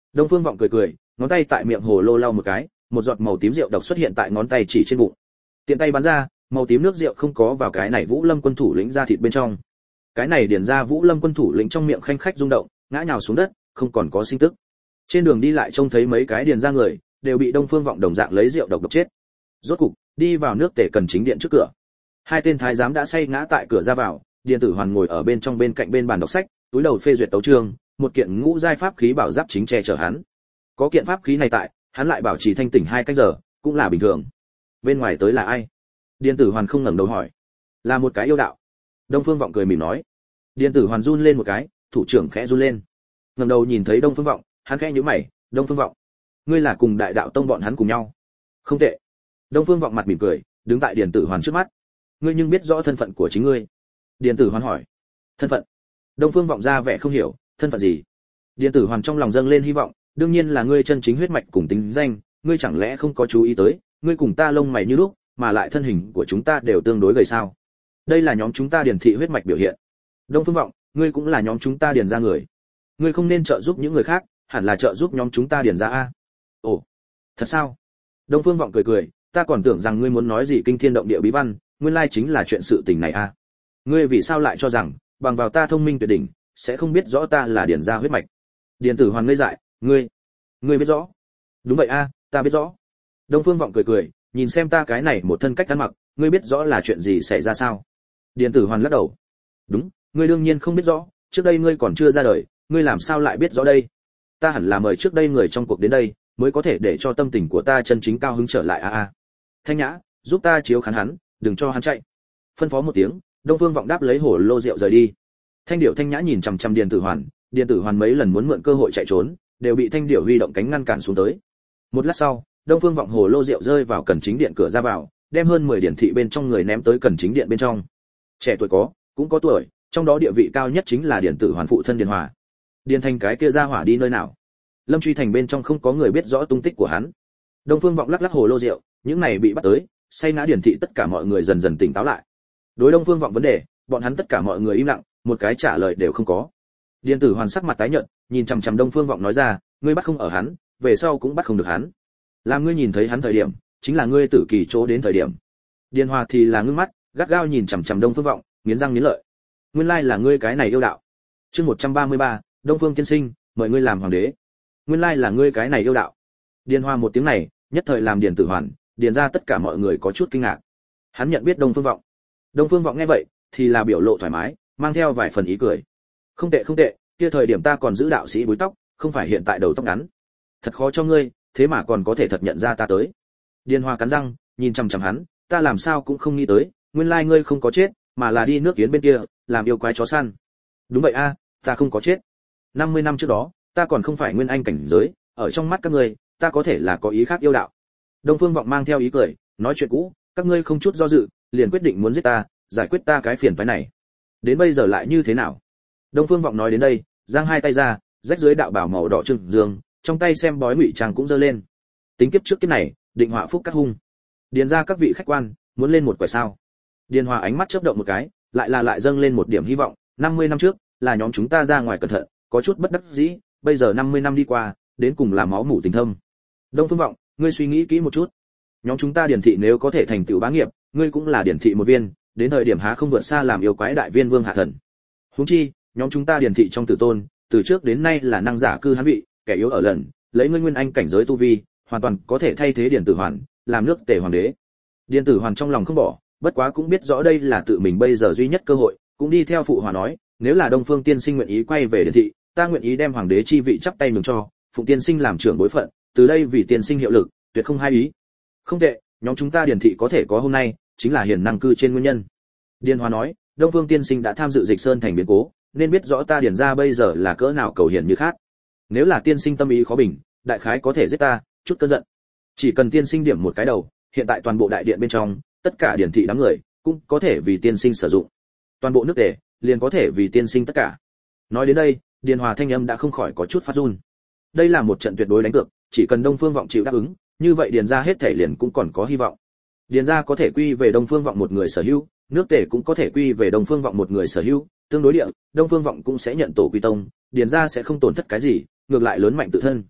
Đông Phương Vọng cười cười, ngón tay tại miệng hồ lô lau một cái, một giọt màu tím rượu độc xuất hiện tại ngón tay chỉ trên bụng. Tiện tay bắn ra, màu tím nước rượu không có vào cái này Vũ Lâm quân thủ lĩnh ra thịt bên trong. Cái này điển ra Vũ Lâm quân thủ lĩnh trong miệng khanh khách rung động, ngã nhào xuống đất, không còn có sinh tức. Trên đường đi lại trông thấy mấy cái điền ra người, đều bị Đông Phương Vọng đồng dạng lấy rượu độc độc chết. Rốt cục, đi vào nước Tề Cần Chính điện trước cửa. Hai tên thái giám đã say ngã tại cửa ra vào, Điền Tử Hoàn ngồi ở bên trong bên cạnh bên bàn đọc sách, túi đầu phê duyệt tấu chương, một kiện ngũ giai pháp khí bảo giáp chính che chở hắn. Có kiện pháp khí này tại, hắn lại bảo trì thanh tỉnh hai cách giờ, cũng là bình thường. Bên ngoài tới là ai? Điền Tử Hoàn không ngẩng đầu hỏi. Là một cái yêu đạo. Đông Phương Vọng cười mỉm nói. Điền Tử Hoàn run lên một cái, thủ trưởng khẽ run lên. Ngẩng đầu nhìn thấy Đông Phương Vọng, hắn khẽ nhíu mày, "Đông Phương Vọng, ngươi là cùng Đại Đạo Tông bọn hắn cùng nhau?" "Không tệ." Đông Phương Vọng mặt mỉm cười, đứng tại Điền Tử Hoàn trước mắt. "Ngươi nhưng biết rõ thân phận của chính ngươi?" Điền Tử Hoàn hỏi. "Thân phận?" Đông Phương Vọng ra vẻ không hiểu, "Thân phận gì?" Điền Tử Hoàn trong lòng dâng lên hy vọng, "Đương nhiên là ngươi chân chính huyết mạch cùng tính danh, ngươi chẳng lẽ không có chú ý tới, ngươi cùng ta lông mày như lúc, mà lại thân hình của chúng ta đều tương đối gầy sao? Đây là nhóm chúng ta Điền thị huyết mạch biểu hiện. Đông Phương Vọng, ngươi cũng là nhóm chúng ta Điền ra người. Ngươi không nên trợ giúp những người khác, hẳn là trợ giúp nhóm chúng ta Điền ra a." "Ồ, thật sao?" Đông Phương Vọng cười cười, "Ta còn tưởng rằng ngươi muốn nói gì kinh thiên động địa bí văn, nguyên lai chính là chuyện sự tình này a. Ngươi vì sao lại cho rằng, bằng vào ta thông minh tuyệt đỉnh, sẽ không biết rõ ta là Điền gia huyết mạch?" Điền Tử Hoàn ngây dại, "Ngươi, ngươi biết rõ?" "Đúng vậy a, ta biết rõ." Đông Phương Vọng cười cười, "Nhìn xem ta cái này một thân cách ăn mặc, ngươi biết rõ là chuyện gì xảy ra sao?" Điền Tử Hoàn lắc đầu, "Đúng, ngươi đương nhiên không biết rõ, trước đây ngươi còn chưa ra đời, ngươi làm sao lại biết rõ đây? Ta hẳn là mời trước đây người trong cuộc đến đây, mới có thể để cho tâm tình của ta chân chính cao hứng trở lại a a. Thanh Nhã, giúp ta chiếu khán hắn, đừng cho hắn chạy." Phân phó một tiếng, Đông Phương Vọng đáp lấy hổ lô rượu rời đi. Thanh Điểu Thanh Nhã nhìn chằm chằm Điền Tử Hoàn, Điền Tử Hoàn mấy lần muốn mượn cơ hội chạy trốn, đều bị Thanh Điểu huy động cánh ngăn cản xuống tới. Một lát sau, Đông Phương Vọng hổ lô rượu rơi vào Cần Chính điện cửa ra vào, đem hơn mười điển thị bên trong người ném tới Cần Chính điện bên trong. Trẻ tuổi có, cũng có tuổi, trong đó địa vị cao nhất chính là Điền Tử Hoàn phụ thân Điền Hòa. Điền Thành cái kia ra hỏa đi nơi nào? Lâm Truy Thành bên trong không có người biết rõ tung tích của hắn. Đông Phương Vọng lắc lắc hồ lô rượu, những này bị bắt tới, say ngã điển thị tất cả mọi người dần dần tỉnh táo lại. Đối Đông Phương Vọng vấn đề, bọn hắn tất cả mọi người im lặng, một cái trả lời đều không có. Điền Tử Hoàn sắc mặt tái nhợt, nhìn chằm chằm Đông Phương Vọng nói ra, ngươi bắt không ở hắn, về sau cũng bắt không được hắn. Làm ngươi nhìn thấy hắn thời điểm, chính là ngươi tử kỳ chỗ đến thời điểm. Điền Hòa thì là ngưng mắt, gắt gao nhìn chằm chằm Đông Phương Vọng, nghiến răng nghiến lợi. Nguyên lai là ngươi cái này yêu đạo. Chương một trăm ba mươi ba, Đông Phương tiên sinh, mời ngươi làm hoàng đế. Nguyên lai là ngươi cái này yêu đạo. Điền Hòa một tiếng này, nhất thời làm Điền Tử Hoàn, điền ra tất cả mọi người có chút kinh ngạc. Hắn nhận biết Đông Phương Vọng. Đông Phương Vọng nghe vậy, thì là biểu lộ thoải mái, mang theo vài phần ý cười. Không tệ không tệ, kia thời điểm ta còn giữ đạo sĩ búi tóc, không phải hiện tại đầu tóc ngắn. Thật khó cho ngươi, thế mà còn có thể thật nhận ra ta tới. Điền Hòa cắn răng, nhìn chằm chằm hắn, ta làm sao cũng không nghĩ tới, nguyên lai ngươi không có chết, mà là đi nước Yến bên kia, làm yêu quái chó săn. Đúng vậy a, ta không có chết. năm mươi năm trước đó, ta còn không phải nguyên anh cảnh giới, ở trong mắt các ngươi, ta có thể là có ý khác yêu đạo. Đông Phương Vọng mang theo ý cười, nói chuyện cũ, các ngươi không chút do dự, liền quyết định muốn giết ta, giải quyết ta cái phiền toái này. Đến bây giờ lại như thế nào? Đông Phương Vọng nói đến đây, giang hai tay ra, rách dưới đạo bảo màu đỏ trưng dương, trong tay xem bói ngụy trang cũng giơ lên. Tính kiếp trước kiếp này, định họa phúc cắt hung. Điền ra các vị khách quan, muốn lên một quẻ sao? Điền Hòa ánh mắt chớp động một cái, lại là lại dâng lên một điểm hy vọng, năm mươi năm trước, là nhóm chúng ta ra ngoài cẩn thận, có chút bất đắc dĩ, bây giờ năm mươi năm đi qua, đến cùng là máu mủ tình thâm. Đông Phương Vọng, ngươi suy nghĩ kỹ một chút. Nhóm chúng ta Điền thị nếu có thể thành tựu bá nghiệp, ngươi cũng là Điền thị một viên, đến thời điểm há không vượt xa làm yêu quái đại viên vương hạ thần. Huống chi, nhóm chúng ta Điền thị trong tử tôn, từ trước đến nay là năng giả cư hán vị, kẻ yếu ở lần, lấy ngươi nguyên anh cảnh giới tu vi, hoàn toàn có thể thay thế Điền Tử Hoàn, làm nước Tề hoàng đế. Điền Tử Hoàn trong lòng không bỏ, bất quá cũng biết rõ đây là tự mình bây giờ duy nhất cơ hội, cũng đi theo phụ hòa nói, nếu là Đông Phương tiên sinh nguyện ý quay về Điền thị, ta nguyện ý đem hoàng đế chi vị chắp tay nhường cho, phụng tiên sinh làm trưởng bối phận, từ đây vì tiên sinh hiệu lực, tuyệt không hai ý. Không tệ, nhóm chúng ta Điền thị có thể có hôm nay, chính là hiền năng cư trên nguyên nhân. Điền Hòa nói, Đông Phương tiên sinh đã tham dự Dịch Sơn thành biến cố, nên biết rõ ta Điền gia bây giờ là cỡ nào cầu hiền như khác. Nếu là tiên sinh tâm ý khó bình, đại khái có thể giết ta, chút cơn giận. Chỉ cần tiên sinh điểm một cái đầu, hiện tại toàn bộ đại điện bên trong, tất cả Điền thị đám người cũng có thể vì tiên sinh sử dụng. Toàn bộ nước Tề liền có thể vì tiên sinh tất cả. Nói đến đây, Điền Hòa thanh âm đã không khỏi có chút phát run. Đây là một trận tuyệt đối đánh cược, chỉ cần Đông Phương Vọng chịu đáp ứng, như vậy Điền gia hết thể liền cũng còn có hy vọng. Điền gia có thể quy về Đông Phương Vọng một người sở hữu, nước Tề cũng có thể quy về Đông Phương Vọng một người sở hữu, tương đối địa, Đông Phương Vọng cũng sẽ nhận tổ quy tông, Điền gia sẽ không tổn thất cái gì, ngược lại lớn mạnh tự thân.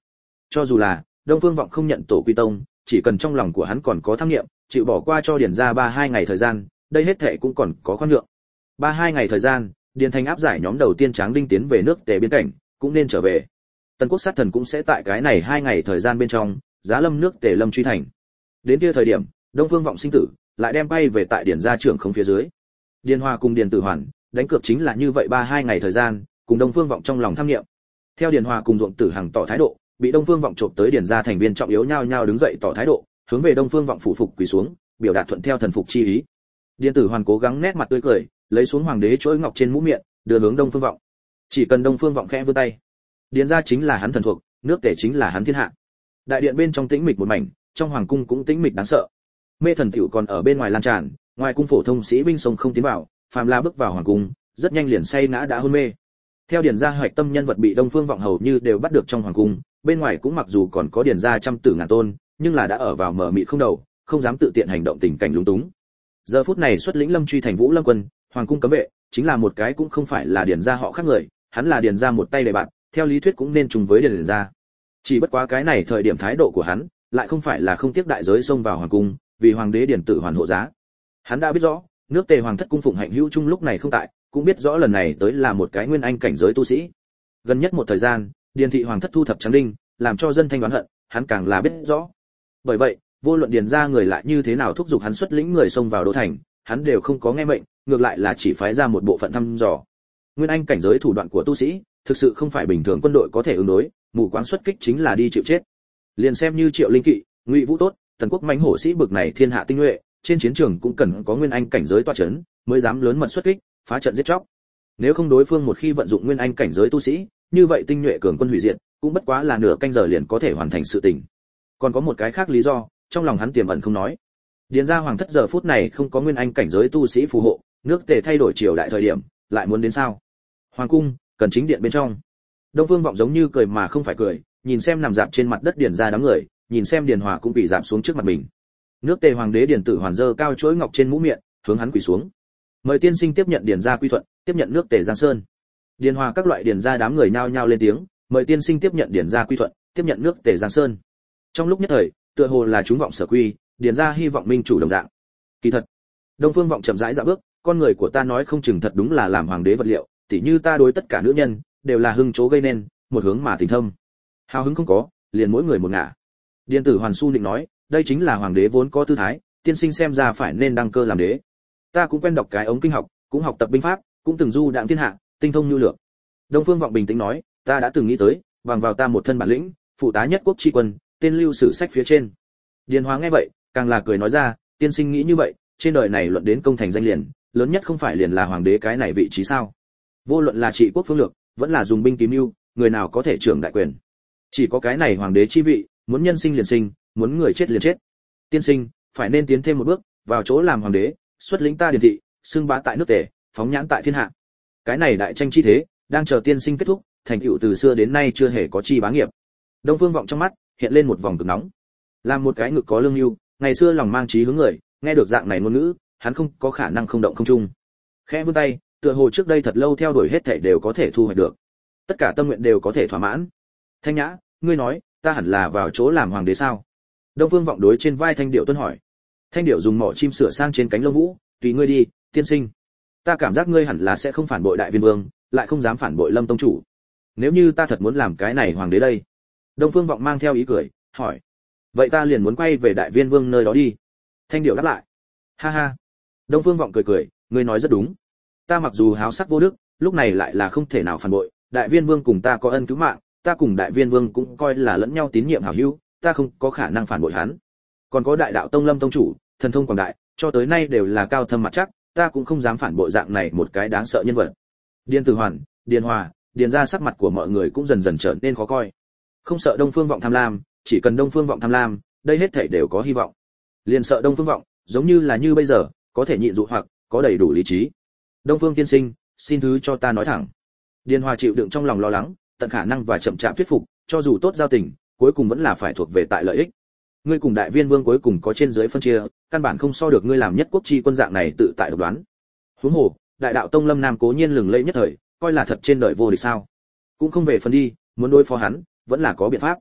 Cho dù là Đông Phương Vọng không nhận tổ quy tông, chỉ cần trong lòng của hắn còn có tham niệm, chịu bỏ qua cho Điền gia ba hai ngày thời gian, đây hết thệ cũng còn có khoan nhượng. Ba hai ngày thời gian, Điền Thành áp giải nhóm đầu tiên Tráng Đinh tiến về nước Tề biên cảnh, cũng nên trở về. Tần Quốc sát thần cũng sẽ tại cái này hai ngày thời gian bên trong, giá lâm nước Tề lâm truy thành. Đến kia thời điểm, Đông Phương Vọng sinh tử, lại đem bay về tại Điền gia trưởng không phía dưới. Điền Hòa cùng Điền Tử Hoàn, đánh cược chính là như vậy ba hai ngày thời gian, cùng Đông Phương Vọng trong lòng tham niệm. Theo Điền Hòa cùng Ruộng Tử Hằng tỏ thái độ, bị Đông Phương Vọng trộm tới Điền gia thành viên trọng yếu nhao nhao đứng dậy tỏ thái độ, hướng về Đông Phương Vọng phủ phục quỳ xuống, biểu đạt thuận theo thần phục chi ý. Điền Tử Hoàn cố gắng nét mặt tươi cười, lấy xuống hoàng đế chuỗi ngọc trên mũ miệng, đưa hướng Đông Phương Vọng. Chỉ cần Đông Phương Vọng khẽ vươn tay, Điền gia chính là hắn thần thuộc, nước Tề chính là hắn thiên hạ. Đại điện bên trong tĩnh mịch một mảnh, trong hoàng cung cũng tĩnh mịch đáng sợ. Mê thần tiểu còn ở bên ngoài lan tràn, ngoài cung phổ thông sĩ binh sông không tiến vào, phàm la bước vào hoàng cung, rất nhanh liền say ngã đã hôn mê. Theo Điền gia hoạch tâm nhân vật bị Đông Phương Vọng hầu như đều bắt được trong hoàng cung, bên ngoài cũng mặc dù còn có Điền gia trăm tử ngàn tôn, nhưng là đã ở vào mở mịt không đầu, không dám tự tiện hành động tình cảnh lúng túng. Giờ phút này xuất lĩnh lâm truy thành Vũ Lâm quân, hoàng cung cấm vệ, chính là một cái cũng không phải là Điền gia họ khác người, hắn là Điền gia một tay đề bạn, theo lý thuyết cũng nên trùng với Điền gia. Chỉ bất quá cái này thời điểm thái độ của hắn, lại không phải là không tiếc đại giới xông vào hoàng cung, vì hoàng đế Điền Tử Hoàn hộ giá. Hắn đã biết rõ, nước Tề hoàng thất cung phụng Hạnh Hữu Trung lúc này không tại, cũng biết rõ lần này tới là một cái nguyên anh cảnh giới tu sĩ. Gần nhất một thời gian, Điền thị hoàng thất thu thập Tráng Đinh, làm cho dân thanh đoán hận, hắn càng là biết rõ. Bởi vậy, vô luận Điền gia người lại như thế nào thúc giục hắn xuất lĩnh người xông vào đô thành, hắn đều không có nghe mệnh, ngược lại là chỉ phái ra một bộ phận thăm dò. Nguyên anh cảnh giới thủ đoạn của tu sĩ, thực sự không phải bình thường quân đội có thể ứng đối, mù quáng xuất kích chính là đi chịu chết. Liền xem như Triệu Linh Kỵ, Ngụy Vũ Tốt, Tần Quốc mãnh hổ sĩ bực này thiên hạ tinh nhuệ, trên chiến trường cũng cần có nguyên anh cảnh giới tọa chấn, mới dám lớn mật xuất kích, phá trận giết chóc. Nếu không đối phương một khi vận dụng nguyên anh cảnh giới tu sĩ, như vậy tinh nhuệ cường quân hủy diệt, cũng bất quá là nửa canh giờ liền có thể hoàn thành sự tình. Còn có một cái khác lý do, trong lòng hắn tiềm ẩn không nói. Điền gia hoàng thất giờ phút này không có nguyên anh cảnh giới tu sĩ phù hộ, nước Tề thay đổi triều đại thời điểm, lại muốn đến sao? Hoàng cung, cần chính điện bên trong. Đông Phương Vọng giống như cười mà không phải cười, nhìn xem nằm dạp trên mặt đất Điền gia đám người, nhìn xem Điền Hòa cũng bị giảm xuống trước mặt mình. Nước Tề hoàng đế Điền Tử Hoàn giơ cao chuỗi ngọc trên mũ miệng, hướng hắn quỳ xuống. Mời tiên sinh tiếp nhận Điền gia quy thuận, tiếp nhận nước Tề Giang Sơn. Điền Hòa các loại Điền gia đám người nhao nhao lên tiếng, mời tiên sinh tiếp nhận Điền gia quy thuận, tiếp nhận nước Tề Giang Sơn. Trong lúc nhất thời, tựa hồ là chúng vọng sở quy, Điền gia hy vọng minh chủ đồng dạng. Kỳ thật, Đông Phương Vọng chậm rãi dạo bước, con người của ta nói không chừng thật đúng là làm hoàng đế vật liệu, tỉ như ta đối tất cả nữ nhân đều là hưng chố gây nên, một hướng mà tình thâm. Hào hứng không có, liền mỗi người một ngả. Điền Tử Hoàn su định nói, đây chính là hoàng đế vốn có tư thái, tiên sinh xem ra phải nên đăng cơ làm đế. Ta cũng quen đọc cái ống kinh học, cũng học tập binh pháp, cũng từng du đạm thiên hạ, tinh thông nhu lược. Đông Phương Vọng bình tĩnh nói, ta đã từng nghĩ tới, bằng vào ta một thân bản lĩnh, phụ tá nhất quốc tri quân, tên lưu sử sách phía trên. Điền Hóa nghe vậy, càng là cười nói ra, tiên sinh nghĩ như vậy, trên đời này luận đến công thành danh liền, lớn nhất không phải liền là hoàng đế cái này vị trí sao? Vô luận là trị quốc phương lược, vẫn là dùng binh kiếm mưu, người nào có thể trưởng đại quyền? Chỉ có cái này hoàng đế chi vị, muốn nhân sinh liền sinh, muốn người chết liền chết. Tiên sinh, phải nên tiến thêm một bước, vào chỗ làm hoàng đế, xuất lĩnh ta Điền thị, xưng bá tại nước Tề, phóng nhãn tại thiên hạ. Cái này đại tranh chi thế, đang chờ tiên sinh kết thúc, thành tựu từ xưa đến nay chưa hề có chi bá nghiệp. Đông Phương Vọng trong mắt hiện lên một vòng cực nóng. Làm một cái ngực có lương lưu, ngày xưa lòng mang chí hướng người, nghe được dạng này ngôn ngữ, hắn không có khả năng không động không chung. Khẽ vươn tay, tựa hồ trước đây thật lâu theo đuổi hết thảy đều có thể thu hoạch được. Tất cả tâm nguyện đều có thể thỏa mãn. Thanh Nhã, ngươi nói, ta hẳn là vào chỗ làm hoàng đế sao? Đông Phương Vọng đối trên vai Thanh Điệu tuân hỏi. Thanh Điệu dùng mỏ chim sửa sang trên cánh lông vũ, tùy ngươi đi, tiên sinh. Ta cảm giác ngươi hẳn là sẽ không phản bội Đại Viên Vương, lại không dám phản bội Lâm tông chủ. Nếu như ta thật muốn làm cái này hoàng đế đây? Đông Phương Vọng mang theo ý cười, hỏi. Vậy ta liền muốn quay về Đại Viên Vương nơi đó đi. Thanh Điệu đáp lại. Ha ha. Đông Phương Vọng cười cười, ngươi nói rất đúng. Ta mặc dù háo sắc vô đức, lúc này lại là không thể nào phản bội, Đại Viên Vương cùng ta có ân cứu mạng, ta cùng Đại Viên Vương cũng coi là lẫn nhau tín nhiệm hảo hữu, ta không có khả năng phản bội hắn. Còn có Đại Đạo Tông Lâm tông chủ, thần thông quảng đại, cho tới nay đều là cao thâm mặt chắc, ta cũng không dám phản bội dạng này một cái đáng sợ nhân vật. Điền Tử Hoàn, Điền Hòa, Điền gia sắc mặt của mọi người cũng dần dần trở nên khó coi. Không sợ Đông Phương Vọng tham lam, chỉ cần Đông Phương Vọng tham lam, đây hết thảy đều có hy vọng. Liền sợ Đông Phương Vọng, giống như là như bây giờ, có thể nhịn dụ hoặc, có đầy đủ lý trí. Đông Phương tiên sinh, xin thứ cho ta nói thẳng. Điền Hòa chịu đựng trong lòng lo lắng, tận khả năng và chậm chạp thuyết phục, cho dù tốt giao tình, cuối cùng vẫn là phải thuộc về tại lợi ích. Ngươi cùng Đại Viên Vương cuối cùng có trên dưới phân chia, căn bản không so được ngươi làm nhất quốc chi quân dạng này tự tại độc đoán. Huống hồ, Đại Đạo Tông Lâm Nam cố nhiên lừng lẫy nhất thời, coi là thật trên đời vô địch sao? Cũng không về phần đi, muốn đối phó hắn, vẫn là có biện pháp.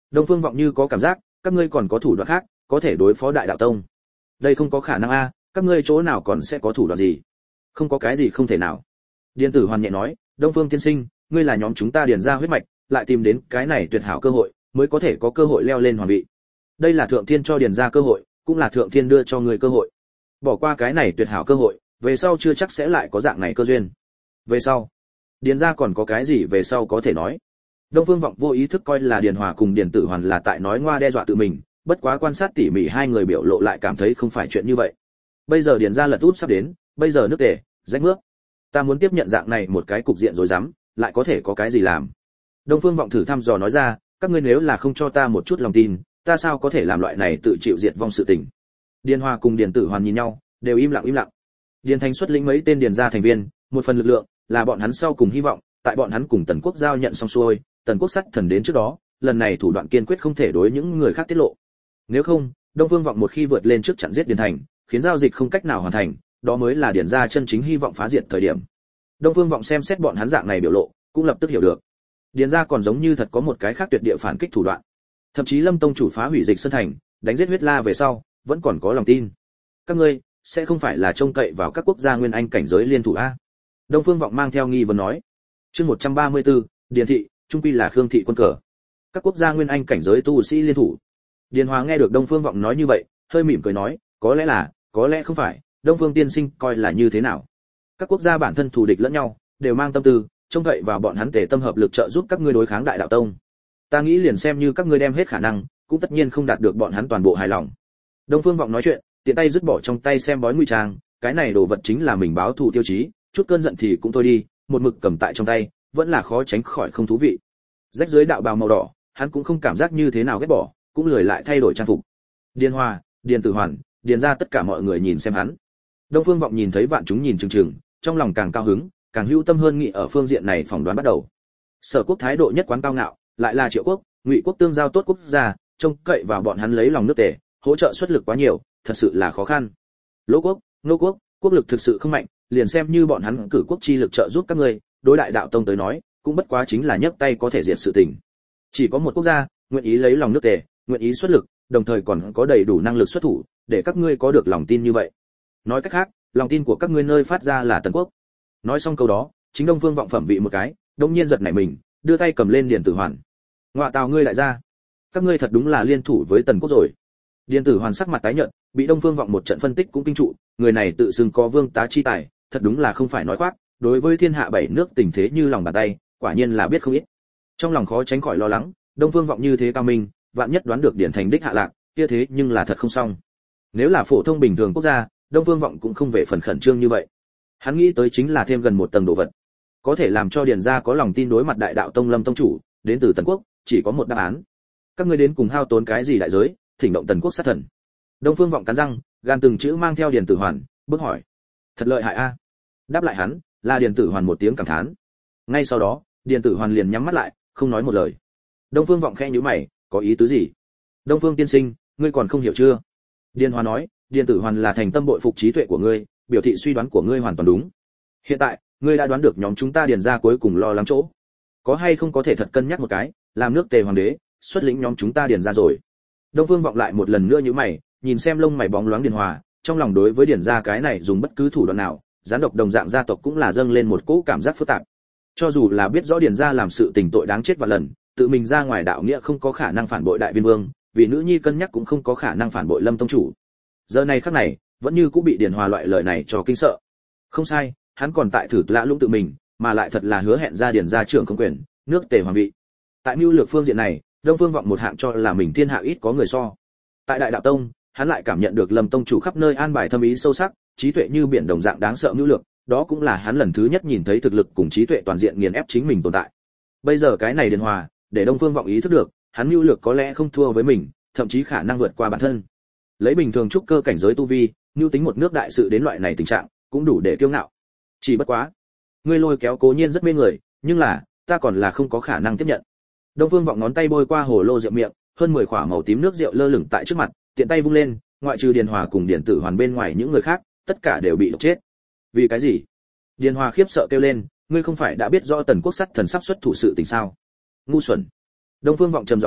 Đông Phương Vọng như có cảm giác, các ngươi còn có thủ đoạn khác, có thể đối phó Đại Đạo Tông. Đây không có khả năng a, các ngươi chỗ nào còn sẽ có thủ đoạn gì? Không có cái gì không thể nào. Điền Tử Hoàn nhẹ nói, Đông Phương tiên sinh, ngươi là nhóm chúng ta điền ra huyết mạch, lại tìm đến cái này tuyệt hảo cơ hội, mới có thể có cơ hội leo lên hoàng vị. Đây là thượng thiên cho điền ra cơ hội, cũng là thượng thiên đưa cho ngươi cơ hội. Bỏ qua cái này tuyệt hảo cơ hội, về sau chưa chắc sẽ lại có dạng này cơ duyên. Về sau, điền ra còn có cái gì về sau có thể nói. Đông Phương Vọng vô ý thức coi là Điền Hòa cùng Điền Tử Hoàn là tại nói ngoa đe dọa tự mình, bất quá quan sát tỉ mỉ hai người biểu lộ lại cảm thấy không phải chuyện như vậy. Bây giờ Điền gia lật úp sắp đến, bây giờ nước tề, rách nước. Ta muốn tiếp nhận dạng này một cái cục diện rối rắm, lại có thể có cái gì làm? Đông Phương Vọng thử thăm dò nói ra, các ngươi nếu là không cho ta một chút lòng tin, ta sao có thể làm loại này tự chịu diệt vong sự tình. Điền Hòa cùng Điền Tử Hoàn nhìn nhau, đều im lặng im lặng. Điền Thành xuất lĩnh mấy tên điền gia thành viên, một phần lực lượng, là bọn hắn sau cùng hy vọng, tại bọn hắn cùng Tần Quốc giao nhận xong xuôi, Tần Quốc sắt thần đến trước đó, lần này thủ đoạn kiên quyết không thể đối những người khác tiết lộ. Nếu không, Đông Phương Vọng một khi vượt lên trước chặn giết Điền Thành, khiến giao dịch không cách nào hoàn thành, đó mới là điền gia chân chính hy vọng phá diệt thời điểm. Đông Phương Vọng xem xét bọn hắn dạng này biểu lộ, cũng lập tức hiểu được. Điền gia còn giống như thật có một cái khác tuyệt địa phản kích thủ đoạn. Thậm chí Lâm tông chủ phá hủy Dịch Sơn thành, đánh giết huyết la về sau, vẫn còn có lòng tin. Các ngươi sẽ không phải là trông cậy vào các quốc gia nguyên anh cảnh giới liên thủ a? Đông Phương Vọng mang theo nghi vấn nói. Chương một trăm ba mươi tư, Điền thị, trung quy là Khương thị quân cờ. Các quốc gia nguyên anh cảnh giới tu sĩ liên thủ. Điền Hòa nghe được Đông Phương Vọng nói như vậy, hơi mỉm cười nói, có lẽ là, có lẽ không phải, Đông Phương tiên sinh coi là như thế nào? Các quốc gia bản thân thù địch lẫn nhau, đều mang tâm tư, trông cậy vào bọn hắn tề tâm hợp lực trợ giúp các ngươi đối kháng Đại Đạo Tông. Ta nghĩ liền xem như các ngươi đem hết khả năng, cũng tất nhiên không đạt được bọn hắn toàn bộ hài lòng. Đông Phương Vọng nói chuyện, tiện tay dứt bỏ trong tay xem bói nguy trang, cái này đồ vật chính là mình báo thù tiêu chí, chút cơn giận thì cũng thôi đi, một mực cầm tại trong tay, vẫn là khó tránh khỏi không thú vị. Rách dưới đạo bào màu đỏ, hắn cũng không cảm giác như thế nào ghét bỏ, cũng lười lại thay đổi trang phục. Điền Hòa, Điền Tử Hoàn, Điền ra tất cả mọi người nhìn xem hắn. Đông Phương Vọng nhìn thấy vạn chúng nhìn chừng chừng, trong lòng càng cao hứng, càng hữu tâm hơn nghĩ ở phương diện này phỏng đoán bắt đầu. Sở Quốc thái độ nhất quán cao ngạo, lại là Triệu Quốc, Ngụy Quốc tương giao tốt quốc gia, trông cậy vào bọn hắn lấy lòng nước Tề, hỗ trợ xuất lực quá nhiều, thật sự là khó khăn. Lỗ Quốc, Nô Quốc, quốc lực thực sự không mạnh, liền xem như bọn hắn cử quốc chi lực trợ giúp các ngươi, đối Đại Đạo Tông tới nói, cũng bất quá chính là nhấc tay có thể diệt sự tình. Chỉ có một quốc gia nguyện ý lấy lòng nước Tề, nguyện ý xuất lực, đồng thời còn có đầy đủ năng lực xuất thủ, để các ngươi có được lòng tin như vậy. Nói cách khác, lòng tin của các ngươi nơi phát ra là Tần Quốc. Nói xong câu đó, chính Đông Phương Vọng phẩm vị một cái, đột nhiên giật nảy mình, đưa tay cầm lên Điền Tử Hoàn. Ngọa tào ngươi lại ra, các ngươi thật đúng là liên thủ với Tần Quốc rồi. Điền Tử Hoàn sắc mặt tái nhợt, bị Đông Phương Vọng một trận phân tích cũng kinh trụ, người này tự xưng có vương tá chi tài, thật đúng là không phải nói khoác, đối với thiên hạ bảy nước tình thế như lòng bàn tay, quả nhiên là biết không ít. Trong lòng khó tránh khỏi lo lắng, Đông Phương Vọng như thế cao minh, vạn nhất đoán được Điền Thành đích hạ lạc, kia thế nhưng là thật không xong. Nếu là phổ thông bình thường quốc gia, Đông Phương Vọng cũng không về phần khẩn trương như vậy. Hắn nghĩ tới chính là thêm gần một tầng đồ vật, có thể làm cho Điền gia có lòng tin đối mặt Đại Đạo Tông Lâm tông chủ, đến từ Tần Quốc, chỉ có một đáp án. Các ngươi đến cùng hao tốn cái gì đại giới, thỉnh động Tần Quốc sát thần. Đông Phương Vọng cắn răng, gan từng chữ mang theo Điền Tử Hoàn, bước hỏi. Thật lợi hại a. Đáp lại hắn, là Điền Tử Hoàn một tiếng cảm thán. Ngay sau đó, Điền Tử Hoàn liền nhắm mắt lại, không nói một lời. Đông Phương Vọng khẽ nhíu mày, có ý tứ gì? Đông Phương tiên sinh, ngươi còn không hiểu chưa? Điền Hòa nói, Điền Tử Hoàn là thành tâm bội phục trí tuệ của ngươi, biểu thị suy đoán của ngươi hoàn toàn đúng. Hiện tại, ngươi đã đoán được nhóm chúng ta Điền gia cuối cùng lo lắng chỗ. Có hay không có thể thật cân nhắc một cái, làm nước Tề hoàng đế, xuất lĩnh nhóm chúng ta Điền gia rồi. Đông Phương Vọng lại một lần nữa nhíu mày, nhìn xem lông mày bóng loáng Điền Hòa, trong lòng đối với Điền gia cái này dùng bất cứ thủ đoạn nào, gián độc đồng dạng gia tộc cũng là dâng lên một cỗ cảm giác phức tạp. Cho dù là biết rõ Điền gia làm sự tình tội đáng chết vạn lần, tự mình ra ngoài đạo nghĩa không có khả năng phản bội đại viên vương, vì nữ nhi cân nhắc cũng không có khả năng phản bội Lâm tông chủ. Giờ này khắc này, vẫn như cũng bị Điền Hòa loại lời này cho kinh sợ. Không sai, hắn còn tại thử lạ lũng tự mình, mà lại thật là hứa hẹn ra Điền gia trưởng không quyền, nước Tề hoàng vị. Tại mưu lược phương diện này, Đông Phương Vọng một hạng cho là mình thiên hạ ít có người so. Tại Đại Đạo Tông, hắn lại cảm nhận được Lâm tông chủ khắp nơi an bài thâm ý sâu sắc, trí tuệ như biển đồng dạng đáng sợ mưu lược, đó cũng là hắn lần thứ nhất nhìn thấy thực lực cùng trí tuệ toàn diện nghiền ép chính mình tồn tại. Bây giờ cái này Điền Hòa, để Đông Phương Vọng ý thức được, hắn mưu lược có lẽ không thua với mình, thậm chí khả năng vượt qua bản thân. Lấy bình thường trúc cơ cảnh giới tu vi, mưu tính một nước đại sự đến loại này tình trạng, cũng đủ để kiêu ngạo. Chỉ bất quá, ngươi lôi kéo cố nhiên rất mê người, nhưng là, ta còn là không có khả năng tiếp nhận. Đông Phương Vọng ngón tay bôi qua hồ lô rượu miệng, hơn mười khỏa màu tím nước rượu lơ lửng tại trước mặt, tiện tay vung lên, ngoại trừ Điền Hòa cùng Điền Tử Hoàn bên ngoài những người khác, tất cả đều bị độc chết. Vì cái gì? Điền Hòa khiếp sợ kêu lên, ngươi không phải đã biết rõ Tần Quốc sắt thần sắp xuất thủ sự tình sao? Ngu xuẩn. Đông Phương Vọng trầm giọng nói,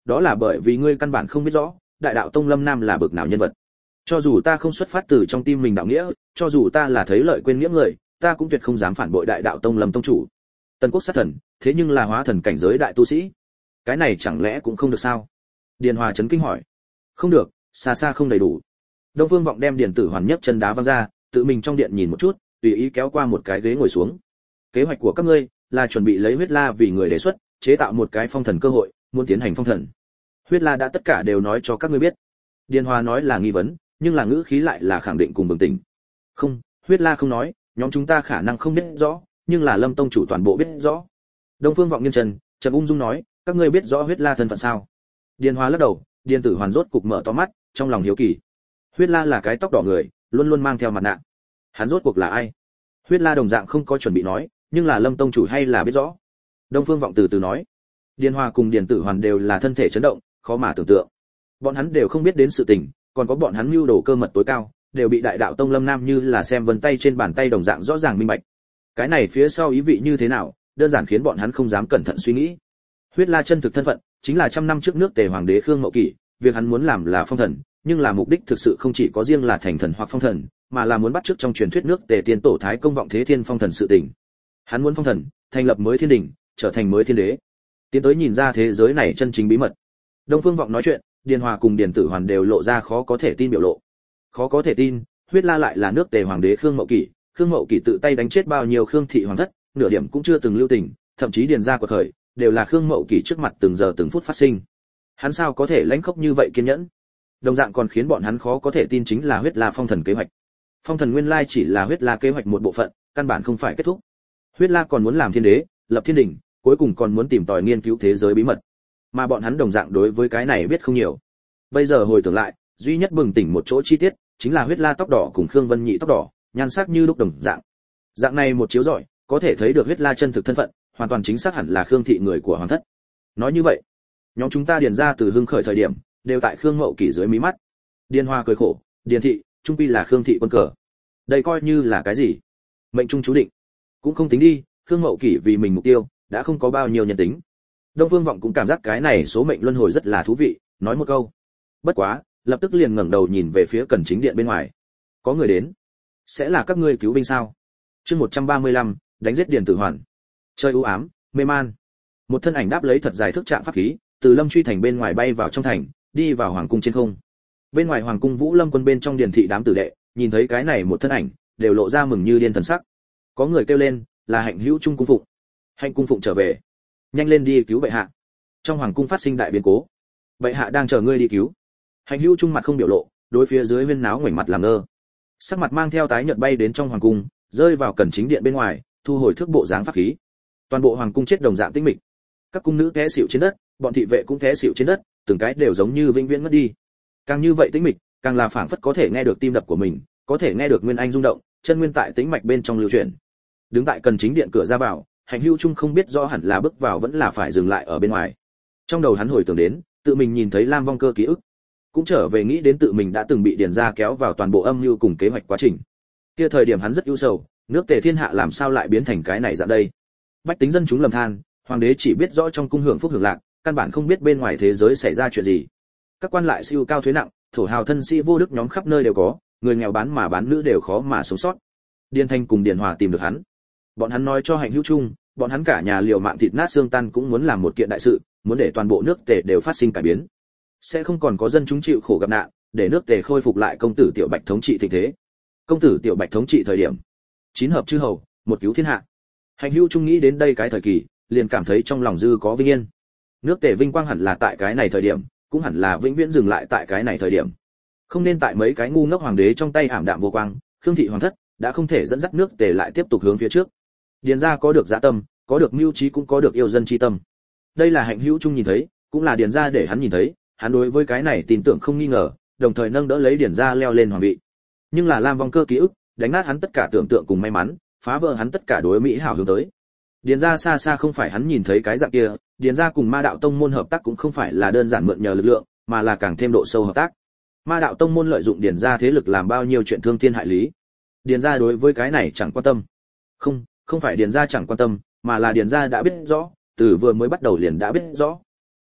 đó là bởi vì ngươi căn bản không biết rõ đại đạo tông Lâm Nam là bậc nào nhân vật. Cho dù ta không xuất phát từ trong tim mình đạo nghĩa, cho dù ta là thấy lợi quên nghĩa người, ta cũng tuyệt không dám phản bội đại đạo tông Lâm tông chủ. Tần Quốc sát thần, thế nhưng là hóa thần cảnh giới đại tu sĩ, cái này chẳng lẽ cũng không được sao? Điền Hòa chấn kinh hỏi. Không được, xa xa không đầy đủ. Đông Phương Vọng đem Điền Tử Hoàn nhấc chân đá văng ra, tự mình trong điện nhìn một chút, tùy ý kéo qua một cái ghế ngồi xuống. Kế hoạch của các ngươi là chuẩn bị lấy huyết la vì người đề xuất, chế tạo một cái phong thần cơ hội, muốn tiến hành phong thần. Huyết la đã tất cả đều nói cho các ngươi biết. Điền Hòa nói là nghi vấn, nhưng là ngữ khí lại là khẳng định cùng bừng tỉnh. Không, huyết la không nói, nhóm chúng ta khả năng không biết rõ, nhưng là Lâm tông chủ toàn bộ biết rõ. Đông Phương Vọng nghiêng chân, trầm ung dung nói, các ngươi biết rõ huyết la thân phận sao? Điền Hòa lắc đầu, Điền Tử Hoàn rốt cục mở to mắt, trong lòng hiếu kỳ. Huyết la là cái tóc đỏ người, luôn luôn mang theo mặt nạ. Hắn rốt cuộc là ai? Huyết la đồng dạng không có chuẩn bị nói, nhưng là Lâm tông chủ hay là biết rõ. Đông Phương Vọng từ từ nói. Điền Hòa cùng Điền Tử Hoàn đều là thân thể chấn động, khó mà tưởng tượng. Bọn hắn đều không biết đến sự tình, còn có bọn hắn mưu đồ cơ mật tối cao, đều bị đại đạo tông Lâm Nam như là xem vân tay trên bàn tay đồng dạng rõ ràng minh bạch. Cái này phía sau ý vị như thế nào, đơn giản khiến bọn hắn không dám cẩn thận suy nghĩ. Huyết La chân thực thân phận chính là trăm năm trước nước Tề hoàng đế Khương Mậu Kỷ, việc hắn muốn làm là phong thần, nhưng là mục đích thực sự không chỉ có riêng là thành thần hoặc phong thần, mà là muốn bắt chước trong truyền thuyết nước Tề tiên tổ Thái Công vọng thế thiên phong thần sự tình. Hắn muốn phong thần, thành lập mới thiên đình, trở thành mới thiên đế, tiến tới nhìn ra thế giới này chân chính bí mật. Đông Phương Vọng nói chuyện, Điền Hòa cùng Điền Tử Hoàn đều lộ ra khó có thể tin biểu lộ. Khó có thể tin, Huyết La lại là nước Tề hoàng đế Khương Mậu Kỷ, Khương Mậu Kỷ tự tay đánh chết bao nhiêu Khương thị hoàng thất, nửa điểm cũng chưa từng lưu tình, thậm chí điền gia của thời đều là Khương Mậu Kỷ trước mặt từng giờ từng phút phát sinh. Hắn sao có thể lãnh khốc như vậy kiên nhẫn? Đồng dạng còn khiến bọn hắn khó có thể tin chính là Huyết La phong thần kế hoạch. Phong thần nguyên lai chỉ là Huyết La kế hoạch một bộ phận, căn bản không phải kết thúc. Huyết La còn muốn làm thiên đế, lập thiên đình, cuối cùng còn muốn tìm tòi nghiên cứu thế giới bí mật. Mà bọn hắn đồng dạng đối với cái này biết không nhiều. Bây giờ hồi tưởng lại, duy nhất bừng tỉnh một chỗ chi tiết, chính là Huyết La tóc đỏ cùng Khương Vân Nhị tóc đỏ, nhan sắc như lúc đồng dạng. Dạng này một chiếu rọi, có thể thấy được Huyết La chân thực thân phận, hoàn toàn chính xác hẳn là Khương thị người của hoàng thất. Nói như vậy, nhóm chúng ta điền ra từ hưng khởi thời điểm, đều tại Khương Mậu Kỷ dưới mí mắt. Điền Hoa cười khổ, Điền thị, trung quy là Khương thị quân cờ. Đây coi như là cái gì? Mệnh trung chú định. Cũng không tính đi, Khương Mậu Kỷ vì mình mục tiêu, đã không có bao nhiêu nhân tính. Đông Phương Vọng cũng cảm giác cái này số mệnh luân hồi rất là thú vị, nói một câu. Bất quá, lập tức liền ngẩng đầu nhìn về phía Cẩn Chính điện bên ngoài. Có người đến. Sẽ là các ngươi cứu binh sao? Chương một trăm ba mươi lăm, đánh giết Điền Tử Hoàn. Trời u ám, mê man. Một thân ảnh đáp lấy thật dài thức trạng pháp khí, từ Lâm Truy thành bên ngoài bay vào trong thành, đi vào hoàng cung trên không. Bên ngoài hoàng cung Vũ Lâm quân bên trong Điền thị đám tử đệ, nhìn thấy cái này một thân ảnh, đều lộ ra mừng như điên thần sắc. Có người kêu lên, là Hạnh Hữu Trung cung phụng. Hạnh cung phụng trở về, nhanh lên đi cứu bệ hạ. Trong hoàng cung phát sinh đại biến cố, bệ hạ đang chờ ngươi đi cứu. Hạnh Hữu Trung mặt không biểu lộ, đối phía dưới huyên náo ngoảnh mặt làm ngơ. Sắc mặt mang theo tái nhợt bay đến trong hoàng cung, rơi vào Cẩn Chính điện bên ngoài, thu hồi thước bộ dáng pháp khí. Toàn bộ hoàng cung chết đồng dạng tĩnh mịch. Các cung nữ té xỉu trên đất, bọn thị vệ cũng té xỉu trên đất, từng cái đều giống như vĩnh viễn ngất đi. Càng như vậy tĩnh mịch, càng là phảng phất có thể nghe được tim đập của mình, có thể nghe được nguyên anh rung động, chân nguyên tại tĩnh mạch bên trong lưu chuyển. Đứng tại Cẩn Chính điện cửa ra vào, Hạnh Hữu Trung không biết rõ hẳn là bước vào vẫn là phải dừng lại ở bên ngoài. Trong đầu hắn hồi tưởng đến, tự mình nhìn thấy Lam Vong Cơ ký ức, cũng trở về nghĩ đến tự mình đã từng bị điền gia kéo vào toàn bộ âm mưu cùng kế hoạch quá trình. Kia thời điểm hắn rất ưu sầu, nước Tề thiên hạ làm sao lại biến thành cái này dạng đây? Bách tính dân chúng lầm than, hoàng đế chỉ biết rõ trong cung hưởng phúc hưởng lạc, căn bản không biết bên ngoài thế giới xảy ra chuyện gì. Các quan lại siêu cao thuế nặng, thổ hào thân sĩ vô đức nhóm khắp nơi đều có, người nghèo bán mà bán nữ đều khó mà sống sót. Điền Thanh cùng Điền Hòa tìm được hắn. Bọn hắn nói cho Hạnh Hữu Trung, bọn hắn cả nhà liều mạng thịt nát xương tan cũng muốn làm một kiện đại sự, muốn để toàn bộ nước Tề đều phát sinh cải biến. Sẽ không còn có dân chúng chịu khổ gặp nạn, để nước Tề khôi phục lại công tử Tiểu Bạch thống trị thịnh thế. Công tử Tiểu Bạch thống trị thời điểm, chín hợp chư hầu, một cứu thiên hạ. Hạnh Hữu Trung nghĩ đến đây cái thời kỳ, liền cảm thấy trong lòng dư có vinh yên. Nước Tề vinh quang hẳn là tại cái này thời điểm, cũng hẳn là vĩnh viễn dừng lại tại cái này thời điểm. Không nên tại mấy cái ngu ngốc hoàng đế trong tay ảm đạm vô quang, Khương thị hoàng thất đã không thể dẫn dắt nước Tề lại tiếp tục hướng phía trước. Điền gia có được dạ tâm, có được mưu trí cũng có được yêu dân chi tâm. Đây là Hạnh Hữu Trung nhìn thấy, cũng là Điền gia để hắn nhìn thấy, hắn đối với cái này tin tưởng không nghi ngờ, đồng thời nâng đỡ lấy Điền gia leo lên hoàng vị. Nhưng là Lam Vong Cơ ký ức, đánh nát hắn tất cả tưởng tượng cùng may mắn, phá vỡ hắn tất cả đối mỹ hảo hướng tới. Điền gia xa xa không phải hắn nhìn thấy cái dạng kia, Điền gia cùng Ma đạo tông môn hợp tác cũng không phải là đơn giản mượn nhờ lực lượng, mà là càng thêm độ sâu hợp tác. Ma đạo tông môn lợi dụng Điền gia thế lực làm bao nhiêu chuyện thương thiên hại lý. Điền gia đối với cái này chẳng quan tâm. Không, không phải Điền gia chẳng quan tâm, mà là Điền gia đã biết rõ, từ vừa mới bắt đầu liền đã biết rõ.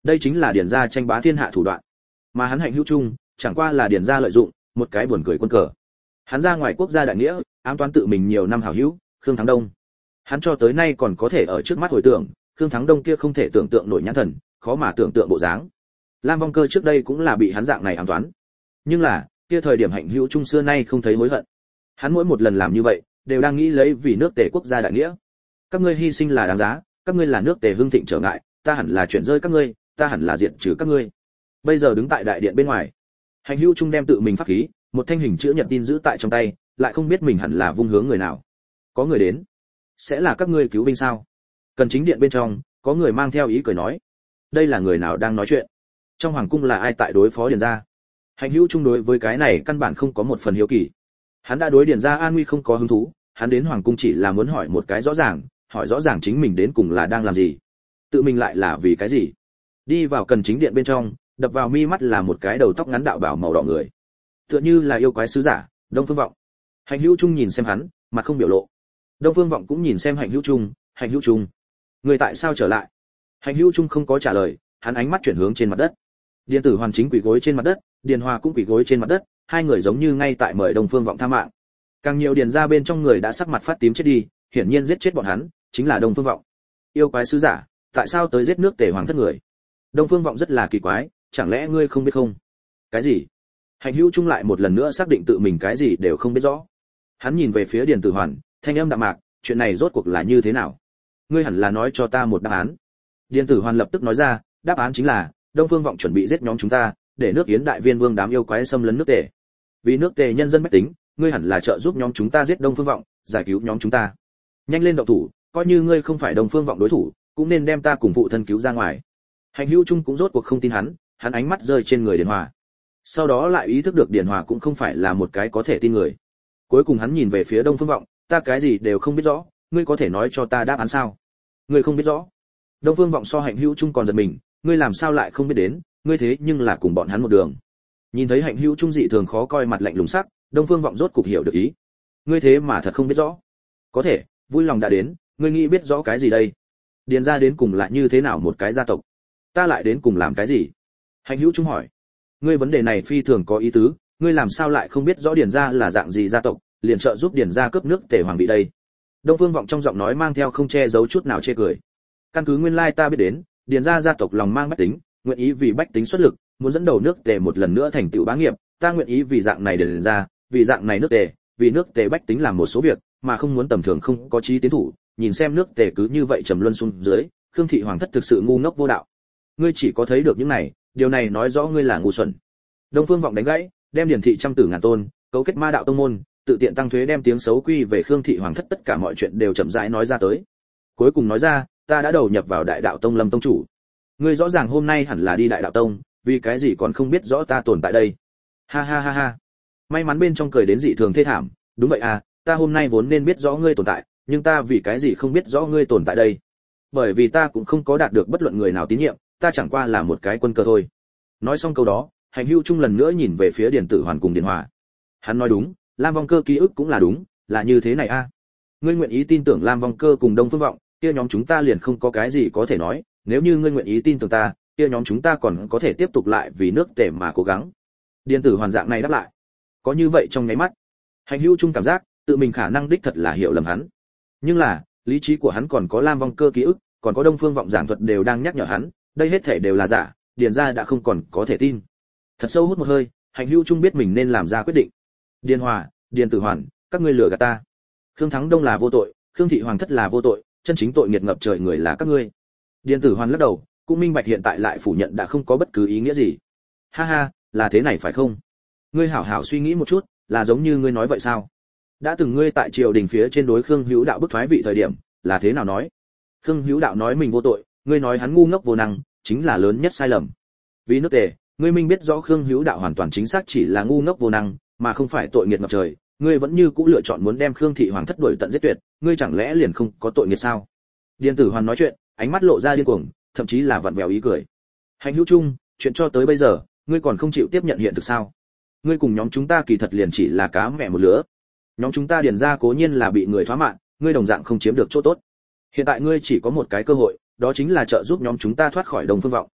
Đây chính là điền gia tranh bá thiên hạ thủ đoạn. Mà hắn Hạnh Hữu Trung, chẳng qua là điền gia lợi dụng, một cái buồn cười quân cờ. Hắn ra ngoài quốc gia đại nghĩa, ám toán tự mình nhiều năm hảo hữu, Khương Thắng Đông. Hắn cho tới nay còn có thể ở trước mắt hồi tưởng, Khương Thắng Đông kia không thể tưởng tượng nổi nhãn thần, khó mà tưởng tượng bộ dáng. Lam Vong Cơ trước đây cũng là bị hắn dạng này ám toán. Nhưng là, kia thời điểm Hạnh Hữu Trung xưa nay không thấy hối hận. Hắn mỗi một lần làm như vậy, đều đang nghĩ lấy vì nước Tề quốc gia đại nghĩa. Các ngươi hy sinh là đáng giá, các ngươi là nước Tề hưng thịnh trở ngại, ta hẳn là chuyển rơi các ngươi, ta hẳn là diệt trừ các ngươi. Bây giờ đứng tại đại điện bên ngoài, Hạnh Hữu Trung đem tự mình pháp khí, một thanh hình chữ nhật tin giữ tại trong tay, lại không biết mình hẳn là vung hướng người nào. Có người đến, sẽ là các ngươi cứu binh sao? Cần chính điện bên trong, có người mang theo ý cười nói, đây là người nào đang nói chuyện? Trong hoàng cung là ai tại đối phó điền gia? Hạnh Hữu Trung đối với cái này căn bản không có một phần hiếu kỳ. Hắn đã đối điền gia an nguy không có hứng thú, hắn đến hoàng cung chỉ là muốn hỏi một cái rõ ràng, hỏi rõ ràng chính mình đến cùng là đang làm gì, tự mình lại là vì cái gì. Đi vào cần chính điện bên trong, đập vào mi mắt là một cái đầu tóc ngắn đạo bào màu đỏ người, tựa như là yêu quái sứ giả Đông Phương Vọng. Hạnh Hữu Trung nhìn xem hắn, mặt không biểu lộ. Đông Phương Vọng cũng nhìn xem Hạnh Hữu Trung, Hạnh Hữu Trung, người tại sao trở lại? Hạnh Hữu Trung không có trả lời, hắn ánh mắt chuyển hướng trên mặt đất. Điền Tử Hoàn chính quỳ gối trên mặt đất, Điền Hòa cũng quỳ gối trên mặt đất, hai người giống như ngay tại mời Đông Phương Vọng tha mạng. Càng nhiều điền gia bên trong người đã sắc mặt phát tím chết đi, hiển nhiên giết chết bọn hắn chính là Đông Phương Vọng. Yêu quái sứ giả, tại sao tới giết nước Tề hoàng thất người? Đông Phương Vọng rất là kỳ quái, chẳng lẽ ngươi không biết không? Cái gì? Hạnh Hữu Trung lại một lần nữa xác định tự mình cái gì đều không biết rõ. Hắn nhìn về phía Điền Tử Hoàn, thanh âm đạm mạc, chuyện này rốt cuộc là như thế nào? Ngươi hẳn là nói cho ta một đáp án. Điền Tử Hoàn lập tức nói ra, đáp án chính là Đông Phương Vọng chuẩn bị giết nhóm chúng ta, để nước Yến Đại Viên Vương đám yêu quái xâm lấn nước Tề. Vì nước Tề nhân dân bách tính, ngươi hẳn là trợ giúp nhóm chúng ta giết Đông Phương Vọng, giải cứu nhóm chúng ta. Nhanh lên động thủ, coi như ngươi không phải Đông Phương Vọng đối thủ, cũng nên đem ta cùng phụ thân cứu ra ngoài. Hạnh Hữu Trung cũng rốt cuộc không tin hắn, hắn ánh mắt rơi trên người Điền Hòa. Sau đó lại ý thức được Điền Hòa cũng không phải là một cái có thể tin người. Cuối cùng hắn nhìn về phía Đông Phương Vọng, ta cái gì đều không biết rõ, ngươi có thể nói cho ta đáp án sao? Ngươi không biết rõ? Đông Phương Vọng so Hạnh Hữu Trung còn giật mình, ngươi làm sao lại không biết đến, ngươi thế nhưng là cùng bọn hắn một đường. Nhìn thấy Hạnh Hữu Trung dị thường khó coi mặt lạnh lùng sắc, Đông Phương Vọng rốt cục hiểu được ý. Ngươi thế mà thật không biết rõ? Có thể, vui lòng đã đến, ngươi nghĩ biết rõ cái gì đây? Điền gia đến cùng lại như thế nào một cái gia tộc? Ta lại đến cùng làm cái gì? Hạnh Hữu Trung hỏi. Ngươi vấn đề này phi thường có ý tứ, ngươi làm sao lại không biết rõ Điền gia là dạng gì gia tộc, liền trợ giúp Điền gia cướp nước Tề hoàng vị đây? Đông Phương Vọng trong giọng nói mang theo không che giấu chút nào chê cười. Căn cứ nguyên lai ta biết đến, Điền gia gia tộc lòng mang bách tính, nguyện ý vì bách tính xuất lực, muốn dẫn đầu nước Tề một lần nữa thành tựu bá nghiệp, ta nguyện ý vì dạng này Điền gia, vì dạng này nước Tề, vì nước Tề bách tính làm một số việc, mà không muốn tầm thường không có chí tiến thủ, nhìn xem nước Tề cứ như vậy trầm luân xuống dưới, Khương thị hoàng thất thực sự ngu ngốc vô đạo. Ngươi chỉ có thấy được những này, điều này nói rõ ngươi là ngu xuẩn. Đông Phương Vọng đánh gãy, đem Điền thị trăm tử ngàn tôn, cấu kết ma đạo tông môn, tự tiện tăng thuế đem tiếng xấu quy về Khương thị hoàng thất, tất cả mọi chuyện đều chậm rãi nói ra tới. Cuối cùng nói ra, ta đã đầu nhập vào Đại Đạo Tông Lâm tông chủ. Ngươi rõ ràng hôm nay hẳn là đi Đại Đạo Tông, vì cái gì còn không biết rõ ta tồn tại đây? Ha ha ha ha. May mắn bên trong cười đến dị thường thê thảm, đúng vậy à, ta hôm nay vốn nên biết rõ ngươi tồn tại, nhưng ta vì cái gì không biết rõ ngươi tồn tại đây? Bởi vì ta cũng không có đạt được bất luận người nào tín nhiệm, ta chẳng qua là một cái quân cờ thôi. Nói xong câu đó, Hạnh Hữu Trung lần nữa nhìn về phía Điền Tử Hoàn cùng Điền Hòa. Hắn nói đúng, Lam Vong Cơ ký ức cũng là đúng, là như thế này a. À. Ngươi nguyện ý tin tưởng Lam Vong Cơ cùng Đông Phương Vọng, kia nhóm chúng ta liền không có cái gì có thể nói, nếu như ngươi nguyện ý tin tưởng ta, kia nhóm chúng ta còn có thể tiếp tục lại vì nước Tề mà cố gắng. Điền Tử Hoàn dạng này đáp lại. Có như vậy trong nháy mắt, Hạnh Hữu Trung cảm giác tự mình khả năng đích thật là hiểu lầm hắn. Nhưng là, lý trí của hắn còn có Lam Vong Cơ ký ức, còn có Đông Phương Vọng giảng thuật đều đang nhắc nhở hắn, đây hết thảy đều là giả, Điền gia đã không còn có thể tin. Thật sâu hút một hơi, Hạnh Hữu Trung biết mình nên làm ra quyết định. Điền Hòa, Điền Tử Hoàn, các ngươi lừa gạt ta. Khương Thắng Đông là vô tội, Khương thị hoàng thất là vô tội, chân chính tội nghiệt ngập trời người là các ngươi. Điền Tử Hoàn lắc đầu, cũng minh bạch hiện tại lại phủ nhận đã không có bất cứ ý nghĩa gì. Ha ha, là thế này phải không? Ngươi hảo hảo suy nghĩ một chút, là giống như ngươi nói vậy sao? Đã từng ngươi tại triều đình phía trên đối Khương Hữu Đạo bức thoái vị thời điểm, là thế nào nói? Khương Hữu Đạo nói mình vô tội, ngươi nói hắn ngu ngốc vô năng, chính là lớn nhất sai lầm. Vì nước Tề, ngươi minh biết rõ Khương Hữu Đạo hoàn toàn chính xác chỉ là ngu ngốc vô năng, mà không phải tội nghiệt ngập trời, ngươi vẫn như cũ lựa chọn muốn đem Khương thị hoàng thất đuổi tận giết tuyệt, ngươi chẳng lẽ liền không có tội nghiệt sao? Điền Tử Hoàn nói chuyện, ánh mắt lộ ra điên cuồng, thậm chí là vặn vẹo ý cười. Hạnh Hữu Trung, chuyện cho tới bây giờ, ngươi còn không chịu tiếp nhận hiện thực sao? Ngươi cùng nhóm chúng ta kỳ thật liền chỉ là cá mẹ một lứa. Nhóm chúng ta Điền gia cố nhiên là bị người thoá mạng, ngươi đồng dạng không chiếm được chỗ tốt. Hiện tại ngươi chỉ có một cái cơ hội, đó chính là trợ giúp nhóm chúng ta thoát khỏi Đông Phương Vọng.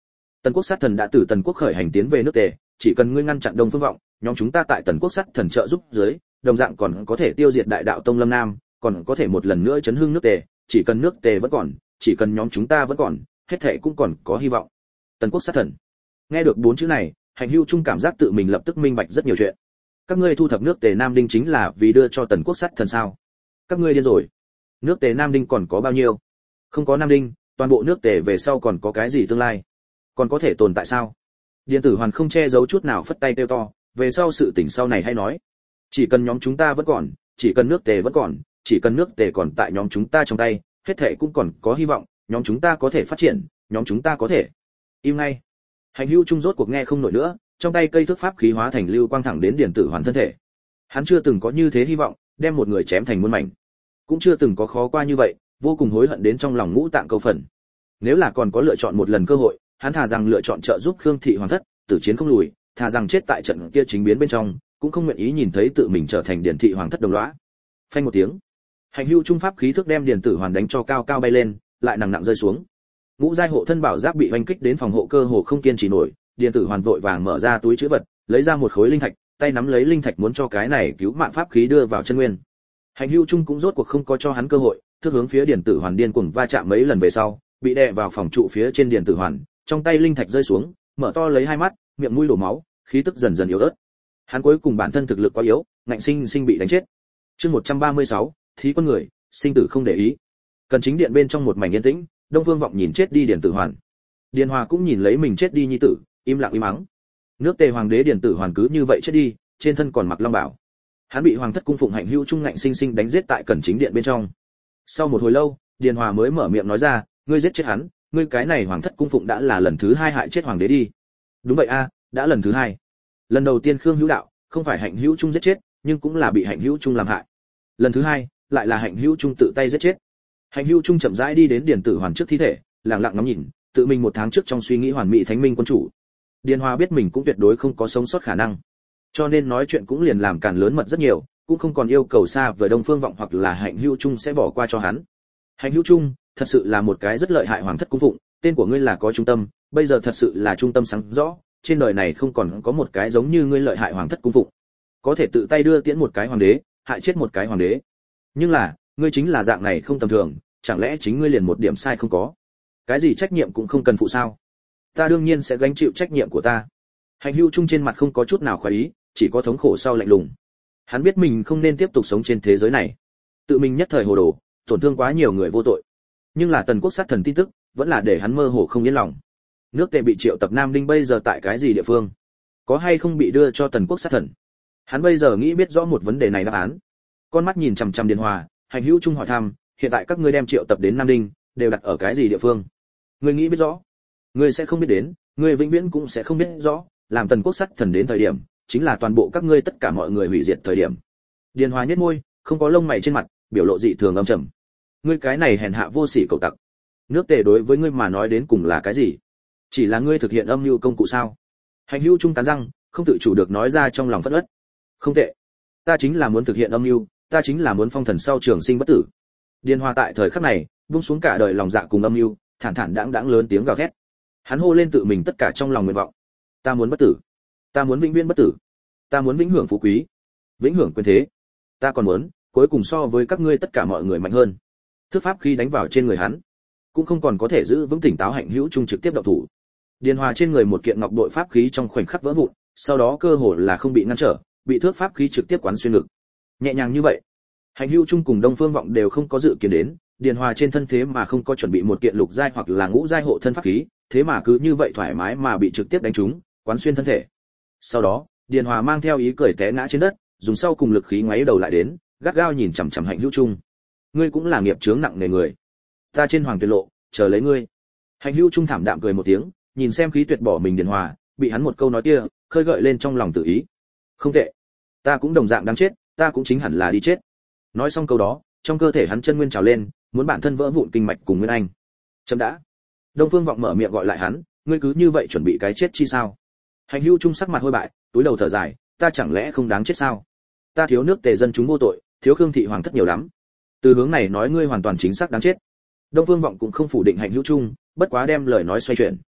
Tần Quốc sát thần đã từ Tần Quốc khởi hành tiến về nước Tề, chỉ cần ngươi ngăn chặn Đông Phương Vọng, nhóm chúng ta tại Tần Quốc sát thần trợ giúp dưới, đồng dạng còn có thể tiêu diệt Đại Đạo Tông Lâm Nam, còn có thể một lần nữa chấn hưng nước Tề, chỉ cần nước Tề vẫn còn, chỉ cần nhóm chúng ta vẫn còn, hết thảy cũng còn có hy vọng. Tần Quốc sát thần. Nghe được bốn chữ này, Hành Hữu Trung cảm giác tự mình lập tức minh bạch rất nhiều chuyện. Các ngươi thu thập nước Tề Nam Đinh chính là vì đưa cho Tần Quốc sát thần sao? Các ngươi điên rồi. Nước Tề Nam Đinh còn có bao nhiêu? Không có Nam Đinh, toàn bộ nước Tề về sau còn có cái gì tương lai? Còn có thể tồn tại sao? Điện tử Hoàn không che giấu chút nào phất tay kêu to, về sau sự tình sau này hay nói. Chỉ cần nhóm chúng ta vẫn còn, chỉ cần nước Tề vẫn còn, chỉ cần nước Tề còn tại nhóm chúng ta trong tay, hết thảy cũng còn có hy vọng, nhóm chúng ta có thể phát triển, nhóm chúng ta có thể. Im ngay. Hành Hữu Trung rốt cuộc nghe không nổi nữa, trong tay cây thước pháp khí hóa thành lưu quang thẳng đến điện tử Hoàn thân thể. Hắn chưa từng có như thế hy vọng, đem một người chém thành muôn mảnh. Cũng chưa từng có khó qua như vậy, vô cùng hối hận đến trong lòng ngũ tạng câu phần. Nếu là còn có lựa chọn một lần cơ hội, hắn thà rằng lựa chọn trợ giúp Khương thị hoàng thất, tử chiến không lùi, thà rằng chết tại trận kia chính biến bên trong, cũng không nguyện ý nhìn thấy tự mình trở thành điển thị hoàng thất đồng lõa. Phanh một tiếng, Hành Hữu Trung pháp khí thức đem điển tử hoàn đánh cho cao cao bay lên, lại nặng nặng rơi xuống. Ngũ giai hộ thân bảo giáp bị hoành kích đến phòng hộ cơ hồ không kiên trì nổi, điển tử hoàn vội vàng mở ra túi trữ vật, lấy ra một khối linh thạch, tay nắm lấy linh thạch muốn cho cái này cứu mạng pháp khí đưa vào chân nguyên. Hành Hữu Trung cũng rốt cuộc không có cho hắn cơ hội, thức hướng phía điển tử hoàn điên cuồng va chạm mấy lần về sau, bị đè vào phòng trụ phía trên điển tử hoàn, trong tay linh thạch rơi xuống, mở to lấy hai mắt, miệng mũi đổ máu, khí tức dần dần yếu ớt. Hắn cuối cùng bản thân thực lực quá yếu, ngạnh sinh sinh bị đánh chết. Chương một trăm ba mươi sáu, thí quân người, sinh tử không để ý. Cần chính điện bên trong một mảnh yên tĩnh, Đông Phương Vọng nhìn chết đi điển tử hoàn. Điền Hòa cũng nhìn lấy mình chết đi nhi tử, im lặng im mắng. Nước Tề hoàng đế điển tử hoàn cứ như vậy chết đi, trên thân còn mặc long bào. Hắn bị hoàng thất cung phụng Hành Hữu Trung ngạnh sinh sinh đánh giết tại cẩn chính điện bên trong. Sau một hồi lâu, Điền Hòa mới mở miệng nói ra, ngươi giết chết hắn, ngươi cái này hoàng thất cung phụng đã là lần thứ hai hại chết hoàng đế đi. Đúng vậy a, đã lần thứ hai. Lần đầu tiên Khương Hữu Đạo không phải Hành Hữu Trung giết chết, nhưng cũng là bị Hành Hữu Trung làm hại. Lần thứ hai, lại là Hành Hữu Trung tự tay giết chết. Hành Hữu Trung chậm rãi đi đến Điền Tử Hoàn trước thi thể, lặng lặng ngắm nhìn, tự mình một tháng trước trong suy nghĩ hoàn mỹ thánh minh quân chủ. Điền Hòa biết mình cũng tuyệt đối không có sống sót khả năng, cho nên nói chuyện cũng liền làm càn lớn mật rất nhiều, cũng không còn yêu cầu xa vời Đông Phương Vọng hoặc là Hành Hữu Trung sẽ bỏ qua cho hắn. Hành Hữu Trung thật sự là một cái rất lợi hại hoàng thất cung phụng, tên của ngươi là có trung tâm, bây giờ thật sự là trung tâm sáng rõ, trên đời này không còn có một cái giống như ngươi lợi hại hoàng thất cung phụng, có thể tự tay đưa tiễn một cái hoàng đế, hại chết một cái hoàng đế. Nhưng là, ngươi chính là dạng này không tầm thường, chẳng lẽ chính ngươi liền một điểm sai không có? Cái gì trách nhiệm cũng không cần phụ sao? Ta đương nhiên sẽ gánh chịu trách nhiệm của ta. Hành Hữu Trung trên mặt không có chút nào khoái ý, chỉ có thống khổ sau lạnh lùng. Hắn biết mình không nên tiếp tục sống trên thế giới này, tự mình nhất thời hồ đồ, tổn thương quá nhiều người vô tội. Nhưng là Tần Quốc sát thần tin tức, vẫn là để hắn mơ hồ không yên lòng. Nước Tề bị triệu tập Nam Đinh bây giờ tại cái gì địa phương? Có hay không bị đưa cho Tần Quốc sát thần? Hắn bây giờ nghĩ biết rõ một vấn đề này đáp án. Con mắt nhìn chằm chằm Điền Hòa, Hành Hữu Trung hỏi thăm, hiện tại các ngươi đem triệu tập đến Nam Đinh, đều đặt ở cái gì địa phương? Ngươi nghĩ biết rõ? Ngươi sẽ không biết đến, ngươi vĩnh viễn cũng sẽ không biết rõ, làm Tần Quốc sát thần đến thời điểm, chính là toàn bộ các ngươi tất cả mọi người hủy diệt thời điểm. Điền Hòa nhếch môi, không có lông mày trên mặt, biểu lộ dị thường âm trầm. Ngươi cái này hèn hạ vô sỉ cậu tặc. Nước Tề đối với ngươi mà nói đến cùng là cái gì? Chỉ là ngươi thực hiện âm mưu công cụ sao? Hành Hữu Trung cắn răng, không tự chủ được nói ra trong lòng phẫn uất. Không tệ, ta chính là muốn thực hiện âm mưu, ta chính là muốn phong thần sau trường sinh bất tử. Điền Hòa tại thời khắc này, buông xuống cả đời lòng dạ cùng âm mưu, thản thản đãng đãng lớn tiếng gào thét. Hắn hô lên tự mình tất cả trong lòng nguyện vọng. Ta muốn bất tử, ta muốn vĩnh viễn bất tử, ta muốn vĩnh hưởng phú quý, vĩnh hưởng quyền thế. Ta còn muốn, cuối cùng so với các ngươi tất cả mọi người mạnh hơn. Thước pháp khi đánh vào trên người hắn, cũng không còn có thể giữ vững tỉnh táo. Hành Hữu Trung trực tiếp động thủ. Điền Hòa trên người một kiện ngọc bội pháp khí trong khoảnh khắc vỡ vụn, sau đó cơ hồ là không bị ngăn trở, bị thước pháp khí trực tiếp quán xuyên ngực. Nhẹ nhàng như vậy, Hành Hữu Trung cùng Đông Phương Vọng đều không có dự kiến đến, Điền Hòa trên thân thế mà không có chuẩn bị một kiện lục giai hoặc là ngũ giai hộ thân pháp khí, thế mà cứ như vậy thoải mái mà bị trực tiếp đánh trúng, quán xuyên thân thể. Sau đó, Điền Hòa mang theo ý cười té ngã trên đất, dùng sau cùng lực khí ngoáy đầu lại đến, gắt gao nhìn chằm chằm Hành Hữu Trung. Ngươi cũng là nghiệp chướng nặng nề người, ta trên hoàng tuyệt lộ, chờ lấy ngươi. Hành Hữu Trung thảm đạm cười một tiếng, nhìn xem khí tuyệt bỏ mình Điền Hòa, bị hắn một câu nói kia khơi gợi lên trong lòng tự ý. Không tệ, ta cũng đồng dạng đáng chết, ta cũng chính hẳn là đi chết. Nói xong câu đó, trong cơ thể hắn chân nguyên trào lên, muốn bản thân vỡ vụn kinh mạch cùng nguyên anh. Chấm đã. Đông Phương Vọng mở miệng gọi lại hắn, ngươi cứ như vậy chuẩn bị cái chết chi sao? Hành Hữu Trung sắc mặt hôi bại, túi đầu thở dài, ta chẳng lẽ không đáng chết sao? Ta thiếu nước Tề dân chúng vô tội, thiếu Khương thị hoàng thất nhiều lắm. Từ hướng này nói ngươi hoàn toàn chính xác đáng chết. Đông Phương Vọng cũng không phủ định Hành Hữu Trung, bất quá đem lời nói xoay chuyển.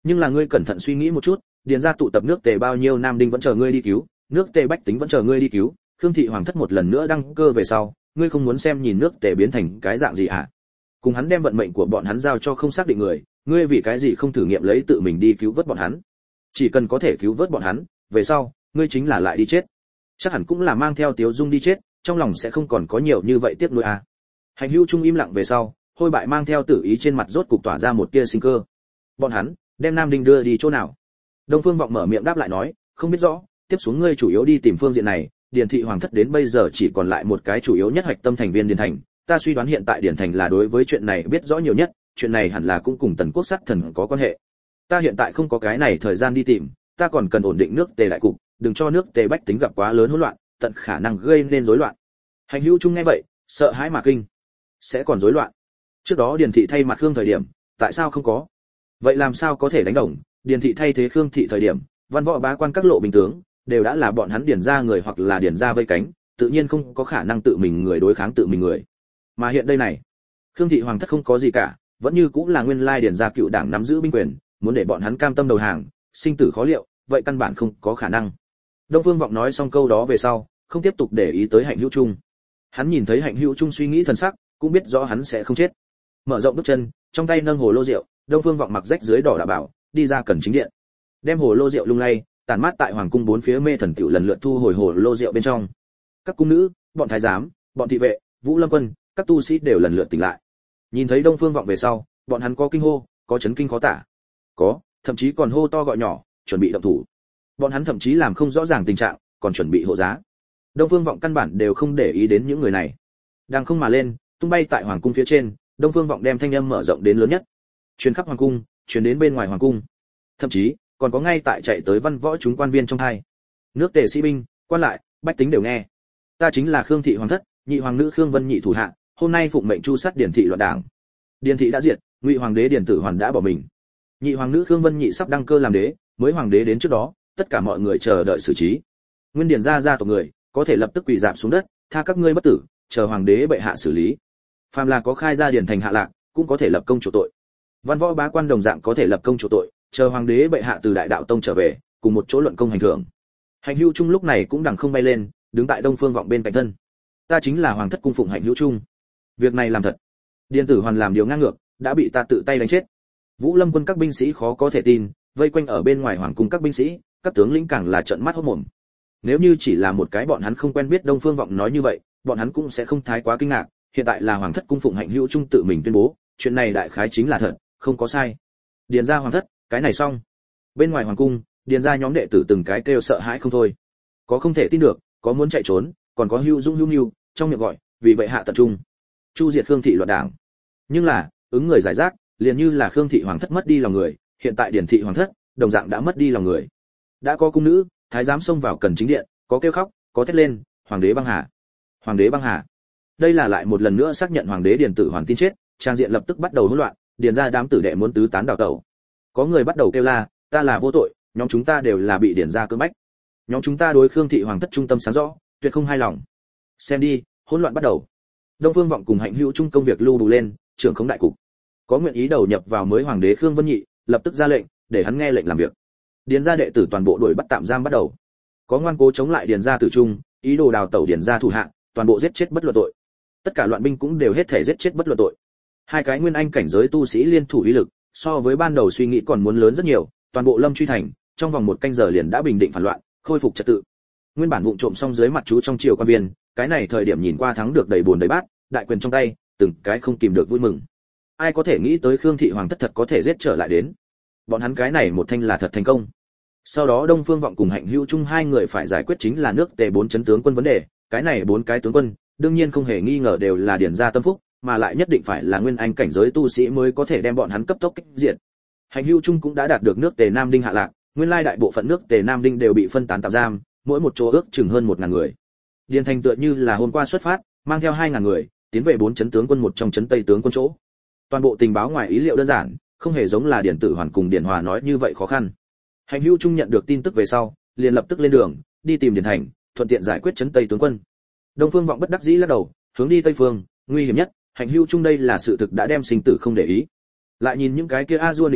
Nhưng là ngươi cẩn thận suy nghĩ một chút, điền ra tụ tập nước Tề bao nhiêu nam đinh vẫn chờ ngươi đi cứu, nước Tề bách tính vẫn chờ ngươi đi cứu, Khương thị hoàng thất một lần nữa đăng cơ về sau, ngươi không muốn xem nhìn nước Tề biến thành cái dạng gì à? Cùng hắn đem vận mệnh của bọn hắn giao cho không xác định người, ngươi vì cái gì không thử nghiệm lấy tự mình đi cứu vớt bọn hắn? Chỉ cần có thể cứu vớt bọn hắn, về sau, ngươi chính là lại đi chết. Chắc hẳn cũng là mang theo Tiếu Dung đi chết, trong lòng sẽ không còn có nhiều như vậy tiếc nuối à? Hành Hữu Trung im lặng về sau, Hôi Bại mang theo tử ý trên mặt rốt cục tỏa ra một tia sinh cơ. Bọn hắn đem Nam Đinh đưa đi chỗ nào? Đông Phương Vọng mở miệng đáp lại nói, không biết rõ, tiếp xuống ngươi chủ yếu đi tìm phương diện này, Điền thị hoàng thất đến bây giờ chỉ còn lại một cái chủ yếu nhất hạch tâm thành viên Điền Thành, ta suy đoán hiện tại Điền Thành là đối với chuyện này biết rõ nhiều nhất, chuyện này hẳn là cũng cùng Tần Quốc sát thần có quan hệ. Ta hiện tại không có cái này thời gian đi tìm, ta còn cần ổn định nước Tề đại cục, đừng cho nước Tề bách tính gặp quá lớn hỗn loạn, tận khả năng gây nên rối loạn. Hành Hữu Trung nghe vậy, sợ hãi mà kinh. Sẽ còn rối loạn? Trước đó Điền thị thay mặt Khương thời điểm, tại sao không có? Vậy làm sao có thể đánh đồng? Điền thị thay thế Khương thị thời điểm, văn võ bá quan các lộ bình tướng đều đã là bọn hắn điền ra người hoặc là điền ra vây cánh, tự nhiên không có khả năng tự mình người đối kháng tự mình người. Mà hiện đây này, Khương thị hoàng thất không có gì cả, vẫn như cũng là nguyên lai điền ra cựu đảng nắm giữ binh quyền, muốn để bọn hắn cam tâm đầu hàng, sinh tử khó liệu, vậy căn bản không có khả năng. Đông Phương Vọng nói xong câu đó về sau, không tiếp tục để ý tới Hạnh Hữu Trung. Hắn nhìn thấy Hạnh Hữu Trung suy nghĩ thần sắc, cũng biết rõ hắn sẽ không chết. Mở rộng bước chân, trong tay nâng hồ lô rượu, Đông Phương Vọng mặc rách dưới đỏ đã bảo, đi ra cẩn chính điện. Đem hồ lô rượu lung lay, tản mát tại hoàng cung bốn phía mê thần tiểu lần lượt thu hồi hồ lô rượu bên trong. Các cung nữ, bọn thái giám, bọn thị vệ, Vũ Lâm quân, các tu sĩ đều lần lượt tỉnh lại. Nhìn thấy Đông Phương Vọng về sau, bọn hắn có kinh hô, có chấn kinh khó tả. Có, thậm chí còn hô to gọi nhỏ, chuẩn bị động thủ. Bọn hắn thậm chí làm không rõ ràng tình trạng, còn chuẩn bị hộ giá. Đông Phương Vọng căn bản đều không để ý đến những người này. Đang không mà lên, tung bay tại hoàng cung phía trên, Đông Phương Vọng đem thanh âm mở rộng đến lớn nhất, truyền khắp hoàng cung, truyền đến bên ngoài hoàng cung. Thậm chí, còn có ngay tại chạy tới văn võ chúng quan viên trong hai. Nước Tề sĩ binh, quan lại, bách tính đều nghe. Ta chính là Khương thị hoàng thất, nhị hoàng nữ Khương Vân Nhị thủ hạ, hôm nay phụng mệnh chu sát Điền thị loạn đảng. Điền thị đã diệt, Ngụy hoàng đế Điền Tử Hoàn đã bỏ mình. Nhị hoàng nữ Khương Vân Nhị sắp đăng cơ làm đế, mới hoàng đế đến trước đó, tất cả mọi người chờ đợi xử trí. Nguyên Điền gia gia tộc người, có thể lập tức quỳ rạp xuống đất, tha các ngươi bất tử, chờ hoàng đế bệ hạ xử lý. Phàm là có khai ra Điền thành hạ lạc, cũng có thể lập công chủ tội. Văn võ bá quan đồng dạng có thể lập công chủ tội, chờ hoàng đế bệ hạ từ đại đạo tông trở về, cùng một chỗ luận công hành thưởng. Hạnh Hữu Trung lúc này cũng đằng không bay lên, đứng tại Đông Phương Vọng bên cạnh thân. Ta chính là hoàng thất cung phụng Hạnh Hữu Trung. Việc này làm thật. Điền Tử Hoàn làm điều ngang ngược, đã bị ta tự tay đánh chết. Vũ Lâm quân các binh sĩ khó có thể tin, vây quanh ở bên ngoài hoàng cung các binh sĩ, các tướng lĩnh càng là trợn mắt hốt mồm. Nếu như chỉ là một cái bọn hắn không quen biết Đông Phương Vọng nói như vậy, bọn hắn cũng sẽ không thái quá kinh ngạc. Hiện tại là hoàng thất cung phụng Hạnh Hữu Trung tự mình tuyên bố, chuyện này đại khái chính là thật, không có sai. Điền gia hoàng thất, cái này xong. Bên ngoài hoàng cung, điền gia nhóm đệ tử từng cái kêu sợ hãi không thôi. Có không thể tin được, có muốn chạy trốn, còn có hưu dung hưu nưu, trong miệng gọi, vì bệ hạ tập trung. Chu diệt Khương thị loạn đảng. Nhưng là, ứng người giải rác, liền như là Khương thị hoàng thất mất đi lòng người, hiện tại điền thị hoàng thất, đồng dạng đã mất đi lòng người. Đã có cung nữ, thái giám xông vào cần chính điện, có kêu khóc, có thét lên, hoàng đế băng hà. Hoàng đế băng hà. Đây là lại một lần nữa xác nhận hoàng đế Điền Tử Hoàn tin chết, trang diện lập tức bắt đầu hỗn loạn, điền ra đám tử đệ muốn tứ tán đào tẩu. Có người bắt đầu kêu la, ta là vô tội, nhóm chúng ta đều là bị điền ra cưỡng bách. Nhóm chúng ta đối Khương thị hoàng thất trung tâm sáng rõ, tuyệt không hài lòng. Xem đi, hỗn loạn bắt đầu. Đông Phương Vọng cùng Hạnh Hữu Trung công việc lưu đủ lên, trưởng khống đại cục. Có nguyện ý đầu nhập vào mới hoàng đế Khương Vân Nhị, lập tức ra lệnh, để hắn nghe lệnh làm việc. Điền gia đệ tử toàn bộ đuổi bắt tạm giam bắt đầu. Có ngoan cố chống lại điền gia tử trung, ý đồ đào tẩu điền gia thủ hạ, toàn bộ giết chết bất luận tội. Tất cả loạn binh cũng đều hết thể giết chết bất luận tội. Hai cái nguyên anh cảnh giới tu sĩ liên thủ uy lực, so với ban đầu suy nghĩ còn muốn lớn rất nhiều, toàn bộ Lâm Truy thành, trong vòng một canh giờ liền đã bình định phản loạn, khôi phục trật tự. Nguyên bản vụng trộm xong dưới mặt chú trong triều quan viên, cái này thời điểm nhìn qua thắng được đầy buồn đầy bát, đại quyền trong tay, từng cái không kìm được vui mừng. Ai có thể nghĩ tới Khương thị hoàng thất thật có thể giết trở lại đến. Bọn hắn cái này một thanh là thật thành công. Sau đó Đông Phương Vọng cùng Hạnh Hữu Trung hai người phải giải quyết chính là nước Tề bốn chấn tướng quân vấn đề, cái này bốn cái tướng quân, đương nhiên không hề nghi ngờ đều là điển gia tâm phúc, mà lại nhất định phải là nguyên anh cảnh giới tu sĩ mới có thể đem bọn hắn cấp tốc kích diệt. Hạnh Hữu Trung cũng đã đạt được nước Tề Nam Đinh hạ lạc, nguyên lai đại bộ phận nước Tề Nam Đinh đều bị phân tán tạm giam, mỗi một chỗ ước chừng hơn một ngàn người. Điền Thành tựa như là hôm qua xuất phát, mang theo hai ngàn người, tiến về bốn chấn tướng quân một trong chấn Tây tướng quân chỗ. Toàn bộ tình báo ngoài ý liệu đơn giản, không hề giống là Điền Tử Hoàn cùng Điền Hòa nói như vậy khó khăn. Hạnh Hữu Trung nhận được tin tức về sau, liền lập tức lên đường, đi tìm Điền Thành, thuận tiện giải quyết chấn Tây tướng quân. Đông Phương Vọng bất đắc dĩ lắc đầu, hướng đi Tây phương, nguy hiểm nhất, Hạnh Hữu Trung đây là sự thực đã đem sinh tử không để ý. Lại nhìn những cái kia a dua định hót,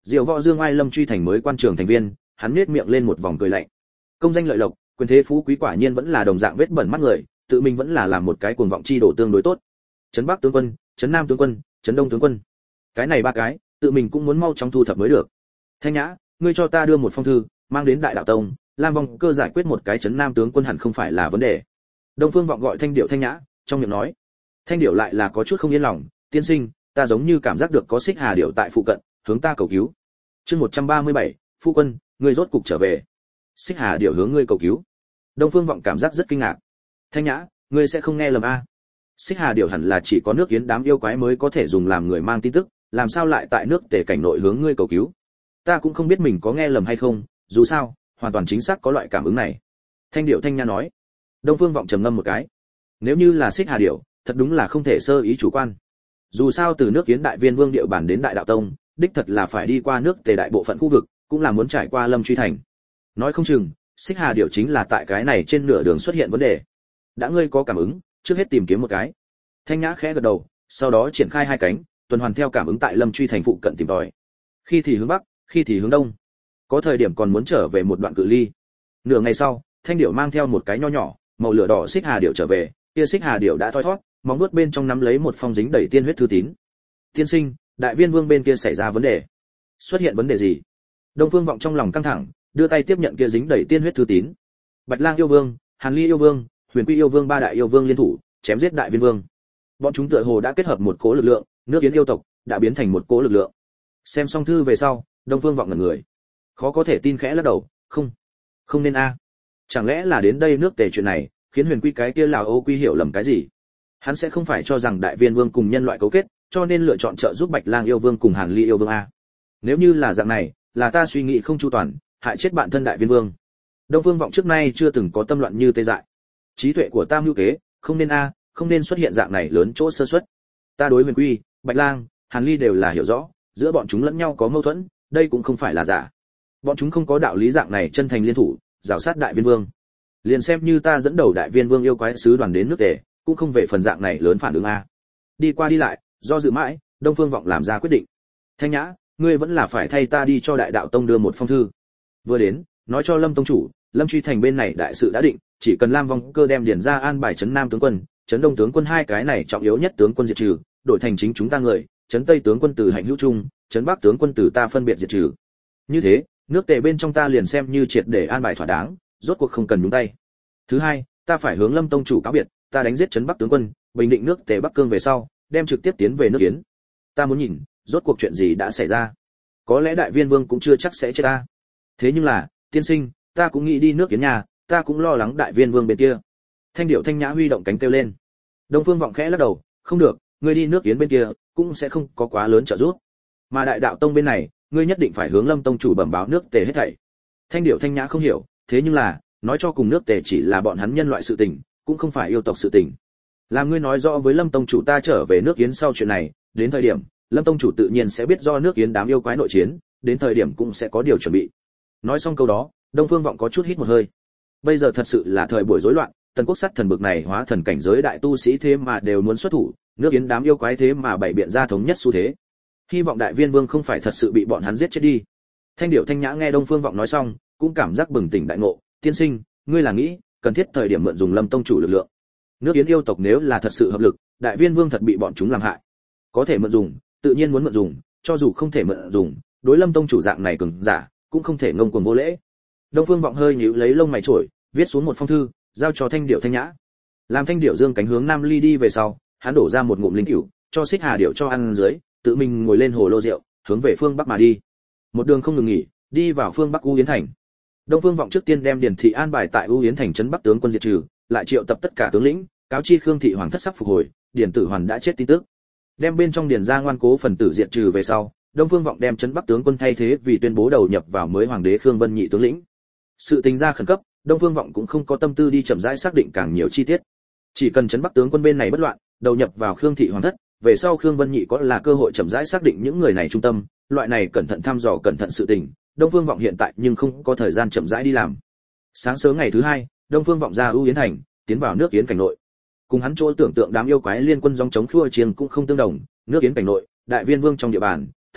Diệu Võ Dương Ai Lâm Truy Thành mới quan trường thành viên, hắn nhếch miệng lên một vòng cười lạnh. Công danh lợi lộc, quyền thế phú quý quả nhiên vẫn là đồng dạng vết bẩn mắt người, tự mình vẫn là làm một cái cuồng vọng chi đổ tương đối tốt. Trấn Bắc tướng quân, Trấn Nam tướng quân, Trấn Đông tướng quân. Cái này ba cái, tự mình cũng muốn mau chóng thu thập mới được. Thanh Nhã, ngươi cho ta đưa một phong thư, mang đến Đại Đạo Tông, Lam Vong Cơ giải quyết một cái Trấn Nam tướng quân hẳn không phải là vấn đề. Đông Phương Vọng gọi Thanh Điệu Thanh Nhã, trong miệng nói. Thanh Điệu lại là có chút không yên lòng, tiên sinh, ta giống như cảm giác được có Xích Hà Điệu tại phụ cận, hướng ta cầu cứu. Chương một trăm ba mươi bảy, phu quân, ngươi rốt cục trở về. Xích Hà Điệu hướng ngươi cầu cứu. Đông Phương Vọng cảm giác rất kinh ngạc. Thanh Nhã, ngươi sẽ không nghe lầm a? Xích Hà Điệu hẳn là chỉ có nước Yến đám yêu quái mới có thể dùng làm người mang tin tức, làm sao lại tại nước Tề cảnh nội hướng ngươi cầu cứu? Ta cũng không biết mình có nghe lầm hay không, dù sao, hoàn toàn chính xác có loại cảm ứng này. Thanh Điệu Thanh Nhã nói. Đông Phương Vọng trầm ngâm một cái. Nếu như là Xích Hà Điệu, thật đúng là không thể sơ ý chủ quan. Dù sao từ nước Yến Đại Viên Vương địa bản đến Đại Đạo Tông, đích thật là phải đi qua nước Tề đại bộ phận khu vực, cũng là muốn trải qua Lâm Truy Thành. Nói không chừng, Xích Hà Điệu chính là tại cái này trên nửa đường xuất hiện vấn đề. Đã ngươi có cảm ứng, trước hết tìm kiếm một cái. Thanh Nhã khẽ gật đầu, sau đó triển khai hai cánh, tuần hoàn theo cảm ứng tại Lâm Truy Thành phụ cận tìm tòi. Khi thì hướng bắc, khi thì hướng đông. Có thời điểm còn muốn trở về một đoạn cự ly. Nửa ngày sau, Thanh Điệu mang theo một cái nho nhỏ, màu lửa đỏ Xích Hà Điệu trở về, kia Xích Hà Điệu đã thoi thoát, móng vuốt bên trong nắm lấy một phong dính đầy tiên huyết thư tín. Tiên sinh, Đại Viên Vương bên kia xảy ra vấn đề. Xuất hiện vấn đề gì? Đông Phương Vọng trong lòng căng thẳng, đưa tay tiếp nhận kia dính đầy tiên huyết thư tín. Bạch Lang yêu vương, Hàn Ly yêu vương, Huyền Quy yêu vương ba đại yêu vương liên thủ, chém giết Đại Viên Vương. Bọn chúng tựa hồ đã kết hợp một cỗ lực lượng, nước Yến yêu tộc đã biến thành một cỗ lực lượng. Xem xong thư về sau, Đông Phương Vọng ngẩn người, khó có thể tin khẽ lắc đầu, không, không nên a. Chẳng lẽ là đến đây nước Tề chuyện này, khiến Huyền Quy cái kia lão ô quy hiểu lầm cái gì? Hắn sẽ không phải cho rằng Đại Viên Vương cùng nhân loại cấu kết, cho nên lựa chọn trợ giúp Bạch Lang yêu vương cùng Hàn Ly yêu vương a. Nếu như là dạng này, là ta suy nghĩ không chu toàn, hại chết bạn thân Đại Viên Vương. Đông Phương Vọng trước nay chưa từng có tâm loạn như tê dại. Trí tuệ của ta mưu kế, không nên a, không nên xuất hiện dạng này lớn chỗ sơ suất. Ta đối Huyền Quy, Bạch Lang, Hàn Ly đều là hiểu rõ, giữa bọn chúng lẫn nhau có mâu thuẫn, đây cũng không phải là giả. Bọn chúng không có đạo lý dạng này chân thành liên thủ, giảo sát Đại Viên Vương. Liền xem như ta dẫn đầu Đại Viên Vương yêu quái sứ đoàn đến nước Tề, cũng không về phần dạng này lớn phản ứng a. Đi qua đi lại, do dự mãi, Đông Phương Vọng làm ra quyết định. Thanh Nhã, ngươi vẫn là phải thay ta đi cho Đại Đạo Tông đưa một phong thư. Vừa đến, nói cho Lâm tông chủ, Lâm Truy Thành bên này đại sự đã định, chỉ cần Lam Vong Cơ đem điển ra an bài Trấn Nam tướng quân, Trấn Đông tướng quân hai cái này trọng yếu nhất tướng quân diệt trừ, đổi thành chính chúng ta người, Trấn Tây tướng quân từ Hạnh Hữu Trung, Trấn Bắc tướng quân từ ta phân biệt diệt trừ. Như thế, nước Tề bên trong ta liền xem như triệt để an bài thỏa đáng, rốt cuộc không cần nhúng tay. Thứ hai, ta phải hướng Lâm tông chủ cáo biệt, ta đánh giết Trấn Bắc tướng quân, bình định nước Tề Bắc Cương về sau, đem trực tiếp tiến về nước Yến. Ta muốn nhìn, rốt cuộc chuyện gì đã xảy ra. Có lẽ Đại Viên Vương cũng chưa chắc sẽ chết ta. Thế nhưng là, tiên sinh, ta cũng nghĩ đi nước Yến nhà, ta cũng lo lắng Đại Viên Vương bên kia. Thanh Điệu Thanh Nhã huy động cánh kêu lên. Đông Phương Vọng khẽ lắc đầu, không được, ngươi đi nước Yến bên kia cũng sẽ không có quá lớn trợ giúp. Mà Đại Đạo Tông bên này, ngươi nhất định phải hướng Lâm tông chủ bẩm báo nước Tề hết thảy. Thanh Điệu Thanh Nhã không hiểu, thế nhưng là, nói cho cùng nước Tề chỉ là bọn hắn nhân loại sự tình, cũng không phải yêu tộc sự tình. Làm ngươi nói rõ với Lâm tông chủ ta trở về nước Yến sau chuyện này, đến thời điểm, Lâm tông chủ tự nhiên sẽ biết do nước Yến đám yêu quái nội chiến, đến thời điểm cũng sẽ có điều chuẩn bị. Nói xong câu đó, Đông Phương Vọng có chút hít một hơi. Bây giờ thật sự là thời buổi rối loạn, Tần Quốc Sắt Thần bực này hóa thần cảnh giới đại tu sĩ thế mà đều muốn xuất thủ, nước Yến đám yêu quái thế mà bày biện ra thống nhất xu thế. Hy vọng Đại Viên Vương không phải thật sự bị bọn hắn giết chết đi. Thanh Điệu Thanh Nhã nghe Đông Phương Vọng nói xong, cũng cảm giác bừng tỉnh đại ngộ, tiên sinh, ngươi là nghĩ cần thiết thời điểm mượn dùng Lâm tông chủ lực lượng. Nước Yến yêu tộc nếu là thật sự hợp lực, Đại Viên Vương thật bị bọn chúng làm hại. Có thể mượn dùng, tự nhiên muốn mượn dùng, cho dù không thể mượn dùng, đối Lâm tông chủ dạng này cường giả, cũng không thể ngông cuồng vô lễ. Đông Phương Vọng hơi nhíu lấy lông mày chổi, viết xuống một phong thư, giao cho Thanh Điệu Thanh Nhã. Làm Thanh Điệu dương cánh hướng Nam Ly đi về sau, hắn đổ ra một ngụm linh cửu, cho Xích Hà Điệu cho ăn dưới, tự mình ngồi lên hồ lô rượu, hướng về phương bắc mà đi. Một đường không ngừng nghỉ, đi vào phương bắc U Yến thành. Đông Phương Vọng trước tiên đem Điền thị an bài tại U Yến thành trấn Bắc tướng quân diệt trừ, lại triệu tập tất cả tướng lĩnh, cáo chi Khương thị hoàng thất sắp phục hồi, Điền Tử Hoàn đã chết tin tức. Đem bên trong Điền gia ngoan cố phần tử diệt trừ về sau, Đông Phương Vọng đem trấn Bắc tướng quân thay thế vì tuyên bố đầu nhập vào mới hoàng đế Khương Vân Nhị tướng lĩnh. Sự tình ra khẩn cấp, Đông Phương Vọng cũng không có tâm tư đi chậm rãi xác định càng nhiều chi tiết. Chỉ cần trấn Bắc tướng quân bên này bất loạn, đầu nhập vào Khương thị hoàng thất, về sau Khương Vân Nhị có là cơ hội chậm rãi xác định những người này trung tâm, loại này cẩn thận thăm dò cẩn thận sự tình, Đông Phương Vọng hiện tại nhưng không có thời gian chậm rãi đi làm. Sáng sớm ngày thứ hai, Đông Phương Vọng ra U Yến thành, tiến vào nước Yến cảnh nội. Cùng hắn chỗ tưởng tượng đám yêu quái liên quân dòng chống khua chiêng cũng không tương đồng, nước Yến cảnh nội, Đại Viên Vương trong địa bàn,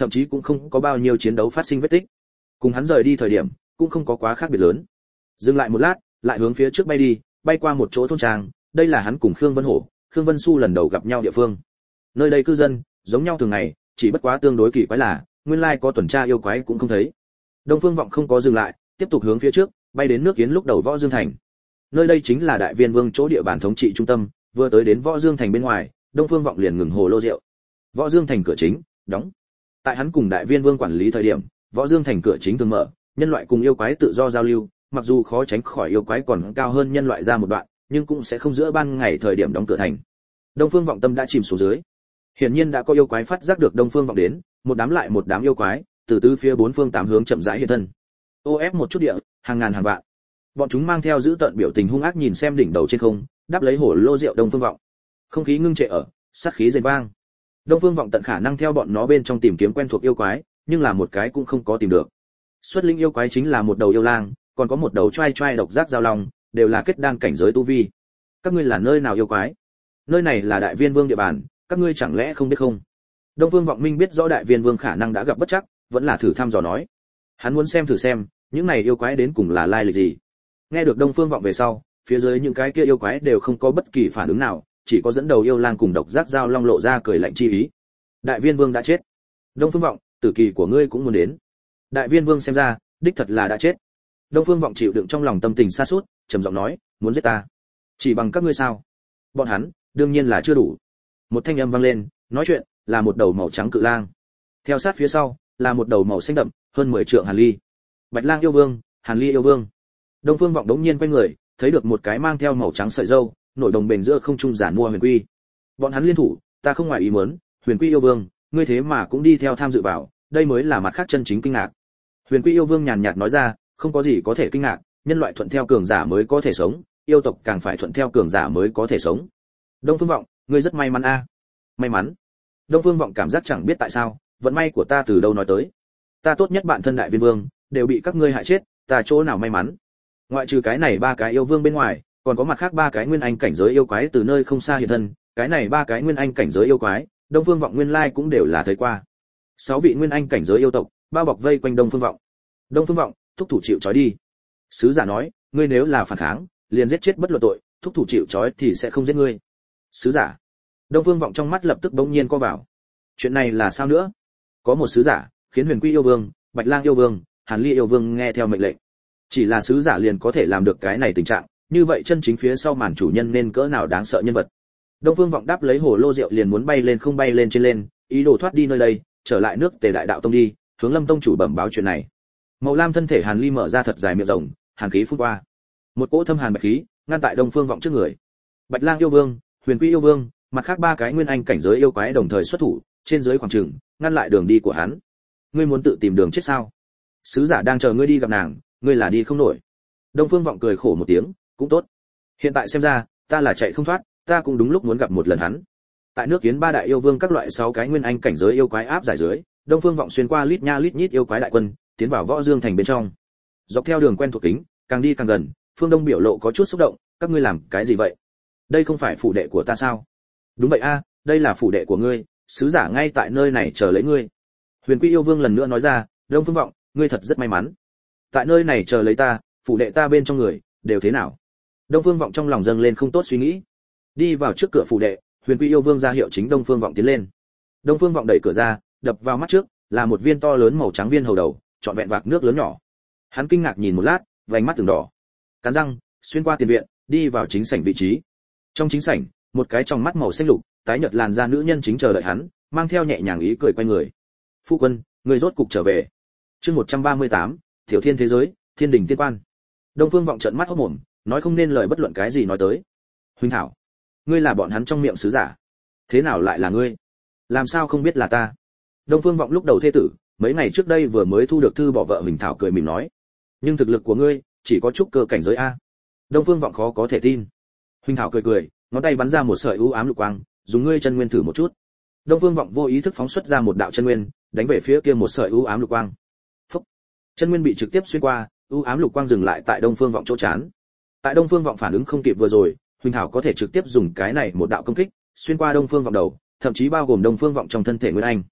thậm chí cũng không có bao nhiêu chiến đấu phát sinh vết tích. Cùng hắn rời đi thời điểm, cũng không có quá khác biệt lớn. Dừng lại một lát, lại hướng phía trước bay đi, bay qua một chỗ thôn trang, đây là hắn cùng Khương Vân Hổ, Khương Vân Xu lần đầu gặp nhau địa phương. Nơi đây cư dân giống nhau thường ngày, chỉ bất quá tương đối kỳ quái là, nguyên lai có tuần tra yêu quái cũng không thấy. Đông Phương Vọng không có dừng lại, tiếp tục hướng phía trước, bay đến nước Kiến lúc đầu Võ Dương thành. Nơi đây chính là Đại Viên Vương chỗ địa bàn thống trị trung tâm, vừa tới đến Võ Dương thành bên ngoài, Đông Phương Vọng liền ngừng hồ lô rượu. Võ Dương thành cửa chính đóng. Tại hắn cùng Đại Viên Vương quản lý thời điểm, Võ Dương thành cửa chính thường mở, nhân loại cùng yêu quái tự do giao lưu, mặc dù khó tránh khỏi yêu quái còn cao hơn nhân loại ra một đoạn, nhưng cũng sẽ không giữa ban ngày thời điểm đóng cửa thành. Đông Phương Vọng tâm đã chìm xuống dưới. Hiển nhiên đã có yêu quái phát giác được Đông Phương Vọng đến, một đám lại một đám yêu quái, từ tứ phía bốn phương tám hướng chậm rãi hiện thân. Ô ép một chút địa, hàng ngàn hàng vạn. Bọn chúng mang theo giữ tợn biểu tình hung ác nhìn xem đỉnh đầu trên không, đáp lấy hổ lô rượu Đông Phương Vọng. Không khí ngưng trệ ở, sát khí rền vang. Đông Phương Vọng tận khả năng theo bọn nó bên trong tìm kiếm quen thuộc yêu quái, nhưng là một cái cũng không có tìm được. Xuất linh yêu quái chính là một đầu yêu lang, còn có một đầu trai trai độc giác giao long, đều là kết đan cảnh giới tu vi. Các ngươi là nơi nào yêu quái? Nơi này là Đại Viên Vương địa bàn, các ngươi chẳng lẽ không biết không? Đông Vương Vọng Minh biết rõ Đại Viên Vương khả năng đã gặp bất chắc, vẫn là thử thăm dò nói. Hắn muốn xem thử xem, những này yêu quái đến cùng là lai lịch gì. Nghe được Đông Phương Vọng về sau, phía dưới những cái kia yêu quái đều không có bất kỳ phản ứng nào, chỉ có dẫn đầu yêu lang cùng độc giác giao long lộ ra cười lạnh chi ý. Đại Viên Vương đã chết. Đông Phương Vọng, tử kỳ của ngươi cũng muốn đến. Đại Viên Vương xem ra, đích thật là đã chết. Đông Phương Vọng chịu đựng trong lòng tâm tình sa sút, trầm giọng nói, muốn giết ta, chỉ bằng các ngươi sao? Bọn hắn, đương nhiên là chưa đủ. Một thanh âm vang lên, nói chuyện là một đầu màu trắng cự lang. Theo sát phía sau, là một đầu màu xanh đậm, hơn mười trượng Hàn Ly. Bạch Lang yêu vương, Hàn Ly yêu vương. Đông Phương Vọng đống nhiên quay người, thấy được một cái mang theo màu trắng sợi râu, nổi đồng bền giữa không trung giản mua Huyền Quy. Bọn hắn liên thủ, ta không ngoài ý muốn, Huyền Quy yêu vương, ngươi thế mà cũng đi theo tham dự vào, đây mới là mặt khác chân chính kinh ngạc. Huyền Quy yêu vương nhàn nhạt nói ra, không có gì có thể kinh ngạc, nhân loại thuận theo cường giả mới có thể sống, yêu tộc càng phải thuận theo cường giả mới có thể sống. Đông Phương Vọng, ngươi rất may mắn a. May mắn? Đông Phương Vọng cảm giác chẳng biết tại sao, vận may của ta từ đâu nói tới. Ta tốt nhất bạn thân Đại Viên Vương, đều bị các ngươi hại chết, ta chỗ nào may mắn? Ngoại trừ cái này ba cái yêu vương bên ngoài, còn có mặt khác ba cái nguyên anh cảnh giới yêu quái từ nơi không xa hiện thân, cái này ba cái nguyên anh cảnh giới yêu quái, Đông Phương Vọng nguyên lai cũng đều là thấy qua. Sáu vị nguyên anh cảnh giới yêu tộc, bao bọc vây quanh Đông Phương Vọng. Đông Phương Vọng, thúc thủ chịu trói đi. Sứ giả nói, ngươi nếu là phản kháng, liền giết chết bất luận tội, thúc thủ chịu trói thì sẽ không giết ngươi. Sứ giả. Đông Phương Vọng trong mắt lập tức bỗng nhiên co vào. Chuyện này là sao nữa? Có một sứ giả, khiến Huyền Quy yêu vương, Bạch Lang yêu vương, Hàn Ly yêu vương nghe theo mệnh lệnh. Chỉ là sứ giả liền có thể làm được cái này tình trạng, như vậy chân chính phía sau màn chủ nhân nên cỡ nào đáng sợ nhân vật. Đông Phương Vọng đáp lấy hồ lô rượu liền muốn bay lên không bay lên trên lên, ý đồ thoát đi nơi đây, trở lại nước Tề Đại Đạo Tông đi, hướng Lâm tông chủ bẩm báo chuyện này. Màu lam thân thể Hàn Ly mở ra thật dài miệng rộng, hàn khí phun qua. Một cỗ thâm hàn bạch khí ngăn tại Đông Phương Vọng trước người. Bạch Lang yêu vương, Huyền Quy yêu vương, mặt khác ba cái nguyên anh cảnh giới yêu quái đồng thời xuất thủ, trên dưới khoảng chừng ngăn lại đường đi của hắn. Ngươi muốn tự tìm đường chết sao? Sứ giả đang chờ ngươi đi gặp nàng, ngươi là đi không nổi. Đông Phương Vọng cười khổ một tiếng, cũng tốt. Hiện tại xem ra, ta là chạy không thoát, ta cũng đúng lúc muốn gặp một lần hắn. Tại nước Kiến ba đại yêu vương các loại sáu cái nguyên anh cảnh giới yêu quái áp giải dưới, Đông Phương Vọng xuyên qua lít nha lít nhít yêu quái đại quân, tiến vào Võ Dương thành bên trong. Dọc theo đường quen thuộc kính, càng đi càng gần, Phương Đông biểu lộ có chút xúc động, các ngươi làm cái gì vậy? Đây không phải phủ đệ của ta sao? Đúng vậy a, đây là phủ đệ của ngươi, sứ giả ngay tại nơi này chờ lấy ngươi. Huyền Quy yêu vương lần nữa nói ra, Đông Phương Vọng, ngươi thật rất may mắn. Tại nơi này chờ lấy ta, phủ đệ ta bên trong người đều thế nào? Đông Phương Vọng trong lòng dâng lên không tốt suy nghĩ. Đi vào trước cửa phủ đệ, Huyền Quy yêu vương ra hiệu chính Đông Phương Vọng tiến lên. Đông Phương Vọng đẩy cửa ra, đập vào mắt trước là một viên to lớn màu trắng viên hầu đầu, trọn vẹn vạc nước lớn nhỏ. Hắn kinh ngạc nhìn một lát, vành mắt từng đỏ. Cắn răng, xuyên qua tiền viện, đi vào chính sảnh vị trí. Trong chính sảnh, một cái trong mắt màu xanh lục, tái nhợt làn da nữ nhân chính chờ đợi hắn, mang theo nhẹ nhàng ý cười quay người. "Phu quân, người rốt cục trở về." Chương một trăm ba mươi tám, Tiểu Thiên thế giới, Thiên đình tiên quan. Đông Phương Vọng trợn mắt hốt mồm, nói không nên lời bất luận cái gì nói tới. "Huynh Thảo, ngươi là bọn hắn trong miệng sứ giả, thế nào lại là ngươi? Làm sao không biết là ta?" Đông Phương Vọng lúc đầu thê tử, mấy ngày trước đây vừa mới thu được thư bỏ vợ Huỳnh Thảo cười mỉm nói, "Nhưng thực lực của ngươi, chỉ có chút cơ cảnh giới a." Đông Phương Vọng khó có thể tin. Huỳnh Thảo cười cười, ngón tay bắn ra một sợi u ám lục quang, dùng ngươi chân nguyên thử một chút. Đông Phương Vọng vô ý thức phóng xuất ra một đạo chân nguyên, đánh về phía kia một sợi u ám lục quang. Phốc. Chân nguyên bị trực tiếp xuyên qua, u ám lục quang dừng lại tại Đông Phương Vọng chỗ chán. Tại Đông Phương Vọng phản ứng không kịp vừa rồi, Huỳnh Thảo có thể trực tiếp dùng cái này một đạo công kích, xuyên qua Đông Phương Vọng đầu, thậm chí bao gồm Đông Phương Vọng trong thân thể Nguyên Anh.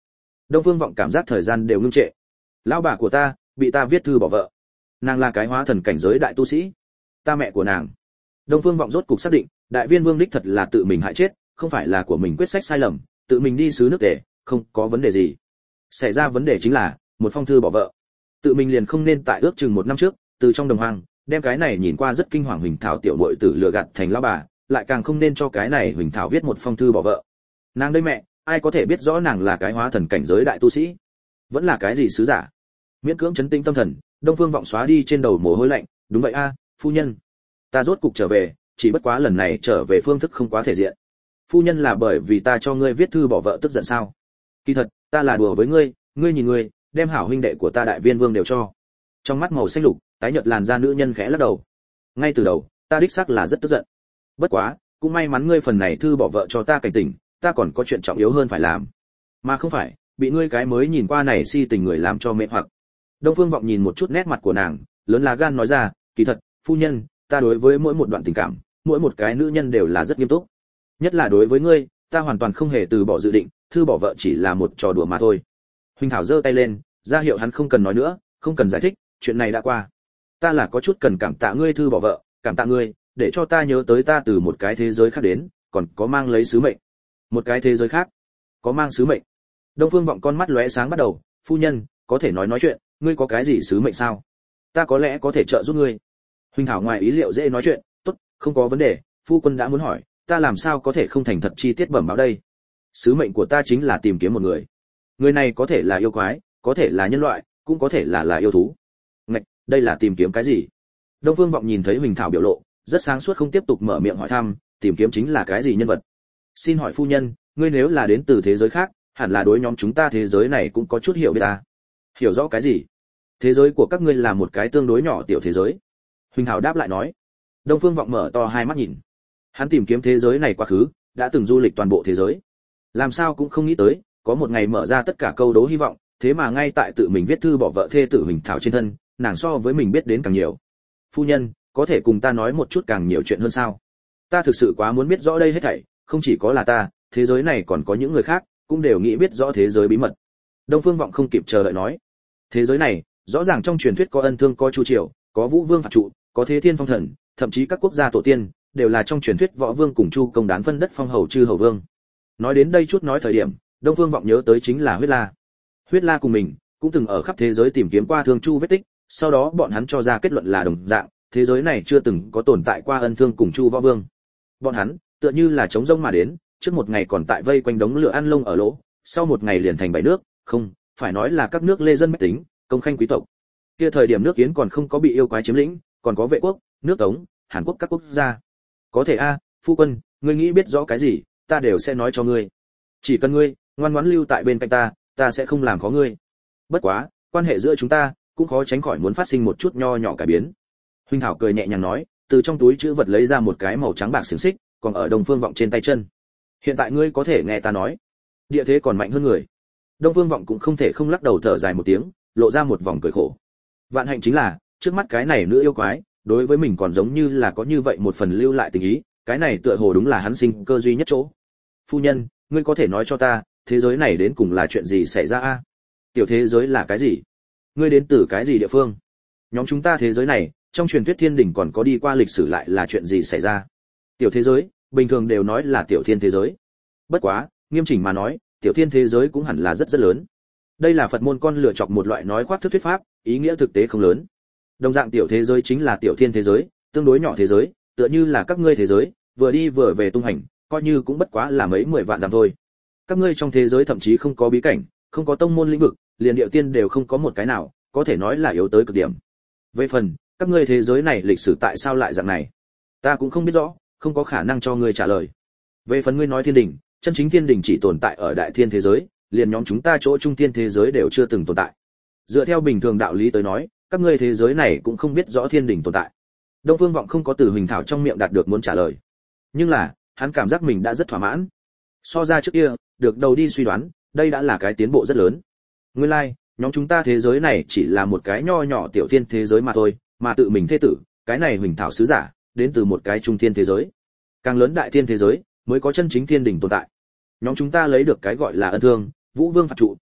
Đông Phương Vọng cảm giác thời gian đều ngưng trệ. Lão bà của ta bị ta viết thư bỏ vợ. Nàng là cái hóa thần cảnh giới đại tu sĩ. Ta mẹ của nàng. Đông Phương Vọng rốt cục xác định, Đại Viên Vương đích thật là tự mình hại chết, không phải là của mình quyết sách sai lầm, tự mình đi xứ nước Tề, không có vấn đề gì. Xảy ra vấn đề chính là một phong thư bỏ vợ. Tự mình liền không nên tại ước chừng một năm trước, từ trong đồng hoang, đem cái này nhìn qua rất kinh hoàng Huỳnh Thảo tiểu muội tử lừa gạt thành lão bà, lại càng không nên cho cái này Huỳnh Thảo viết một phong thư bỏ vợ. Nàng đây mẹ, ai có thể biết rõ nàng là cái hóa thần cảnh giới đại tu sĩ, vẫn là cái gì sứ giả? Miễn cưỡng chấn tĩnh tâm thần, Đông Phương Vọng xóa đi trên đầu mồ hôi lạnh, đúng vậy a, phu nhân, ta rốt cục trở về, chỉ bất quá lần này trở về phương thức không quá thể diện. Phu nhân là bởi vì ta cho ngươi viết thư bỏ vợ tức giận sao? Kỳ thật, ta là đùa với ngươi, ngươi nhìn ngươi, đem hảo huynh đệ của ta Đại Viên Vương đều cho. Trong mắt màu xanh lục, tái nhợt làn da nữ nhân khẽ lắc đầu. Ngay từ đầu, ta đích xác là rất tức giận. Bất quá, cũng may mắn ngươi phần này thư bỏ vợ cho ta cảnh tỉnh, ta còn có chuyện trọng yếu hơn phải làm. Mà không phải, bị ngươi cái mới nhìn qua này si tình người làm cho mê hoặc. Đông Phương Vọng nhìn một chút nét mặt của nàng, lớn lá gan nói ra, kỳ thật, phu nhân, ta đối với mỗi một đoạn tình cảm, mỗi một cái nữ nhân đều là rất nghiêm túc. Nhất là đối với ngươi, ta hoàn toàn không hề từ bỏ dự định, thư bỏ vợ chỉ là một trò đùa mà thôi. Huỳnh Thảo giơ tay lên, ra hiệu hắn không cần nói nữa, không cần giải thích, chuyện này đã qua. Ta là có chút cần cảm tạ ngươi thư bỏ vợ, cảm tạ ngươi, để cho ta nhớ tới ta từ một cái thế giới khác đến, còn có mang lấy sứ mệnh. Một cái thế giới khác, có mang sứ mệnh. Đông Phương Vọng con mắt lóe sáng bắt đầu, phu nhân, có thể nói nói chuyện, ngươi có cái gì sứ mệnh sao? Ta có lẽ có thể trợ giúp ngươi. Huỳnh Thảo ngoài ý liệu dễ nói chuyện, tốt, không có vấn đề, phu quân đã muốn hỏi, ta làm sao có thể không thành thật chi tiết bẩm báo đây? Sứ mệnh của ta chính là tìm kiếm một người. Người này có thể là yêu quái, có thể là nhân loại, cũng có thể là là yêu thú. Ngạch, đây là tìm kiếm cái gì? Đông Phương Vọng nhìn thấy Huỳnh Thảo biểu lộ, rất sáng suốt không tiếp tục mở miệng hỏi thăm, tìm kiếm chính là cái gì nhân vật? Xin hỏi phu nhân, ngươi nếu là đến từ thế giới khác, hẳn là đối nhóm chúng ta thế giới này cũng có chút hiểu biết ta. Hiểu rõ cái gì? Thế giới của các ngươi là một cái tương đối nhỏ tiểu thế giới. Huỳnh Thảo đáp lại nói. Đông Phương Vọng mở to hai mắt nhìn. Hắn tìm kiếm thế giới này quá khứ, đã từng du lịch toàn bộ thế giới. Làm sao cũng không nghĩ tới, có một ngày mở ra tất cả câu đố hy vọng, thế mà ngay tại tự mình viết thư bỏ vợ thê tử Huỳnh Thảo trên thân, nàng so với mình biết đến càng nhiều. Phu nhân, có thể cùng ta nói một chút càng nhiều chuyện hơn sao? Ta thực sự quá muốn biết rõ đây hết thảy, không chỉ có là ta, thế giới này còn có những người khác, cũng đều nghĩ biết rõ thế giới bí mật. Đông Phương Vọng không kịp chờ đợi nói. Thế giới này, rõ ràng trong truyền thuyết có Ân Thương, có Chu Triều, có Vũ Vương phạt trụ, có Thế Thiên phong thần, thậm chí các quốc gia tổ tiên đều là trong truyền thuyết Võ Vương cùng Chu Công đán phân đất phong hầu chư hầu vương. Nói đến đây chút nói thời điểm, Đông Phương Vọng nhớ tới chính là Huyết La. Huyết La cùng mình cũng từng ở khắp thế giới tìm kiếm qua Thương Chu vết tích, sau đó bọn hắn cho ra kết luận là đồng dạng, thế giới này chưa từng có tồn tại qua Ân Thương cùng Chu Võ Vương. Bọn hắn tựa như là chống rông mà đến, trước một ngày còn tại vây quanh đống lửa ăn lông ở lỗ, sau một ngày liền thành bảy nước, không, phải nói là các nước lê dân bách tính, công khanh quý tộc. Kia thời điểm nước Kiến còn không có bị yêu quái chiếm lĩnh, còn có Vệ quốc, nước Tống, Hàn Quốc các quốc gia. Có thể a, phu quân, ngươi nghĩ biết rõ cái gì, ta đều sẽ nói cho ngươi. Chỉ cần ngươi ngoan ngoãn lưu tại bên cạnh ta, ta sẽ không làm khó ngươi. Bất quá, quan hệ giữa chúng ta cũng khó tránh khỏi muốn phát sinh một chút nho nhỏ cải biến. Huỳnh Thảo cười nhẹ nhàng nói, từ trong túi trữ vật lấy ra một cái màu trắng bạc xiềng xích, còn ở Đông Phương Vọng trên tay chân. Hiện tại ngươi có thể nghe ta nói, địa thế còn mạnh hơn người. Đông Phương Vọng cũng không thể không lắc đầu thở dài một tiếng, lộ ra một vòng cười khổ. Vạn hạnh chính là, trước mắt cái này nữ yêu quái, đối với mình còn giống như là có như vậy một phần lưu lại tình ý, cái này tựa hồ đúng là hắn sinh cơ duy nhất chỗ. Phu nhân, ngươi có thể nói cho ta, thế giới này đến cùng là chuyện gì xảy ra a? Tiểu thế giới là cái gì? Ngươi đến từ cái gì địa phương? Nhóm chúng ta thế giới này, trong truyền thuyết thiên đỉnh còn có đi qua lịch sử lại là chuyện gì xảy ra? Tiểu thế giới, bình thường đều nói là tiểu thiên thế giới. Bất quá, nghiêm chỉnh mà nói, tiểu thiên thế giới cũng hẳn là rất rất lớn. Đây là Phật môn con lựa chọn một loại nói khoác thức thuyết pháp, ý nghĩa thực tế không lớn. Đồng dạng tiểu thế giới chính là tiểu thiên thế giới, tương đối nhỏ thế giới, tựa như là các ngươi thế giới, vừa đi vừa về tung hành, coi như cũng bất quá là mấy mười vạn dặm thôi. Các ngươi trong thế giới thậm chí không có bí cảnh, không có tông môn lĩnh vực, liền điệu tiên đều không có một cái nào, có thể nói là yếu tới cực điểm. Về phần, các ngươi thế giới này lịch sử tại sao lại dạng này, ta cũng không biết rõ, không có khả năng cho ngươi trả lời. Về phần ngươi nói thiên đình, chân chính thiên đình chỉ tồn tại ở đại thiên thế giới, liền nhóm chúng ta chỗ trung thiên thế giới đều chưa từng tồn tại. Dựa theo bình thường đạo lý tới nói, các ngươi thế giới này cũng không biết rõ thiên đình tồn tại. Đông Phương Vọng không có từ Huỳnh Thảo trong miệng đạt được muốn trả lời, nhưng là hắn cảm giác mình đã rất thỏa mãn. So ra trước kia, được đầu đi suy đoán, đây đã là cái tiến bộ rất lớn. Nguyên lai, like, nhóm chúng ta thế giới này chỉ là một cái nho nhỏ tiểu thiên thế giới mà thôi, mà tự mình thế tử, cái này Huỳnh Thảo sứ giả, đến từ một cái trung thiên thế giới. Càng lớn đại thiên thế giới, mới có chân chính thiên đình tồn tại. Nhóm chúng ta lấy được cái gọi là Ân Thương, Vũ Vương phạt trụ,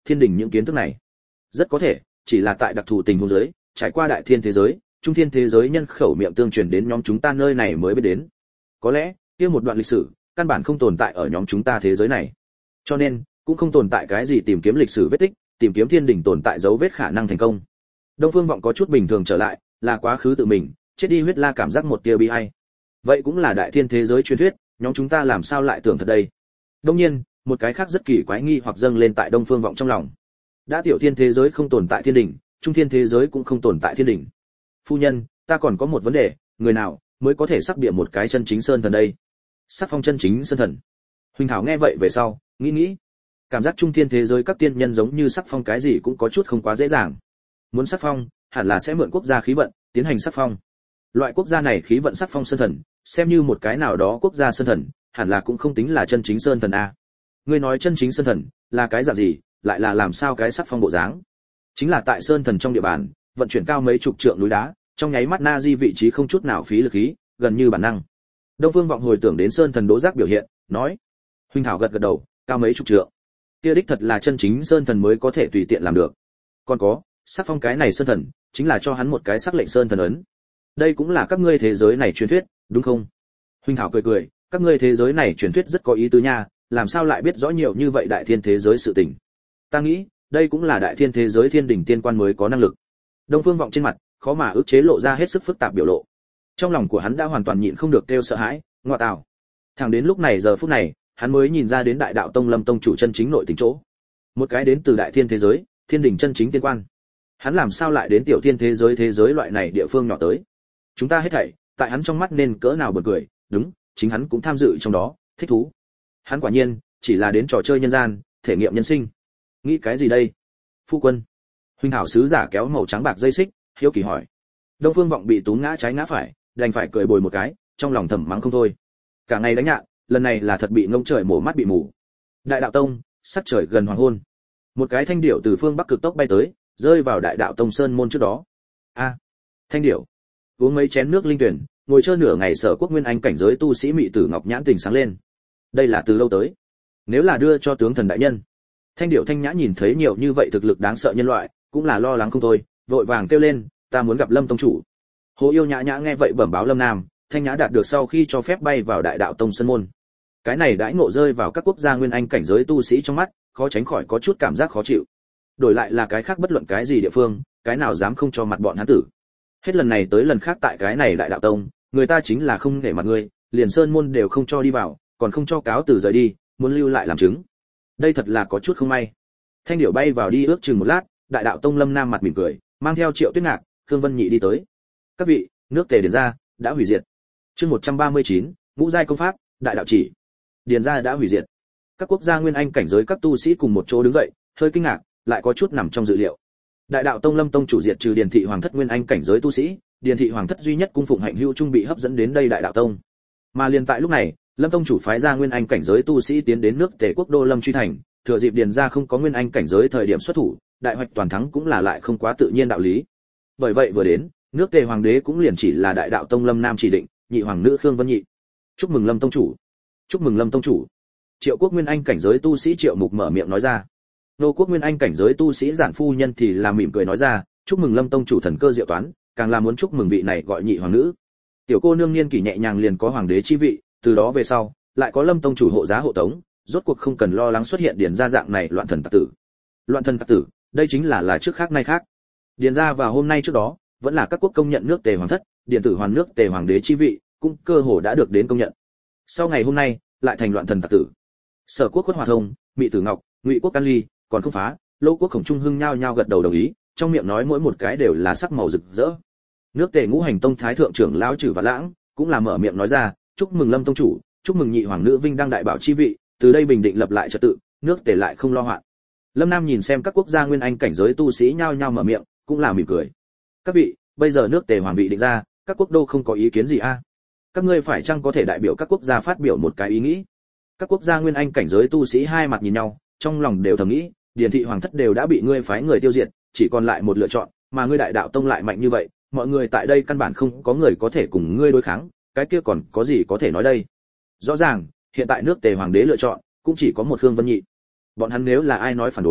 thiên đình những kiến thức này. Rất có thể chỉ là tại đặc thù tình huống giới, trải qua đại thiên thế giới, trung thiên thế giới nhân khẩu miệng tương truyền đến nhóm chúng ta nơi này mới biết đến. Có lẽ kia một đoạn lịch sử căn bản không tồn tại ở nhóm chúng ta thế giới này, cho nên cũng không tồn tại cái gì tìm kiếm lịch sử vết tích, tìm kiếm thiên đình tồn tại dấu vết khả năng thành công. Đông Phương Vọng có chút bình thường trở lại, là quá khứ tự mình chết đi huyết la cảm giác một tia bi ai. Vậy cũng là đại thiên thế giới truyền thuyết, nhóm chúng ta làm sao lại tưởng thật đây? Đương nhiên, một cái khác rất kỳ quái nghi hoặc dâng lên tại Đông Phương Vọng trong lòng. Đã tiểu thiên thế giới không tồn tại thiên đình, trung thiên thế giới cũng không tồn tại thiên đình. Phu nhân, ta còn có một vấn đề, người nào mới có thể sắc bịa một cái chân chính sơn thần đây? Sắc phong chân chính sơn thần. Huỳnh Thảo nghe vậy về sau, nghĩ nghĩ, cảm giác trung thiên thế giới các tiên nhân giống như sắc phong cái gì cũng có chút không quá dễ dàng. Muốn sắc phong, hẳn là sẽ mượn quốc gia khí vận, tiến hành sắc phong. Loại quốc gia này khí vận sắc phong sơn thần, xem như một cái nào đó quốc gia sơn thần, hẳn là cũng không tính là chân chính sơn thần a. Ngươi nói chân chính sơn thần là cái dạng gì, lại là làm sao cái sắc phong bộ dáng? Chính là tại sơn thần trong địa bàn, vận chuyển cao mấy chục trượng núi đá, trong nháy mắt na di vị trí không chút nào phí lực khí, gần như bản năng. Đông Phương Vọng hồi tưởng đến sơn thần Đỗ Giác biểu hiện, nói: Huỳnh Thảo gật gật đầu, cao mấy chục trượng. Kia đích thật là chân chính sơn thần mới có thể tùy tiện làm được. Còn có, sắc phong cái này sơn thần, chính là cho hắn một cái sắc lệnh sơn thần ấn. Đây cũng là các ngươi thế giới này truyền thuyết, đúng không? Huỳnh Thảo cười cười, các ngươi thế giới này truyền thuyết rất có ý tứ nha, làm sao lại biết rõ nhiều như vậy đại thiên thế giới sự tình? Ta nghĩ, đây cũng là đại thiên thế giới thiên đỉnh tiên quan mới có năng lực. Đông Phương Vọng trên mặt, khó mà ức chế lộ ra hết sức phức tạp biểu lộ. Trong lòng của hắn đã hoàn toàn nhịn không được kêu sợ hãi, ngoa tào. Thẳng đến lúc này giờ phút này, hắn mới nhìn ra đến Đại Đạo Tông Lâm tông chủ chân chính nội tình chỗ. Một cái đến từ đại thiên thế giới, thiên đỉnh chân chính tiên quan. Hắn làm sao lại đến tiểu thiên thế giới thế giới loại này địa phương nhỏ tới? Chúng ta hết thảy, tại hắn trong mắt nên cỡ nào buồn cười, đúng, chính hắn cũng tham dự trong đó, thích thú. Hắn quả nhiên chỉ là đến trò chơi nhân gian, thể nghiệm nhân sinh. Nghĩ cái gì đây? Phu quân. Huỳnh Thảo sứ giả kéo màu trắng bạc dây xích, hiếu kỳ hỏi. Đông Phương Vọng bị tú ngã trái ngã phải, đành phải cười bồi một cái, trong lòng thầm mắng không thôi. Cả ngày đánh nhạn, lần này là thật bị ngông trời mổ mắt bị mù. Đại Đạo Tông, sắc trời gần hoàng hôn. Một cái thanh điểu từ phương bắc cực tốc bay tới, rơi vào Đại Đạo Tông sơn môn trước đó. A, thanh điểu. Uống mấy chén nước linh tuyển, ngồi chơi nửa ngày Sở Quốc Nguyên Anh cảnh giới tu sĩ Mị Tử Ngọc nhãn tình sáng lên. Đây là từ lâu tới. Nếu là đưa cho tướng thần đại nhân. Thanh điểu Thanh Nhã nhìn thấy nhiều như vậy thực lực đáng sợ nhân loại, cũng là lo lắng không thôi, vội vàng kêu lên, ta muốn gặp Lâm tông chủ. Hồ Yêu Nhã Nhã nghe vậy bẩm báo Lâm Nam, Thanh Nhã đạt được sau khi cho phép bay vào Đại Đạo Tông sân môn. Cái này đãi ngộ rơi vào các quốc gia Nguyên Anh cảnh giới tu sĩ trong mắt, khó tránh khỏi có chút cảm giác khó chịu. Đổi lại là cái khác bất luận cái gì địa phương, cái nào dám không cho mặt bọn hắn tử. Hết lần này tới lần khác tại cái này Đại Đạo Tông, người ta chính là không để mặt ngươi, liền sơn môn đều không cho đi vào, còn không cho cáo từ rời đi, muốn lưu lại làm chứng. Đây thật là có chút không may. Thanh điểu bay vào đi ước chừng một lát, Đại Đạo Tông Lâm Nam mặt mỉm cười, mang theo Triệu Tuyết Ngạc, Khương Vân Nhị đi tới. Các vị, nước Tề Điền gia đã hủy diệt. Chương một trăm ba mươi chín, ngũ giai công pháp, đại đạo chỉ. Điền gia đã hủy diệt. Các quốc gia Nguyên Anh cảnh giới các tu sĩ cùng một chỗ đứng dậy, hơi kinh ngạc, lại có chút nằm trong dự liệu. Đại Đạo Tông Lâm tông chủ diệt trừ Điền thị hoàng thất Nguyên Anh cảnh giới tu sĩ, Điền thị hoàng thất duy nhất cung phụng hạnh hữu trung bị hấp dẫn đến đây Đại Đạo Tông. Mà liền tại lúc này, Lâm tông chủ phái ra Nguyên Anh cảnh giới tu sĩ tiến đến nước Tề quốc đô Lâm Truy thành, thừa dịp Điền gia không có Nguyên Anh cảnh giới thời điểm xuất thủ, đại hoạch toàn thắng cũng là lại không quá tự nhiên đạo lý. Bởi vậy vừa đến, nước Tề hoàng đế cũng liền chỉ là Đại Đạo Tông Lâm Nam chỉ định, nhị hoàng nữ Khương Vân Nhị. Chúc mừng Lâm tông chủ. Chúc mừng Lâm tông chủ. Triệu Quốc Nguyên Anh cảnh giới tu sĩ Triệu Mục mở miệng nói ra. Nô Quốc Nguyên Anh cảnh giới tu sĩ Giản phu nhân thì là mỉm cười nói ra, chúc mừng Lâm tông chủ thần cơ diệu toán, càng là muốn chúc mừng vị này gọi nhị hoàng nữ. Tiểu cô nương niên kỷ nhẹ nhàng liền có hoàng đế chi vị, từ đó về sau, lại có Lâm tông chủ hộ giá hộ tống, rốt cuộc không cần lo lắng xuất hiện điền gia dạng này loạn thần tặc tử. Loạn thần tặc tử, đây chính là là trước khác nay khác. Điền gia vào hôm nay trước đó, vẫn là các quốc công nhận nước Tề hoàng thất, điện tử hoàn nước Tề hoàng đế chi vị, cũng cơ hồ đã được đến công nhận. Sau ngày hôm nay, lại thành loạn thần tặc tử. Sở Quốc Khuất Hòa Thông, Mị Tử Ngọc, Ngụy Quốc Can Ly, còn không phá, Lô Quốc Khổng Trung Hưng nhao nhao gật đầu đồng ý, trong miệng nói mỗi một cái đều là sắc màu rực rỡ. Nước Tề Ngũ Hành Tông thái thượng trưởng lão Trử Vạn Lãng, cũng là mở miệng nói ra, chúc mừng Lâm tông chủ, chúc mừng nhị hoàng nữ vinh đăng đại bảo chi vị, từ đây bình định lập lại trật tự, nước Tề lại không lo hoạn. Lâm Nam nhìn xem các quốc gia Nguyên Anh cảnh giới tu sĩ nhao nhao mở miệng, cũng là mỉm cười. Các vị, bây giờ nước Tề hoàng vị định ra, các quốc đô không có ý kiến gì a? À? Các ngươi phải chăng có thể đại biểu các quốc gia phát biểu một cái ý nghĩ? Các quốc gia Nguyên Anh cảnh giới tu sĩ hai mặt nhìn nhau, trong lòng đều thầm nghĩ, Điền thị hoàng thất đều đã bị ngươi phái người tiêu diệt, chỉ còn lại một lựa chọn, mà ngươi Đại Đạo Tông lại mạnh như vậy, mọi người tại đây căn bản không có người có thể cùng ngươi đối kháng, cái kia còn có gì có thể nói đây? Rõ ràng, hiện tại nước Tề hoàng đế lựa chọn, cũng chỉ có một Khương Vân Nhị. Bọn hắn nếu là ai nói phản đối,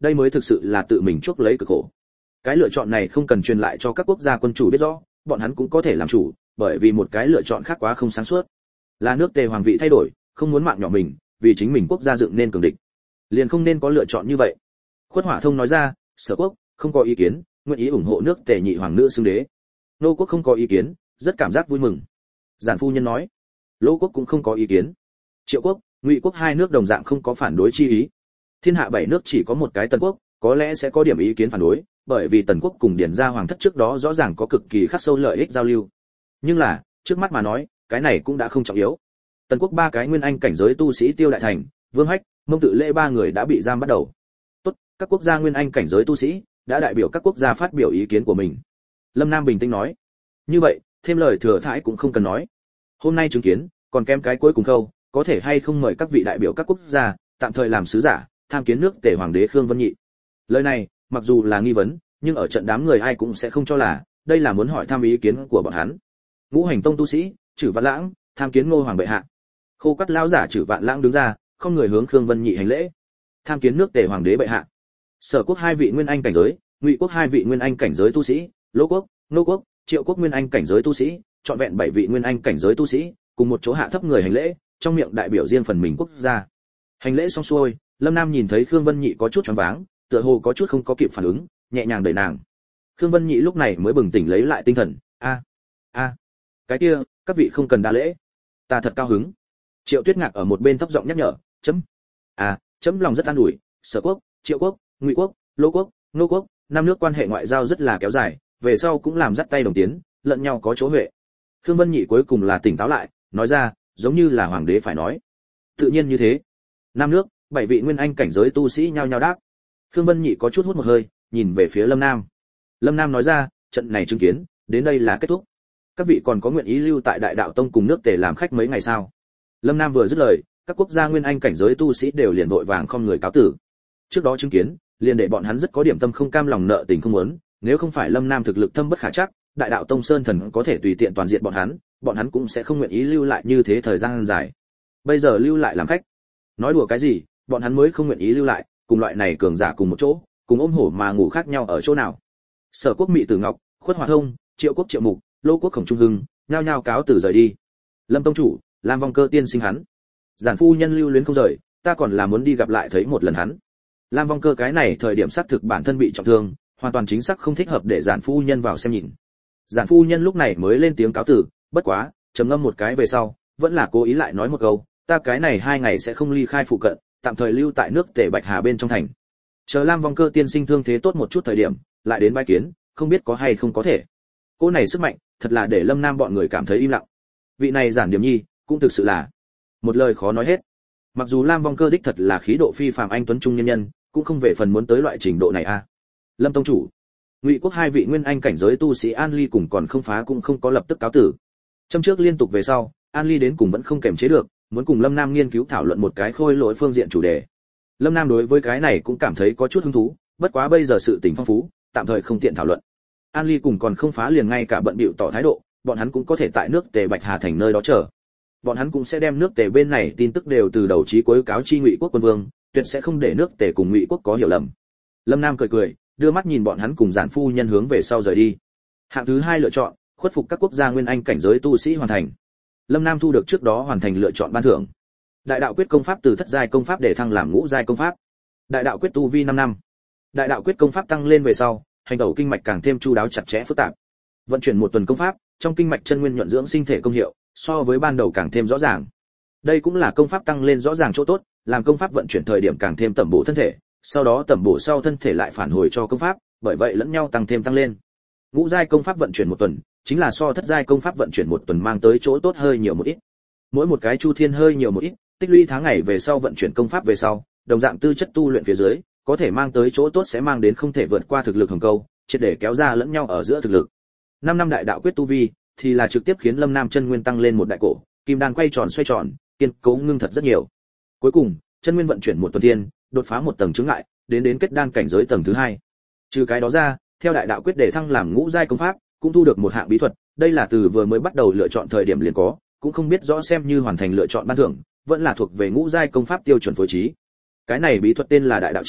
đây mới thực sự là tự mình chuốc lấy cực khổ. Cái lựa chọn này không cần truyền lại cho các quốc gia quân chủ biết rõ, bọn hắn cũng có thể làm chủ, bởi vì một cái lựa chọn khác quá không sáng suốt. Là nước Tề hoàng vị thay đổi, không muốn mạng nhỏ mình, vì chính mình quốc gia dựng nên cường địch, liền không nên có lựa chọn như vậy. Khuất Hỏa Thông nói ra, Sở quốc không có ý kiến, nguyện ý ủng hộ nước Tề nhị hoàng nữ xưng đế. Nô quốc không có ý kiến, rất cảm giác vui mừng. Giản phu nhân nói, Lỗ quốc cũng không có ý kiến. Triệu quốc, Ngụy quốc hai nước đồng dạng không có phản đối chi ý. Thiên hạ bảy nước chỉ có một cái Tần quốc, có lẽ sẽ có điểm ý kiến phản đối, bởi vì Tần quốc cùng Điền gia hoàng thất trước đó rõ ràng có cực kỳ khắc sâu lợi ích giao lưu. Nhưng là, trước mắt mà nói, cái này cũng đã không trọng yếu. Tần quốc ba cái nguyên anh cảnh giới tu sĩ Tiêu Đại Thành, Vương Hách, Mông Tự Lễ ba người đã bị giam bắt đầu. Tốt, các quốc gia nguyên anh cảnh giới tu sĩ đã đại biểu các quốc gia phát biểu ý kiến của mình. Lâm Nam bình tĩnh nói. Như vậy, thêm lời thừa thãi cũng không cần nói. Hôm nay chứng kiến, còn kém cái cuối cùng khâu, có thể hay không mời các vị đại biểu các quốc gia tạm thời làm sứ giả, tham kiến nước Tề hoàng đế Khương Vân Nhị. Lời này, mặc dù là nghi vấn, nhưng ở trận đám người ai cũng sẽ không cho là đây là muốn hỏi thăm ý kiến của bọn hắn. Ngũ Hành Tông tu sĩ, Trử Vạn Lãng, tham kiến Ngô hoàng bệ hạ. Khô Cắt lão giả Trử Vạn Lãng đứng ra, không người hướng Khương Vân Nhị hành lễ. Tham kiến nước Tề hoàng đế bệ hạ. Sở quốc hai vị nguyên anh cảnh giới, Ngụy quốc hai vị nguyên anh cảnh giới tu sĩ, Lỗ quốc, Nô quốc, Triệu quốc nguyên anh cảnh giới tu sĩ, trọn vẹn bảy vị nguyên anh cảnh giới tu sĩ, cùng một chỗ hạ thấp người hành lễ, trong miệng đại biểu riêng phần mình quốc gia. Hành lễ xong xuôi, Lâm Nam nhìn thấy Khương Vân Nhị có chút choáng váng, tựa hồ có chút không có kịp phản ứng, nhẹ nhàng đẩy nàng. Khương Vân Nhị lúc này mới bừng tỉnh lấy lại tinh thần, a, a, cái kia, các vị không cần đa lễ, ta thật cao hứng. Triệu Tuyết Ngạc ở một bên thấp giọng nhắc nhở, chấm, à, chấm lòng rất an ủi, Sở quốc, Triệu quốc, Ngụy quốc, Lỗ quốc, Nô quốc, năm nước quan hệ ngoại giao rất là kéo dài, về sau cũng làm dắt tay đồng tiến, lẫn nhau có chỗ huệ. Khương Vân Nhị cuối cùng là tỉnh táo lại, nói ra, giống như là hoàng đế phải nói. Tự nhiên như thế. Năm nước, bảy vị nguyên anh cảnh giới tu sĩ nhao nhao đáp. Khương Vân Nhị có chút hút một hơi, nhìn về phía Lâm Nam. Lâm Nam nói ra, trận này chứng kiến, đến đây là kết thúc. Các vị còn có nguyện ý lưu tại Đại Đạo Tông cùng nước Tề làm khách mấy ngày sao? Lâm Nam vừa dứt lời, các quốc gia nguyên anh cảnh giới tu sĩ đều liền vội vàng không người cáo tử. Trước đó chứng kiến, liền để bọn hắn rất có điểm tâm không cam lòng nợ tình không muốn, nếu không phải Lâm Nam thực lực thâm bất khả trắc, Đại Đạo Tông Sơn Thần có thể tùy tiện toàn diện bọn hắn, bọn hắn cũng sẽ không nguyện ý lưu lại như thế thời gian dài. Bây giờ lưu lại làm khách, nói đùa cái gì, bọn hắn mới không nguyện ý lưu lại, cùng loại này cường giả cùng một chỗ, cùng ôm hổ mà ngủ khác nhau ở chỗ nào? Sở quốc Mị Tử Ngọc, Khuất Hỏa Thông, Triệu quốc Triệu Mục, Lô quốc Khổng Trung Hưng, nhao nhao cáo từ rời đi. Lâm tông chủ, Lam Vong Cơ tiên sinh hắn. Giản phu nhân lưu luyến không rời, ta còn là muốn đi gặp lại thấy một lần hắn. Lam Vong Cơ cái này thời điểm xác thực bản thân bị trọng thương, hoàn toàn chính xác không thích hợp để giản phu nhân vào xem nhìn. Giản phu nhân lúc này mới lên tiếng cáo từ, bất quá, trầm ngâm một cái về sau, vẫn là cố ý lại nói một câu, ta cái này hai ngày sẽ không ly khai phụ cận, tạm thời lưu tại nước Tề Bạch Hà bên trong thành. Chờ Lam Vong Cơ tiên sinh thương thế tốt một chút thời điểm, lại đến bái kiến, không biết có hay không có thể. Cô này sức mạnh, thật là để Lâm Nam bọn người cảm thấy im lặng. Vị này Giản Điểm Nhi, cũng thực sự là một lời khó nói hết. Mặc dù Lam Vong Cơ đích thật là khí độ phi phàm anh tuấn trung nhân nhân, cũng không về phần muốn tới loại trình độ này a. À. Lâm tông chủ, Ngụy quốc hai vị nguyên anh cảnh giới tu sĩ An Ly cùng còn không phá cũng không có lập tức cáo tử. Trong trước liên tục về sau, An Ly đến cùng vẫn không kềm chế được, muốn cùng Lâm Nam nghiên cứu thảo luận một cái khôi lỗi phương diện chủ đề. Lâm Nam đối với cái này cũng cảm thấy có chút hứng thú, bất quá bây giờ sự tình phong phú, tạm thời không tiện thảo luận. An Ly cùng còn không phá liền ngay cả bận bịu tỏ thái độ, bọn hắn cũng có thể tại nước Tề Bạch Hà thành nơi đó chờ. Bọn hắn cũng sẽ đem nước Tề bên này tin tức đều từ đầu chí cuối cáo chi Ngụy quốc quân vương, tuyệt sẽ không để nước Tề cùng Ngụy quốc có hiểu lầm. Lâm Nam cười cười, đưa mắt nhìn bọn hắn cùng Giản phu nhân hướng về sau rời đi. Hạng thứ hai lựa chọn, khuất phục các quốc gia nguyên anh cảnh giới tu sĩ hoàn thành. Lâm Nam thu được trước đó hoàn thành lựa chọn ban thưởng. Đại đạo quyết công pháp từ thất giai công pháp để thăng làm ngũ giai công pháp. Đại đạo quyết tu vi năm năm. Đại đạo quyết công pháp tăng lên về sau, hành tẩu kinh mạch càng thêm chu đáo chặt chẽ phức tạp. Vận chuyển một tuần công pháp, trong kinh mạch chân nguyên nhuận dưỡng sinh thể công hiệu, so với ban đầu càng thêm rõ ràng. Đây cũng là công pháp tăng lên rõ ràng chỗ tốt, làm công pháp vận chuyển thời điểm càng thêm tẩm bổ thân thể, sau đó tẩm bổ sau thân thể lại phản hồi cho công pháp, bởi vậy lẫn nhau tăng thêm tăng lên. Ngũ giai công pháp vận chuyển một tuần, chính là so thất giai công pháp vận chuyển một tuần mang tới chỗ tốt hơi nhiều một ít. Mỗi một cái chu thiên hơi nhiều một ít, tích lũy tháng ngày về sau vận chuyển công pháp về sau, đồng dạng tư chất tu luyện phía dưới, có thể mang tới chỗ tốt sẽ mang đến không thể vượt qua thực lực hồng câu, triệt để kéo ra lẫn nhau ở giữa thực lực. Năm năm đại đạo quyết tu vi, thì là trực tiếp khiến Lâm Nam chân nguyên tăng lên một đại cổ, kim đan quay tròn xoay tròn, kiên cố ngưng thật rất nhiều. Cuối cùng, chân nguyên vận chuyển một tuần thiên, đột phá một tầng chướng ngại, đến đến kết đan cảnh giới tầng thứ hai. Trừ cái đó ra, theo đại đạo quyết để thăng làm ngũ giai công pháp, cũng thu được một hạng bí thuật, đây là từ vừa mới bắt đầu lựa chọn thời điểm liền có, cũng không biết rõ xem như hoàn thành lựa chọn ban thưởng, vẫn là thuộc về ngũ giai công pháp tiêu chuẩn phối trí. Cái này bí thuật tên là đại đạo chỉ,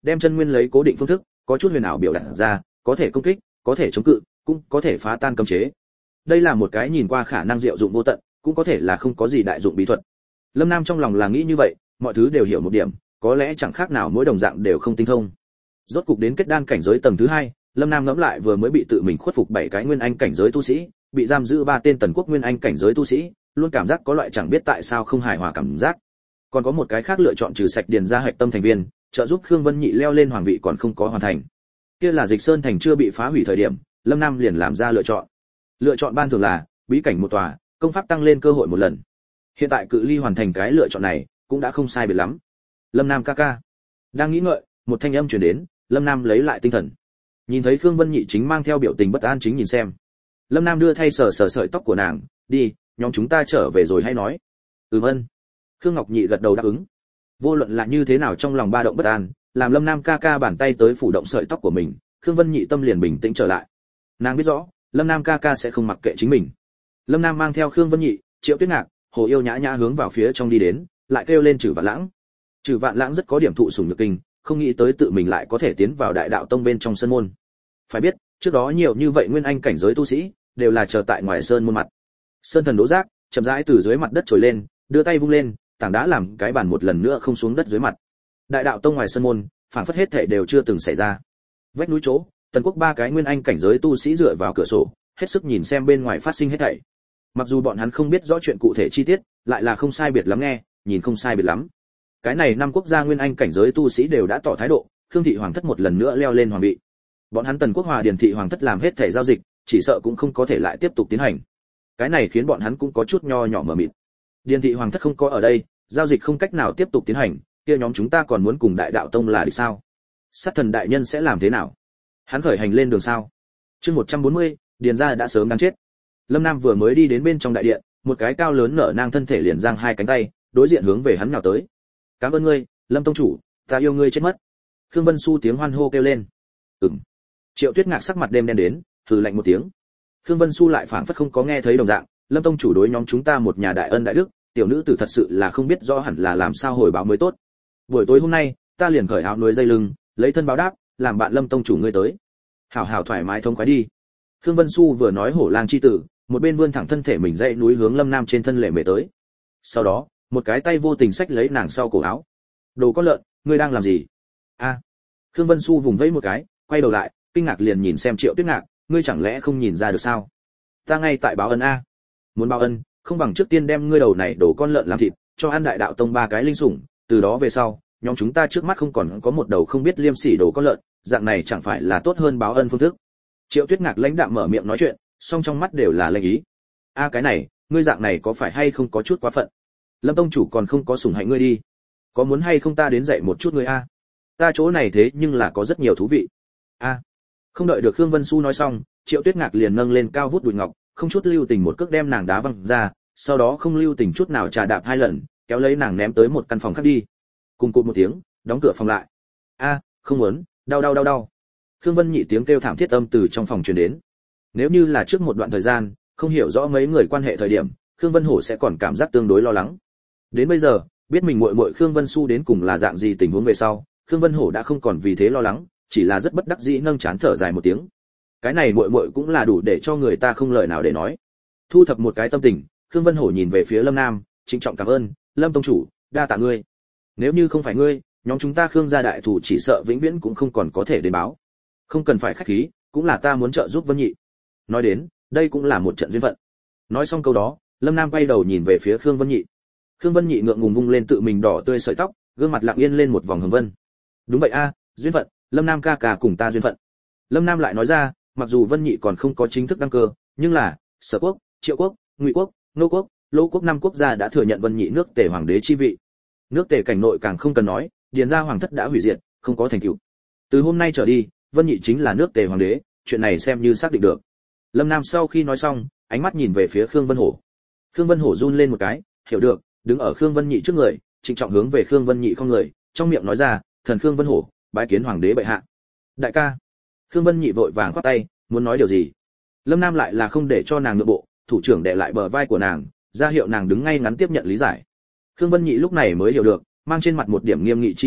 đem chân nguyên lấy cố định phương thức, có chút huyền ảo biểu đạt ra, có thể công kích, có thể chống cự, cũng có thể phá tan cấm chế. Đây là một cái nhìn qua khả năng diệu dụng vô tận, cũng có thể là không có gì đại dụng bí thuật. Lâm Nam trong lòng là nghĩ như vậy, mọi thứ đều hiểu một điểm, có lẽ chẳng khác nào mỗi đồng dạng đều không tinh thông. Rốt cục đến kết đan cảnh giới tầng thứ hai, Lâm Nam ngẫm lại vừa mới bị tự mình khuất phục bảy cái nguyên anh cảnh giới tu sĩ, bị giam giữ ba tên tần quốc nguyên anh cảnh giới tu sĩ, luôn cảm giác có loại chẳng biết tại sao không hài hòa cảm giác. Còn có một cái khác lựa chọn trừ sạch điền ra hạch tâm thành viên, trợ giúp Khương Vân Nhị leo lên hoàng vị còn không có hoàn thành. Kia là Dịch Sơn thành chưa bị phá hủy thời điểm, Lâm Nam liền làm ra lựa chọn. Lựa chọn ban thường là bí cảnh một tòa, công pháp tăng lên cơ hội một lần. Hiện tại cự ly hoàn thành cái lựa chọn này, cũng đã không sai biệt lắm. Lâm Nam ca ca. Đang nghĩ ngợi, một thanh âm truyền đến, Lâm Nam lấy lại tinh thần. Nhìn thấy Khương Vân Nhị chính mang theo biểu tình bất an chính nhìn xem. Lâm Nam đưa thay sờ sờ sợi tóc của nàng, "Đi, nhóm chúng ta trở về rồi hay nói." "Ừm ân." Khương Ngọc Nhị gật đầu đáp ứng. Vô luận là như thế nào trong lòng ba động bất an, làm Lâm Nam ca ca bàn tay tới phủ động sợi tóc của mình, Khương Vân Nhị tâm liền bình tĩnh trở lại. Nàng biết rõ, Lâm Nam ca ca sẽ không mặc kệ chính mình. Lâm Nam mang theo Khương Vân Nhị, Triệu Tuyết Ngạc, Hồ Yêu Nhã Nhã hướng vào phía trong đi đến, lại kêu lên Trử Vạn Lãng. Trử Vạn Lãng rất có điểm thụ sủng nhược kinh, không nghĩ tới tự mình lại có thể tiến vào Đại Đạo Tông bên trong sân môn. Phải biết, trước đó nhiều như vậy nguyên anh cảnh giới tu sĩ, đều là chờ tại ngoài sơn môn mặt. Sơn Thần Đỗ Giác chậm rãi từ dưới mặt đất trồi lên, đưa tay vung lên, tảng đá làm cái bàn một lần nữa không xuống đất dưới mặt. Đại Đạo Tông ngoài sân môn, phảng phất hết thảy đều chưa từng xảy ra. Vách núi chỗ, Tần Quốc ba cái nguyên anh cảnh giới tu sĩ dựa vào cửa sổ, hết sức nhìn xem bên ngoài phát sinh hết thảy. Mặc dù bọn hắn không biết rõ chuyện cụ thể chi tiết, lại là không sai biệt lắm nghe, nhìn không sai biệt lắm. Cái này năm quốc gia nguyên anh cảnh giới tu sĩ đều đã tỏ thái độ, Khương thị hoàng thất một lần nữa leo lên hoàng vị. Bọn hắn Tần Quốc Hòa Điền thị hoàng thất làm hết thảy giao dịch, chỉ sợ cũng không có thể lại tiếp tục tiến hành. Cái này khiến bọn hắn cũng có chút nho nhỏ mờ mịt. Điền thị hoàng thất không có ở đây, giao dịch không cách nào tiếp tục tiến hành, kia nhóm chúng ta còn muốn cùng Đại Đạo Tông là địch sao? Sát thần đại nhân sẽ làm thế nào? Hắn khởi hành lên đường sao? Chương một trăm bốn mươi, Điền gia đã sớm đáng chết. Lâm Nam vừa mới đi đến bên trong đại điện, một cái cao lớn nở nang thân thể liền giang hai cánh tay, đối diện hướng về hắn nhào tới. "Cảm ơn ngươi, Lâm tông chủ, ta yêu ngươi chết mất." Khương Vân Xu tiếng hoan hô kêu lên. "Ừm." Triệu Tuyết Ngạc sắc mặt đêm đen đến, hừ lạnh một tiếng. Khương Vân Xu lại phảng phất không có nghe thấy đồng dạng, "Lâm tông chủ đối nhóm chúng ta một nhà đại ân đại đức, tiểu nữ tử thật sự là không biết rõ hẳn là làm sao hồi báo mới tốt. Buổi tối hôm nay, ta liền cởi áo núi dây lưng, lấy thân báo đáp, làm bạn Lâm tông chủ ngươi tới. Hảo hảo thoải mái thông khoái đi." Khương Vân Xu vừa nói hổ lang chi tử, một bên vươn thẳng thân thể mình dậy núi hướng Lâm Nam trên thân lệ mề tới. Sau đó, một cái tay vô tình xách lấy nàng sau cổ áo. "Đồ con lợn, ngươi đang làm gì?" "A." Khương Vân Xu vùng vẫy một cái, quay đầu lại, kinh ngạc liền nhìn xem Triệu Tuyết Ngạc, "Ngươi chẳng lẽ không nhìn ra được sao? Ta ngay tại báo ân a." "Muốn báo ân, không bằng trước tiên đem ngươi đầu này đồ con lợn làm thịt, cho ăn Đại Đạo Tông ba cái linh sủng, từ đó về sau, nhóm chúng ta trước mắt không còn có một đầu không biết liêm sỉ đồ con lợn, dạng này chẳng phải là tốt hơn báo ân phương thức." Triệu Tuyết Ngạc lãnh đạm mở miệng nói chuyện, song trong mắt đều là lệnh ý. "A cái này, ngươi dạng này có phải hay không có chút quá phận? Lâm tông chủ còn không có sủng hạnh ngươi đi, có muốn hay không ta đến dạy một chút ngươi a? Ta chỗ này thế nhưng là có rất nhiều thú vị." "A." Không đợi được Khương Vân Xu nói xong, Triệu Tuyết Ngạc liền nâng lên cao vút đùi ngọc, không chút lưu tình một cước đem nàng đá văng ra, sau đó không lưu tình chút nào trà đạp hai lần, kéo lấy nàng ném tới một căn phòng khác đi. Cùng cụt một tiếng, đóng cửa phòng lại. "A, không muốn, đau đau đau đau." Khương Vân Nhị tiếng kêu thảm thiết âm từ trong phòng truyền đến. Nếu như là trước một đoạn thời gian, không hiểu rõ mấy người quan hệ thời điểm, Khương Vân Hổ sẽ còn cảm giác tương đối lo lắng. Đến bây giờ, biết mình muội muội Khương Vân Xu đến cùng là dạng gì tình huống về sau, Khương Vân Hổ đã không còn vì thế lo lắng, chỉ là rất bất đắc dĩ nâng chán thở dài một tiếng. Cái này muội muội cũng là đủ để cho người ta không lời nào để nói. Thu thập một cái tâm tình, Khương Vân Hổ nhìn về phía Lâm Nam, trịnh trọng cảm ơn, "Lâm tông chủ, đa tạ ngươi. Nếu như không phải ngươi, nhóm chúng ta Khương gia đại thủ chỉ sợ vĩnh viễn cũng không còn có thể đến báo. Không cần phải khách khí, cũng là ta muốn trợ giúp Vân Nhị." Nói đến, đây cũng là một trận duyên phận. Nói xong câu đó, Lâm Nam quay đầu nhìn về phía Khương Vân Nhị. Khương Vân Nhị ngượng ngùng vung lên tự mình đỏ tươi sợi tóc, gương mặt lặng yên lên một vòng hồng vân. "Đúng vậy a, duyên phận, Lâm Nam ca ca cùng ta duyên phận." Lâm Nam lại nói ra, mặc dù Vân Nhị còn không có chính thức đăng cơ, nhưng là Sở Quốc, Triệu Quốc, Ngụy Quốc, Nô Quốc, Lô Quốc năm quốc gia đã thừa nhận Vân Nhị nước Tề hoàng đế chi vị. Nước Tề cảnh nội càng không cần nói, Điền gia hoàng thất đã hủy diệt, không có thành tựu. Từ hôm nay trở đi, Vân Nhị chính là nước Tề hoàng đế, chuyện này xem như xác định được. Lâm Nam sau khi nói xong, ánh mắt nhìn về phía Khương Vân Hổ. Khương Vân Hổ run lên một cái, hiểu được, đứng ở Khương Vân Nhị trước người, trịnh trọng hướng về Khương Vân Nhị không người, trong miệng nói ra, "Thần Khương Vân Hổ, bái kiến hoàng đế bệ hạ." "Đại ca." Khương Vân Nhị vội vàng khoát tay, muốn nói điều gì. Lâm Nam lại là không để cho nàng nhượng bộ, thủ trưởng đè lại bờ vai của nàng, ra hiệu nàng đứng ngay ngắn tiếp nhận lý giải. Khương Vân Nhị lúc này mới hiểu được, mang trên mặt một điểm nghiêm nghị chi ý,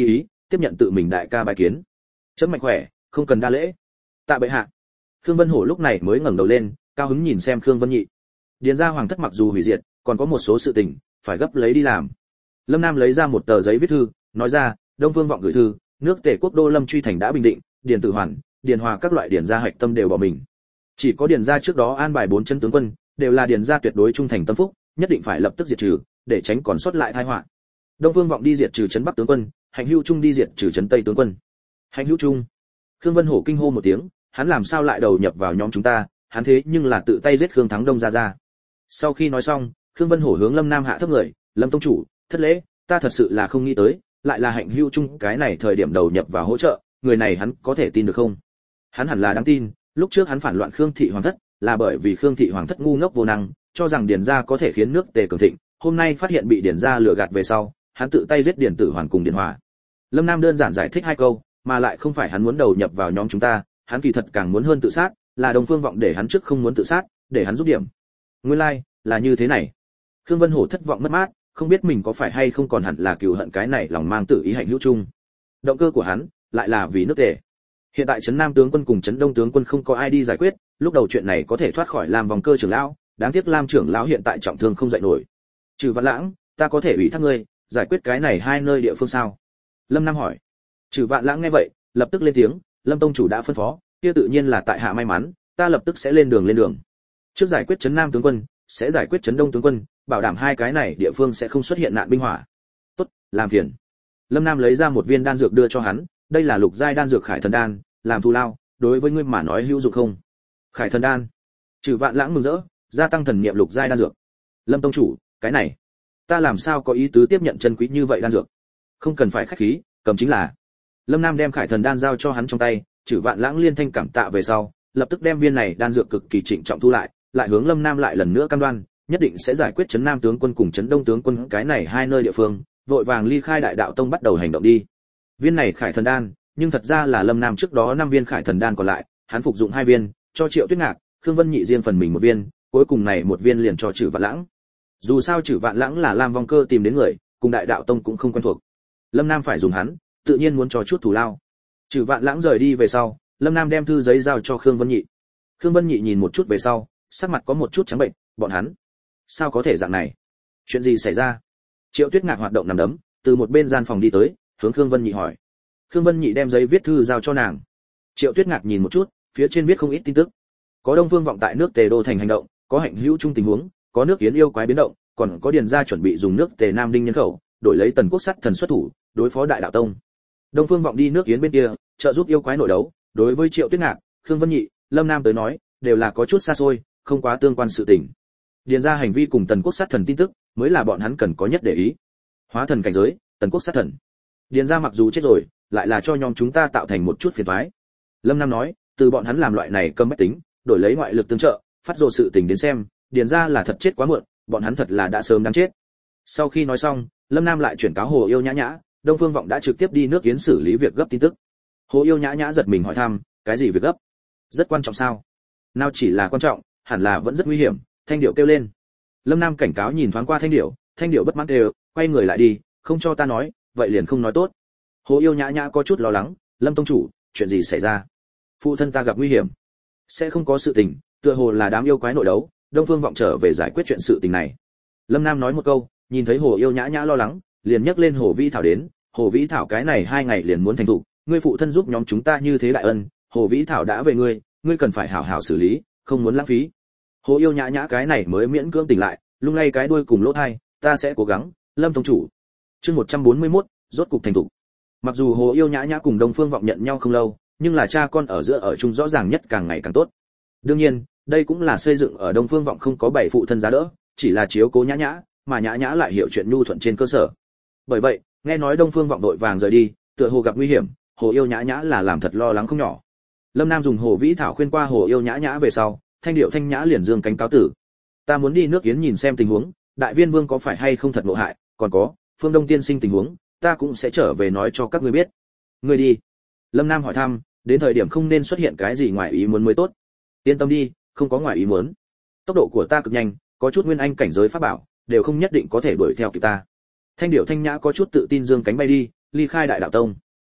tiếp nhận tự mình đại ca bài kiến. Chấm mạnh khỏe, không cần đa lễ. Tạ bệ hạ. Khương Vân Hổ lúc này mới ngẩng đầu lên, cao hứng nhìn xem Khương Vân Nhị. Điền gia hoàng thất mặc dù hủy diệt, còn có một số sự tình phải gấp lấy đi làm. Lâm Nam lấy ra một tờ giấy viết thư, nói ra, Đông Phương Vọng gửi thư, nước Tề quốc đô Lâm Truy thành đã bình định, Điền Tử Hoàn, Điền Hòa các loại điền gia hạch tâm đều bỏ mình. Chỉ có điền gia trước đó an bài bốn chân tướng quân, đều là điền gia tuyệt đối trung thành tâm phúc, nhất định phải lập tức diệt trừ, để tránh còn sót lại tai họa. Đông Phương Vọng đi diệt trừ trấn Bắc tướng quân, Hạnh Hữu Trung đi diệt trừ trấn Tây tướng quân. Hạnh Hữu Trung. Khương Vân Hổ kinh hô một tiếng, hắn làm sao lại đầu nhập vào nhóm chúng ta, hắn thế nhưng là tự tay giết Khương Thắng Đông gia gia. Sau khi nói xong, Khương Vân Hổ hướng Lâm Nam hạ thấp người, Lâm tông chủ, thất lễ, ta thật sự là không nghĩ tới, lại là Hạnh Hữu Trung cái này thời điểm đầu nhập vào hỗ trợ, người này hắn có thể tin được không? Hắn hẳn là đáng tin, lúc trước hắn phản loạn Khương thị hoàng thất, là bởi vì Khương thị hoàng thất ngu ngốc vô năng, cho rằng điền gia có thể khiến nước Tề cường thịnh, hôm nay phát hiện bị điền gia lừa gạt về sau, hắn tự tay giết điền Tử Hoàn cùng Điền Hòa. Lâm Nam đơn giản giải thích hai câu, mà lại không phải hắn muốn đầu nhập vào nhóm chúng ta, hắn kỳ thật càng muốn hơn tự sát, là Đông Phương Vọng để hắn trước không muốn tự sát, để hắn giúp điểm. Nguyên lai like, là như thế này. Khương Vân Hổ thất vọng mất mát, không biết mình có phải hay không còn hẳn là cừu hận cái này lòng mang tự ý Hạnh Hữu Trung. Động cơ của hắn lại là vì nước Tề. Hiện tại trấn Nam tướng quân cùng trấn Đông tướng quân không có ai đi giải quyết, lúc đầu chuyện này có thể thoát khỏi Lam vòng cơ trưởng lão, đáng tiếc Lam trưởng lão hiện tại trọng thương không dậy nổi. Trừ Vạn Lãng, ta có thể ủy thác ngươi giải quyết cái này hai nơi địa phương sao? Lâm Nam hỏi. Trừ Vạn Lãng nghe vậy, lập tức lên tiếng, Lâm tông chủ đã phân phó, kia tự nhiên là tại hạ may mắn, ta lập tức sẽ lên đường lên đường. Trước giải quyết trấn Nam tướng quân, sẽ giải quyết trấn Đông tướng quân, bảo đảm hai cái này địa phương sẽ không xuất hiện nạn binh hỏa. Tốt, làm phiền. Lâm Nam lấy ra một viên đan dược đưa cho hắn, đây là lục giai đan dược Khải Thần đan, làm thù lao, đối với ngươi mà nói hữu dụng không? Khải Thần đan. Trừ Vạn Lãng mừng rỡ, gia tăng thần niệm lục giai đan dược. Lâm tông chủ, cái này, ta làm sao có ý tứ tiếp nhận chân quý như vậy đan dược? Không cần phải khách khí, cầm chính là. Lâm Nam đem Khải Thần đan giao cho hắn trong tay, Trừ Vạn Lãng liên thanh cảm tạ về sau, lập tức đem viên này đan dược cực kỳ trịnh trọng thu lại, lại hướng Lâm Nam lại lần nữa cam đoan, nhất định sẽ giải quyết trấn Nam tướng quân cùng trấn Đông tướng quân cái này hai nơi địa phương, vội vàng ly khai Đại Đạo Tông bắt đầu hành động đi. Viên này Khải Thần đan, nhưng thật ra là Lâm Nam trước đó năm viên Khải Thần đan còn lại, hắn phục dụng hai viên, cho Triệu Tuyết Ngạc, Khương Vân Nhị riêng phần mình một viên, cuối cùng này một viên liền cho Trừ Vạn Lãng. Dù sao Trừ Vạn Lãng là Lam Vong Cơ tìm đến người, cùng Đại Đạo Tông cũng không quen thuộc. Lâm Nam phải dùng hắn, tự nhiên muốn cho chút thù lao. Trừ Vạn Lãng rời đi về sau, Lâm Nam đem thư giấy giao cho Khương Vân Nhị. Khương Vân Nhị nhìn một chút về sau, sắc mặt có một chút trắng bệnh, bọn hắn, sao có thể dạng này? Chuyện gì xảy ra? Triệu Tuyết Ngạc hoạt động nằm đấm, từ một bên gian phòng đi tới, hướng Khương Vân Nhị hỏi. Khương Vân Nhị đem giấy viết thư giao cho nàng. Triệu Tuyết Ngạc nhìn một chút, phía trên viết không ít tin tức. Có Đông Phương Vọng tại nước Tề đô thành hành động, có Hạnh Hữu Trung tình huống, có nước Yến yêu quái biến động, còn có điền gia chuẩn bị dùng nước Tề Nam Đinh nhân khẩu, đổi lấy Tần Quốc sắt thần xuất thủ, đối phó Đại Đạo Tông. Đông Phương Vọng đi nước Yến bên kia, trợ giúp yêu quái nội đấu, đối với Triệu Tuyết Ngạc, Khương Vân Nhị, Lâm Nam tới nói, đều là có chút xa xôi, không quá tương quan sự tình. Điền gia hành vi cùng Tần Quốc sát thần tin tức, mới là bọn hắn cần có nhất để ý. Hóa thần cảnh giới, Tần Quốc sát thần. Điền gia mặc dù chết rồi, lại là cho nhóm chúng ta tạo thành một chút phiền toái. Lâm Nam nói, từ bọn hắn làm loại này cơm bách tính, đổi lấy ngoại lực tương trợ, phát dồ sự tình đến xem, Điền gia là thật chết quá muộn, bọn hắn thật là đã sớm đáng chết. Sau khi nói xong, Lâm Nam lại chuyển cáo Hồ Yêu Nhã Nhã, Đông Phương Vọng đã trực tiếp đi nước Yến xử lý việc gấp tin tức. Hồ Yêu Nhã Nhã giật mình hỏi thăm, cái gì việc gấp? Rất quan trọng sao? Nào chỉ là quan trọng, hẳn là vẫn rất nguy hiểm. Thanh Điểu kêu lên. Lâm Nam cảnh cáo nhìn thoáng qua Thanh Điểu, Thanh Điểu bất mãn đều, quay người lại đi, không cho ta nói, vậy liền không nói tốt. Hồ Yêu Nhã Nhã có chút lo lắng, Lâm tông chủ, chuyện gì xảy ra? Phụ thân ta gặp nguy hiểm. Sẽ không có sự tình, tựa hồ là đám yêu quái nội đấu, Đông Phương Vọng trở về giải quyết chuyện sự tình này. Lâm Nam nói một câu, nhìn thấy Hồ Yêu Nhã Nhã lo lắng, liền nhắc lên Hồ Vĩ Thảo đến, Hồ Vĩ Thảo cái này hai ngày liền muốn thành thủ, ngươi phụ thân giúp nhóm chúng ta như thế đại ân, Hồ Vĩ Thảo đã về ngươi, ngươi cần phải hảo hảo xử lý, không muốn lãng phí. Hồ Yêu Nhã Nhã cái này mới miễn cưỡng tỉnh lại, lung lay cái đuôi cùng lỗ tai, ta sẽ cố gắng, Lâm tông chủ. Chương một trăm bốn mươi mốt, rốt cục thành thủ. Mặc dù Hồ Yêu Nhã Nhã cùng Đông Phương Vọng nhận nhau không lâu, nhưng là cha con ở giữa ở chung rõ ràng nhất càng ngày càng tốt. Đương nhiên, đây cũng là xây dựng ở Đông Phương Vọng không có bảy phụ thân giá đỡ, chỉ là chiếu cố Nhã Nhã, mà Nhã Nhã lại hiểu chuyện nhu thuận trên cơ sở. Bởi vậy, nghe nói Đông Phương Vọng đội vàng rời đi, tựa hồ gặp nguy hiểm, Hồ Yêu Nhã Nhã là làm thật lo lắng không nhỏ. Lâm Nam dùng Hồ Vĩ Thảo khuyên qua Hồ Yêu Nhã Nhã về sau, Thanh Điệu Thanh Nhã liền dương cánh cáo tử. Ta muốn đi nước Yến nhìn xem tình huống, Đại Viên Vương có phải hay không thật ngộ hại, còn có Phương Đông tiên sinh tình huống, ta cũng sẽ trở về nói cho các ngươi biết. Ngươi đi. Lâm Nam hỏi thăm, đến thời điểm không nên xuất hiện cái gì ngoài ý muốn mới tốt. Yên tâm đi, không có ngoài ý muốn. Tốc độ của ta cực nhanh, có chút nguyên anh cảnh giới pháp bảo, đều không nhất định có thể đuổi theo kịp ta. Thanh Điệu Thanh Nhã có chút tự tin dương cánh bay đi, ly khai Đại Đạo Tông.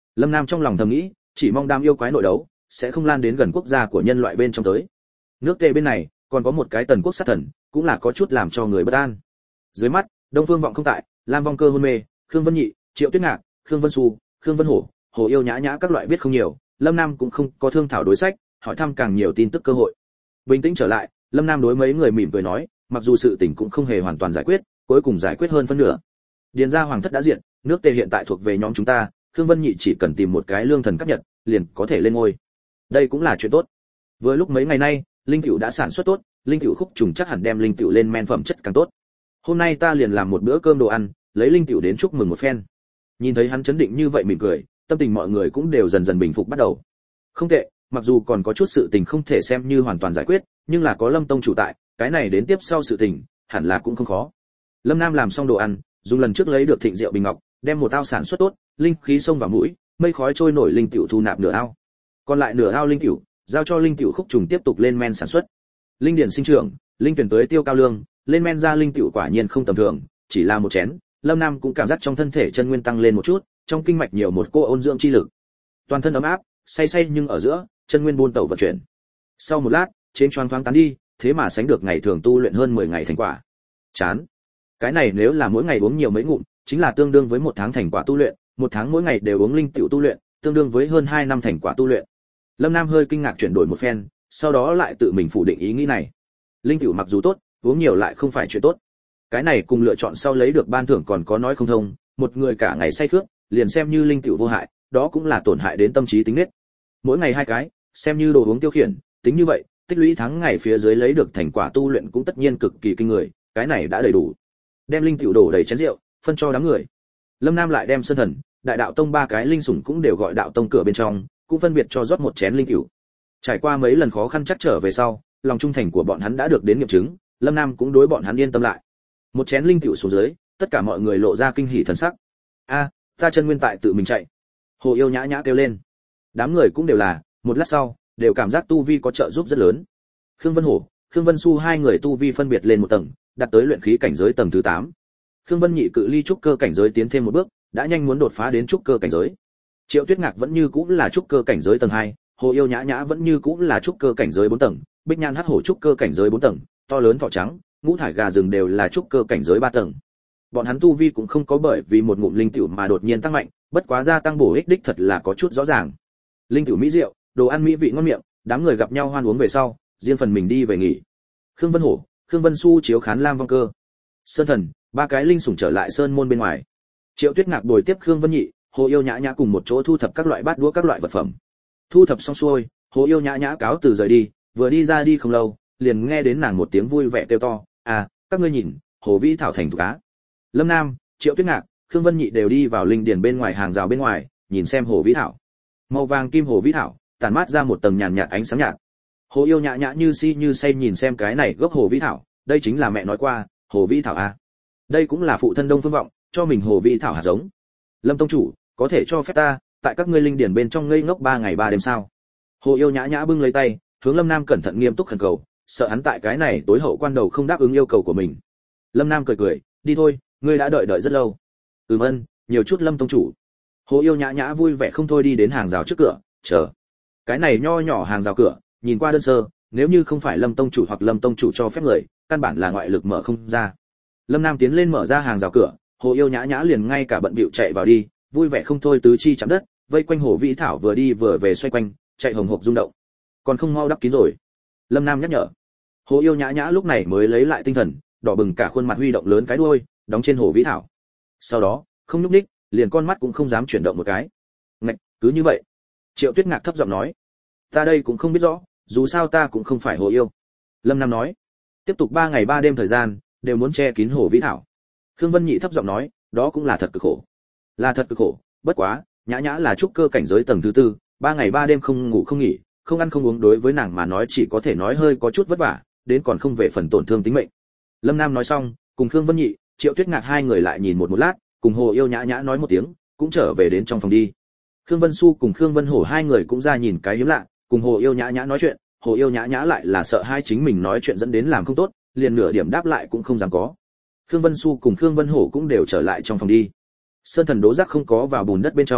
Lâm Nam trong lòng thầm nghĩ, chỉ mong đam yêu quái nội đấu sẽ không lan đến gần quốc gia của nhân loại bên trong tới. Nước Tề bên này còn có một cái Tần quốc sát thần, cũng là có chút làm cho người bất an. Dưới mắt, Đông Phương Vọng không tại, Lam Vong Cơ hôn mê, Khương Vân Nhị, Triệu Tuyết Ngạc, Khương Vân Xu, Khương Vân Hổ, Hồ Yêu Nhã Nhã các loại biết không nhiều, Lâm Nam cũng không có thương thảo đối sách, hỏi thăm càng nhiều tin tức cơ hội. Bình tĩnh trở lại, Lâm Nam đối mấy người mỉm cười nói, mặc dù sự tình cũng không hề hoàn toàn giải quyết, cuối cùng giải quyết hơn phân nửa. Điền gia hoàng thất đã diệt, nước Tề hiện tại thuộc về nhóm chúng ta, Khương Vân Nhị chỉ cần tìm một cái lương thần cấp nhật, liền có thể lên ngôi. Đây cũng là chuyện tốt. Vừa lúc mấy ngày nay, linh tiểu đã sản xuất tốt, linh tiểu khúc trùng chắc hẳn đem linh tiểu lên men phẩm chất càng tốt. Hôm nay ta liền làm một bữa cơm đồ ăn, lấy linh tiểu đến chúc mừng một phen. Nhìn thấy hắn chấn định như vậy mỉm cười, tâm tình mọi người cũng đều dần dần bình phục bắt đầu. Không tệ, mặc dù còn có chút sự tình không thể xem như hoàn toàn giải quyết, nhưng là có Lâm tông chủ tại, cái này đến tiếp sau sự tình, hẳn là cũng không khó. Lâm Nam làm xong đồ ăn, dùng lần trước lấy được thịnh rượu bình ngọc, đem một ao sản xuất tốt, linh khí xông vào mũi, mây khói trôi nổi linh tiểu thu nạp nửa ao. Còn lại nửa ao linh tiểu, giao cho linh tiểu khúc trùng tiếp tục lên men sản xuất. Linh điển sinh trưởng, linh tuyển tới tiêu cao lương, lên men ra linh tiểu quả nhiên không tầm thường, chỉ là một chén, Lâm Nam cũng cảm giác trong thân thể chân nguyên tăng lên một chút, trong kinh mạch nhiều một cô ôn dưỡng chi lực. Toàn thân ấm áp, say say nhưng ở giữa, chân nguyên buôn tẩu vận chuyển. Sau một lát, trên choáng thoáng tán đi, thế mà sánh được ngày thường tu luyện hơn mười ngày thành quả. Chán. Cái này nếu là mỗi ngày uống nhiều mấy ngụm, chính là tương đương với một tháng thành quả tu luyện, một tháng mỗi ngày đều uống linh tiểu tu luyện, tương đương với hơn hai năm thành quả tu luyện. Lâm Nam hơi kinh ngạc chuyển đổi một phen, sau đó lại tự mình phủ định ý nghĩ này. Linh tiểu mặc dù tốt, uống nhiều lại không phải chuyện tốt. Cái này cùng lựa chọn sau lấy được ban thưởng còn có nói không thông, một người cả ngày say khướt, liền xem như linh tiểu vô hại, đó cũng là tổn hại đến tâm trí tính nết. Mỗi ngày hai cái, xem như đồ uống tiêu khiển, tính như vậy, tích lũy tháng ngày phía dưới lấy được thành quả tu luyện cũng tất nhiên cực kỳ kinh người, cái này đã đầy đủ. Đem linh tiểu đổ đầy chén rượu, phân cho đám người. Lâm Nam lại đem Sơn Thần, Đại Đạo Tông ba cái linh sủng cũng đều gọi đạo tông cửa bên trong, cũng phân biệt cho rót một chén linh tiểu. Trải qua mấy lần khó khăn chắc trở về sau, lòng trung thành của bọn hắn đã được đến nghiệm chứng, Lâm Nam cũng đối bọn hắn yên tâm lại. Một chén linh tiểu xuống dưới, tất cả mọi người lộ ra kinh hỉ thần sắc. A, ta chân nguyên tại tự mình chạy. Hồ Yêu Nhã Nhã kêu lên. Đám người cũng đều là, một lát sau, đều cảm giác tu vi có trợ giúp rất lớn. Khương Vân Hổ, Khương Vân Xu hai người tu vi phân biệt lên một tầng, đạt tới luyện khí cảnh giới tầng thứ tám. Khương Vân Nhị cự ly trúc cơ cảnh giới tiến thêm một bước, đã nhanh muốn đột phá đến trúc cơ cảnh giới. Triệu Tuyết Ngạc vẫn như cũ là trúc cơ cảnh giới tầng hai, Hồ Yêu Nhã Nhã vẫn như cũ là trúc cơ cảnh giới bốn tầng, Bích Nhan Hắc Hổ trúc cơ cảnh giới bốn tầng, to lớn thỏ trắng, ngũ thải gà rừng đều là trúc cơ cảnh giới ba tầng. Bọn hắn tu vi cũng không có bởi vì một ngụm linh tiểu mà đột nhiên tăng mạnh, bất quá gia tăng bổ ích đích thật là có chút rõ ràng. Linh tiểu mỹ rượu, đồ ăn mỹ vị ngon miệng, đám người gặp nhau hoan uống về sau, riêng phần mình đi về nghỉ. Khương Vân Hổ, Khương Vân Xu chiếu khán Lam Vong Cơ, Sơn Thần, ba cái linh sủng trở lại sơn môn bên ngoài. Triệu Tuyết Ngạc bồi tiếp Khương Vân Nhị, Hồ Yêu Nhã Nhã cùng một chỗ thu thập các loại bát đũa các loại vật phẩm. Thu thập xong xuôi, Hồ Yêu Nhã Nhã cáo từ rời đi, vừa đi ra đi không lâu, liền nghe đến nàng một tiếng vui vẻ kêu to, "À, các ngươi nhìn, Hồ Vĩ Thảo thành thục cá." Lâm Nam, Triệu Tuyết Ngạc, Khương Vân Nhị đều đi vào linh điền bên ngoài hàng rào bên ngoài, nhìn xem Hồ Vĩ Thảo. Màu vàng kim Hồ Vĩ Thảo, tản mát ra một tầng nhàn nhạt ánh sáng nhạt. Hồ Yêu Nhã Nhã như si như say nhìn xem cái này gốc Hồ Vĩ Thảo, đây chính là mẹ nói qua, Hồ Vĩ Thảo a. Đây cũng là phụ thân Đông Phương Vọng, cho mình Hồ Vĩ Thảo hạt giống. Lâm tông chủ, có thể cho phép ta tại các ngươi linh điển bên trong ngây ngốc ba ngày ba đêm sao? Hồ Yêu Nhã Nhã bưng lấy tay, hướng Lâm Nam cẩn thận nghiêm túc khẩn cầu, sợ hắn tại cái này tối hậu quan đầu không đáp ứng yêu cầu của mình. Lâm Nam cười cười, đi thôi, ngươi đã đợi đợi rất lâu. Ừm ân, nhiều chút Lâm tông chủ. Hồ Yêu Nhã Nhã vui vẻ không thôi đi đến hàng rào trước cửa, chờ. Cái này nho nhỏ hàng rào cửa, nhìn qua đơn sơ, nếu như không phải Lâm tông chủ hoặc Lâm tông chủ cho phép người, căn bản là ngoại lực mở không ra. Lâm Nam tiến lên mở ra hàng rào cửa, Hồ Yêu Nhã Nhã liền ngay cả bận bịu chạy vào đi, vui vẻ không thôi tứ chi chạm đất, vây quanh Hồ Vĩ Thảo vừa đi vừa về xoay quanh, chạy hồng hộc rung động. Còn không mau đắp kín rồi. Lâm Nam nhắc nhở. Hồ Yêu Nhã Nhã lúc này mới lấy lại tinh thần, đỏ bừng cả khuôn mặt huy động lớn cái đuôi, đóng trên Hồ Vĩ Thảo. Sau đó, không nhúc nhích, liền con mắt cũng không dám chuyển động một cái. Ngạch, cứ như vậy. Triệu Tuyết Ngạc thấp giọng nói. Ta đây cũng không biết rõ, dù sao ta cũng không phải Hồ Yêu. Lâm Nam nói. Tiếp tục ba ngày ba đêm thời gian, đều muốn che kín Hồ Vĩ Thảo. Khương Vân Nhị thấp giọng nói, đó cũng là thật cực khổ. Là thật cực khổ, bất quá, Nhã Nhã là trúc cơ cảnh giới tầng thứ tư, ba ngày ba đêm không ngủ không nghỉ, không ăn không uống đối với nàng mà nói chỉ có thể nói hơi có chút vất vả, đến còn không về phần tổn thương tính mệnh. Lâm Nam nói xong, cùng Khương Vân Nhị, Triệu Tuyết Ngạc hai người lại nhìn một một lát, cùng Hồ Yêu Nhã Nhã nói một tiếng, cũng trở về đến trong phòng đi. Khương Vân Xu cùng Khương Vân Hổ hai người cũng ra nhìn cái hiếm lạ, cùng Hồ Yêu Nhã Nhã nói chuyện, Hồ Yêu Nhã Nhã lại là sợ hai chính mình nói chuyện dẫn đến làm không tốt, liền nửa điểm đáp lại cũng không dám có. Khương Vân Xu cùng Khương Vân Hổ cũng đều trở lại trong phòng đi. Sơn Thần Đố Giác không có vào bùn đất bên trong,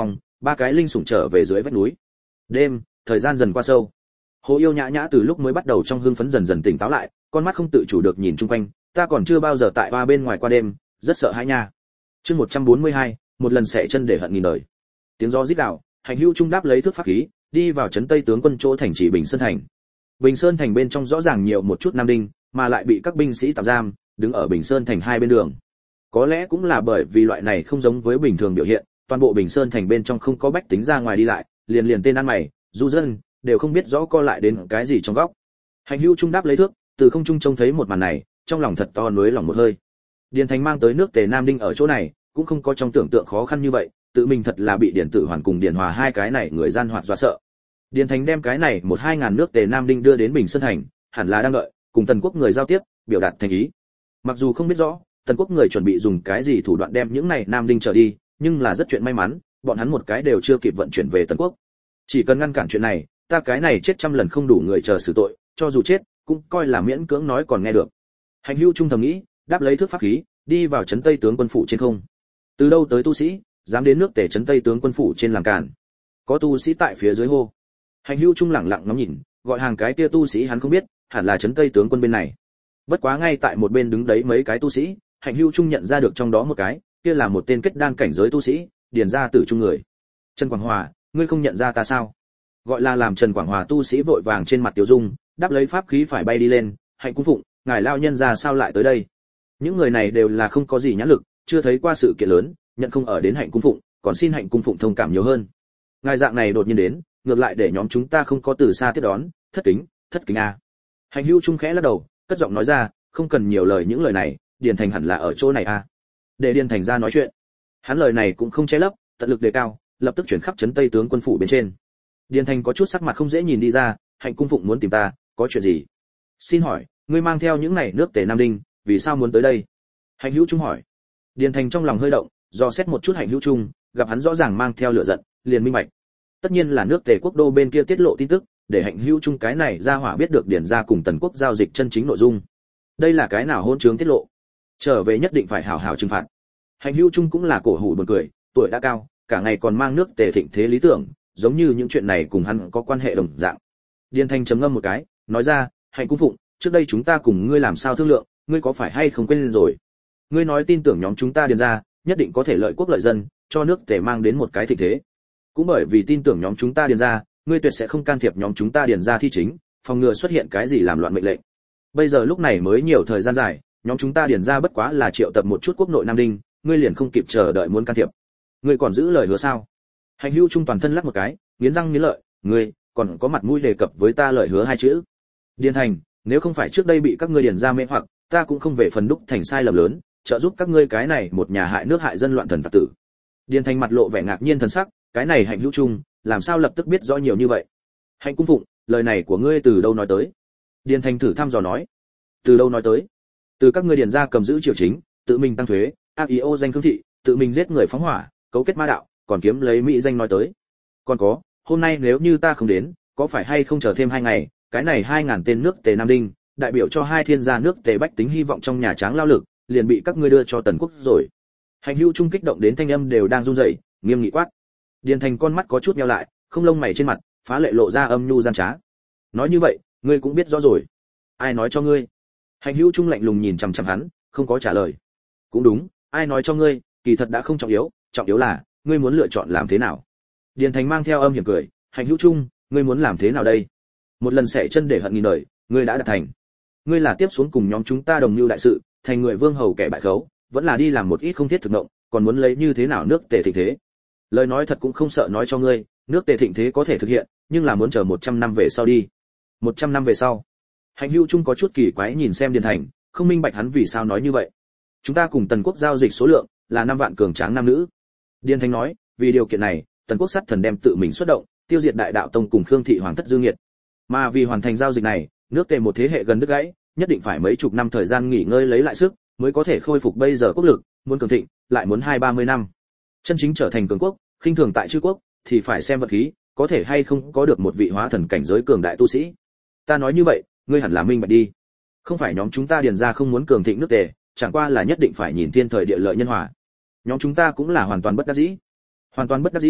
ba cái linh sủng trở về dưới vách núi. Đêm, thời gian dần qua sâu. Hồ Yêu Nhã Nhã từ lúc mới bắt đầu trong hưng phấn dần dần tỉnh táo lại, con mắt không tự chủ được nhìn chung quanh, ta còn chưa bao giờ tại hoa bên ngoài qua đêm, rất sợ hãi nha. Chương một trăm bốn mươi hai, một lần xẻ chân để hận nghìn đời. Tiếng gió rít gào, Hành Hữu Trung đáp lấy thước pháp khí, đi vào trấn Tây tướng quân chỗ thành trì Bình Sơn thành. Bình Sơn thành bên trong rõ ràng nhiều một chút nam đinh, mà lại bị các binh sĩ tạm giam, đứng ở Bình Sơn thành hai bên đường. Có lẽ cũng là bởi vì loại này không giống với bình thường biểu hiện, toàn bộ Bình Sơn thành bên trong không có bách tính ra ngoài đi lại, liền liền tên ăn mày, du dân đều không biết rõ co lại đến cái gì trong góc. Hành Hữu Trung đáp lấy thước, từ không trung trông thấy một màn này, trong lòng thật to nuối lòng một hơi. Điền Thành mang tới nước Tề Nam Đinh ở chỗ này, cũng không có trong tưởng tượng khó khăn như vậy, tự mình thật là bị Điền Tử Hoàn cùng Điền Hòa hai cái này người gian hoạt dọa sợ. Điền Thành đem cái này một hai ngàn nước Tề Nam Đinh đưa đến Bình Sơn thành, hẳn là đang đợi cùng Tần Quốc người giao tiếp, biểu đạt thành ý. Mặc dù không biết rõ Tần Quốc người chuẩn bị dùng cái gì thủ đoạn đem những này Nam Đinh trở đi, nhưng là rất chuyện may mắn, bọn hắn một cái đều chưa kịp vận chuyển về Tần Quốc. Chỉ cần ngăn cản chuyện này, ta cái này chết trăm lần không đủ người chờ xử tội, cho dù chết, cũng coi là miễn cưỡng nói còn nghe được. Hành Hữu Trung thầm nghĩ, đáp lấy thước pháp khí, đi vào trấn Tây tướng quân phủ trên không. Từ đâu tới tu sĩ, dám đến nước Tề trấn Tây tướng quân phủ trên làm cản? Có tu sĩ tại phía dưới hô. Hành Hữu Trung lặng lặng ngắm nhìn, gọi hàng cái kia tu sĩ hắn không biết, hẳn là trấn Tây tướng quân bên này. Bất quá ngay tại một bên đứng đấy mấy cái tu sĩ, Hành Hữu Trung nhận ra được trong đó một cái, kia là một tên kết đan cảnh giới tu sĩ, điền gia tử trung người. Trần Quảng Hòa, ngươi không nhận ra ta sao? Gọi là làm Trần Quảng Hòa tu sĩ vội vàng trên mặt tiểu dung, đáp lấy pháp khí phải bay đi lên, Hạnh cung phụng, ngài lao nhân ra sao lại tới đây? Những người này đều là không có gì nhãn lực, chưa thấy qua sự kiện lớn, nhận không ở đến Hạnh cung phụng, còn xin Hạnh cung phụng thông cảm nhiều hơn. Ngài dạng này đột nhiên đến, ngược lại để nhóm chúng ta không có từ xa tiếp đón, thất kính, thất kính a. Hành Hữu Trung khẽ lắc đầu, cất giọng nói ra, không cần nhiều lời những lời này, Điền Thành hẳn là ở chỗ này a. Để Điền Thành ra nói chuyện. Hắn lời này cũng không che lấp, tận lực đề cao, lập tức chuyển khắp trấn Tây tướng quân phủ bên trên. Điền Thành có chút sắc mặt không dễ nhìn đi ra, Hạnh cung phụng muốn tìm ta, có chuyện gì? Xin hỏi, ngươi mang theo những này nước Tề Nam Đinh, vì sao muốn tới đây? Hành Hữu Trung hỏi. Điền Thành trong lòng hơi động, do xét một chút Hành Hữu Trung, gặp hắn rõ ràng mang theo lửa giận, liền minh bạch. Tất nhiên là nước Tề quốc đô bên kia tiết lộ tin tức, để Hạnh Hữu Trung cái này ra hỏa biết được Điền gia cùng Tần quốc giao dịch chân chính nội dung. Đây là cái nào hỗn trướng tiết lộ? Trở về nhất định phải hảo hảo trừng phạt. Hành Hữu Trung cũng là cổ hủ buồn cười, tuổi đã cao, cả ngày còn mang nước Tề thịnh thế lý tưởng, giống như những chuyện này cùng hắn có quan hệ đồng dạng. Điền Thành trầm ngâm một cái, nói ra, Hạnh cung phụng, trước đây chúng ta cùng ngươi làm sao thương lượng, ngươi có phải hay không quên rồi? Ngươi nói tin tưởng nhóm chúng ta Điền gia nhất định có thể lợi quốc lợi dân, cho nước Tề mang đến một cái thịnh thế. Cũng bởi vì tin tưởng nhóm chúng ta Điền gia, ngươi tuyệt sẽ không can thiệp nhóm chúng ta Điền gia thi chính, phòng ngừa xuất hiện cái gì làm loạn mệnh lệnh. Bây giờ lúc này mới nhiều thời gian dài, nhóm chúng ta Điền gia bất quá là triệu tập một chút quốc nội nam đinh, ngươi liền không kịp chờ đợi muốn can thiệp. Ngươi còn giữ lời hứa sao? Hành Hữu Trung toàn thân lắc một cái, nghiến răng nghiến lợi, ngươi còn có mặt mũi đề cập với ta lời hứa hai chữ? Điền Thành, nếu không phải trước đây bị các ngươi Điền gia mê hoặc, ta cũng không về phần đúc thành sai lầm lớn, trợ giúp các ngươi cái này một nhà hại nước hại dân loạn thần tặc tử. Điền Thành mặt lộ vẻ ngạc nhiên thần sắc, cái này Hạnh Hữu Trung, làm sao lập tức biết rõ nhiều như vậy? Hạnh cung phụng, lời này của ngươi từ đâu nói tới? Điền Thành thử thăm dò nói. Từ đâu nói tới? Từ các ngươi Điền gia cầm giữ triều chính, tự mình tăng thuế, ác ý ô danh cương thị, tự mình giết người phóng hỏa, cấu kết ma đạo, còn kiếm lấy mỹ danh nói tới. Còn có, hôm nay nếu như ta không đến, có phải hay không chờ thêm hai ngày, cái này hai ngàn tên nước Tề Nam Đinh, đại biểu cho hai thiên gia nước Tề bách tính hy vọng trong nhà tráng lao lực, liền bị các ngươi đưa cho Tần quốc rồi. Hành Hữu Trung kích động đến thanh âm đều đang run rẩy, nghiêm nghị quát. Điền Thành con mắt có chút nheo lại, không lông mày trên mặt, phá lệ lộ ra âm nhu gian trá. Nói như vậy, ngươi cũng biết rõ rồi. Ai nói cho ngươi? Hành Hữu Trung lạnh lùng nhìn chằm chằm hắn, không có trả lời. Cũng đúng, ai nói cho ngươi, kỳ thật đã không trọng yếu, trọng yếu là ngươi muốn lựa chọn làm thế nào. Điền Thành mang theo âm hiểm cười, Hành Hữu Trung, ngươi muốn làm thế nào đây? Một lần xẻ chân để hận nghìn đời, ngươi đã đạt thành. Ngươi là tiếp xuống cùng nhóm chúng ta đồng mưu đại sự, thành người vương hầu kẻ bại khấu, vẫn là đi làm một ít không thiết thực động, còn muốn lấy như thế nào nước Tề thịnh thế? Lời nói thật cũng không sợ nói cho ngươi, nước Tề thịnh thế có thể thực hiện, nhưng là muốn chờ một trăm năm về sau đi. một trăm năm về sau? Hành Hữu Trung có chút kỳ quái nhìn xem Điền Thành, không minh bạch hắn vì sao nói như vậy. Chúng ta cùng Tần quốc giao dịch số lượng là năm vạn cường tráng nam nữ. Điền Thành nói, vì điều kiện này, Tần quốc sát thần đem tự mình xuất động, tiêu diệt Đại Đạo Tông cùng Khương thị hoàng thất dương nghiệt. Mà vì hoàn thành giao dịch này, nước Tề một thế hệ gần đứt gãy, nhất định phải mấy chục năm thời gian nghỉ ngơi lấy lại sức, mới có thể khôi phục bây giờ quốc lực, muốn cường thịnh, lại muốn hai ba mươi năm. Chân chính trở thành cường quốc, khinh thường tại chư quốc, thì phải xem vật khí, có thể hay không có được một vị hóa thần cảnh giới cường đại tu sĩ. Ta nói như vậy, ngươi hẳn là minh bạch đi. Không phải nhóm chúng ta Điền gia không muốn cường thịnh nước Tề, chẳng qua là nhất định phải nhìn thiên thời địa lợi nhân hòa. Nhóm chúng ta cũng là hoàn toàn bất đắc dĩ. Hoàn toàn bất đắc dĩ,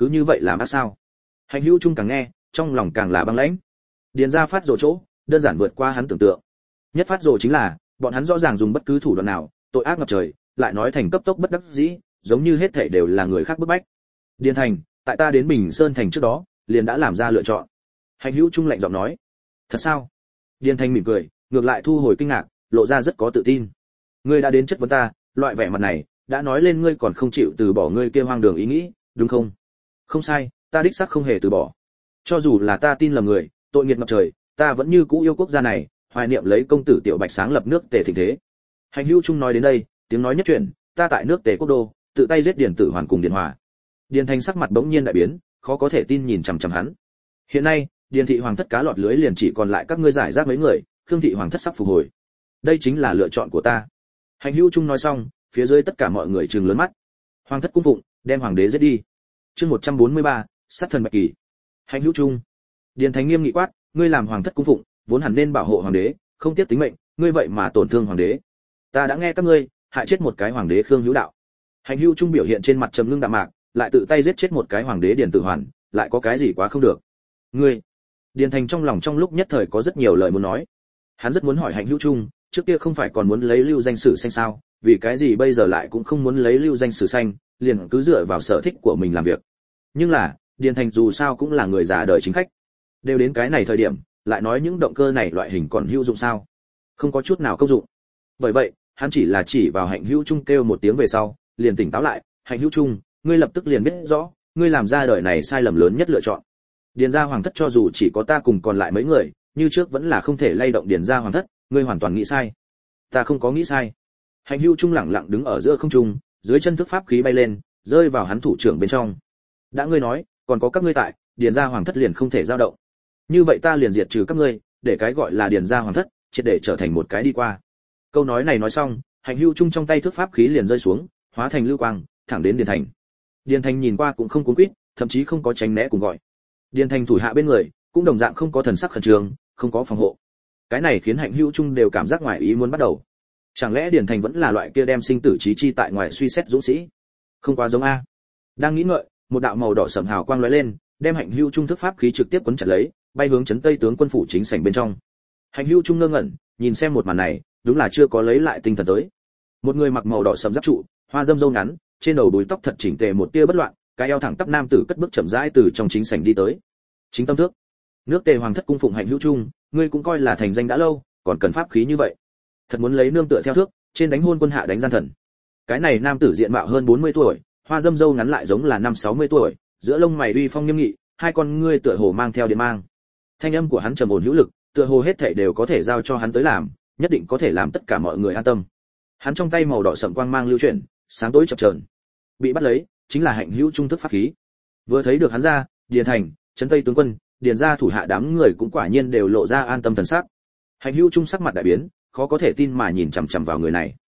cứ như vậy làm ác sao? Hành Hữu Trung càng nghe, trong lòng càng là băng lãnh. Điền gia phát rồ chỗ, đơn giản vượt qua hắn tưởng tượng. Nhất phát rồ chính là, bọn hắn rõ ràng dùng bất cứ thủ đoạn nào, tội ác ngập trời, lại nói thành cấp tốc bất đắc dĩ, giống như hết thảy đều là người khác bức bách. Điền Thành, tại ta đến Bình Sơn thành trước đó, liền đã làm ra lựa chọn. Hành Hữu Trung lạnh giọng nói. Thật sao? Điền Thành mỉm cười, ngược lại thu hồi kinh ngạc, lộ ra rất có tự tin. Ngươi đã đến chất vấn ta, loại vẻ mặt này, đã nói lên ngươi còn không chịu từ bỏ ngươi kia hoang đường ý nghĩ, đúng không? Không sai, ta đích xác không hề từ bỏ. Cho dù là ta tin lầm người, tội nghiệt ngập trời, ta vẫn như cũ yêu quốc gia này, hoài niệm lấy công tử Tiểu Bạch sáng lập nước Tề thịnh thế. Hành Hữu Trung nói đến đây, tiếng nói nhất chuyển, ta tại nước Tề quốc đô, tự tay giết Điền Tử Hoàn cùng Điền Hòa. Điền Thành sắc mặt bỗng nhiên đại biến, khó có thể tin nhìn chằm chằm hắn. Hiện nay, Điền thị hoàng thất cá lọt lưới liền chỉ còn lại các ngươi giải rác mấy người, Khương thị hoàng thất sắp phục hồi. Đây chính là lựa chọn của ta. Hành Hữu Trung nói xong, phía dưới tất cả mọi người trừng lớn mắt. Hoàng thất cung phụng, đem hoàng đế giết đi. Chương một trăm bốn mươi ba, sát thần bạch kỳ. Hành Hữu Trung. Điền Thành nghiêm nghị quát, ngươi làm hoàng thất cung phụng, vốn hẳn nên bảo hộ hoàng đế, không tiếc tính mệnh, ngươi vậy mà tổn thương hoàng đế. Ta đã nghe các ngươi, hại chết một cái hoàng đế Khương Hữu Đạo. Hành Hữu Trung biểu hiện trên mặt trầm ngưng đạm mạc, lại tự tay giết chết một cái hoàng đế Điền Tử Hoàn, lại có cái gì quá không được. Ngươi. Điền Thành trong lòng trong lúc nhất thời có rất nhiều lời muốn nói. Hắn rất muốn hỏi Hành Hữu Trung, trước kia không phải còn muốn lấy lưu danh sử xanh sao, vì cái gì bây giờ lại cũng không muốn lấy lưu danh sử xanh, liền cứ dựa vào sở thích của mình làm việc. Nhưng là, Điền Thành dù sao cũng là người già đời chính khách. Đều đến cái này thời điểm, lại nói những động cơ này loại hình còn hữu dụng sao? Không có chút nào công dụng. Bởi vậy, hắn chỉ là chỉ vào Hạnh Hữu Trung kêu một tiếng về sau, liền tỉnh táo lại, Hạnh Hữu Trung, ngươi lập tức liền biết rõ, ngươi làm ra đời này sai lầm lớn nhất lựa chọn. Điền gia hoàng thất cho dù chỉ có ta cùng còn lại mấy người, như trước vẫn là không thể lay động Điền gia hoàng thất, ngươi hoàn toàn nghĩ sai. Ta không có nghĩ sai. Hạnh Hữu Trung lẳng lặng đứng ở giữa không trung, dưới chân thức pháp khí bay lên, rơi vào hắn thủ trưởng bên trong. Đã ngươi nói, còn có các ngươi tại, Điền gia hoàng thất liền không thể dao động. Như vậy ta liền diệt trừ các ngươi, để cái gọi là Điền gia hoàng thất, triệt để trở thành một cái đi qua. Câu nói này nói xong, Hạnh Hữu Trung trong tay thức pháp khí liền rơi xuống, hóa thành lưu quang, thẳng đến Điền Thành. Điền Thành nhìn qua cũng không cuống quýt, thậm chí không có tránh né cùng gọi. Điền Thành thủ hạ bên người, cũng đồng dạng không có thần sắc khẩn trương, không có phòng hộ. Cái này khiến Hạnh Hữu Trung đều cảm giác ngoài ý muốn bắt đầu. Chẳng lẽ Điền Thành vẫn là loại kia đem sinh tử chí chi tại ngoài suy xét dũng sĩ? Không quá giống a. Đang nghĩ ngợi, một đạo màu đỏ sẫm hào quang lóe lên, đem Hạnh Hữu Trung thức pháp khí trực tiếp quấn chặt lấy, bay hướng trấn Tây tướng quân phủ chính sảnh bên trong. Hạnh Hữu Trung ngơ ngẩn, nhìn xem một màn này, đúng là chưa có lấy lại tinh thần tới. Một người mặc màu đỏ sẫm giáp trụ, hoa râm râu ngắn, trên đầu búi tóc thật chỉnh tề một tia bất loạn, cái eo thẳng tắp nam tử cất bước chậm rãi từ trong chính sảnh đi tới. Chính tâm thước, nước Tề hoàng thất cung phụng Hạnh Hữu Trung, ngươi cũng coi là thành danh đã lâu, còn cần pháp khí như vậy. Thật muốn lấy nương tựa theo thước, trên đánh hôn quân hạ đánh gian thần. Cái này nam tử diện mạo hơn bốn mươi tuổi, hoa râm râu ngắn lại giống là năm sáu mươi tuổi, giữa lông mày uy phong nghiêm nghị, hai con ngươi tựa hồ mang theo điện mang. Thanh âm của hắn trầm ổn hữu lực, tựa hồ hết thảy đều có thể giao cho hắn tới làm, nhất định có thể làm tất cả mọi người an tâm. Hắn trong tay màu đỏ sẫm quang mang lưu chuyển, sáng tối chập chờn. Bị bắt lấy, chính là Hạnh Hữu Trung thức pháp khí. Vừa thấy được hắn ra, Điền Thành, trấn Tây tướng quân, Điền gia thủ hạ đám người cũng quả nhiên đều lộ ra an tâm thần sắc. Hạnh Hữu Trung sắc mặt đại biến, khó có thể tin mà nhìn chằm chằm vào người này.